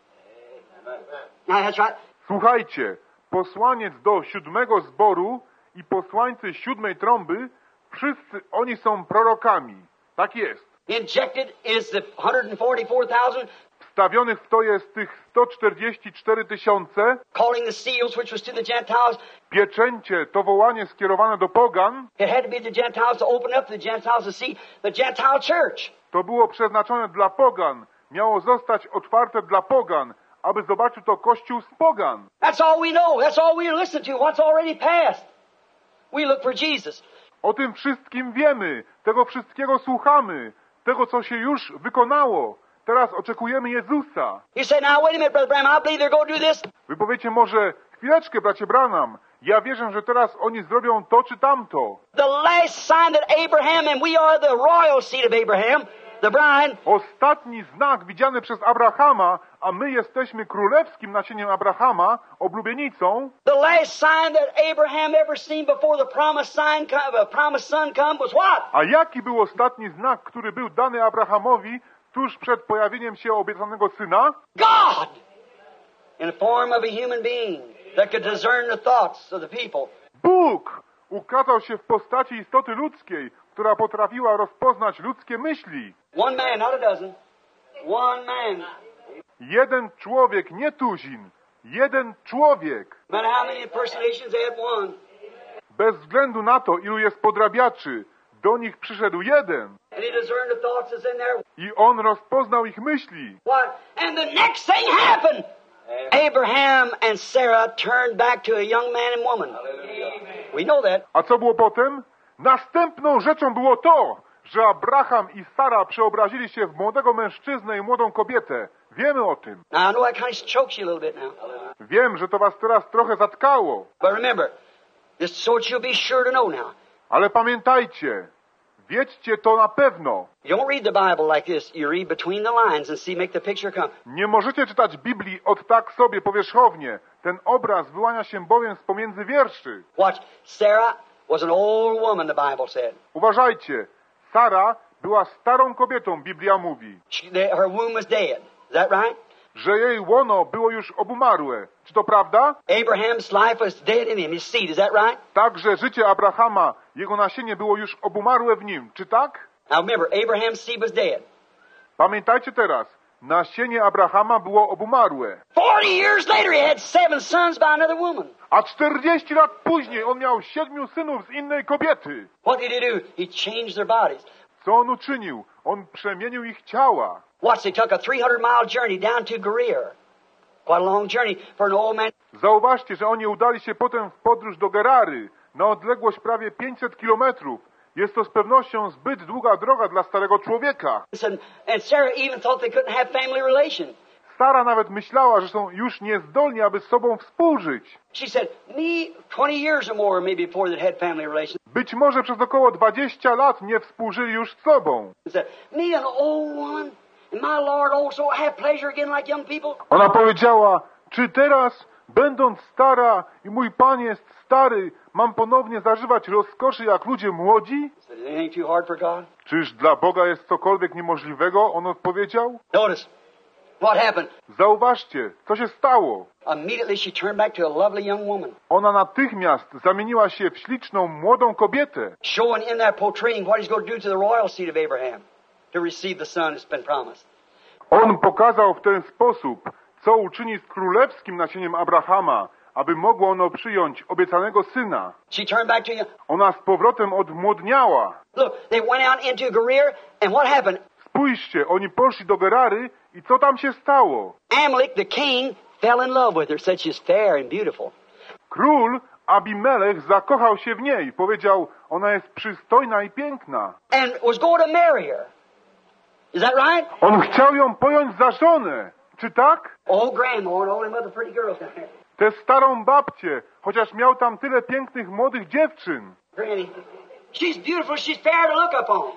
B: Now that's right.
A: Słuchajcie, posłaniec do siódmego zboru i posłańcy siódmej trąby, wszyscy oni są prorokami. Tak jest.
B: Injected is the one hundred forty-four thousand.
A: Wstawionych w to jest tych sto czterdzieści cztery tysiące.
B: Calling the seals, which was to the Gentiles.
A: Pieczęcie, to wołanie skierowane do pogan.
B: It had to be the Gentiles to open up the Gentiles to see the Gentile church.
A: To było przeznaczone dla pogan. Miało zostać otwarte dla pogan, aby zobaczył to Kościół z pogan.
B: That's all we know. That's all we listen to. What's already passed. We look for Jesus.
A: O tym wszystkim wiemy, tego wszystkiego słuchamy, tego, co się już wykonało. Teraz oczekujemy Jezusa.
B: You say, now wait a minute, Brother Branham, I believe they're going to do this.
A: Wy powiecie może, chwileczkę, bracie Branham, ja wierzę, że teraz oni zrobią to czy tamto.
B: The last sign that Abraham, and we are the royal seed of Abraham, the bride.
A: Ostatni znak widziany przez Abrahama, a my jesteśmy królewskim nacieniem Abrahama, oblubienicą.
B: The last sign that Abraham ever seen before the promised sign, the promised son come was what?
A: A jaki był ostatni znak, który był dany Abrahamowi tuż przed pojawieniem się obiecanego syna?
B: God! In the form of a human being that could discern the thoughts of the people.
A: Bóg ukazał się w postaci istoty ludzkiej, która potrafiła rozpoznać ludzkie myśli.
B: One man, not a dozen. One man.
A: Jeden człowiek, nie tuzin. Jeden człowiek.
B: No matter how many impersonations they had, one.
A: Bez względu na to, ilu jest podrabiaczy, do nich przyszedł jeden.
B: And he discerned the thoughts that's in there.
A: I on rozpoznał ich myśli.
B: What? And the next thing happened. Abraham and Sarah turned back to a young man and woman. We know that.
A: A co było potem? Następną rzeczą było to, że Abraham i Sara przeobrazili się w młodego mężczyznę i młodą kobietę. Wiemy o tym.
B: Now I know that kind of chokes you a little bit now.
A: Wiem, że to was teraz trochę zatkało.
B: But remember, this so that you'll be sure to know now.
A: Ale pamiętajcie, wiedzcie to na pewno.
B: You don't read the Bible like this. You read between the lines and see, make the picture come.
A: Nie możecie czytać Biblii od tak sobie powierzchownie. Ten obraz wyłania się bowiem z pomiędzy wierszy.
B: Watch. Sarah was an old woman, the Bible said.
A: Uważajcie, Sara była starą kobietą, Biblia mówi.
B: She, her womb was dead. Is that right?
A: Że jej łono było już obumarłe. Czy to prawda?
B: Abraham's life was dead in him, his seed. Is that right?
A: Także życie Abrahama, jego nasienie było już obumarłe w nim. Czy tak?
B: Now remember, Abraham's seed was dead.
A: Pamiętajcie teraz, nasienie Abrahama było obumarłe.
B: Forty years later he had seven sons by another woman.
A: A czterdzieści lat później on miał siedmiu synów z innej kobiety.
B: What did he do? He changed their bodies.
A: Co on uczynił? On przemienił ich ciała.
B: Watch, they took a three hundred mile journey down to Gerar. Quite a long journey for an old man.
A: Zauważcie, że oni udali się potem w podróż do Gerary, na odległość prawie pięćset kilometrów. Jest to z pewnością zbyt długa droga dla starego człowieka.
B: And Sarah even thought they couldn't have family relations.
A: Sara nawet myślała, że są już niezdolni, aby z sobą współżyć.
B: She said, me twenty years or more maybe before they had family relations.
A: Być może przez około dwadzieścia lat nie współżyli już z sobą.
B: She said, me an old woman, and my Lord also have pleasure again like young people.
A: Ona powiedziała, czy teraz, będąc stara i mój Pan jest stary, mam ponownie zażywać rozkoszy jak ludzie młodzi?
B: Said, is anything too hard for God?
A: Czyż dla Boga jest cokolwiek niemożliwego? On odpowiedział.
B: Notice, what happened?
A: Zauważcie, co się stało.
B: Immediately she turned back to a lovely young woman.
A: Ona natychmiast zamieniła się w śliczną, młodą kobietę.
B: Showing in that portraying what he's going to do to the royal seed of Abraham to receive the son that's been promised.
A: On pokazał w ten sposób, co uczyni z królewskim nasieniem Abrahama, aby mogło ono przyjąć obiecanego syna.
B: She turned back to you.
A: Ona z powrotem odmłodniała.
B: Look, they went out into Gerar, and what happened?
A: Spójrzcie, oni poszli do Gerary i co tam się stało?
B: Amalek, the king, fell in love with her, said she's fair and beautiful.
A: Król Abimelech zakochał się w niej. Powiedział, ona jest przystojna i piękna.
B: And was going to marry her. Is that right?
A: On chciał ją pojąć za żonę. Czy tak?
B: Oh, grandma and all them other pretty girls down there.
A: Tę starą babcię, chociaż miał tam tyle pięknych młodych dziewczyn.
B: Granny, she's beautiful, she's fair to look upon.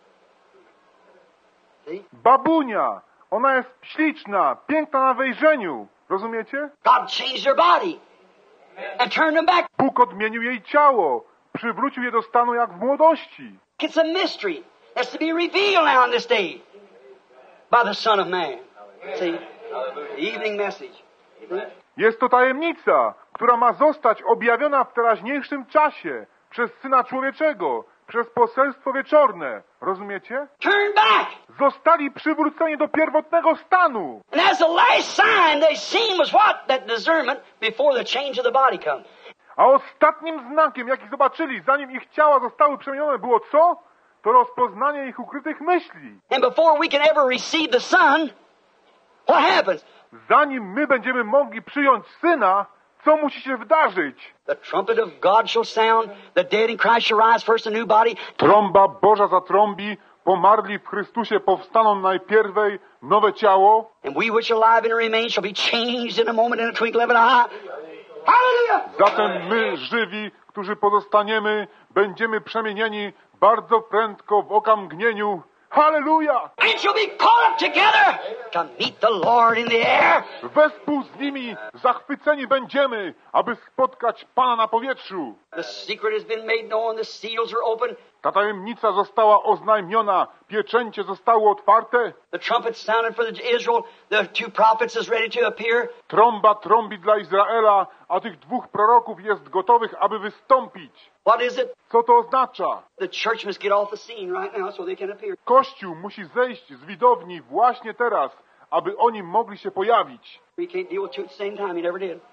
B: See?
A: Babunia, ona jest śliczna, piękna na wejrzeniu. Rozumiecie?
B: God changed her body and turned them back.
A: Bóg odmienił jej ciało, przywrócił je do stanu jak w młodości.
B: It's a mystery that's to be revealed now on this day by the Son of Man. See? The evening message. See?
A: Jest to tajemnica, która ma zostać objawiona w teraźniejszym czasie przez Syna Człowieczego, przez poselstwo wieczorne. Rozumiecie?
B: Turn back!
A: Zostali przywróceni do pierwotnego stanu.
B: And that's the last sign they seen was what? That discernment before the change of the body comes.
A: A ostatnim znakiem, jaki zobaczyli, zanim ich ciała zostały przemienione, było co? To rozpoznanie ich ukrytych myśli.
B: And before we can ever receive the Son, what happens?
A: zanim my będziemy mogli przyjąć Syna, co musi się wydarzyć?
B: The trumpet of God shall sound, the dead in Christ shall rise first a new body.
A: Trąba Boża zatrąbi, pomarli w Chrystusie powstaną najpierwej, nowe ciało.
B: And we which are alive and remain shall be changed in a moment, in a twinkling of an eye. Hallelujah!
A: Zatem my, żywi, którzy pozostaniemy, będziemy przemienieni bardzo prędko w okamgnieniu. Halleluja!
B: And shall be caught up together to meet the Lord in the air.
A: Wespół z nimi zachwyceni będziemy, aby spotkać Pana na powietrzu.
B: The secret has been made known, the seals are open.
A: Ta tajemnica została oznajmiona, pieczęcie zostało otwarte.
B: The trumpet sounded for the Israel, the two prophets is ready to appear.
A: Trąba trąbi dla Izraela, a tych dwóch proroków jest gotowych, aby wystąpić.
B: What is it?
A: Co to oznacza?
B: The church must get off the scene right now so they can appear.
A: Kościół musi zejść z widowni właśnie teraz, aby oni mogli się pojawić.
B: We can't deal with two at the same time. He never did.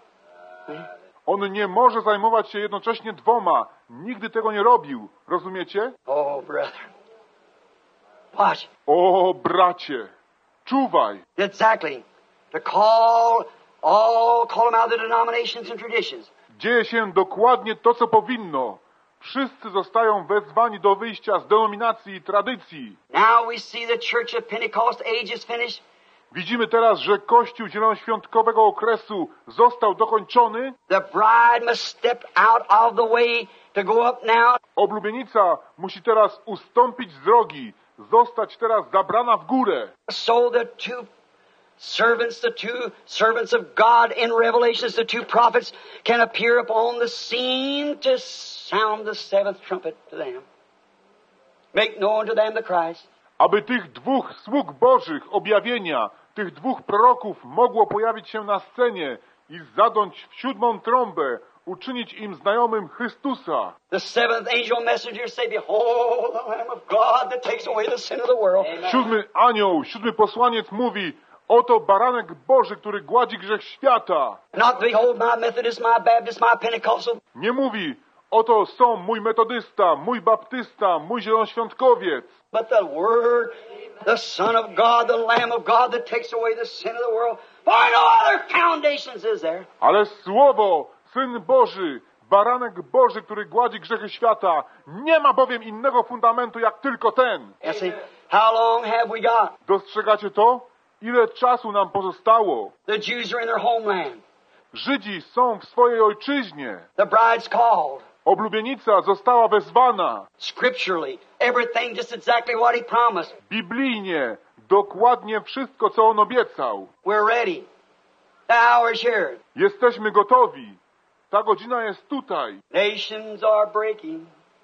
A: On nie może zajmować się jednocześnie dwoma. Nigdy tego nie robił. Rozumiecie?
B: Oh, brother. Watch.
A: O, bracie, czuwaj.
B: Exactly. To call all, call them out of the denominations and traditions.
A: Dzieje się dokładnie to, co powinno. Wszyscy zostają wezwani do wyjścia z denominacji i tradycji.
B: Now we see the church of Pentecost age is finished.
A: Widzimy teraz, że Kościół zielonoświątkowego okresu został dokończony.
B: The bride must step out of the way to go up now.
A: Oblubienica musi teraz ustąpić z drogi, zostać teraz zabrana w górę.
B: So the two servants, the two servants of God in Revelations, the two prophets can appear upon the scene to sound the seventh trumpet to them. Make known to them the Christ.
A: Aby tych dwóch sług Bożych objawienia, tych dwóch proroków mogło pojawić się na scenie i zadąć w siódmą trąbę, uczynić im znajomym Chrystusa.
B: The seventh angel messenger say, behold the Lamb of God that takes away the sin of the world.
A: Siódmy anioł, siódmy posłaniec mówi, oto baranek Boży, który gładzi grzech świata.
B: Not behold my Methodist, my Baptist, my Pentecostal.
A: Nie mówi, oto są mój metodysta, mój baptysta, mój zielonoświątkowiec.
B: But the Word, the Son of God, the Lamb of God that takes away the sin of the world. For no other foundations is there.
A: Ale słowo, Syn Boży, baranek Boży, który gładzi grzechy świata. Nie ma bowiem innego fundamentu jak tylko ten.
B: You see, how long have we got?
A: Dostrzegacie to? Ile czasu nam pozostało?
B: The Jews are in their homeland.
A: Żydzi są w swojej ojczyźnie.
B: The bride's called.
A: Oblubienica została wezwana.
B: Scripturally, everything just exactly what he promised.
A: Biblijnie, dokładnie wszystko, co on obiecał.
B: We're ready. The hour is here.
A: Jesteśmy gotowi. Ta godzina jest tutaj.
B: Nations are breaking.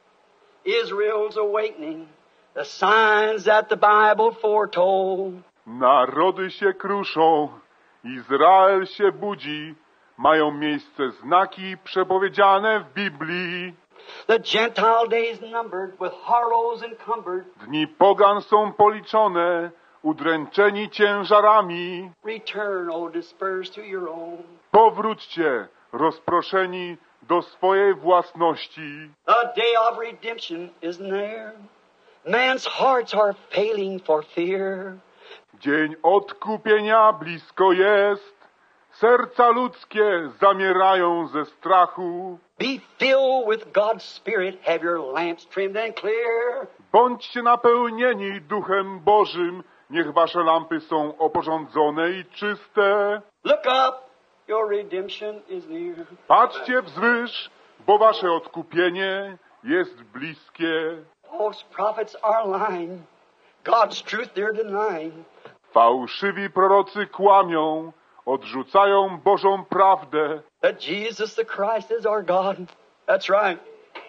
B: Israel's awakening. The signs that the Bible foretold.
A: Narody się kruszą. Izrael się budzi. Mają miejsce znaki przepowiedziane w Biblii.
B: The Gentile days numbered with horrors encumbered.
A: Dni pogan są policzone, udręczeni ciężarami.
B: Return, O dispersed to your own.
A: Powróćcie, rozproszeni do swojej własności.
B: The day of redemption is near. Man's hearts are failing for fear.
A: Dzień odkupienia blisko jest. Serca ludzkie zamierają ze strachu.
B: Be filled with God's Spirit. Have your lamps trimmed and clear.
A: Bądźcie napełnieni Duchem Bożym. Niech wasze lampy są oporządzone i czyste.
B: Look up, your redemption is near.
A: Patrzcie wzwyż, bo wasze odkupienie jest bliskie.
B: False prophets are lying. God's truth they're denying.
A: Fałszywi prorocy kłamią, odrzucają Bożą prawdę.
B: That Jesus the Christ is our God. That's right.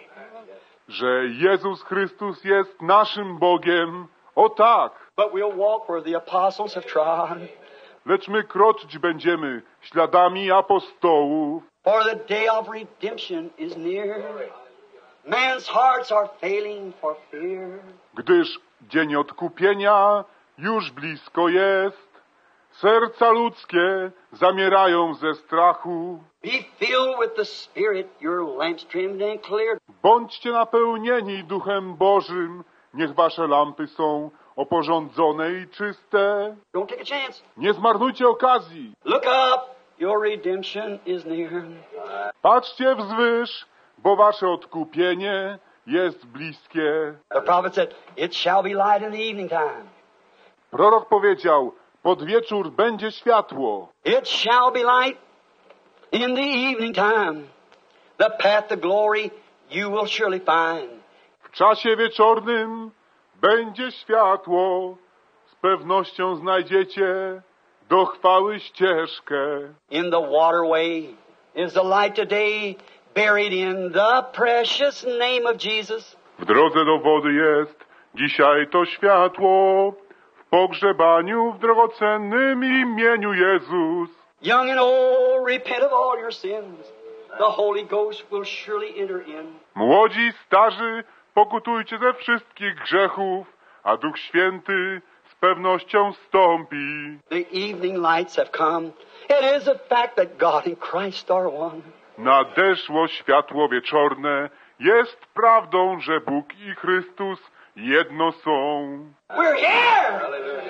A: Że Jezus Chrystus jest naszym Bogiem. O tak.
B: But we'll walk where the apostles have trod.
A: Lecz my kroczyć będziemy śladami apostołów.
B: For the day of redemption is near. Man's hearts are failing for fear.
A: Gdyż dzień odkupienia już blisko jest. Serca ludzkie zamierają ze strachu.
B: Be filled with the Spirit, your lamps trimmed and clear.
A: Bądźcie napełnieni Duchem Bożym. Niech wasze lampy są oporządzone i czyste.
B: Don't take a chance.
A: Nie zmarnujcie okazji.
B: Look up, your redemption is near.
A: Patrzcie wzwyż, bo wasze odkupienie jest bliskie.
B: The prophet said, it shall be light in the evening time.
A: Prorok powiedział, pod wieczór będzie światło.
B: It shall be light in the evening time. The path to glory you will surely find.
A: W czasie wieczornym będzie światło. Z pewnością znajdziecie do chwały ścieżkę.
B: In the waterway is the light today, buried in the precious name of Jesus.
A: W drodze do wody jest dzisiaj to światło. W pogrzebaniu w drogocennym imieniu Jezus.
B: Young and old, repent of all your sins. The Holy Ghost will surely enter in.
A: Młodzi i starzy, pokutujcie ze wszystkich grzechów, a Duch Święty z pewnością wstąpi.
B: The evening lights have come. It is a fact that God and Christ are one.
A: Nadeszło światło wieczorne. Jest prawdą, że Bóg i Chrystus jedno są.
B: We're here!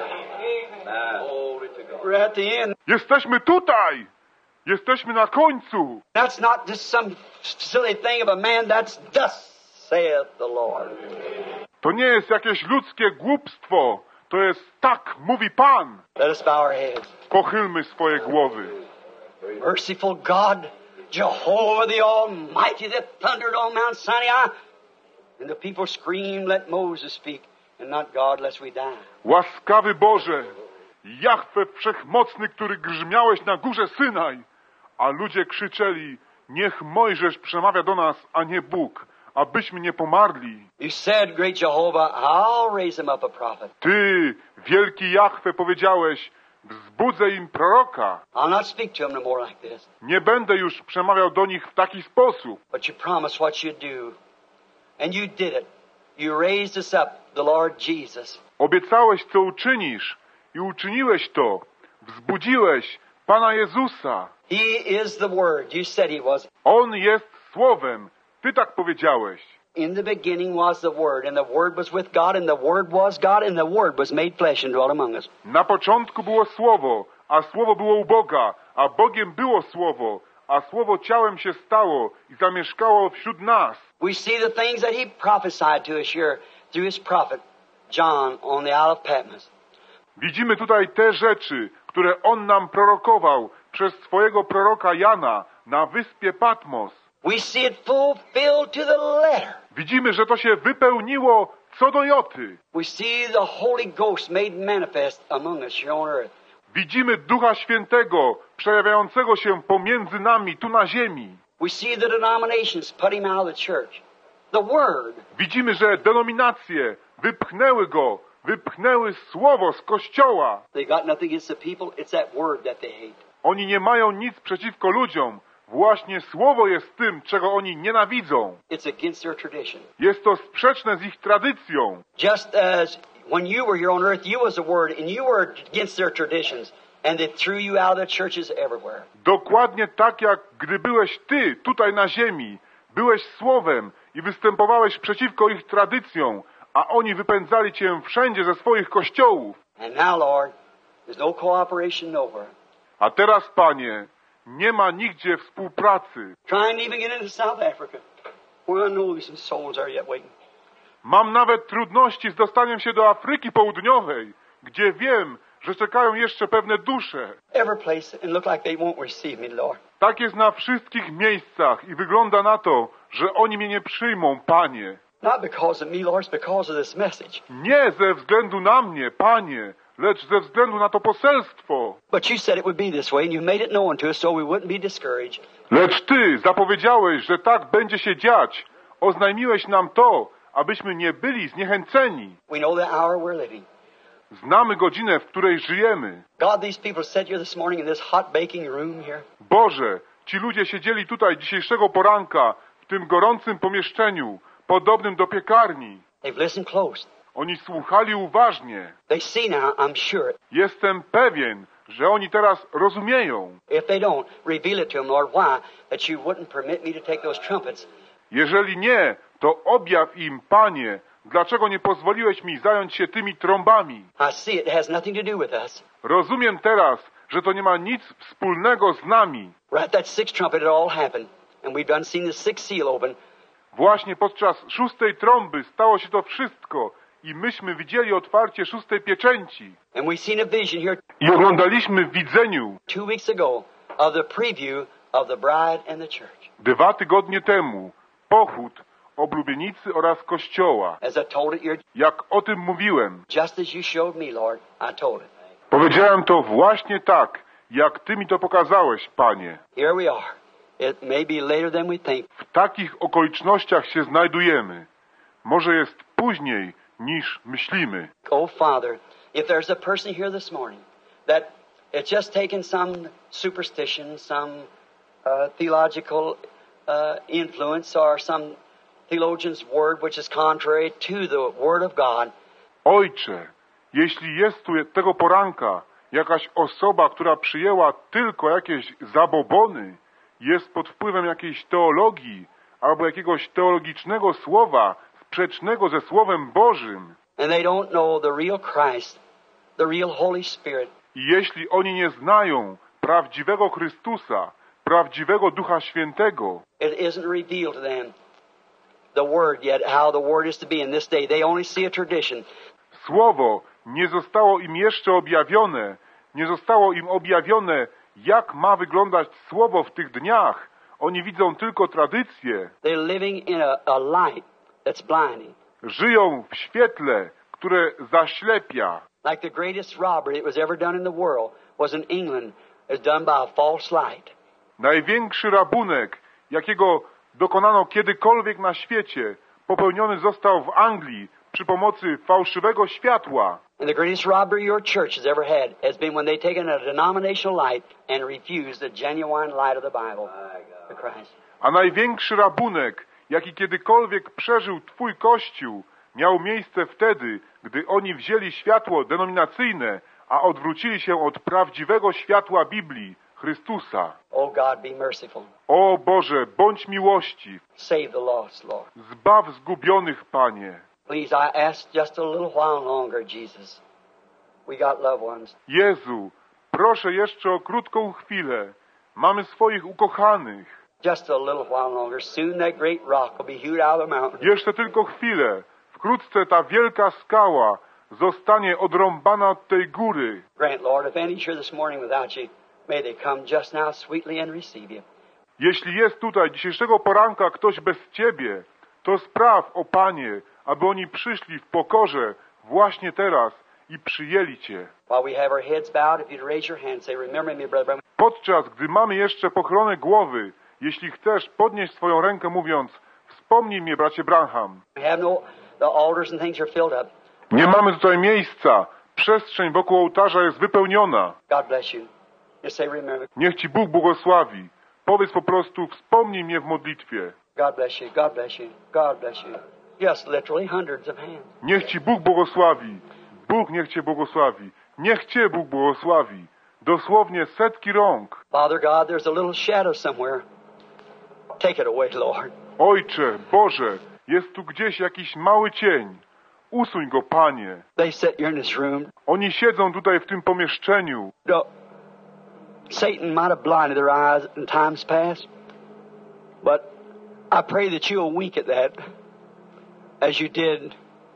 B: We're at the end.
A: Jesteśmy tutaj! Jesteśmy na końcu!
B: That's not just some silly thing of a man. That's thus saith the Lord.
A: To nie jest jakieś ludzkie głupstwo. To jest tak, mówi Pan.
B: Let us bow our heads.
A: Pochylmy swoje głowy.
B: Merciful God, Jehovah the Almighty that thundered on Mount Sinai. And the people screamed, let Moses speak, and not God, lest we die.
A: Łaskawy Boże, Jahwe Wszechmocny, który grzmiałeś na górze Synaj, a ludzie krzyczeli, niech Mojżesz przemawia do nas, a nie Bóg, abyśmy nie pomarli.
B: You said, great Jehovah, I'll raise him up a prophet.
A: Ty, wielki Jahwe, powiedziałeś, wzbudzę im proroka.
B: I'll not speak to him no more like this.
A: Nie będę już przemawiał do nich w taki sposób.
B: But you promised what you'd do. And you did it. You raised us up, the Lord Jesus.
A: Obiecałeś, co uczynisz i uczyniłeś to. Wzbudziłeś Pana Jezusa.
B: He is the Word. You said he was.
A: On jest Słowem. Ty tak powiedziałeś.
B: In the beginning was the Word, and the Word was with God, and the Word was God, and the Word was made flesh and dwelt among us.
A: Na początku było Słowo, a Słowo było u Boga, a Bogiem było Słowo, a Słowo ciałem się stało i zamieszkało wśród nas.
B: We see the things that he prophesied to us here through his prophet John on the Isle of Patmos.
A: Widzimy tutaj te rzeczy, które On nam prorokował przez swojego proroka Jana na wyspie Patmos.
B: We see it fulfilled to the letter.
A: Widzimy, że to się wypełniło co do joty.
B: We see the Holy Ghost made manifest among us here on earth.
A: Widzimy Ducha Świętego przejawiającego się pomiędzy nami tu na ziemi.
B: We see the denominations put him out of the church. The Word.
A: Widzimy, że denominacje wypchnęły go, wypchnęły Słowo z Kościoła.
B: They got nothing against the people. It's that Word that they hate.
A: Oni nie mają nic przeciwko ludziom. Właśnie Słowo jest tym, czego oni nienawidzą.
B: It's against their tradition.
A: Jest to sprzeczne z ich tradycją.
B: Just as when you were here on earth, you was a Word, and you were against their traditions, and they threw you out of the churches everywhere.
A: Dokładnie tak, jak gdy byłeś ty tutaj na ziemi, byłeś Słowem i występowałeś przeciwko ich tradycjom, a oni wypędzali cię wszędzie ze swoich kościołów.
B: And now, Lord, there's no cooperation nowhere.
A: A teraz, Panie, nie ma nigdzie współpracy.
B: Trying to even get into South Africa, where I know some souls are yet waiting.
A: Mam nawet trudności z dostaniem się do Afryki Południowej, gdzie wiem, że czekają jeszcze pewne dusze.
B: Every place, and look like they won't receive me, Lord.
A: Tak jest na wszystkich miejscach i wygląda na to, że oni mnie nie przyjmą, Panie.
B: Not because of me, Lord, it's because of this message.
A: Nie ze względu na mnie, Panie, lecz ze względu na to poselstwo.
B: But you said it would be this way, and you made it known to us so we wouldn't be discouraged.
A: Lecz Ty zapowiedziałeś, że tak będzie się dziać. Oznajmiłeś nam to, abyśmy nie byli zniechęceni.
B: We know the hour we're living.
A: Znamy godzinę, w której żyjemy.
B: God, these people sat here this morning in this hot baking room here.
A: Boże, ci ludzie siedzieli tutaj dzisiejszego poranka, w tym gorącym pomieszczeniu, podobnym do piekarni.
B: They've listened close.
A: Oni słuchali uważnie.
B: They see now, I'm sure.
A: Jestem pewien, że oni teraz rozumieją.
B: If they don't, reveal it to them, Lord, why? That you wouldn't permit me to take those trumpets.
A: Jeżeli nie, to objaw im, Panie, dlaczego nie pozwoliłeś mi zająć się tymi trąbami?
B: I see it has nothing to do with us.
A: Rozumiem teraz, że to nie ma nic wspólnego z nami.
B: Right at that sixth trumpet it all happened. And we've done seen the sixth seal open.
A: Właśnie podczas szóstej trąby stało się to wszystko i myśmy widzieli otwarcie szóstej pieczęci.
B: And we've seen a vision here
A: I oglądaliśmy w widzeniu
B: two weeks ago of the preview of the bride and the church.
A: dwa tygodnie temu pochód oblubienicy oraz Kościoła.
B: As I told it, you're
A: Jak o tym mówiłem,
B: just as you showed me, Lord, I told it.
A: powiedziałem to właśnie tak, jak Ty mi to pokazałeś, Panie.
B: Here we are. It may be later than we think.
A: W takich okolicznościach się znajdujemy. Może jest później niż myślimy.
B: Oh, Father, if there's a person here this morning that it's just taken some superstition, some uh, theological uh, influence or some theologian's word which is contrary to the Word of God,
A: Ojcze, jeśli jest tu tego poranka jakaś osoba, która przyjęła tylko jakieś zabobony, jest pod wpływem jakiejś teologii albo jakiegoś teologicznego słowa sprzecznego ze Słowem Bożym,
B: and they don't know the real Christ, the real Holy Spirit,
A: i jeśli oni nie znają prawdziwego Chrystusa, prawdziwego Ducha Świętego,
B: it isn't revealed to them the Word yet, how the Word is to be in this day. They only see a tradition.
A: Słowo nie zostało im jeszcze objawione, nie zostało im objawione, jak ma wyglądać Słowo w tych dniach. Oni widzą tylko tradycję.
B: They're living in a, a light that's blinding.
A: Żyją w świetle, które zaślepia.
B: Like the greatest robbery that was ever done in the world was in England, is done by a false light.
A: Największy rabunek, jakiego dokonano kiedykolwiek na świecie, popełniony został w Anglii przy pomocy fałszywego światła.
B: And the greatest robbery your church has ever had has been when they've taken a denominational light and refused the genuine light of the Bible, the Christ.
A: A największy rabunek, jaki kiedykolwiek przeżył Twój Kościół, miał miejsce wtedy, gdy oni wzięli światło denominacyjne, a odwrócili się od prawdziwego światła Biblii, Chrystusa.
B: Oh God, be merciful.
A: O Boże, bądź miłościw.
B: Save the lost, Lord.
A: Zbaw zgubionych, Panie.
B: Please, I ask just a little while longer, Jesus. We got loved ones.
A: Jezu, proszę jeszcze o krótką chwilę. Mamy swoich ukochanych.
B: Just a little while longer. Soon that great rock will be hewed out of the mountain.
A: Jeszcze tylko chwilę. Wkrótce ta wielka skała zostanie odrąbana od tej góry.
B: Grant, Lord, if any's here this morning without you, may they come just now sweetly and receive you.
A: Jeśli jest tutaj dzisiejszego poranka ktoś bez Ciebie, to spraw, o Panie, aby oni przyszli w pokorze właśnie teraz i przyjęli Cię.
B: While we have our heads bowed, if you'd raise your hand, say, remember me, brother Branham.
A: Podczas gdy mamy jeszcze pochylone głowy, jeśli chcesz podnieść swoją rękę mówiąc, wspomnij mnie, bracie Branham.
B: We have no, the altars and things are filled up.
A: Nie mamy tutaj miejsca. Przestrzeń wokół ołtarza jest wypełniona.
B: God bless you. Just say, remember.
A: Niech Ci Bóg błogosławi. Powiedz po prostu, wspomnij mnie w modlitwie.
B: God bless you. God bless you. God bless you. Yes, literally hundreds of hands.
A: Niech Ci Bóg błogosławi. Bóg niech Cię błogosławi. Niech Cię Bóg błogosławi. Dosłownie setki rąk.
B: Father God, there's a little shadow somewhere. Take it away, Lord.
A: Ojcze, Boże, jest tu gdzieś jakiś mały cień. Usuń go, Panie.
B: They sit here in this room.
A: Oni siedzą tutaj w tym pomieszczeniu.
B: No, Satan might have blinded their eyes in times past, but I pray that you'll wink at that as you did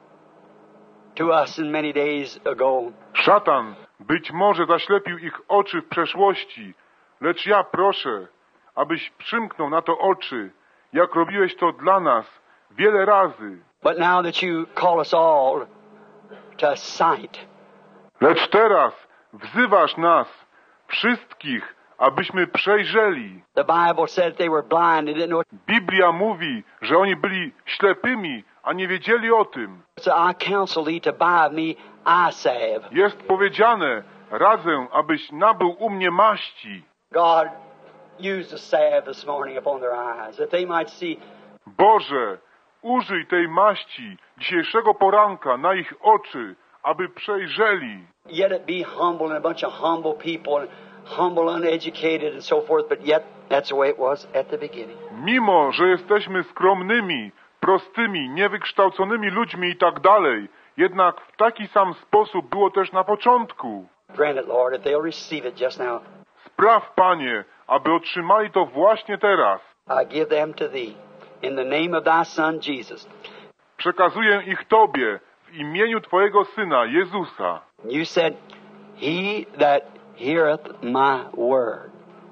B: to us in many days ago.
A: Szatan być może zaślepił ich oczy w przeszłości, lecz ja proszę, abyś przymknął na to oczy, jak robiłeś to dla nas wiele razy.
B: But now that you call us all to sight,
A: Lecz teraz wzywasz nas, wszystkich, abyśmy przejrzeli.
B: the Bible said they were blind, they didn't know.
A: Biblia mówi, że oni byli ślepymi, a nie wiedzieli o tym.
B: So I counsel thee to buy of me eye salve.
A: Jest powiedziane, radzę, abyś nabył u mnie maści.
B: God, use the salve this morning upon their eyes, that they might see.
A: Boże, użyj tej maści dzisiejszego poranka na ich oczy, aby przejrzeli.
B: Yet it be humble and a bunch of humble people and humble, uneducated and so forth, but yet that's the way it was at the beginning.
A: Mimo, że jesteśmy skromnymi, prostymi, niewykształconymi ludźmi i tak dalej. Jednak w taki sam sposób było też na początku.
B: Grant it, Lord, that they'll receive it just now.
A: Spraw, Panie, aby otrzymali to właśnie teraz.
B: I give them to Thee. In the name of Thy Son, Jesus.
A: Przekazuję ich Tobie w imieniu Twojego Syna, Jezusa.
B: You said, He that heareth my word.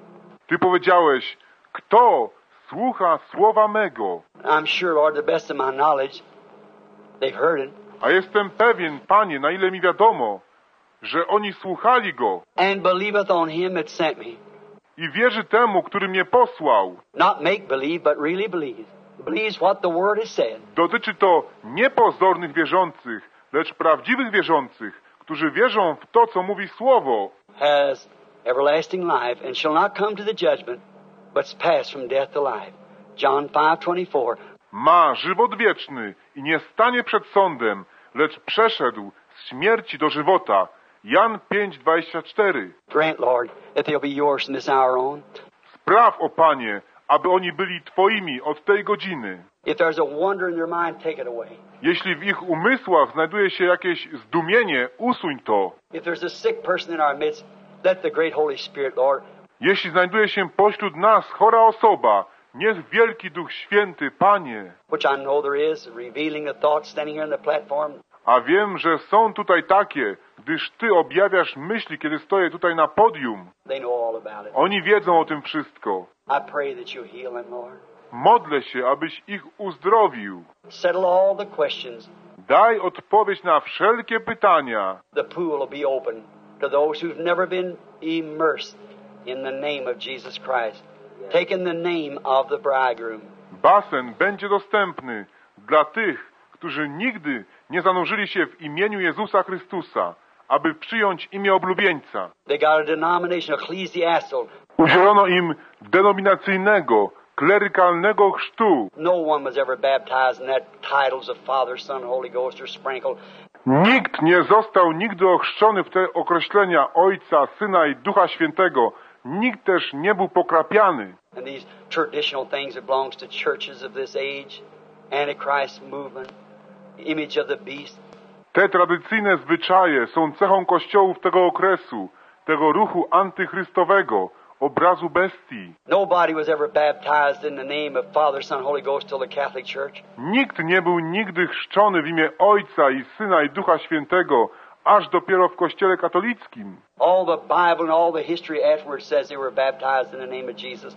A: Ty powiedziałeś, kto słucha słowa mego?
B: I'm sure, Lord, to the best of my knowledge, they've heard it.
A: A jestem pewien, Panie, na ile mi wiadomo, że oni słuchali Go
B: And believeth on Him that sent me.
A: i wierzy temu, który mnie posłał.
B: Not make believe, but really believe. Believes what the Word has said.
A: Dotyczy to nie pozornych wierzących, lecz prawdziwych wierzących, którzy wierzą w to, co mówi Słowo.
B: Has everlasting life, and shall not come to the judgment, but pass from death to life. John five twenty-four.
A: Ma żywot wieczny i nie stanie przed sądem, lecz przeszedł z śmierci do żywota. Jan pięć dwadzieścia cztery.
B: Grant, Lord, that they'll be yours from this hour on.
A: Spraw, o Panie, aby oni byli Twoimi od tej godziny.
B: If there's a wonder in their mind, take it away.
A: Jeśli w ich umysłach znajduje się jakieś zdumienie, usuń to.
B: If there's a sick person in our midst, let the great Holy Spirit, Lord,
A: Jeśli znajduje się pośród nas chora osoba, niech wielki Duch Święty, Panie,
B: which I know there is, revealing the thoughts standing here on the platform.
A: a wiem, że są tutaj takie, gdyż Ty objawiasz myśli, kiedy stoję tutaj na podium.
B: They know all about it.
A: Oni wiedzą o tym wszystko.
B: I pray that you heal them, Lord.
A: Modlę się, abyś ich uzdrowił.
B: Settle all the questions.
A: Daj odpowiedź na wszelkie pytania.
B: The pool will be open to those who've never been immersed in the name of Jesus Christ, taking the name of the bridegroom.
A: Basen będzie dostępny dla tych, którzy nigdy nie zanurzyli się w imieniu Jezusa Chrystusa, aby przyjąć imię oblubieńca.
B: They got a denomination, ecclesiastical.
A: Udzielono im denominacyjnego, klerykalnego chrztu.
B: No one was ever baptized in that titles of Father, Son, Holy Ghost or sprinkled.
A: Nikt nie został nigdy ochrzczony w te określenia Ojca, Syna i Ducha Świętego. Nikt też nie był pokrapiany.
B: And these traditional things that belongs to churches of this age, Antichrist movement, image of the beast.
A: Te tradycyjne zwyczaje są cechą kościołów tego okresu, tego ruchu antychrystowego, obrazu bestii.
B: Nobody was ever baptized in the name of Father, Son, Holy Ghost till the Catholic Church.
A: Nikt nie był nigdy chrzczony w imię Ojca i Syna i Ducha Świętego, aż dopiero w Kościele katolickim.
B: All the Bible and all the history afterwards says they were baptized in the name of Jesus.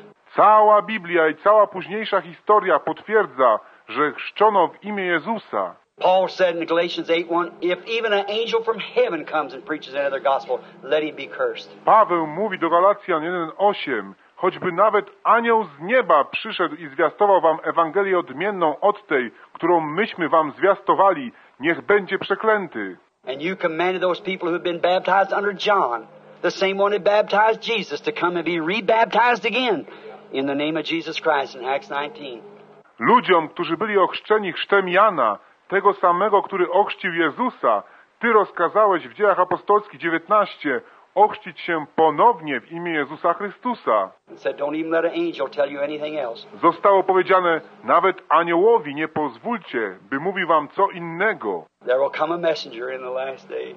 A: Cała Biblia i cała późniejsza historia potwierdza, że chrzczono w imię Jezusa.
B: Paul said in Galatians eight one, if even an angel from heaven comes and preaches another gospel, let him be cursed.
A: Paweł mówi do Galacjan jeden osiem, choćby nawet anioł z nieba przyszedł i zwiastował wam Ewangelię odmienną od tej, którą myśmy wam zwiastowali, niech będzie przeklęty.
B: And you commanded those people who had been baptized under John, the same one who baptized Jesus, to come and be rebaptized again in the name of Jesus Christ in Acts nineteen.
A: Ludziom, którzy byli ochrzczeni chrztem Jana, tego samego, który ochrzcił Jezusa, Ty rozkazałeś w Dziejach Apostolskich dziewiętnaście ochrzcić się ponownie w imię Jezusa Chrystusa.
B: And said, don't even let an angel tell you anything else.
A: Zostało powiedziane, nawet aniołowi nie pozwólcie, by mówił wam co innego.
B: There will come a messenger in the last day.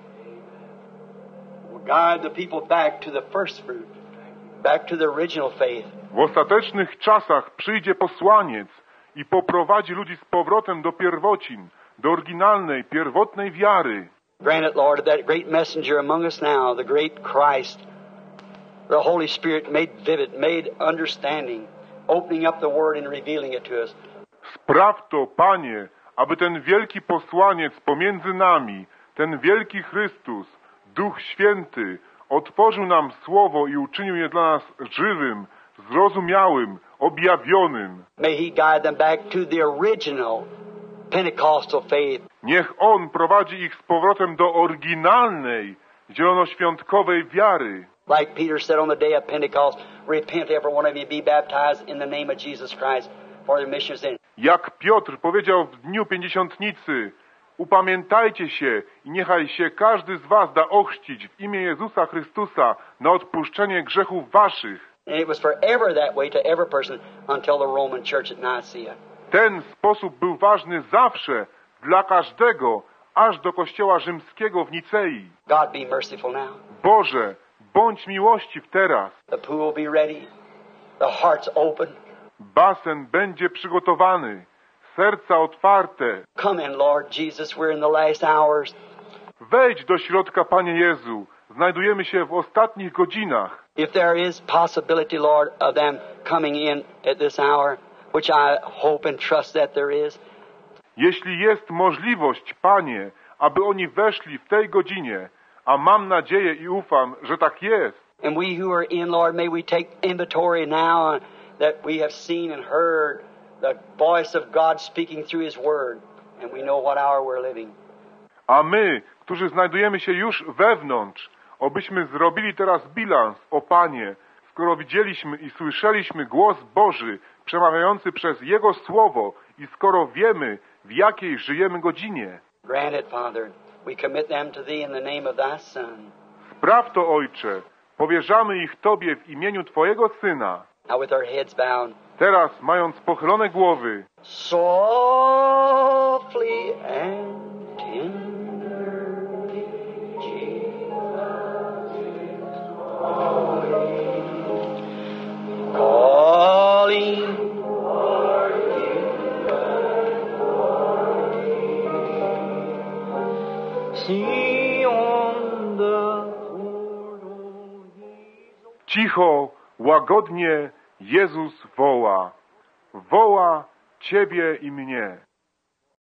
B: Will guide the people back to the first fruit, back to the original faith.
A: W ostatecznych czasach przyjdzie posłaniec i poprowadzi ludzi z powrotem do pierwocin, do oryginalnej, pierwotnej wiary.
B: Grant it, Lord, that great messenger among us now, the great Christ, the Holy Spirit made vivid, made understanding, opening up the Word and revealing it to us.
A: Spraw to, Panie, aby ten wielki posłaniec pomiędzy nami, ten wielki Chrystus, Duch Święty, otworzył nam Słowo i uczynił je dla nas żywym, zrozumiałym, objawionym.
B: May He guide them back to the original Pentecostal faith.
A: Niech On prowadzi ich z powrotem do oryginalnej, zielonoświątkowej wiary.
B: Like Peter said on the day of Pentecost, repent every one of you, be baptized in the name of Jesus Christ for the remission of sin.
A: Jak Piotr powiedział w dniu pięćdziesiątnicy, upamiętajcie się i niechaj się każdy z was da ochrzcić w imię Jezusa Chrystusa na odpuszczenie grzechów waszych.
B: And it was forever that way to every person until the Roman church at Nicaea.
A: Ten sposób był ważny zawsze, dla każdego, aż do kościoła rzymskiego w Nicei.
B: God be merciful now.
A: Boże, bądź miłościw teraz.
B: The pool will be ready. The heart's open.
A: Basen będzie przygotowany, serca otwarte.
B: Come in, Lord Jesus. We're in the last hours.
A: Wejdź do środka, Panie Jezu. Znajdujemy się w ostatnich godzinach.
B: If there is possibility, Lord, of them coming in at this hour, which I hope and trust that there is,
A: Jeśli jest możliwość, Panie, aby oni weszli w tej godzinie, a mam nadzieję i ufam, że tak jest.
B: and we who are in, Lord, may we take inventory now that we have seen and heard the voice of God speaking through His Word, and we know what hour we're living.
A: A my, którzy znajdujemy się już wewnątrz, obyśmy zrobili teraz bilans, o Panie, skoro widzieliśmy i słyszeliśmy głos Boży przemawiający przez Jego Słowo i skoro wiemy, w jakiej żyjemy godzinie.
B: Grant it, Father. We commit them to Thee in the name of Thy Son.
A: Spraw to, Ojcze, powierzamy ich Tobie w imieniu Twojego Syna.
B: Now with our heads bowed,
A: Teraz, mając pochylone głowy,
B: softly and tenderly, Jesus calling for you. See on the portal
A: cicho, łagodnie Jezus woła. Woła Ciebie i mnie.